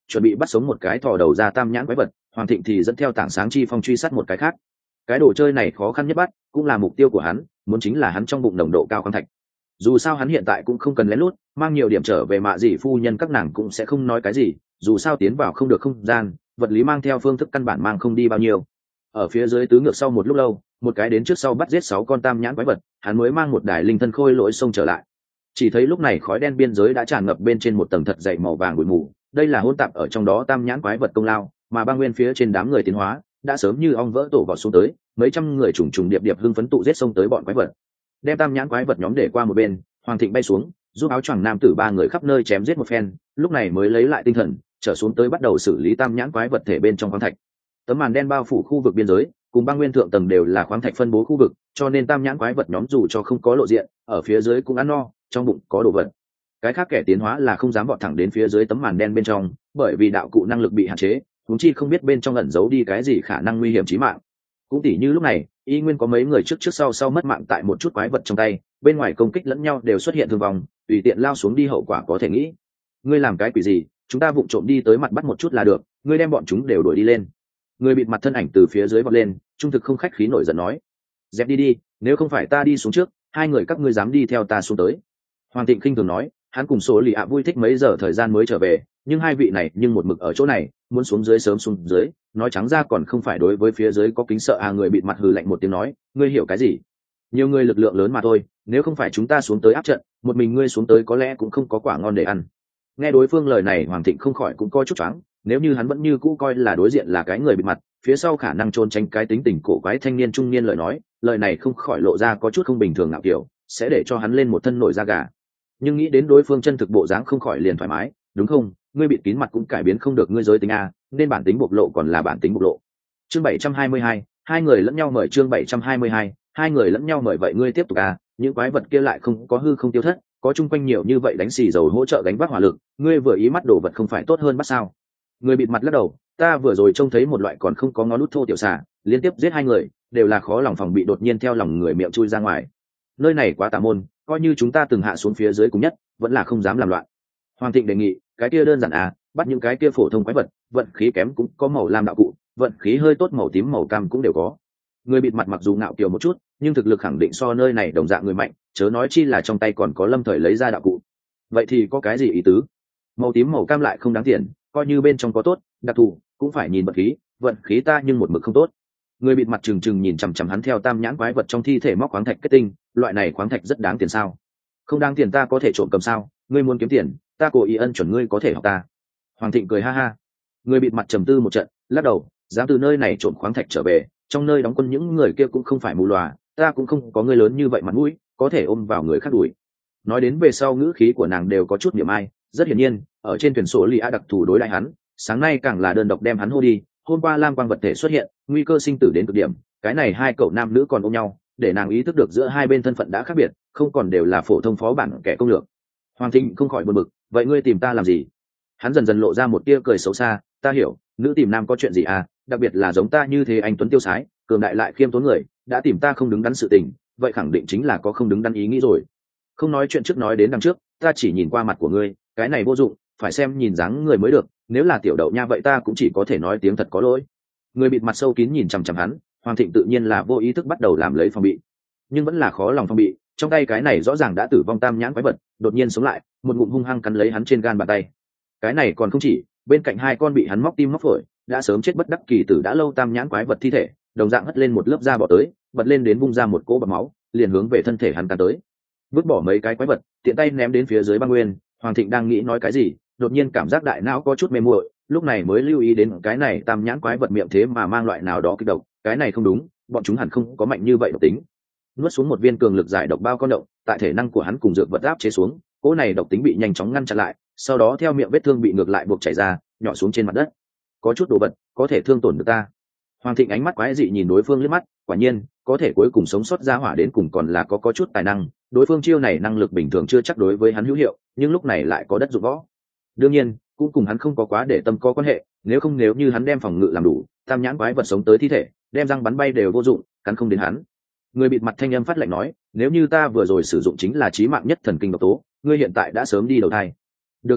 chuẩn bị bắt sống một cái thò đầu ra tam nhãn quái vật. Hoàng Thịnh thì dẫn theo tảng sáng chi phong truy sát một cái khác. Cái đồ chơi này khó khăn nhất bắt, cũng là mục tiêu của hắn, muốn chính là hắn trong bụng nồng độ cao khoáng thạch. Dù sao hắn hiện tại cũng không cần lén lút, mang nhiều điểm trở về mạ dì phu nhân các nàng cũng sẽ không nói cái gì, dù sao tiến vào không được không gian, vật lý mang theo phương thức căn bản mang không đi bao nhiêu. Ở phía dưới tứ ngược sau một lúc lâu, một cái đến trước sau bắt giết 6 con tam nhãn quái vật, hắn mới mang một đài linh thân khôi lỗi xông trở lại. Chỉ thấy lúc này khói đen biên giới đã tràn ngập bên trên một tầng thật dày màu vàng bụi mù, đây là hỗn tạp ở trong đó tam nhãn quái vật công lao, mà băng nguyên phía trên đám người tiến hóa đã sớm như ong vỡ tổ vào xuống tới, mấy trăm người trùng trùng điệp điệp hưng phấn tụ giết xông tới bọn quái vật. Đem tam nhãn quái vật nhóm để qua một bên, Hoàng Thịnh bay xuống, giúp áo choàng nam tử 3 người khắp nơi chém giết một phen, lúc này mới lấy lại tinh thần, trở xuống tới bắt đầu xử lý tam nhãn quái vật thể bên trong khoáng thạch. Tấm màn đen bao phủ khu vực biên giới, cùng băng nguyên thượng tầng đều là khoáng thạch phân bố khu vực, cho nên tam nhãn quái vật nhóm dù cho không có lộ diện, ở phía dưới cũng ăn no, trong bụng có đồ vật. Cái khác kẻ tiến hóa là không dám vọt thẳng đến phía dưới tấm màn đen bên trong, bởi vì đạo cụ năng lực bị hạn chế, huống chi không biết bên trong ẩn giấu đi cái gì khả năng nguy hiểm chí mạng. Cũng tỉ như lúc này, y nguyên có mấy người trước sau mất mạng tại một chút quái vật trong tay, bên ngoài công kích lẫn nhau đều xuất hiện thương vong, tùy tiện lao xuống đi hậu quả có thể nghĩ. Ngươi làm cái quỷ gì? Chúng ta vụng trộm đi tới mặt bắt một chút là được, ngươi đem bọn chúng đều đuổi đi lên. Người bịt mặt thân ảnh từ phía dưới vọt lên, trung thực không khách khí nổi giận nói: "Dẹp đi đi, nếu không phải ta đi xuống trước, hai người các ngươi dám đi theo ta xuống tới." Hoàng Thịnh khinh thường nói, hắn cùng số lì ạ vui thích mấy giờ thời gian mới trở về, nhưng hai vị này nhưng một mực ở chỗ này, muốn xuống dưới sớm xuống dưới, nói trắng ra còn không phải đối với phía dưới có kính sợ à. Người bịt mặt hừ lạnh một tiếng nói, ngươi hiểu cái gì? Nhiều người lực lượng lớn mà thôi, nếu không phải chúng ta xuống tới áp trận, một mình ngươi xuống tới có lẽ cũng không có quả ngon để ăn. Nghe đối phương lời này, Hoàng Thịnh không khỏi cũng coi chút choáng, nếu như hắn vẫn như cũ coi là đối diện là cái người bịt mặt, phía sau khả năng trốn tránh cái tính tình cổ quái thanh niên trung niên lời này không khỏi lộ ra có chút không bình thường nào kiểu, sẽ để cho hắn lên một thân nổi da gà. Nhưng nghĩ đến đối phương chân thực bộ dáng không khỏi liền thoải mái, đúng không? Ngươi bịt kín mặt cũng cải biến không được ngươi giới tính a, nên bản tính bộc lộ còn là bản tính bộc lộ. Chương 722, hai người lẫn nhau mời. Chương 722, hai người lẫn nhau mời. Vậy ngươi tiếp tục a, những quái vật kia lại không có hư không tiêu thất, có chung quanh nhiều như vậy đánh xì dầu hỗ trợ gánh vác hỏa lực, ngươi vừa ý mắt đồ vật không phải tốt hơn bắt sao? Người bịt mặt lắc đầu, ta vừa rồi trông thấy một loại còn không có ngón út thô tiểu xà, liên tiếp giết hai người, đều là khó lòng phòng bị đột nhiên theo lòng người miệng chui ra ngoài. Nơi này quá tà môn, coi như chúng ta từng hạ xuống phía dưới cùng nhất, vẫn là không dám làm loạn. Hoàng Thịnh đề nghị, cái kia đơn giản à, bắt những cái kia phổ thông quái vật, vận khí kém cũng có màu lam đạo cụ, vận khí hơi tốt màu tím màu cam cũng đều có. Người bịt mặt mặc dù ngạo kiều một chút, nhưng thực lực khẳng định so nơi này đồng dạng người mạnh, chớ nói chi là trong tay còn có Lâm Thời lấy ra đạo cụ. Vậy thì có cái gì ý tứ? Màu tím màu cam lại không đáng tiền, coi như bên trong có tốt, đặc thù, cũng phải nhìn vận khí ta nhưng một mực không tốt. Người bịt mặt trừng trừng nhìn chằm chằm hắn theo tam nhãn quái vật trong thi thể móc khoáng thạch kết tinh, loại này khoáng thạch rất đáng tiền sao? Không đáng tiền ta có thể trộm cầm sao? Ngươi muốn kiếm tiền, ta cố ý ân chuẩn ngươi có thể học ta. Hoàng Thịnh cười ha ha. Người bịt mặt trầm tư một trận, lắc đầu, dám từ nơi này trộm khoáng thạch trở về, trong nơi đóng quân những người kia cũng không phải mù lòa, ta cũng không có ngươi lớn như vậy mặt mũi, có thể ôm vào người khác đuổi. Nói đến về sau ngữ khí của nàng đều có chút niệm ai, rất hiển nhiên, ở trên thuyền sổ lì a đặc thù đối lại hắn, sáng nay càng là đơn độc đem hắn hô đi, hôm qua lam quang vật thể xuất hiện, nguy cơ sinh tử đến cực điểm, cái này hai cậu nam nữ còn ôm nhau, để nàng ý thức được giữa hai bên thân phận đã khác biệt, không còn đều là phổ thông phó bản kẻ công lược. Hoàng Thịnh không khỏi buồn bực, vậy ngươi tìm ta làm gì? Hắn dần dần lộ ra một tia cười xấu xa, ta hiểu, nữ tìm nam có chuyện gì à, đặc biệt là giống ta như thế anh tuấn tiêu sái, cường đại lại khiêm tốn người, đã tìm ta không đứng đắn sự tình, vậy khẳng định chính là có không đứng đắn ý nghĩ rồi. Không nói chuyện trước nói đến đằng trước, ta chỉ nhìn qua mặt của ngươi, cái này vô dụng, phải xem nhìn dáng người mới được, nếu là tiểu đậu nha vậy ta cũng chỉ có thể nói tiếng thật có lỗi. Người bịt mặt sâu kín nhìn chằm chằm hắn, Hoàng Thịnh tự nhiên là vô ý thức bắt đầu làm lấy phòng bị, nhưng vẫn là khó lòng phòng bị, trong tay cái này rõ ràng đã tử vong tam nhãn quái vật đột nhiên sống lại, một ngụm hung hăng cắn lấy hắn trên gan bàn tay. Cái này còn không chỉ, bên cạnh hai con bị hắn móc tim móc phổi, đã sớm chết bất đắc kỳ tử đã lâu tam nhãn quái vật thi thể, đồng dạng hất lên một lớp da bỏ tới, bật lên đến vung ra một cỗ bọt máu, liền hướng về thân thể hắn cắn tới. Vứt bỏ mấy cái quái vật, tiện tay ném đến phía dưới băng nguyên. Hoàng Thịnh đang nghĩ nói cái gì, đột nhiên cảm giác đại não có chút mê muội, lúc này mới lưu ý đến cái này tam nhãn quái vật miệng thế mà mang loại nào đó kích độc, cái này không đúng, bọn chúng hẳn không có mạnh như vậy độc tính. Nuốt xuống một viên cường lực giải độc bao con động, tại thể năng của hắn cùng dược vật áp chế xuống, cỗ này độc tính bị nhanh chóng ngăn chặn lại, sau đó theo miệng vết thương bị ngược lại buộc chảy ra, nhỏ xuống trên mặt đất. Có chút đồ vật, có thể thương tổn được ta. Hoàng Thịnh ánh mắt quái dị nhìn đối phương liếc mắt, quả nhiên, có thể cuối cùng sống sót ra hỏa đến cùng còn là có chút tài năng, đối phương chiêu này năng lực bình thường chưa chắc đối với hắn hữu hiệu, nhưng lúc này lại có đất dụng võ. Đương nhiên, cũng cùng hắn không có quá để tâm có quan hệ, nếu như hắn đem phòng ngự làm đủ, tam nhãn quái vật sống tới thi thể, đem răng bắn bay đều vô dụng, cắn không đến hắn. Người bịt mặt thanh âm phát lạnh nói, nếu như ta vừa rồi sử dụng chính là chí mạng nhất thần kinh độc tố, ngươi hiện tại đã sớm đi đầu thai. Được rồi,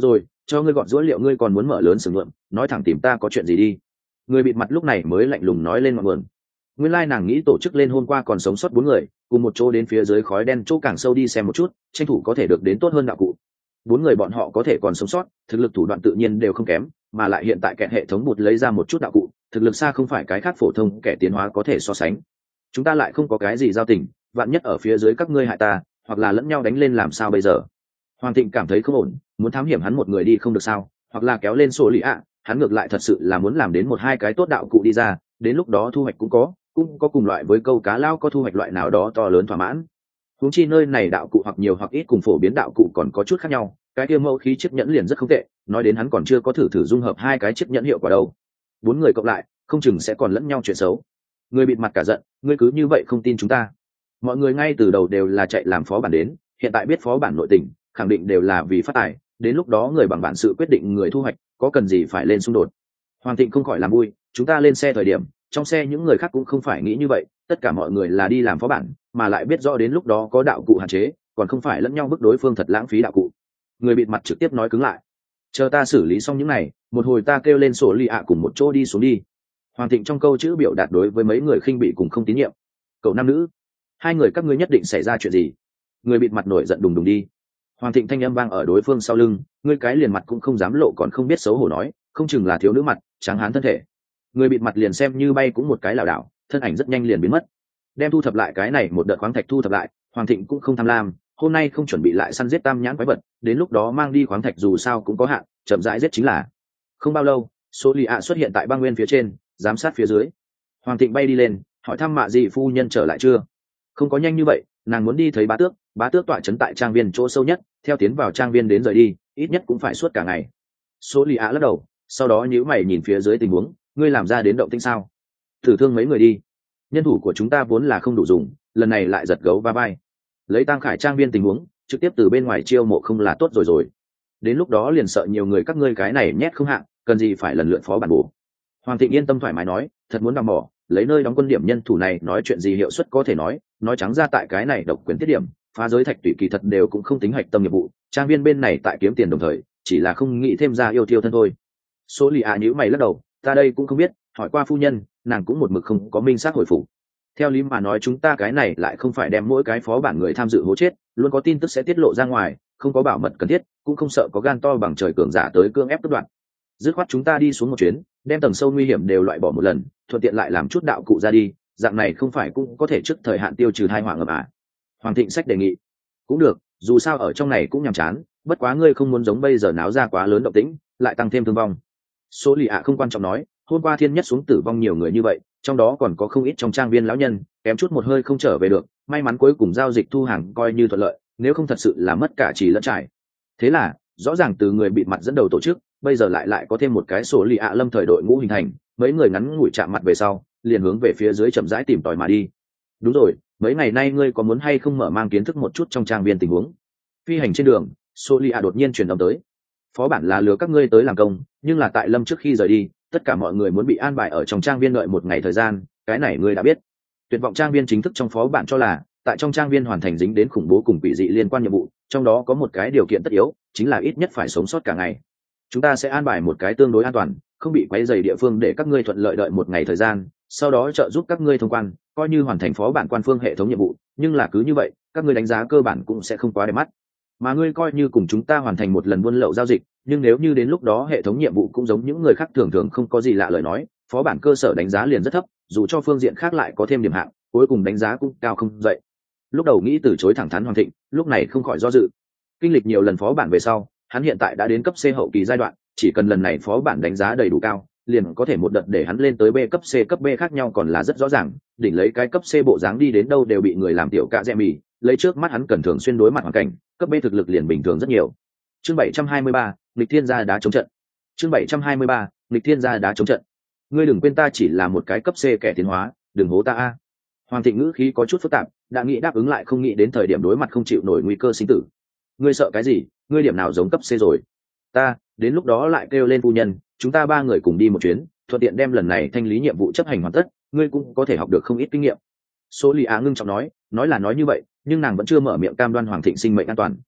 cho ngươi gọn dũa liệu ngươi còn muốn mở lớn sừng luận, nói thẳng tìm ta có chuyện gì đi. Người bịt mặt lúc này mới lạnh lùng nói lên ngọn nguồn. Nguyên lai nàng nghĩ tổ chức lên hôm qua còn sống sót 4 người cùng một chỗ đến phía dưới khói đen chỗ càng sâu đi xem một chút, tranh thủ có thể được đến tốt hơn đạo cụ. 4 người bọn họ có thể còn sống sót, thực lực thủ đoạn tự nhiên đều không kém, mà lại hiện tại kẻ hệ thống bụt lấy ra một chút đạo cụ, thực lực xa không phải cái khác phổ thông kẻ tiến hóa có thể so sánh. Chúng ta lại không có cái gì giao tình, vạn nhất ở phía dưới các ngươi hại ta, hoặc là lẫn nhau đánh lên làm sao bây giờ? Hoàng Thịnh cảm thấy không ổn, muốn thám hiểm hắn một người đi không được sao, hoặc là kéo lên sổ lì ạ, hắn ngược lại thật sự là muốn làm đến 1-2 cái tốt đạo cụ đi ra, đến lúc đó thu hoạch cũng có cùng loại với câu cá lao có thu hoạch loại nào đó to lớn thỏa mãn. Huống chi nơi này đạo cụ hoặc nhiều hoặc ít cùng phổ biến đạo cụ còn có chút khác nhau, cái kia mẫu khí chiếc nhẫn liền rất không tệ, nói đến hắn còn chưa có thử dung hợp 2 cái chiếc nhẫn hiệu quả đâu. 4 người cộng lại, không chừng sẽ còn lẫn nhau chuyện xấu. Người bịt mặt cả giận, ngươi cứ như vậy không tin chúng ta? Mọi người ngay từ đầu đều là chạy làm phó bản đến, hiện tại biết phó bản nội tình, khẳng định đều là vì phát tài, đến lúc đó người bằng bản sự quyết định người thu hoạch, có cần gì phải lên xung đột. Hoàng Thịnh không khỏi làm vui, chúng ta lên xe thời điểm, trong xe những người khác cũng không phải nghĩ như vậy, tất cả mọi người là đi làm phó bản, mà lại biết rõ đến lúc đó có đạo cụ hạn chế, còn không phải lẫn nhau bức đối phương thật lãng phí đạo cụ. Người bịt mặt trực tiếp nói cứng lại, chờ ta xử lý xong những này, một hồi ta kêu lên sổ lì ạ cùng một chỗ đi xuống đi. Hoàng Thịnh trong câu chữ biểu đạt đối với mấy người khinh bị cùng không tín nhiệm. Cậu nam nữ, 2 người các ngươi nhất định xảy ra chuyện gì? Người bịt mặt nổi giận đùng đùng đi. Hoàng Thịnh thanh âm vang ở đối phương sau lưng, ngươi cái liền mặt cũng không dám lộ còn không biết xấu hổ nói, không chừng là thiếu nữ mặt, trắng hán thân thể. Người bịt mặt liền xem như bay cũng một cái lảo đảo, thân ảnh rất nhanh liền biến mất. Đem thu thập lại cái này một đợt khoáng thạch thu thập lại, Hoàng Thịnh cũng không tham lam, hôm nay không chuẩn bị lại săn giết tam nhãn quái vật, đến lúc đó mang đi khoáng thạch dù sao cũng có hạn, chậm rãi giết chính là. Không bao lâu, số lì ạ xuất hiện tại băng nguyên phía trên, giám sát phía dưới. Hoàng Thịnh bay đi lên, hỏi thăm mạ dị phu nhân trở lại chưa. Không có nhanh như vậy, nàng muốn đi thấy bá tước tọa trấn tại trang viên chỗ sâu nhất, theo tiến vào trang viên đến rời đi, ít nhất cũng phải suốt cả ngày. Số lì ạ lắc đầu, sau đó nhíu mày nhìn phía dưới tình huống, ngươi làm ra đến động tĩnh sao? Thử thương mấy người đi, nhân thủ của chúng ta vốn là không đủ dùng, lần này lại giật gấu va vai. Lấy Tăng Khải trang viên tình huống, trực tiếp từ bên ngoài chiêu mộ không là tốt rồi. Đến lúc đó liền sợ nhiều người các ngươi cái này nhét không hạng, cần gì phải lần lượt phó bản bổ. Hoàng Thịnh yên tâm thoải mái nói, thật muốn đào mỏ, lấy nơi đóng quân điểm nhân thủ này nói chuyện gì hiệu suất có thể nói trắng ra tại cái này độc quyền tiết điểm, phá giới thạch tụy kỳ thật đều cũng không tính hạch tâm nhiệm vụ, trang viên bên này tại kiếm tiền đồng thời, chỉ là không nghĩ thêm ra yêu tiêu thân thôi. Số lì ạ nhíu mày lắc đầu, ta đây cũng không biết, hỏi qua phu nhân, nàng cũng một mực không có minh xác hồi phục. Theo lý mà nói chúng ta cái này lại không phải đem mỗi cái phó bản người tham dự hố chết, luôn có tin tức sẽ tiết lộ ra ngoài, không có bảo mật cần thiết, cũng không sợ có gan to bằng trời cường giả tới cưỡng ép cắt đoạn. Dứt khoát chúng ta đi xuống một chuyến, đem tầng sâu nguy hiểm đều loại bỏ một lần, thuận tiện lại làm chút đạo cụ ra đi, dạng này không phải cũng có thể trước thời hạn tiêu trừ tai họa ngầm à? Hoàng Thịnh sách đề nghị. Cũng được, dù sao ở trong này cũng nhàm chán, bất quá ngươi không muốn giống bây giờ náo ra quá lớn động tĩnh, lại tăng thêm thương vong. Số lì ạ không quan trọng nói, hôm qua thiên nhất xuống tử vong nhiều người như vậy, trong đó còn có không ít trong trang viên lão nhân, kém chút một hơi không trở về được, may mắn cuối cùng giao dịch thu hàng coi như thuận lợi, nếu không thật sự là mất cả trì lẫn trải. Thế là, rõ ràng từ người bịt mặt dẫn đầu tổ chức, bây giờ lại có thêm một cái sổ lì ạ lâm thời đội ngũ hình thành, mấy người ngắn ngủi chạm mặt về sau, liền hướng về phía dưới chậm rãi tìm tòi mà đi. Đúng rồi, mấy ngày nay ngươi có muốn hay không mở mang kiến thức một chút trong trang viên tình huống? Phi hành trên đường, sổ lì ạ đột nhiên truyền âm tới. Phó bản là lừa các ngươi tới làm công, nhưng là tại lâm trước khi rời đi, tất cả mọi người muốn bị an bài ở trong trang viên đợi 1 ngày thời gian, cái này ngươi đã biết. Tuyệt vọng trang viên chính thức trong phó bản cho là tại trong trang viên hoàn thành dính đến khủng bố cùng quỷ dị liên quan nhiệm vụ, trong đó có một cái điều kiện tất yếu, chính là ít nhất phải sống sót cả ngày. Chúng ta sẽ an bài một cái tương đối an toàn, không bị quấy rầy địa phương để các ngươi thuận lợi đợi 1 ngày thời gian, sau đó trợ giúp các ngươi thông quan, coi như hoàn thành phó bản quan phương hệ thống nhiệm vụ, nhưng là cứ như vậy, các ngươi đánh giá cơ bản cũng sẽ không quá đẹp mắt. Mà ngươi coi như cùng chúng ta hoàn thành một lần buôn lậu giao dịch, nhưng nếu như đến lúc đó hệ thống nhiệm vụ cũng giống những người khác thường thường không có gì lạ lời nói, phó bản cơ sở đánh giá liền rất thấp, dù cho phương diện khác lại có thêm điểm hạng, cuối cùng đánh giá cũng cao không dậy. Lúc đầu nghĩ từ chối thẳng thắn Hoàng Thịnh, lúc này không khỏi do dự. Kinh lịch nhiều lần phó bản về sau, hắn hiện tại đã đến cấp C hậu kỳ giai đoạn, chỉ cần lần này phó bản đánh giá đầy đủ cao, liền có thể một đợt để hắn lên tới B cấp C cấp B khác nhau còn là rất rõ ràng, đỉnh lấy cái cấp C bộ dáng đi đến đâu đều bị người làm tiểu cạ dẹ mì, lấy trước mắt hắn cần thường xuyên đối mặt hoàn cảnh, cấp B thực lực liền bình thường rất nhiều. Chương 723, nghịch thiên gia đá chống trận. Chương 723, nghịch thiên gia đá chống trận. Ngươi đừng quên ta chỉ là một cái cấp C kẻ tiến hóa, đừng hố ta a. Hoàng Thịnh ngữ khí có chút phức tạp, đã nghĩ đáp ứng lại không nghĩ đến thời điểm đối mặt không chịu nổi nguy cơ sinh tử. Ngươi sợ cái gì? Ngươi điểm nào giống cấp C rồi? Ta, đến lúc đó lại kêu lên phu nhân, chúng ta 3 người cùng đi một chuyến, thuận tiện đem lần này thanh lý nhiệm vụ chấp hành hoàn tất, ngươi cũng có thể học được không ít kinh nghiệm. Số Lý Á ngưng trọng nói là nói như vậy, nhưng nàng vẫn chưa mở miệng cam đoan Hoàng Thịnh sinh mệnh an toàn.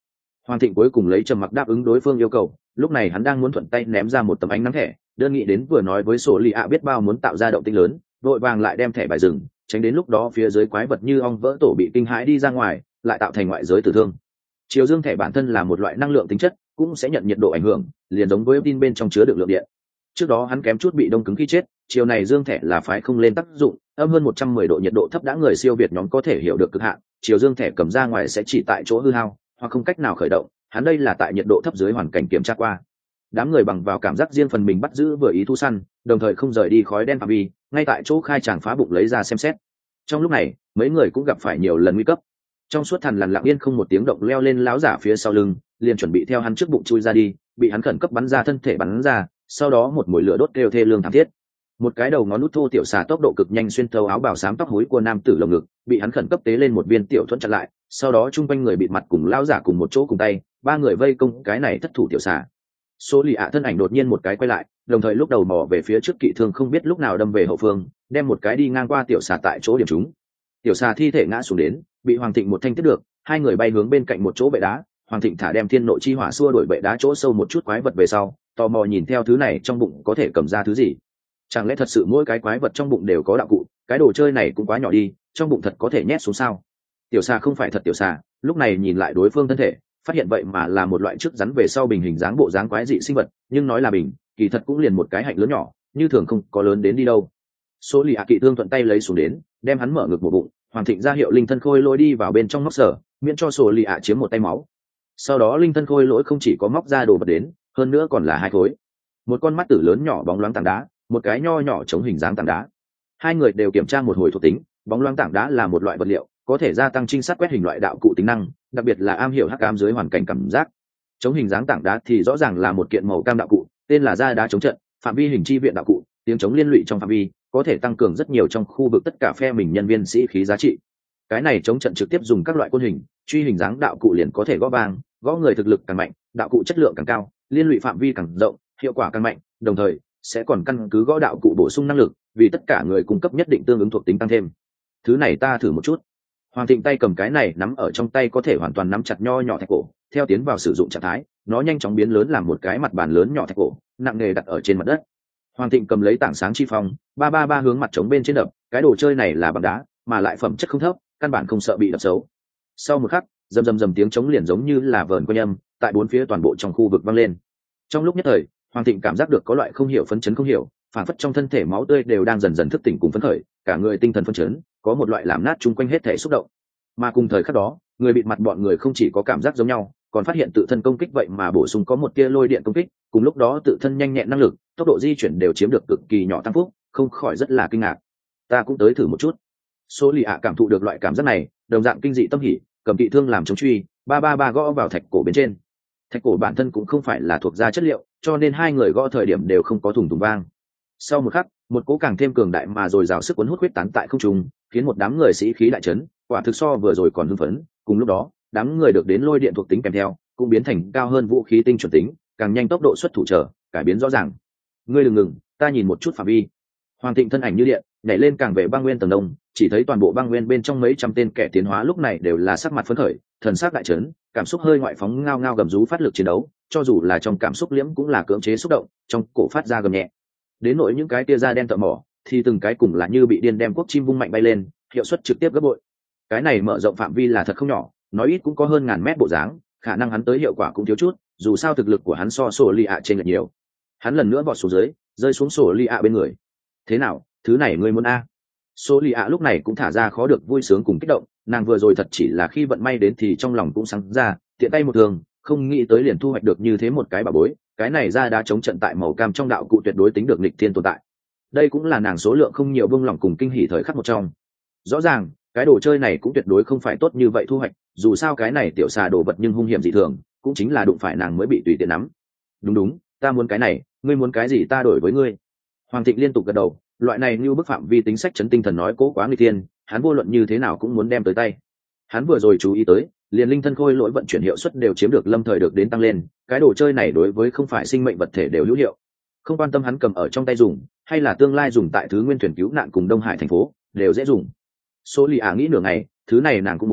Hoàng Thịnh cuối cùng lấy trầm mặc đáp ứng đối phương yêu cầu. Lúc này hắn đang muốn thuận tay ném ra một tấm ánh nắng thẻ, đơn nghĩ đến vừa nói với sổ lì ạ biết bao muốn tạo ra động tĩnh lớn, vội vàng lại đem thẻ bài dừng, tránh đến lúc đó phía dưới quái vật như ong vỡ tổ bị kinh hãi đi ra ngoài, lại tạo thành ngoại giới tử thương. Chiều dương thẻ bản thân là một loại năng lượng tính chất, cũng sẽ nhận nhiệt độ ảnh hưởng, liền giống với tin bên trong chứa được lượng điện. Trước đó hắn kém chút bị đông cứng khi chết, chiều này dương thẻ là phải không lên tác dụng, âm hơn 110 độ nhiệt độ thấp đã người siêu việt nhóm có thể hiểu được cực hạn, chiều dương thẻ cầm ra ngoài sẽ chỉ tại chỗ hư hao, hoặc không cách nào khởi động. Hắn đây là tại nhiệt độ thấp dưới hoàn cảnh kiểm tra qua. Đám người bằng vào cảm giác riêng phần mình bắt giữ vừa ý thu săn, đồng thời không rời đi khói đen phạm vi, ngay tại chỗ khai tràng phá bụng lấy ra xem xét. Trong lúc này, mấy người cũng gặp phải nhiều lần nguy cấp. Trong suốt thằn lằn lặng yên không một tiếng động leo lên láo giả phía sau lưng, liền chuẩn bị theo hắn trước bụng chui ra đi, bị hắn khẩn cấp bắn ra thân thể bắn ra, sau đó một mùi lửa đốt kêu thê lương thảm thiết. Một cái đầu ngón nút thô tiểu xà tốc độ cực nhanh xuyên thấu áo bào xám tóc hối của nam tử lồng ngực, bị hắn khẩn cấp tế lên một viên tiểu thuẫn chặn lại, sau đó chung quanh người bịt mặt cùng lão giả cùng một chỗ cùng tay, ba người vây công cái này thất thủ tiểu xà. Số lì ạ thân ảnh đột nhiên một cái quay lại, đồng thời lúc đầu mò về phía trước kỵ thương không biết lúc nào đâm về hậu phương, đem một cái đi ngang qua tiểu xà tại chỗ điểm trúng. Tiểu xà thi thể ngã xuống đến, bị Hoàng Thịnh một thanh tiếp được, hai người bay hướng bên cạnh một chỗ bệ đá. Hoàng Thịnh thả đem thiên nội chi hỏa xua đuổi bệ đá chỗ sâu một chút quái vật về sau, tò mò nhìn theo thứ này trong bụng có thể cầm ra thứ gì. Chẳng lẽ thật sự mỗi cái quái vật trong bụng đều có đạo cụ? Cái đồ chơi này cũng quá nhỏ đi, trong bụng thật có thể nhét xuống sao? Tiểu xà không phải thật tiểu xà, lúc này nhìn lại đối phương thân thể, phát hiện vậy mà là một loại trước rắn về sau bình hình dáng bộ dáng quái dị sinh vật, nhưng nói là bình, kỳ thật cũng liền một cái hạnh lớn nhỏ, như thường không có lớn đến đi đâu. Số lì ạ kỵ thương thuận tay lấy xuống đến, đem hắn mở ngực một bụng. Hoàng Thịnh ra hiệu linh thân khôi lỗi đi vào bên trong móc sở, miễn cho số lì ạ chiếm một tay máu. Sau đó linh thân khôi lỗi không chỉ có móc ra đồ vật đến, hơn nữa còn là hai khối, một con mắt tử lớn nhỏ bóng loáng tảng đá, một cái nho nhỏ chống hình dáng tảng đá. Hai người đều kiểm tra một hồi thuộc tính, bóng loáng tảng đá là một loại vật liệu, có thể gia tăng trinh sát quét hình loại đạo cụ tính năng, đặc biệt là am hiểu hắc ám dưới hoàn cảnh cảm giác. Chống hình dáng tảng đá thì rõ ràng là một kiện màu cam đạo cụ, tên là da đá chống trận, phạm vi hình chi viện đạo cụ, tiếng chống liên lụy trong phạm vi, có thể tăng cường rất nhiều trong khu vực tất cả phe mình nhân viên sĩ khí giá trị. Cái này chống trận trực tiếp dùng các loại quân hình, truy hình dáng đạo cụ liền có thể gõ vang, gõ người thực lực càng mạnh, đạo cụ chất lượng càng cao, liên lụy phạm vi càng rộng, hiệu quả càng mạnh, đồng thời sẽ còn căn cứ gõ đạo cụ bổ sung năng lực, vì tất cả người cung cấp nhất định tương ứng thuộc tính tăng thêm. Thứ này ta thử một chút. Hoàng Thịnh tay cầm cái này nắm ở trong tay có thể hoàn toàn nắm chặt nho nhỏ thạch cổ, theo tiến vào sử dụng trạng thái, nó nhanh chóng biến lớn làm một cái mặt bàn lớn nhỏ thạch cổ, nặng nề đặt ở trên mặt đất. Hoàng Thịnh cầm lấy tảng sáng chi phong, ba hướng mặt trống bên trên đập, cái đồ chơi này là bằng đá, mà lại phẩm chất không thấp, căn bản không sợ bị đập xấu. Sau một khắc, rầm tiếng trống liền giống như là vờn quanh âm, tại bốn phía toàn bộ trong khu vực vang lên. Trong lúc nhất thời, Hoàng Thịnh cảm giác được có loại không hiểu phấn chấn không hiểu, phản phất trong thân thể máu tươi đều đang dần dần thức tỉnh cùng phấn khởi, cả người tinh thần phấn chấn, có một loại làm nát chung quanh hết thể xúc động. Mà cùng thời khắc đó, người bịt mặt bọn người không chỉ có cảm giác giống nhau, còn phát hiện tự thân công kích vậy mà bổ sung có một tia lôi điện công kích, cùng lúc đó tự thân nhanh nhẹn năng lực, tốc độ di chuyển đều chiếm được cực kỳ nhỏ tăng phúc, không khỏi rất là kinh ngạc. Ta cũng tới thử một chút. Số lì ạ cảm thụ được loại cảm giác này, đồng dạng kinh dị tâm hỉ, cầm kỵ thương làm chống truy, ba gõ vào thạch cổ bên trên. Thạch cổ bản thân cũng không phải là thuộc da chất liệu, cho nên hai người gõ thời điểm đều không có thủng thủng vang. Sau một khắc, một cỗ càng thêm cường đại mà dồi dào sức cuốn hút huyết tán tại không trung, khiến một đám người sĩ khí đại chấn, quả thực so vừa rồi còn hưng phấn. Cùng lúc đó, đám người được đến lôi điện thuộc tính kèm theo, cũng biến thành cao hơn vũ khí tinh chuẩn tính, càng nhanh tốc độ xuất thủ trở, cải biến rõ ràng. Ngươi đừng ngừng, ta nhìn một chút phạm vi. Hoàng Thịnh thân ảnh như điện, nhảy lên càng về băng nguyên tầng đông, chỉ thấy toàn bộ băng nguyên bên trong mấy trăm tên kẻ tiến hóa lúc này đều là sắc mặt phấn khởi, thần sắc đại chấn, cảm xúc hơi ngoại phóng ngao ngao gầm rú phát lực chiến đấu, cho dù là trong cảm xúc liễm cũng là cưỡng chế xúc động, trong cổ phát ra gầm nhẹ. Đến nỗi những cái tia da đen thợ mỏ, thì từng cái cùng là như bị điên đem quốc chim vung mạnh bay lên, hiệu suất trực tiếp gấp bội. Cái này mở rộng phạm vi là thật không nhỏ, nói ít cũng có hơn ngàn mét bộ dáng, khả năng hắn tới hiệu quả cũng thiếu chút, dù sao thực lực của hắn so sổ lì ạ trên lệch nhiều. Hắn lần nữa vọt xuống dưới, rơi xuống sổ lì ạ bên người. Thế nào, thứ này ngươi muốn a? Sổ lì ạ lúc này cũng thả ra khó được vui sướng cùng kích động, nàng vừa rồi thật chỉ là khi vận may đến thì trong lòng cũng sáng ra, tiện tay một thường, không nghĩ tới liền thu hoạch được như thế một cái bà bối. Cái này ra đã chống trận tại màu cam trong đạo cụ tuyệt đối tính được nghịch thiên tồn tại. Đây cũng là nàng số lượng không nhiều bông lòng cùng kinh hỉ thời khắc một trong. Rõ ràng, cái đồ chơi này cũng tuyệt đối không phải tốt như vậy thu hoạch, dù sao cái này tiểu xà đồ vật nhưng hung hiểm dị thường, cũng chính là đụng phải nàng mới bị tùy tiện nắm. Đúng, ta muốn cái này, ngươi muốn cái gì ta đổi với ngươi. Hoàng Thịnh liên tục gật đầu, loại này như bức phạm vi tính sách chấn tinh thần nói cố quá nguy tiên, hắn vô luận như thế nào cũng muốn đem tới tay. Hắn vừa rồi chú ý tới, liền linh thân khôi lỗi vận chuyển hiệu suất đều chiếm được lâm thời được đến tăng lên, cái đồ chơi này đối với không phải sinh mệnh vật thể đều hữu hiệu. Không quan tâm hắn cầm ở trong tay dùng, hay là tương lai dùng tại thứ nguyên thuyền cứu nạn cùng Đông Hải thành phố, đều dễ dùng. Số lì ả nghĩ nửa ngày, thứ này nàng cũng muốn,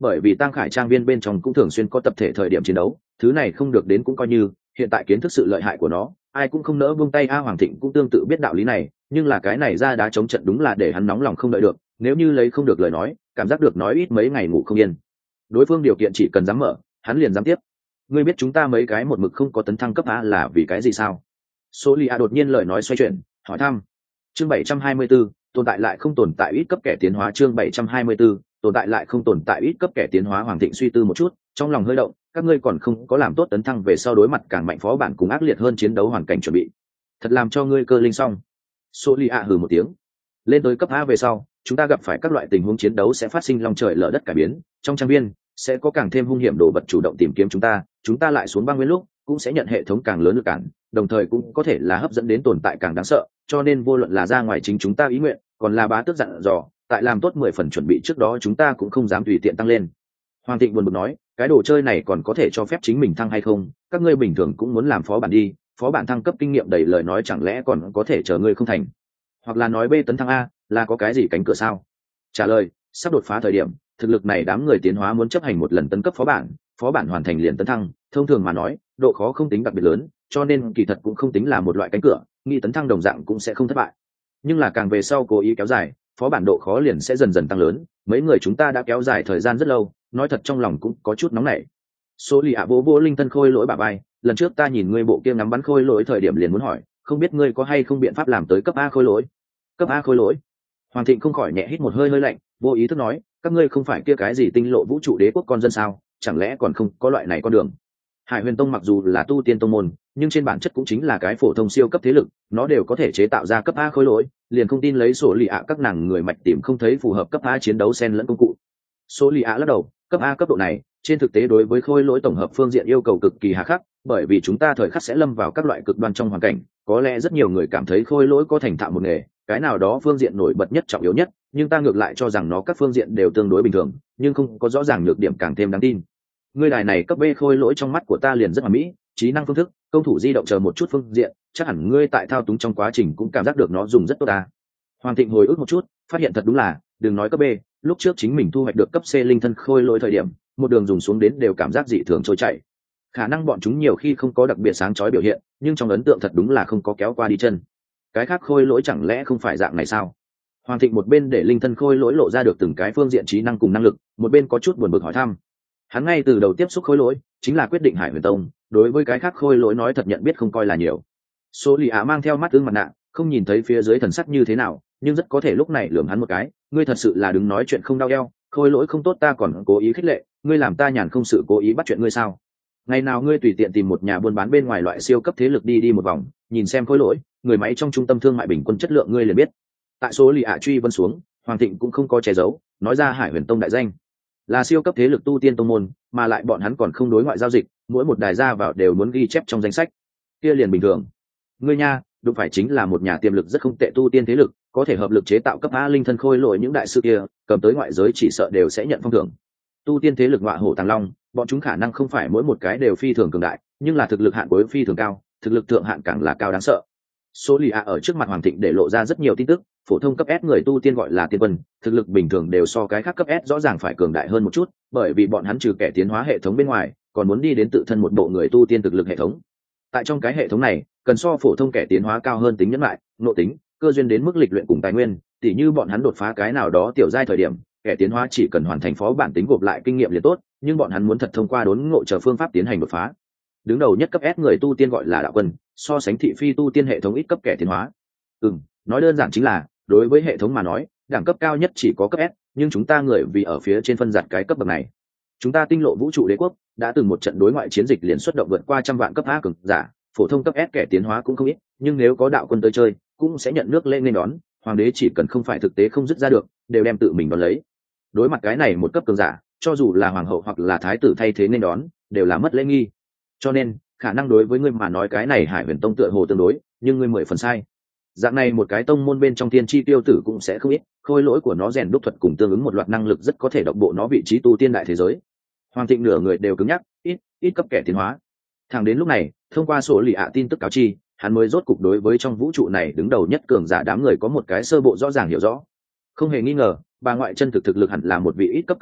bởi vì Tăng Khải trang viên bên trong cũng thường xuyên có tập thể thời điểm chiến đấu, thứ này không được đến cũng coi như, hiện tại kiến thức sự lợi hại của nó, ai cũng không nỡ buông tay. Hoàng Thịnh cũng tương tự biết đạo lý này, nhưng là cái này ra đá chống trận đúng là để hắn nóng lòng không đợi được, nếu như lấy không được lời nói, cảm giác được nói ít mấy ngày ngủ không yên. Đối phương điều kiện chỉ cần dám mở, hắn liền dám tiếp. Ngươi biết chúng ta mấy cái một mực không có tấn thăng cấp A là vì cái gì sao? Solia đột nhiên lời nói xoay chuyển, hỏi thăm. Chương 724, tồn tại lại không tồn tại ít cấp kẻ tiến hóa. Chương 724, tồn tại lại không tồn tại ít cấp kẻ tiến hóa. Hoàng Thịnh suy tư một chút, trong lòng hơi động, các ngươi còn không có làm tốt tấn thăng về sau đối mặt càng mạnh phó bản cùng ác liệt hơn chiến đấu hoàn cảnh chuẩn bị, thật làm cho ngươi cơ linh xong. Solia hừ một tiếng. Lên tới cấp A về sau, chúng ta gặp phải các loại tình huống chiến đấu sẽ phát sinh long trời lở đất cải biến, trong trang viên sẽ có càng thêm hung hiểm đồ vật chủ động tìm kiếm chúng ta lại xuống băng nguyên lúc cũng sẽ nhận hệ thống càng lớn lực cản, đồng thời cũng có thể là hấp dẫn đến tồn tại càng đáng sợ, cho nên vô luận là ra ngoài chính chúng ta ý nguyện, còn là bá tước dặn dò, tại làm tốt 10 phần chuẩn bị trước đó chúng ta cũng không dám tùy tiện tăng lên. Hoàng Thịnh buồn bực nói, cái đồ chơi này còn có thể cho phép chính mình thăng hay không? Các ngươi bình thường cũng muốn làm phó bản đi, phó bản thăng cấp kinh nghiệm đầy lời nói chẳng lẽ còn có thể chờ ngươi không thành? Hoặc là nói B tấn thăng A, là có cái gì cánh cửa sao? Trả lời, sắp đột phá thời điểm, thực lực này đám người tiến hóa muốn chấp hành một lần tấn cấp phó bản hoàn thành liền tấn thăng, thông thường mà nói, độ khó không tính đặc biệt lớn, cho nên kỳ thật cũng không tính là một loại cánh cửa, nghĩ tấn thăng đồng dạng cũng sẽ không thất bại. Nhưng là càng về sau cố ý kéo dài, phó bản độ khó liền sẽ dần dần tăng lớn, mấy người chúng ta đã kéo dài thời gian rất lâu, nói thật trong lòng cũng có chút nóng nảy. Solia vô linh thân khôi lỗi bả vai, lần trước ta nhìn ngươi bộ kia ngắm bắn khôi lỗi thời điểm liền muốn hỏi, không biết ngươi có hay không biện pháp làm tới cấp A khôi lỗi? Cấp A khôi lỗi? Hoàng Thịnh không khỏi nhẹ hít một hơi lạnh, vô ý thức nói, các ngươi không phải kia cái gì tinh lộ vũ trụ đế quốc con dân sao, chẳng lẽ còn không có loại này con đường? Hải Huyền Tông mặc dù là tu tiên tông môn, nhưng trên bản chất cũng chính là cái phổ thông siêu cấp thế lực, nó đều có thể chế tạo ra cấp A khối lỗi, liền không tin lấy số lì ạ các nàng người mạch tìm không thấy phù hợp cấp A chiến đấu xen lẫn công cụ. Số lì ạ lắc đầu, cấp A cấp độ này, trên thực tế đối với khối lỗi tổng hợp phương diện yêu cầu cực kỳ hà khắc, bởi vì chúng ta thời khắc sẽ lâm vào các loại cực đoan trong hoàn cảnh, có lẽ rất nhiều người cảm thấy khối lỗi có thành thạo một nghề, cái nào đó phương diện nổi bật nhất trọng yếu nhất, nhưng ta ngược lại cho rằng nó các phương diện đều tương đối bình thường, nhưng không có rõ ràng nhược điểm càng thêm đáng tin. Ngươi đài này cấp B khôi lỗi trong mắt của ta liền rất hoàn mỹ, trí năng phương thức, công thủ di động chờ một chút phương diện, chắc hẳn ngươi tại thao túng trong quá trình cũng cảm giác được nó dùng rất tốt ta. Hoàng Thịnh hồi ức một chút, phát hiện thật đúng là, đừng nói cấp B, lúc trước chính mình thu hoạch được cấp C linh thân khôi lỗi thời điểm, một đường dùng xuống đến đều cảm giác dị thường trôi chảy. Khả năng bọn chúng nhiều khi không có đặc biệt sáng chói biểu hiện, nhưng trong ấn tượng thật đúng là không có kéo qua đi chân. Cái khác khôi lỗi chẳng lẽ không phải dạng này sao? Hoàng Thịnh một bên để linh thân khôi lỗi lộ ra được từng cái phương diện trí năng cùng năng lực, một bên có chút buồn bực hỏi thăm. Hắn ngay từ đầu tiếp xúc khôi lỗi chính là quyết định Hải Huyền Tông, đối với cái khác khôi lỗi nói thật nhận biết không coi là nhiều. Số lì á mang theo mắt ương mặt nạ, không nhìn thấy phía dưới thần sắc như thế nào, nhưng rất có thể lúc này lườm hắn một cái, ngươi thật sự là đứng nói chuyện không đau eo, khôi lỗi không tốt ta còn cố ý khích lệ, ngươi làm ta nhàn không sự cố ý bắt chuyện ngươi sao? Ngày nào ngươi tùy tiện tìm một nhà buôn bán bên ngoài loại siêu cấp thế lực đi một vòng, nhìn xem khôi lỗi, người máy trong trung tâm thương mại bình quân chất lượng ngươi liền biết. Tại số lì ạ truy vấn xuống, Hoàng Thịnh cũng không có che giấu, nói ra Hải Huyền Tông đại danh là siêu cấp thế lực tu tiên tông môn, mà lại bọn hắn còn không đối ngoại giao dịch, mỗi một đài ra vào đều muốn ghi chép trong danh sách, kia liền bình thường. Ngươi nha, đúng phải chính là một nhà tiềm lực rất không tệ tu tiên thế lực, có thể hợp lực chế tạo cấp A linh thân khôi lỗi những đại sư kia, cầm tới ngoại giới chỉ sợ đều sẽ nhận phong thưởng. Tu tiên thế lực ngọa hổ tàng long, bọn chúng khả năng không phải mỗi một cái đều phi thường cường đại, nhưng là thực lực hạn cuối phi thường cao, thực lực thượng hạn càng là cao đáng sợ. Số lì ạ ở trước mặt Hoàng Thịnh để lộ ra rất nhiều tin tức, phổ thông cấp S người tu tiên gọi là tiên quân, thực lực bình thường đều so cái khác cấp S rõ ràng phải cường đại hơn một chút, bởi vì bọn hắn trừ kẻ tiến hóa hệ thống bên ngoài, còn muốn đi đến tự thân một bộ người tu tiên thực lực hệ thống. Tại trong cái hệ thống này, cần so phổ thông kẻ tiến hóa cao hơn tính nhẫn lại, nội tính, cơ duyên đến mức lịch luyện cùng tài nguyên, tỉ như bọn hắn đột phá cái nào đó tiểu giai thời điểm, kẻ tiến hóa chỉ cần hoàn thành phó bản tính gộp lại kinh nghiệm liền tốt, nhưng bọn hắn muốn thật thông qua đốn ngộ chờ phương pháp tiến hành đột phá. Đứng đầu nhất cấp S người tu tiên gọi là đạo quân, so sánh thị phi tu tiên hệ thống ít cấp kẻ tiến hóa. Nói đơn giản chính là, đối với hệ thống mà nói, đẳng cấp cao nhất chỉ có cấp S, nhưng chúng ta người vì ở phía trên phân giặt cái cấp bậc này. Chúng ta tinh lộ vũ trụ đế quốc đã từng một trận đối ngoại chiến dịch liền xuất động vượt qua 100 vạn cấp A cường giả, phổ thông cấp S kẻ tiến hóa cũng không ít, nhưng nếu có đạo quân tới chơi, cũng sẽ nhận nước lên nên đón, hoàng đế chỉ cần không phải thực tế không dứt ra được, đều đem tự mình đón lấy. Đối mặt cái này một cấp cường giả, cho dù là hoàng hậu hoặc là thái tử thay thế nên đón, đều là mất lễ nghi. Cho nên, khả năng đối với ngươi mà nói cái này Hải Huyền Tông tựa hồ tương đối, nhưng ngươi 10 phần sai. Dạng này một cái tông môn bên trong tiên tri tiêu tử cũng sẽ không ít, khôi lỗi của nó rèn đúc thuật cùng tương ứng một loạt năng lực rất có thể độc bộ nó vị trí tu tiên đại thế giới. Hoàng Thịnh nửa người đều cứng nhắc, ít cấp kẻ tiến hóa. Thẳng đến lúc này, thông qua sổ lì ạ tin tức cáo chi, hắn mới rốt cục đối với trong vũ trụ này đứng đầu nhất cường giả đám người có một cái sơ bộ rõ ràng hiểu rõ. Không hề nghi ngờ, bà ngoại chân thực thực lực hẳn là một vị ít cấp cường giả,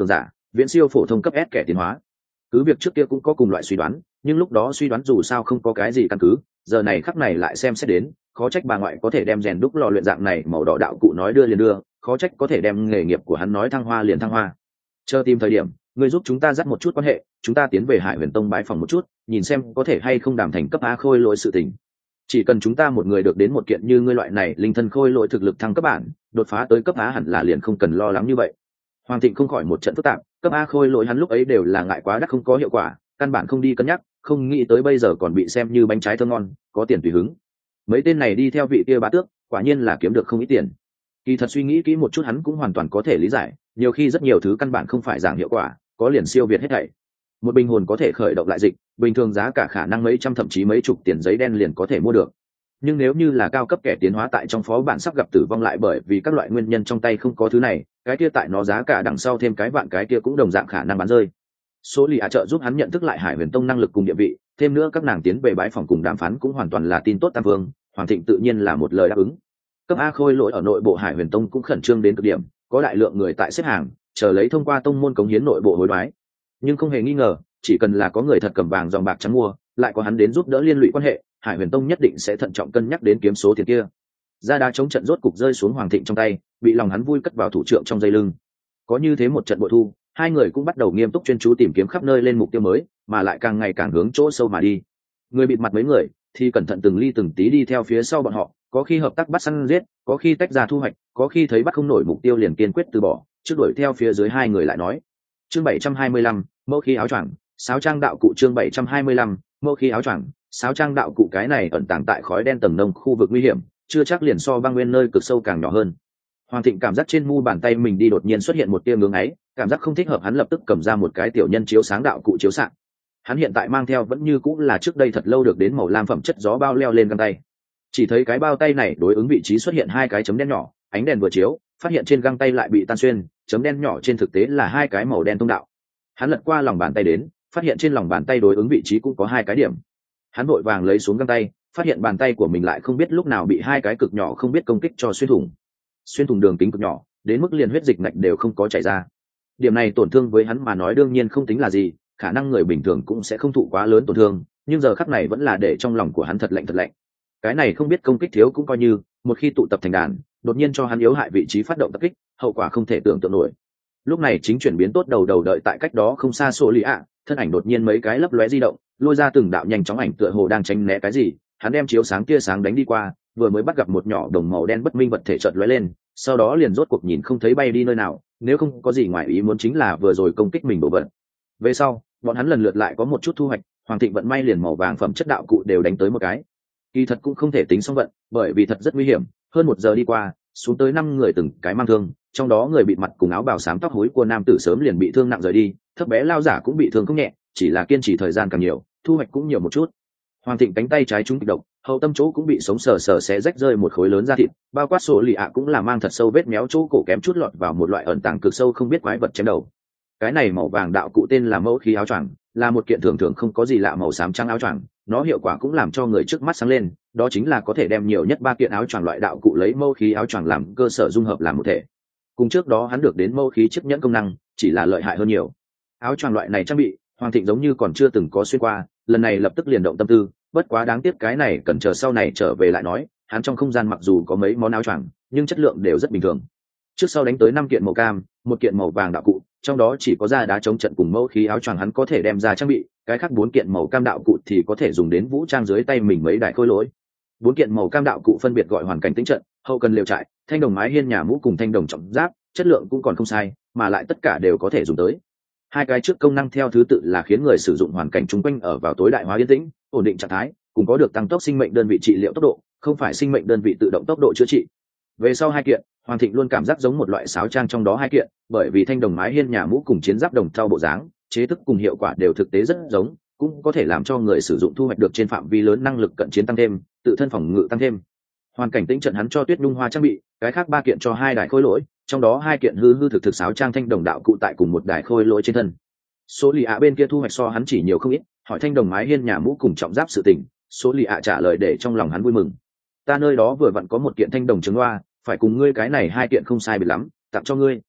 viễn siêu phổ thông cấp S kẻ tiến hóa. Cứ việc trước kia cũng có cùng loại suy đoán, nhưng lúc đó suy đoán dù sao không có cái gì căn cứ, giờ này khắc này lại xem xét đến, khó trách bà ngoại có thể đem rèn đúc lò luyện dạng này màu đỏ đạo cụ nói đưa liền đưa, khó trách có thể đem nghề nghiệp của hắn nói thăng hoa liền thăng hoa. Chờ tìm thời điểm, người giúp chúng ta dắt một chút quan hệ, chúng ta tiến về Hải Huyền Tông bái phòng một chút, nhìn xem có thể hay không đàm thành cấp A khôi lỗi sự tình. Chỉ cần chúng ta một người được đến một kiện như ngươi loại này linh thân khôi lỗi thực lực thăng cấp bản, đột phá tới cấp A hẳn là liền không cần lo lắng như vậy. Hoàng Thịnh không khỏi một trận phức tạp, cấp A khôi lỗi hắn lúc ấy đều là ngại quá đắt không có hiệu quả, căn bản không đi cân nhắc, không nghĩ tới bây giờ còn bị xem như bánh trái thơm ngon, có tiền tùy hứng. Mấy tên này đi theo vị kia bá tước, quả nhiên là kiếm được không ít tiền. Kỳ thật suy nghĩ kỹ một chút hắn cũng hoàn toàn có thể lý giải, nhiều khi rất nhiều thứ căn bản không phải giảng hiệu quả, có liền siêu việt hết thảy. Một bình hồn có thể khởi động lại dịch, bình thường giá cả khả năng mấy trăm thậm chí mấy chục tiền giấy đen liền có thể mua được. Nhưng nếu như là cao cấp kẻ tiến hóa tại trong phó bản sắp gặp tử vong lại bởi vì các loại nguyên nhân trong tay không có thứ này, cái kia tại nó giá cả đằng sau thêm cái vạn cái kia cũng đồng dạng khả năng bán rơi. Số lì trợ giúp hắn nhận thức lại Hải Huyền Tông năng lực cùng địa vị, thêm nữa các nàng tiến về bái phòng cùng đàm phán cũng hoàn toàn là tin tốt tam vương, Hoàng Thịnh tự nhiên là một lời đáp ứng. Cấp A khôi lỗi ở nội bộ Hải Huyền Tông cũng khẩn trương đến cực điểm, có đại lượng người tại xếp hàng, chờ lấy thông qua tông môn cống hiến nội bộ hối đoái. Nhưng không hề nghi ngờ, chỉ cần là có người thật cầm vàng dòng bạc trắng mua, lại có hắn đến giúp đỡ liên lụy quan hệ, Hải Huyền Tông nhất định sẽ thận trọng cân nhắc đến kiếm số tiền kia. Ra đá chống trận rốt cục rơi xuống Hoàng Thịnh trong tay, bị lòng hắn vui cất vào thủ trưởng trong dây lưng. Có như thế một trận bội thu, hai người cũng bắt đầu nghiêm túc chuyên chú tìm kiếm khắp nơi lên mục tiêu mới, mà lại càng ngày càng hướng chỗ sâu mà đi. Người bịt mặt mấy người thì cẩn thận từng ly từng tí đi theo phía sau bọn họ, có khi hợp tác bắt săn giết, có khi tách ra thu hoạch, có khi thấy bắt không nổi mục tiêu liền kiên quyết từ bỏ, trước đuổi theo phía dưới hai người lại nói. Chương 725, mẫu khí áo choàng, sáo trang đạo cụ. Chương 725, mẫu khí áo choàng, sáo trang đạo cụ. Cái này ẩn tàng tại khói đen tầng nông khu vực nguy hiểm, chưa chắc liền so băng nguyên nơi cực sâu càng nhỏ hơn. Hoàng Thịnh cảm giác trên mu bàn tay mình đi đột nhiên xuất hiện một tia ngưỡng ấy, cảm giác không thích hợp, hắn lập tức cầm ra một cái tiểu nhân chiếu sáng đạo cụ chiếu sáng. Hắn hiện tại mang theo vẫn như cũng là trước đây thật lâu được đến màu lam phẩm chất gió bao leo lên găng tay. Chỉ thấy cái bao tay này đối ứng vị trí xuất hiện hai cái chấm đen nhỏ, ánh đèn vừa chiếu, phát hiện trên găng tay lại bị tan xuyên, chấm đen nhỏ trên thực tế là hai cái màu đen thông đạo. Hắn lật qua lòng bàn tay đến, phát hiện trên lòng bàn tay đối ứng vị trí cũng có hai cái điểm. Hắn vội vàng lấy xuống găng tay, phát hiện bàn tay của mình lại không biết lúc nào bị hai cái cực nhỏ không biết công kích cho xuyên thủng đường kính cực nhỏ, đến mức liền huyết dịch nạch đều không có chảy ra. Điểm này tổn thương với hắn mà nói đương nhiên không tính là gì, khả năng người bình thường cũng sẽ không thụ quá lớn tổn thương, nhưng giờ khắc này vẫn là để trong lòng của hắn thật lạnh thật lạnh. Cái này không biết công kích thiếu cũng coi như, một khi tụ tập thành đàn, đột nhiên cho hắn yếu hại vị trí phát động tập kích, hậu quả không thể tưởng tượng nổi. Lúc này chính chuyển biến tốt đầu đợi tại cách đó không xa Sô Lý ạ, thân ảnh đột nhiên mấy cái lấp lóe di động, lôi ra từng đạo nhanh chóng ảnh tựa hồ đang tránh né cái gì, hắn đem chiếu sáng tia sáng đánh đi qua, vừa mới bắt gặp một nhỏ đồng màu đen bất minh vật thể chợt lóe lên, sau đó liền rốt cuộc nhìn không thấy bay đi nơi nào, nếu không có gì ngoài ý muốn chính là vừa rồi công kích mình đổ vật. Về sau, bọn hắn lần lượt lại có một chút thu hoạch, Hoàng Thịnh vận may liền màu vàng phẩm chất đạo cụ đều đánh tới một cái. Kỳ thật cũng không thể tính xong vận, bởi vì thật rất nguy hiểm, hơn 1 giờ đi qua, xuống tới 5 người từng cái mang thương, trong đó người bịt mặt cùng áo bào xám tóc hối của nam tử sớm liền bị thương nặng rời đi, thấp bé lao giả cũng bị thương không nhẹ, chỉ là kiên trì thời gian càng nhiều, thu hoạch cũng nhiều một chút. Hoàng Thịnh cánh tay trái trúng kịch độc, hậu tâm chỗ cũng bị sống sờ sờ xé rách rơi một khối lớn da thịt, bao quát Sổ Lì ạ cũng là mang thật sâu vết méo chỗ cổ kém chút lọt vào một loại ẩn tàng cực sâu không biết quái vật chém đầu. Cái này màu vàng đạo cụ tên là mẫu khí áo choàng, là một kiện thường thường không có gì lạ màu xám trắng áo choàng, nó hiệu quả cũng làm cho người trước mắt sáng lên, đó chính là có thể đem nhiều nhất 3 kiện áo choàng loại đạo cụ lấy mẫu khí áo choàng làm cơ sở dung hợp làm một thể. Cùng trước đó hắn được đến mẫu khí chiếc nhẫn công năng, chỉ là lợi hại hơn nhiều. Áo choàng loại này trang bị, Hoàng Thịnh giống như còn chưa từng có xuyên qua, lần này lập tức liền động tâm tư, bất quá đáng tiếc cái này cần chờ sau này trở về lại nói, hắn trong không gian mặc dù có mấy món áo choàng, nhưng chất lượng đều rất bình thường. Trước sau đánh tới 5 kiện màu cam, 1 kiện màu vàng đạo cụ, trong đó chỉ có da đá chống trận cùng mẫu khí áo choàng hắn có thể đem ra trang bị, cái khác 4 kiện màu cam đạo cụ thì có thể dùng đến vũ trang dưới tay mình mấy đại khôi lỗi. 4 kiện màu cam đạo cụ phân biệt gọi hoàn cảnh tĩnh trận, hậu cần liều trại, thanh đồng mái hiên nhà mũ cùng thanh đồng trọng giáp, chất lượng cũng còn không sai, mà lại tất cả đều có thể dùng tới. Hai cái trước công năng theo thứ tự là khiến người sử dụng hoàn cảnh chung quanh ở vào tối đại hóa yên tĩnh, ổn định trạng thái, cùng có được tăng tốc sinh mệnh đơn vị trị liệu tốc độ, không phải sinh mệnh đơn vị tự động tốc độ chữa trị. Về sau 2 kiện, Hoàng Thịnh luôn cảm giác giống một loại sáo trang trong đó 2 kiện, bởi vì thanh đồng mái hiên nhà mũ cùng chiến giáp đồng thau bộ dáng, chế thức cùng hiệu quả đều thực tế rất giống, cũng có thể làm cho người sử dụng thu hoạch được trên phạm vi lớn năng lực cận chiến tăng thêm, tự thân phòng ngự tăng thêm. Hoàn cảnh tĩnh trận hắn cho Tuyết Nhung Hoa trang bị, cái khác 3 kiện cho 2 đài khôi lỗi, trong đó 2 kiện hư thực sáo trang thanh đồng đạo cụ tại cùng một đài khôi lỗi trên thân. Số lì ạ bên kia thu hoạch so hắn chỉ nhiều không ít, hỏi thanh đồng mái hiên nhà mũ cùng trọng giáp sự tình, số lì ạ trả lời để trong lòng hắn vui mừng. Ta nơi đó vừa vặn có 1 kiện thanh đồng trứng loa, phải cùng ngươi cái này 2 kiện không sai biệt lắm, tặng cho ngươi.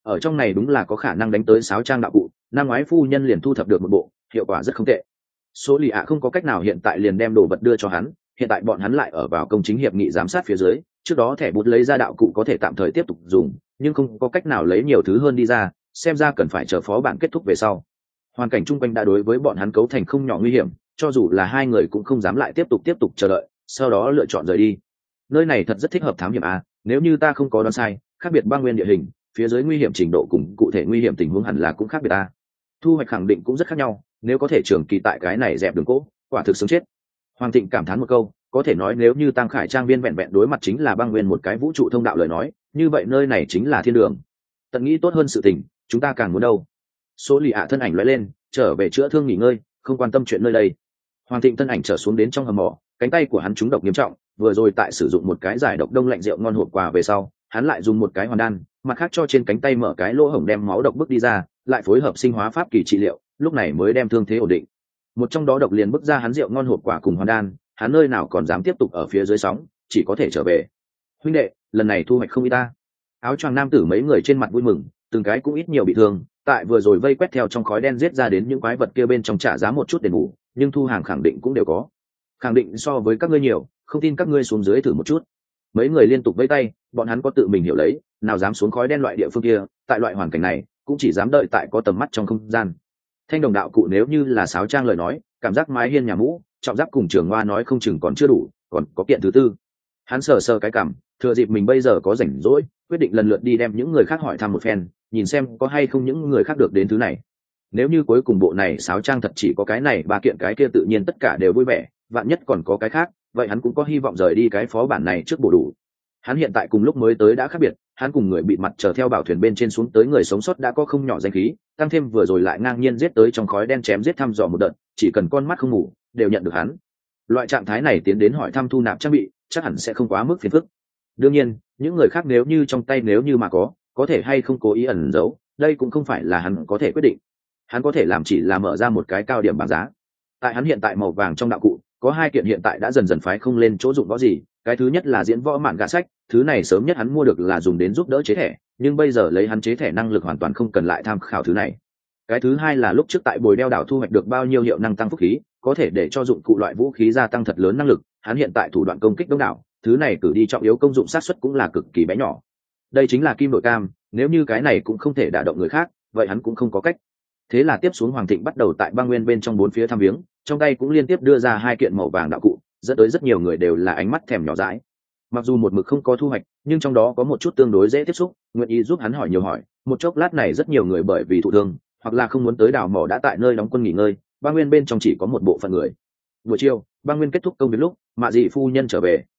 ở trong này đúng là có khả năng đánh tới sáo trang đạo cụ. Năm ngoái phu nhân liền thu thập được một bộ, hiệu quả rất không tệ. Số lì ạ không có cách nào hiện tại liền đem đồ vật đưa cho hắn, hiện tại bọn hắn lại ở vào công chính hiệp nghị giám sát phía dưới, trước đó thẻ bút lấy ra đạo cụ có thể tạm thời tiếp tục dùng, nhưng không có cách nào lấy nhiều thứ hơn đi ra, xem ra cần phải chờ phó bản kết thúc về sau. Hoàn cảnh chung quanh đã đối với bọn hắn cấu thành không nhỏ nguy hiểm, cho dù là hai người cũng không dám lại tiếp tục chờ đợi, sau đó lựa chọn rời đi. Nơi này thật rất thích hợp thám hiểm a, nếu như ta không có đoán sai, khác biệt băng nguyên địa hình, phía dưới nguy hiểm trình độ cùng cụ thể nguy hiểm tình huống hẳn là cũng khác biệt a. Thu hoạch khẳng định cũng rất khác nhau, nếu có thể trường kỳ tại cái này dẹp đường cỗ, quả thực sống chết. Hoàng Thịnh cảm thán một câu, có thể nói nếu như Tăng Khải Trang viên vẹn vẹn đối mặt chính là băng nguyên một cái vũ trụ thông đạo lời nói, như vậy nơi này chính là thiên đường. Tận nghĩ tốt hơn sự tình, chúng ta càng muốn đâu. Số lì ạ thân ảnh lóe lên, trở về chữa thương nghỉ ngơi, không quan tâm chuyện nơi đây. Hoàng Thịnh thân ảnh trở xuống đến trong hầm mỏ, cánh tay của hắn trúng độc nghiêm trọng, vừa rồi tại sử dụng một cái giải độc đông lạnh rượu ngon hộp quà về sau, hắn lại dùng một cái hoàn đan, mặt khác cho trên cánh tay mở cái lỗ hổng đem máu độc bức đi ra, lại phối hợp sinh hóa pháp kỳ trị liệu, lúc này mới đem thương thế ổn định. Một trong đó độc liền bức ra hắn rượu ngon hộp quả cùng hoàn đan, hắn nơi nào còn dám tiếp tục ở phía dưới sóng, chỉ có thể trở về. Huynh đệ, lần này thu hoạch không ít ta. Áo choàng nam tử mấy người trên mặt vui mừng, từng cái cũng ít nhiều bị thương, tại vừa rồi vây quét theo trong khói đen giết ra đến những quái vật kia bên trong trả giá một chút đền bù, nhưng thu hàng khẳng định cũng đều có. Khẳng định so với các ngươi nhiều, không tin các ngươi xuống dưới thử một chút. Mấy người liên tục vẫy tay, bọn hắn có tự mình hiểu lấy, nào dám xuống khói đen loại địa phương kia, tại loại hoàn cảnh này, cũng chỉ dám đợi tại có tầm mắt trong không gian. Thanh đồng đạo cụ nếu như là sáo trang lời nói, cảm giác mái hiên nhà mũ, trọng giáp cùng trường hoa nói không chừng còn chưa đủ, còn có kiện thứ tư. Hắn sờ sờ cái cảm, thừa dịp mình bây giờ có rảnh rỗi, quyết định lần lượt đi đem những người khác hỏi thăm một phen, nhìn xem có hay không những người khác được đến thứ này. Nếu như cuối cùng bộ này sáo trang thật chỉ có cái này ba kiện, cái kia tự nhiên tất cả đều vui vẻ, vạn nhất còn có cái khác, vậy hắn cũng có hy vọng rời đi cái phó bản này trước bổ đủ. Hắn hiện tại cùng lúc mới tới đã khác biệt, hắn cùng người bị mặt chờ theo bảo thuyền bên trên xuống tới người sống sót đã có không nhỏ danh khí, tăng thêm vừa rồi lại ngang nhiên giết tới trong khói đen chém giết thăm dò một đợt, chỉ cần con mắt không ngủ đều nhận được hắn. Loại trạng thái này tiến đến hỏi thăm thu nạp trang bị, chắc hẳn sẽ không quá mức phiền phức. Đương nhiên, những người khác nếu như trong tay nếu như mà có thể hay không cố ý ẩn giấu, đây cũng không phải là hắn có thể quyết định. Hắn có thể làm chỉ là mở ra một cái cao điểm bảng giá. Tại hắn hiện tại màu vàng trong đạo cụ, có hai kiện hiện tại đã dần dần phái không lên chỗ dụng võ gì. Cái thứ nhất là diễn võ mạn gạ sách, thứ này sớm nhất hắn mua được là dùng đến giúp đỡ chế thẻ, nhưng bây giờ lấy hắn chế thẻ năng lực hoàn toàn không cần lại tham khảo thứ này. Cái thứ hai là lúc trước tại bồi đeo đảo thu hoạch được bao nhiêu hiệu năng tăng phúc khí, có thể để cho dụng cụ loại vũ khí gia tăng thật lớn năng lực. Hắn hiện tại thủ đoạn công kích đông đảo, thứ này cử đi trọng yếu công dụng sát suất cũng là cực kỳ bé nhỏ. Đây chính là kim đội cam, nếu như cái này cũng không thể đả động người khác, vậy hắn cũng không có cách. Thế là tiếp xuống Hoàng Thịnh bắt đầu tại băng nguyên bên trong bốn phía thăm viếng, trong tay cũng liên tiếp đưa ra hai kiện màu vàng đạo cụ, dẫn tới rất nhiều người đều là ánh mắt thèm nhỏ dãi. Mặc dù một mực không có thu hoạch, nhưng trong đó có một chút tương đối dễ tiếp xúc, nguyện ý giúp hắn hỏi nhiều hỏi. Một chốc lát này rất nhiều người bởi vì thụ thương hoặc là không muốn tới đảo mỏ đã tại nơi đóng quân nghỉ ngơi, băng nguyên bên trong chỉ có một bộ phận người. Buổi chiều, băng nguyên kết thúc công việc lúc, Mạ Dị phu nhân trở về.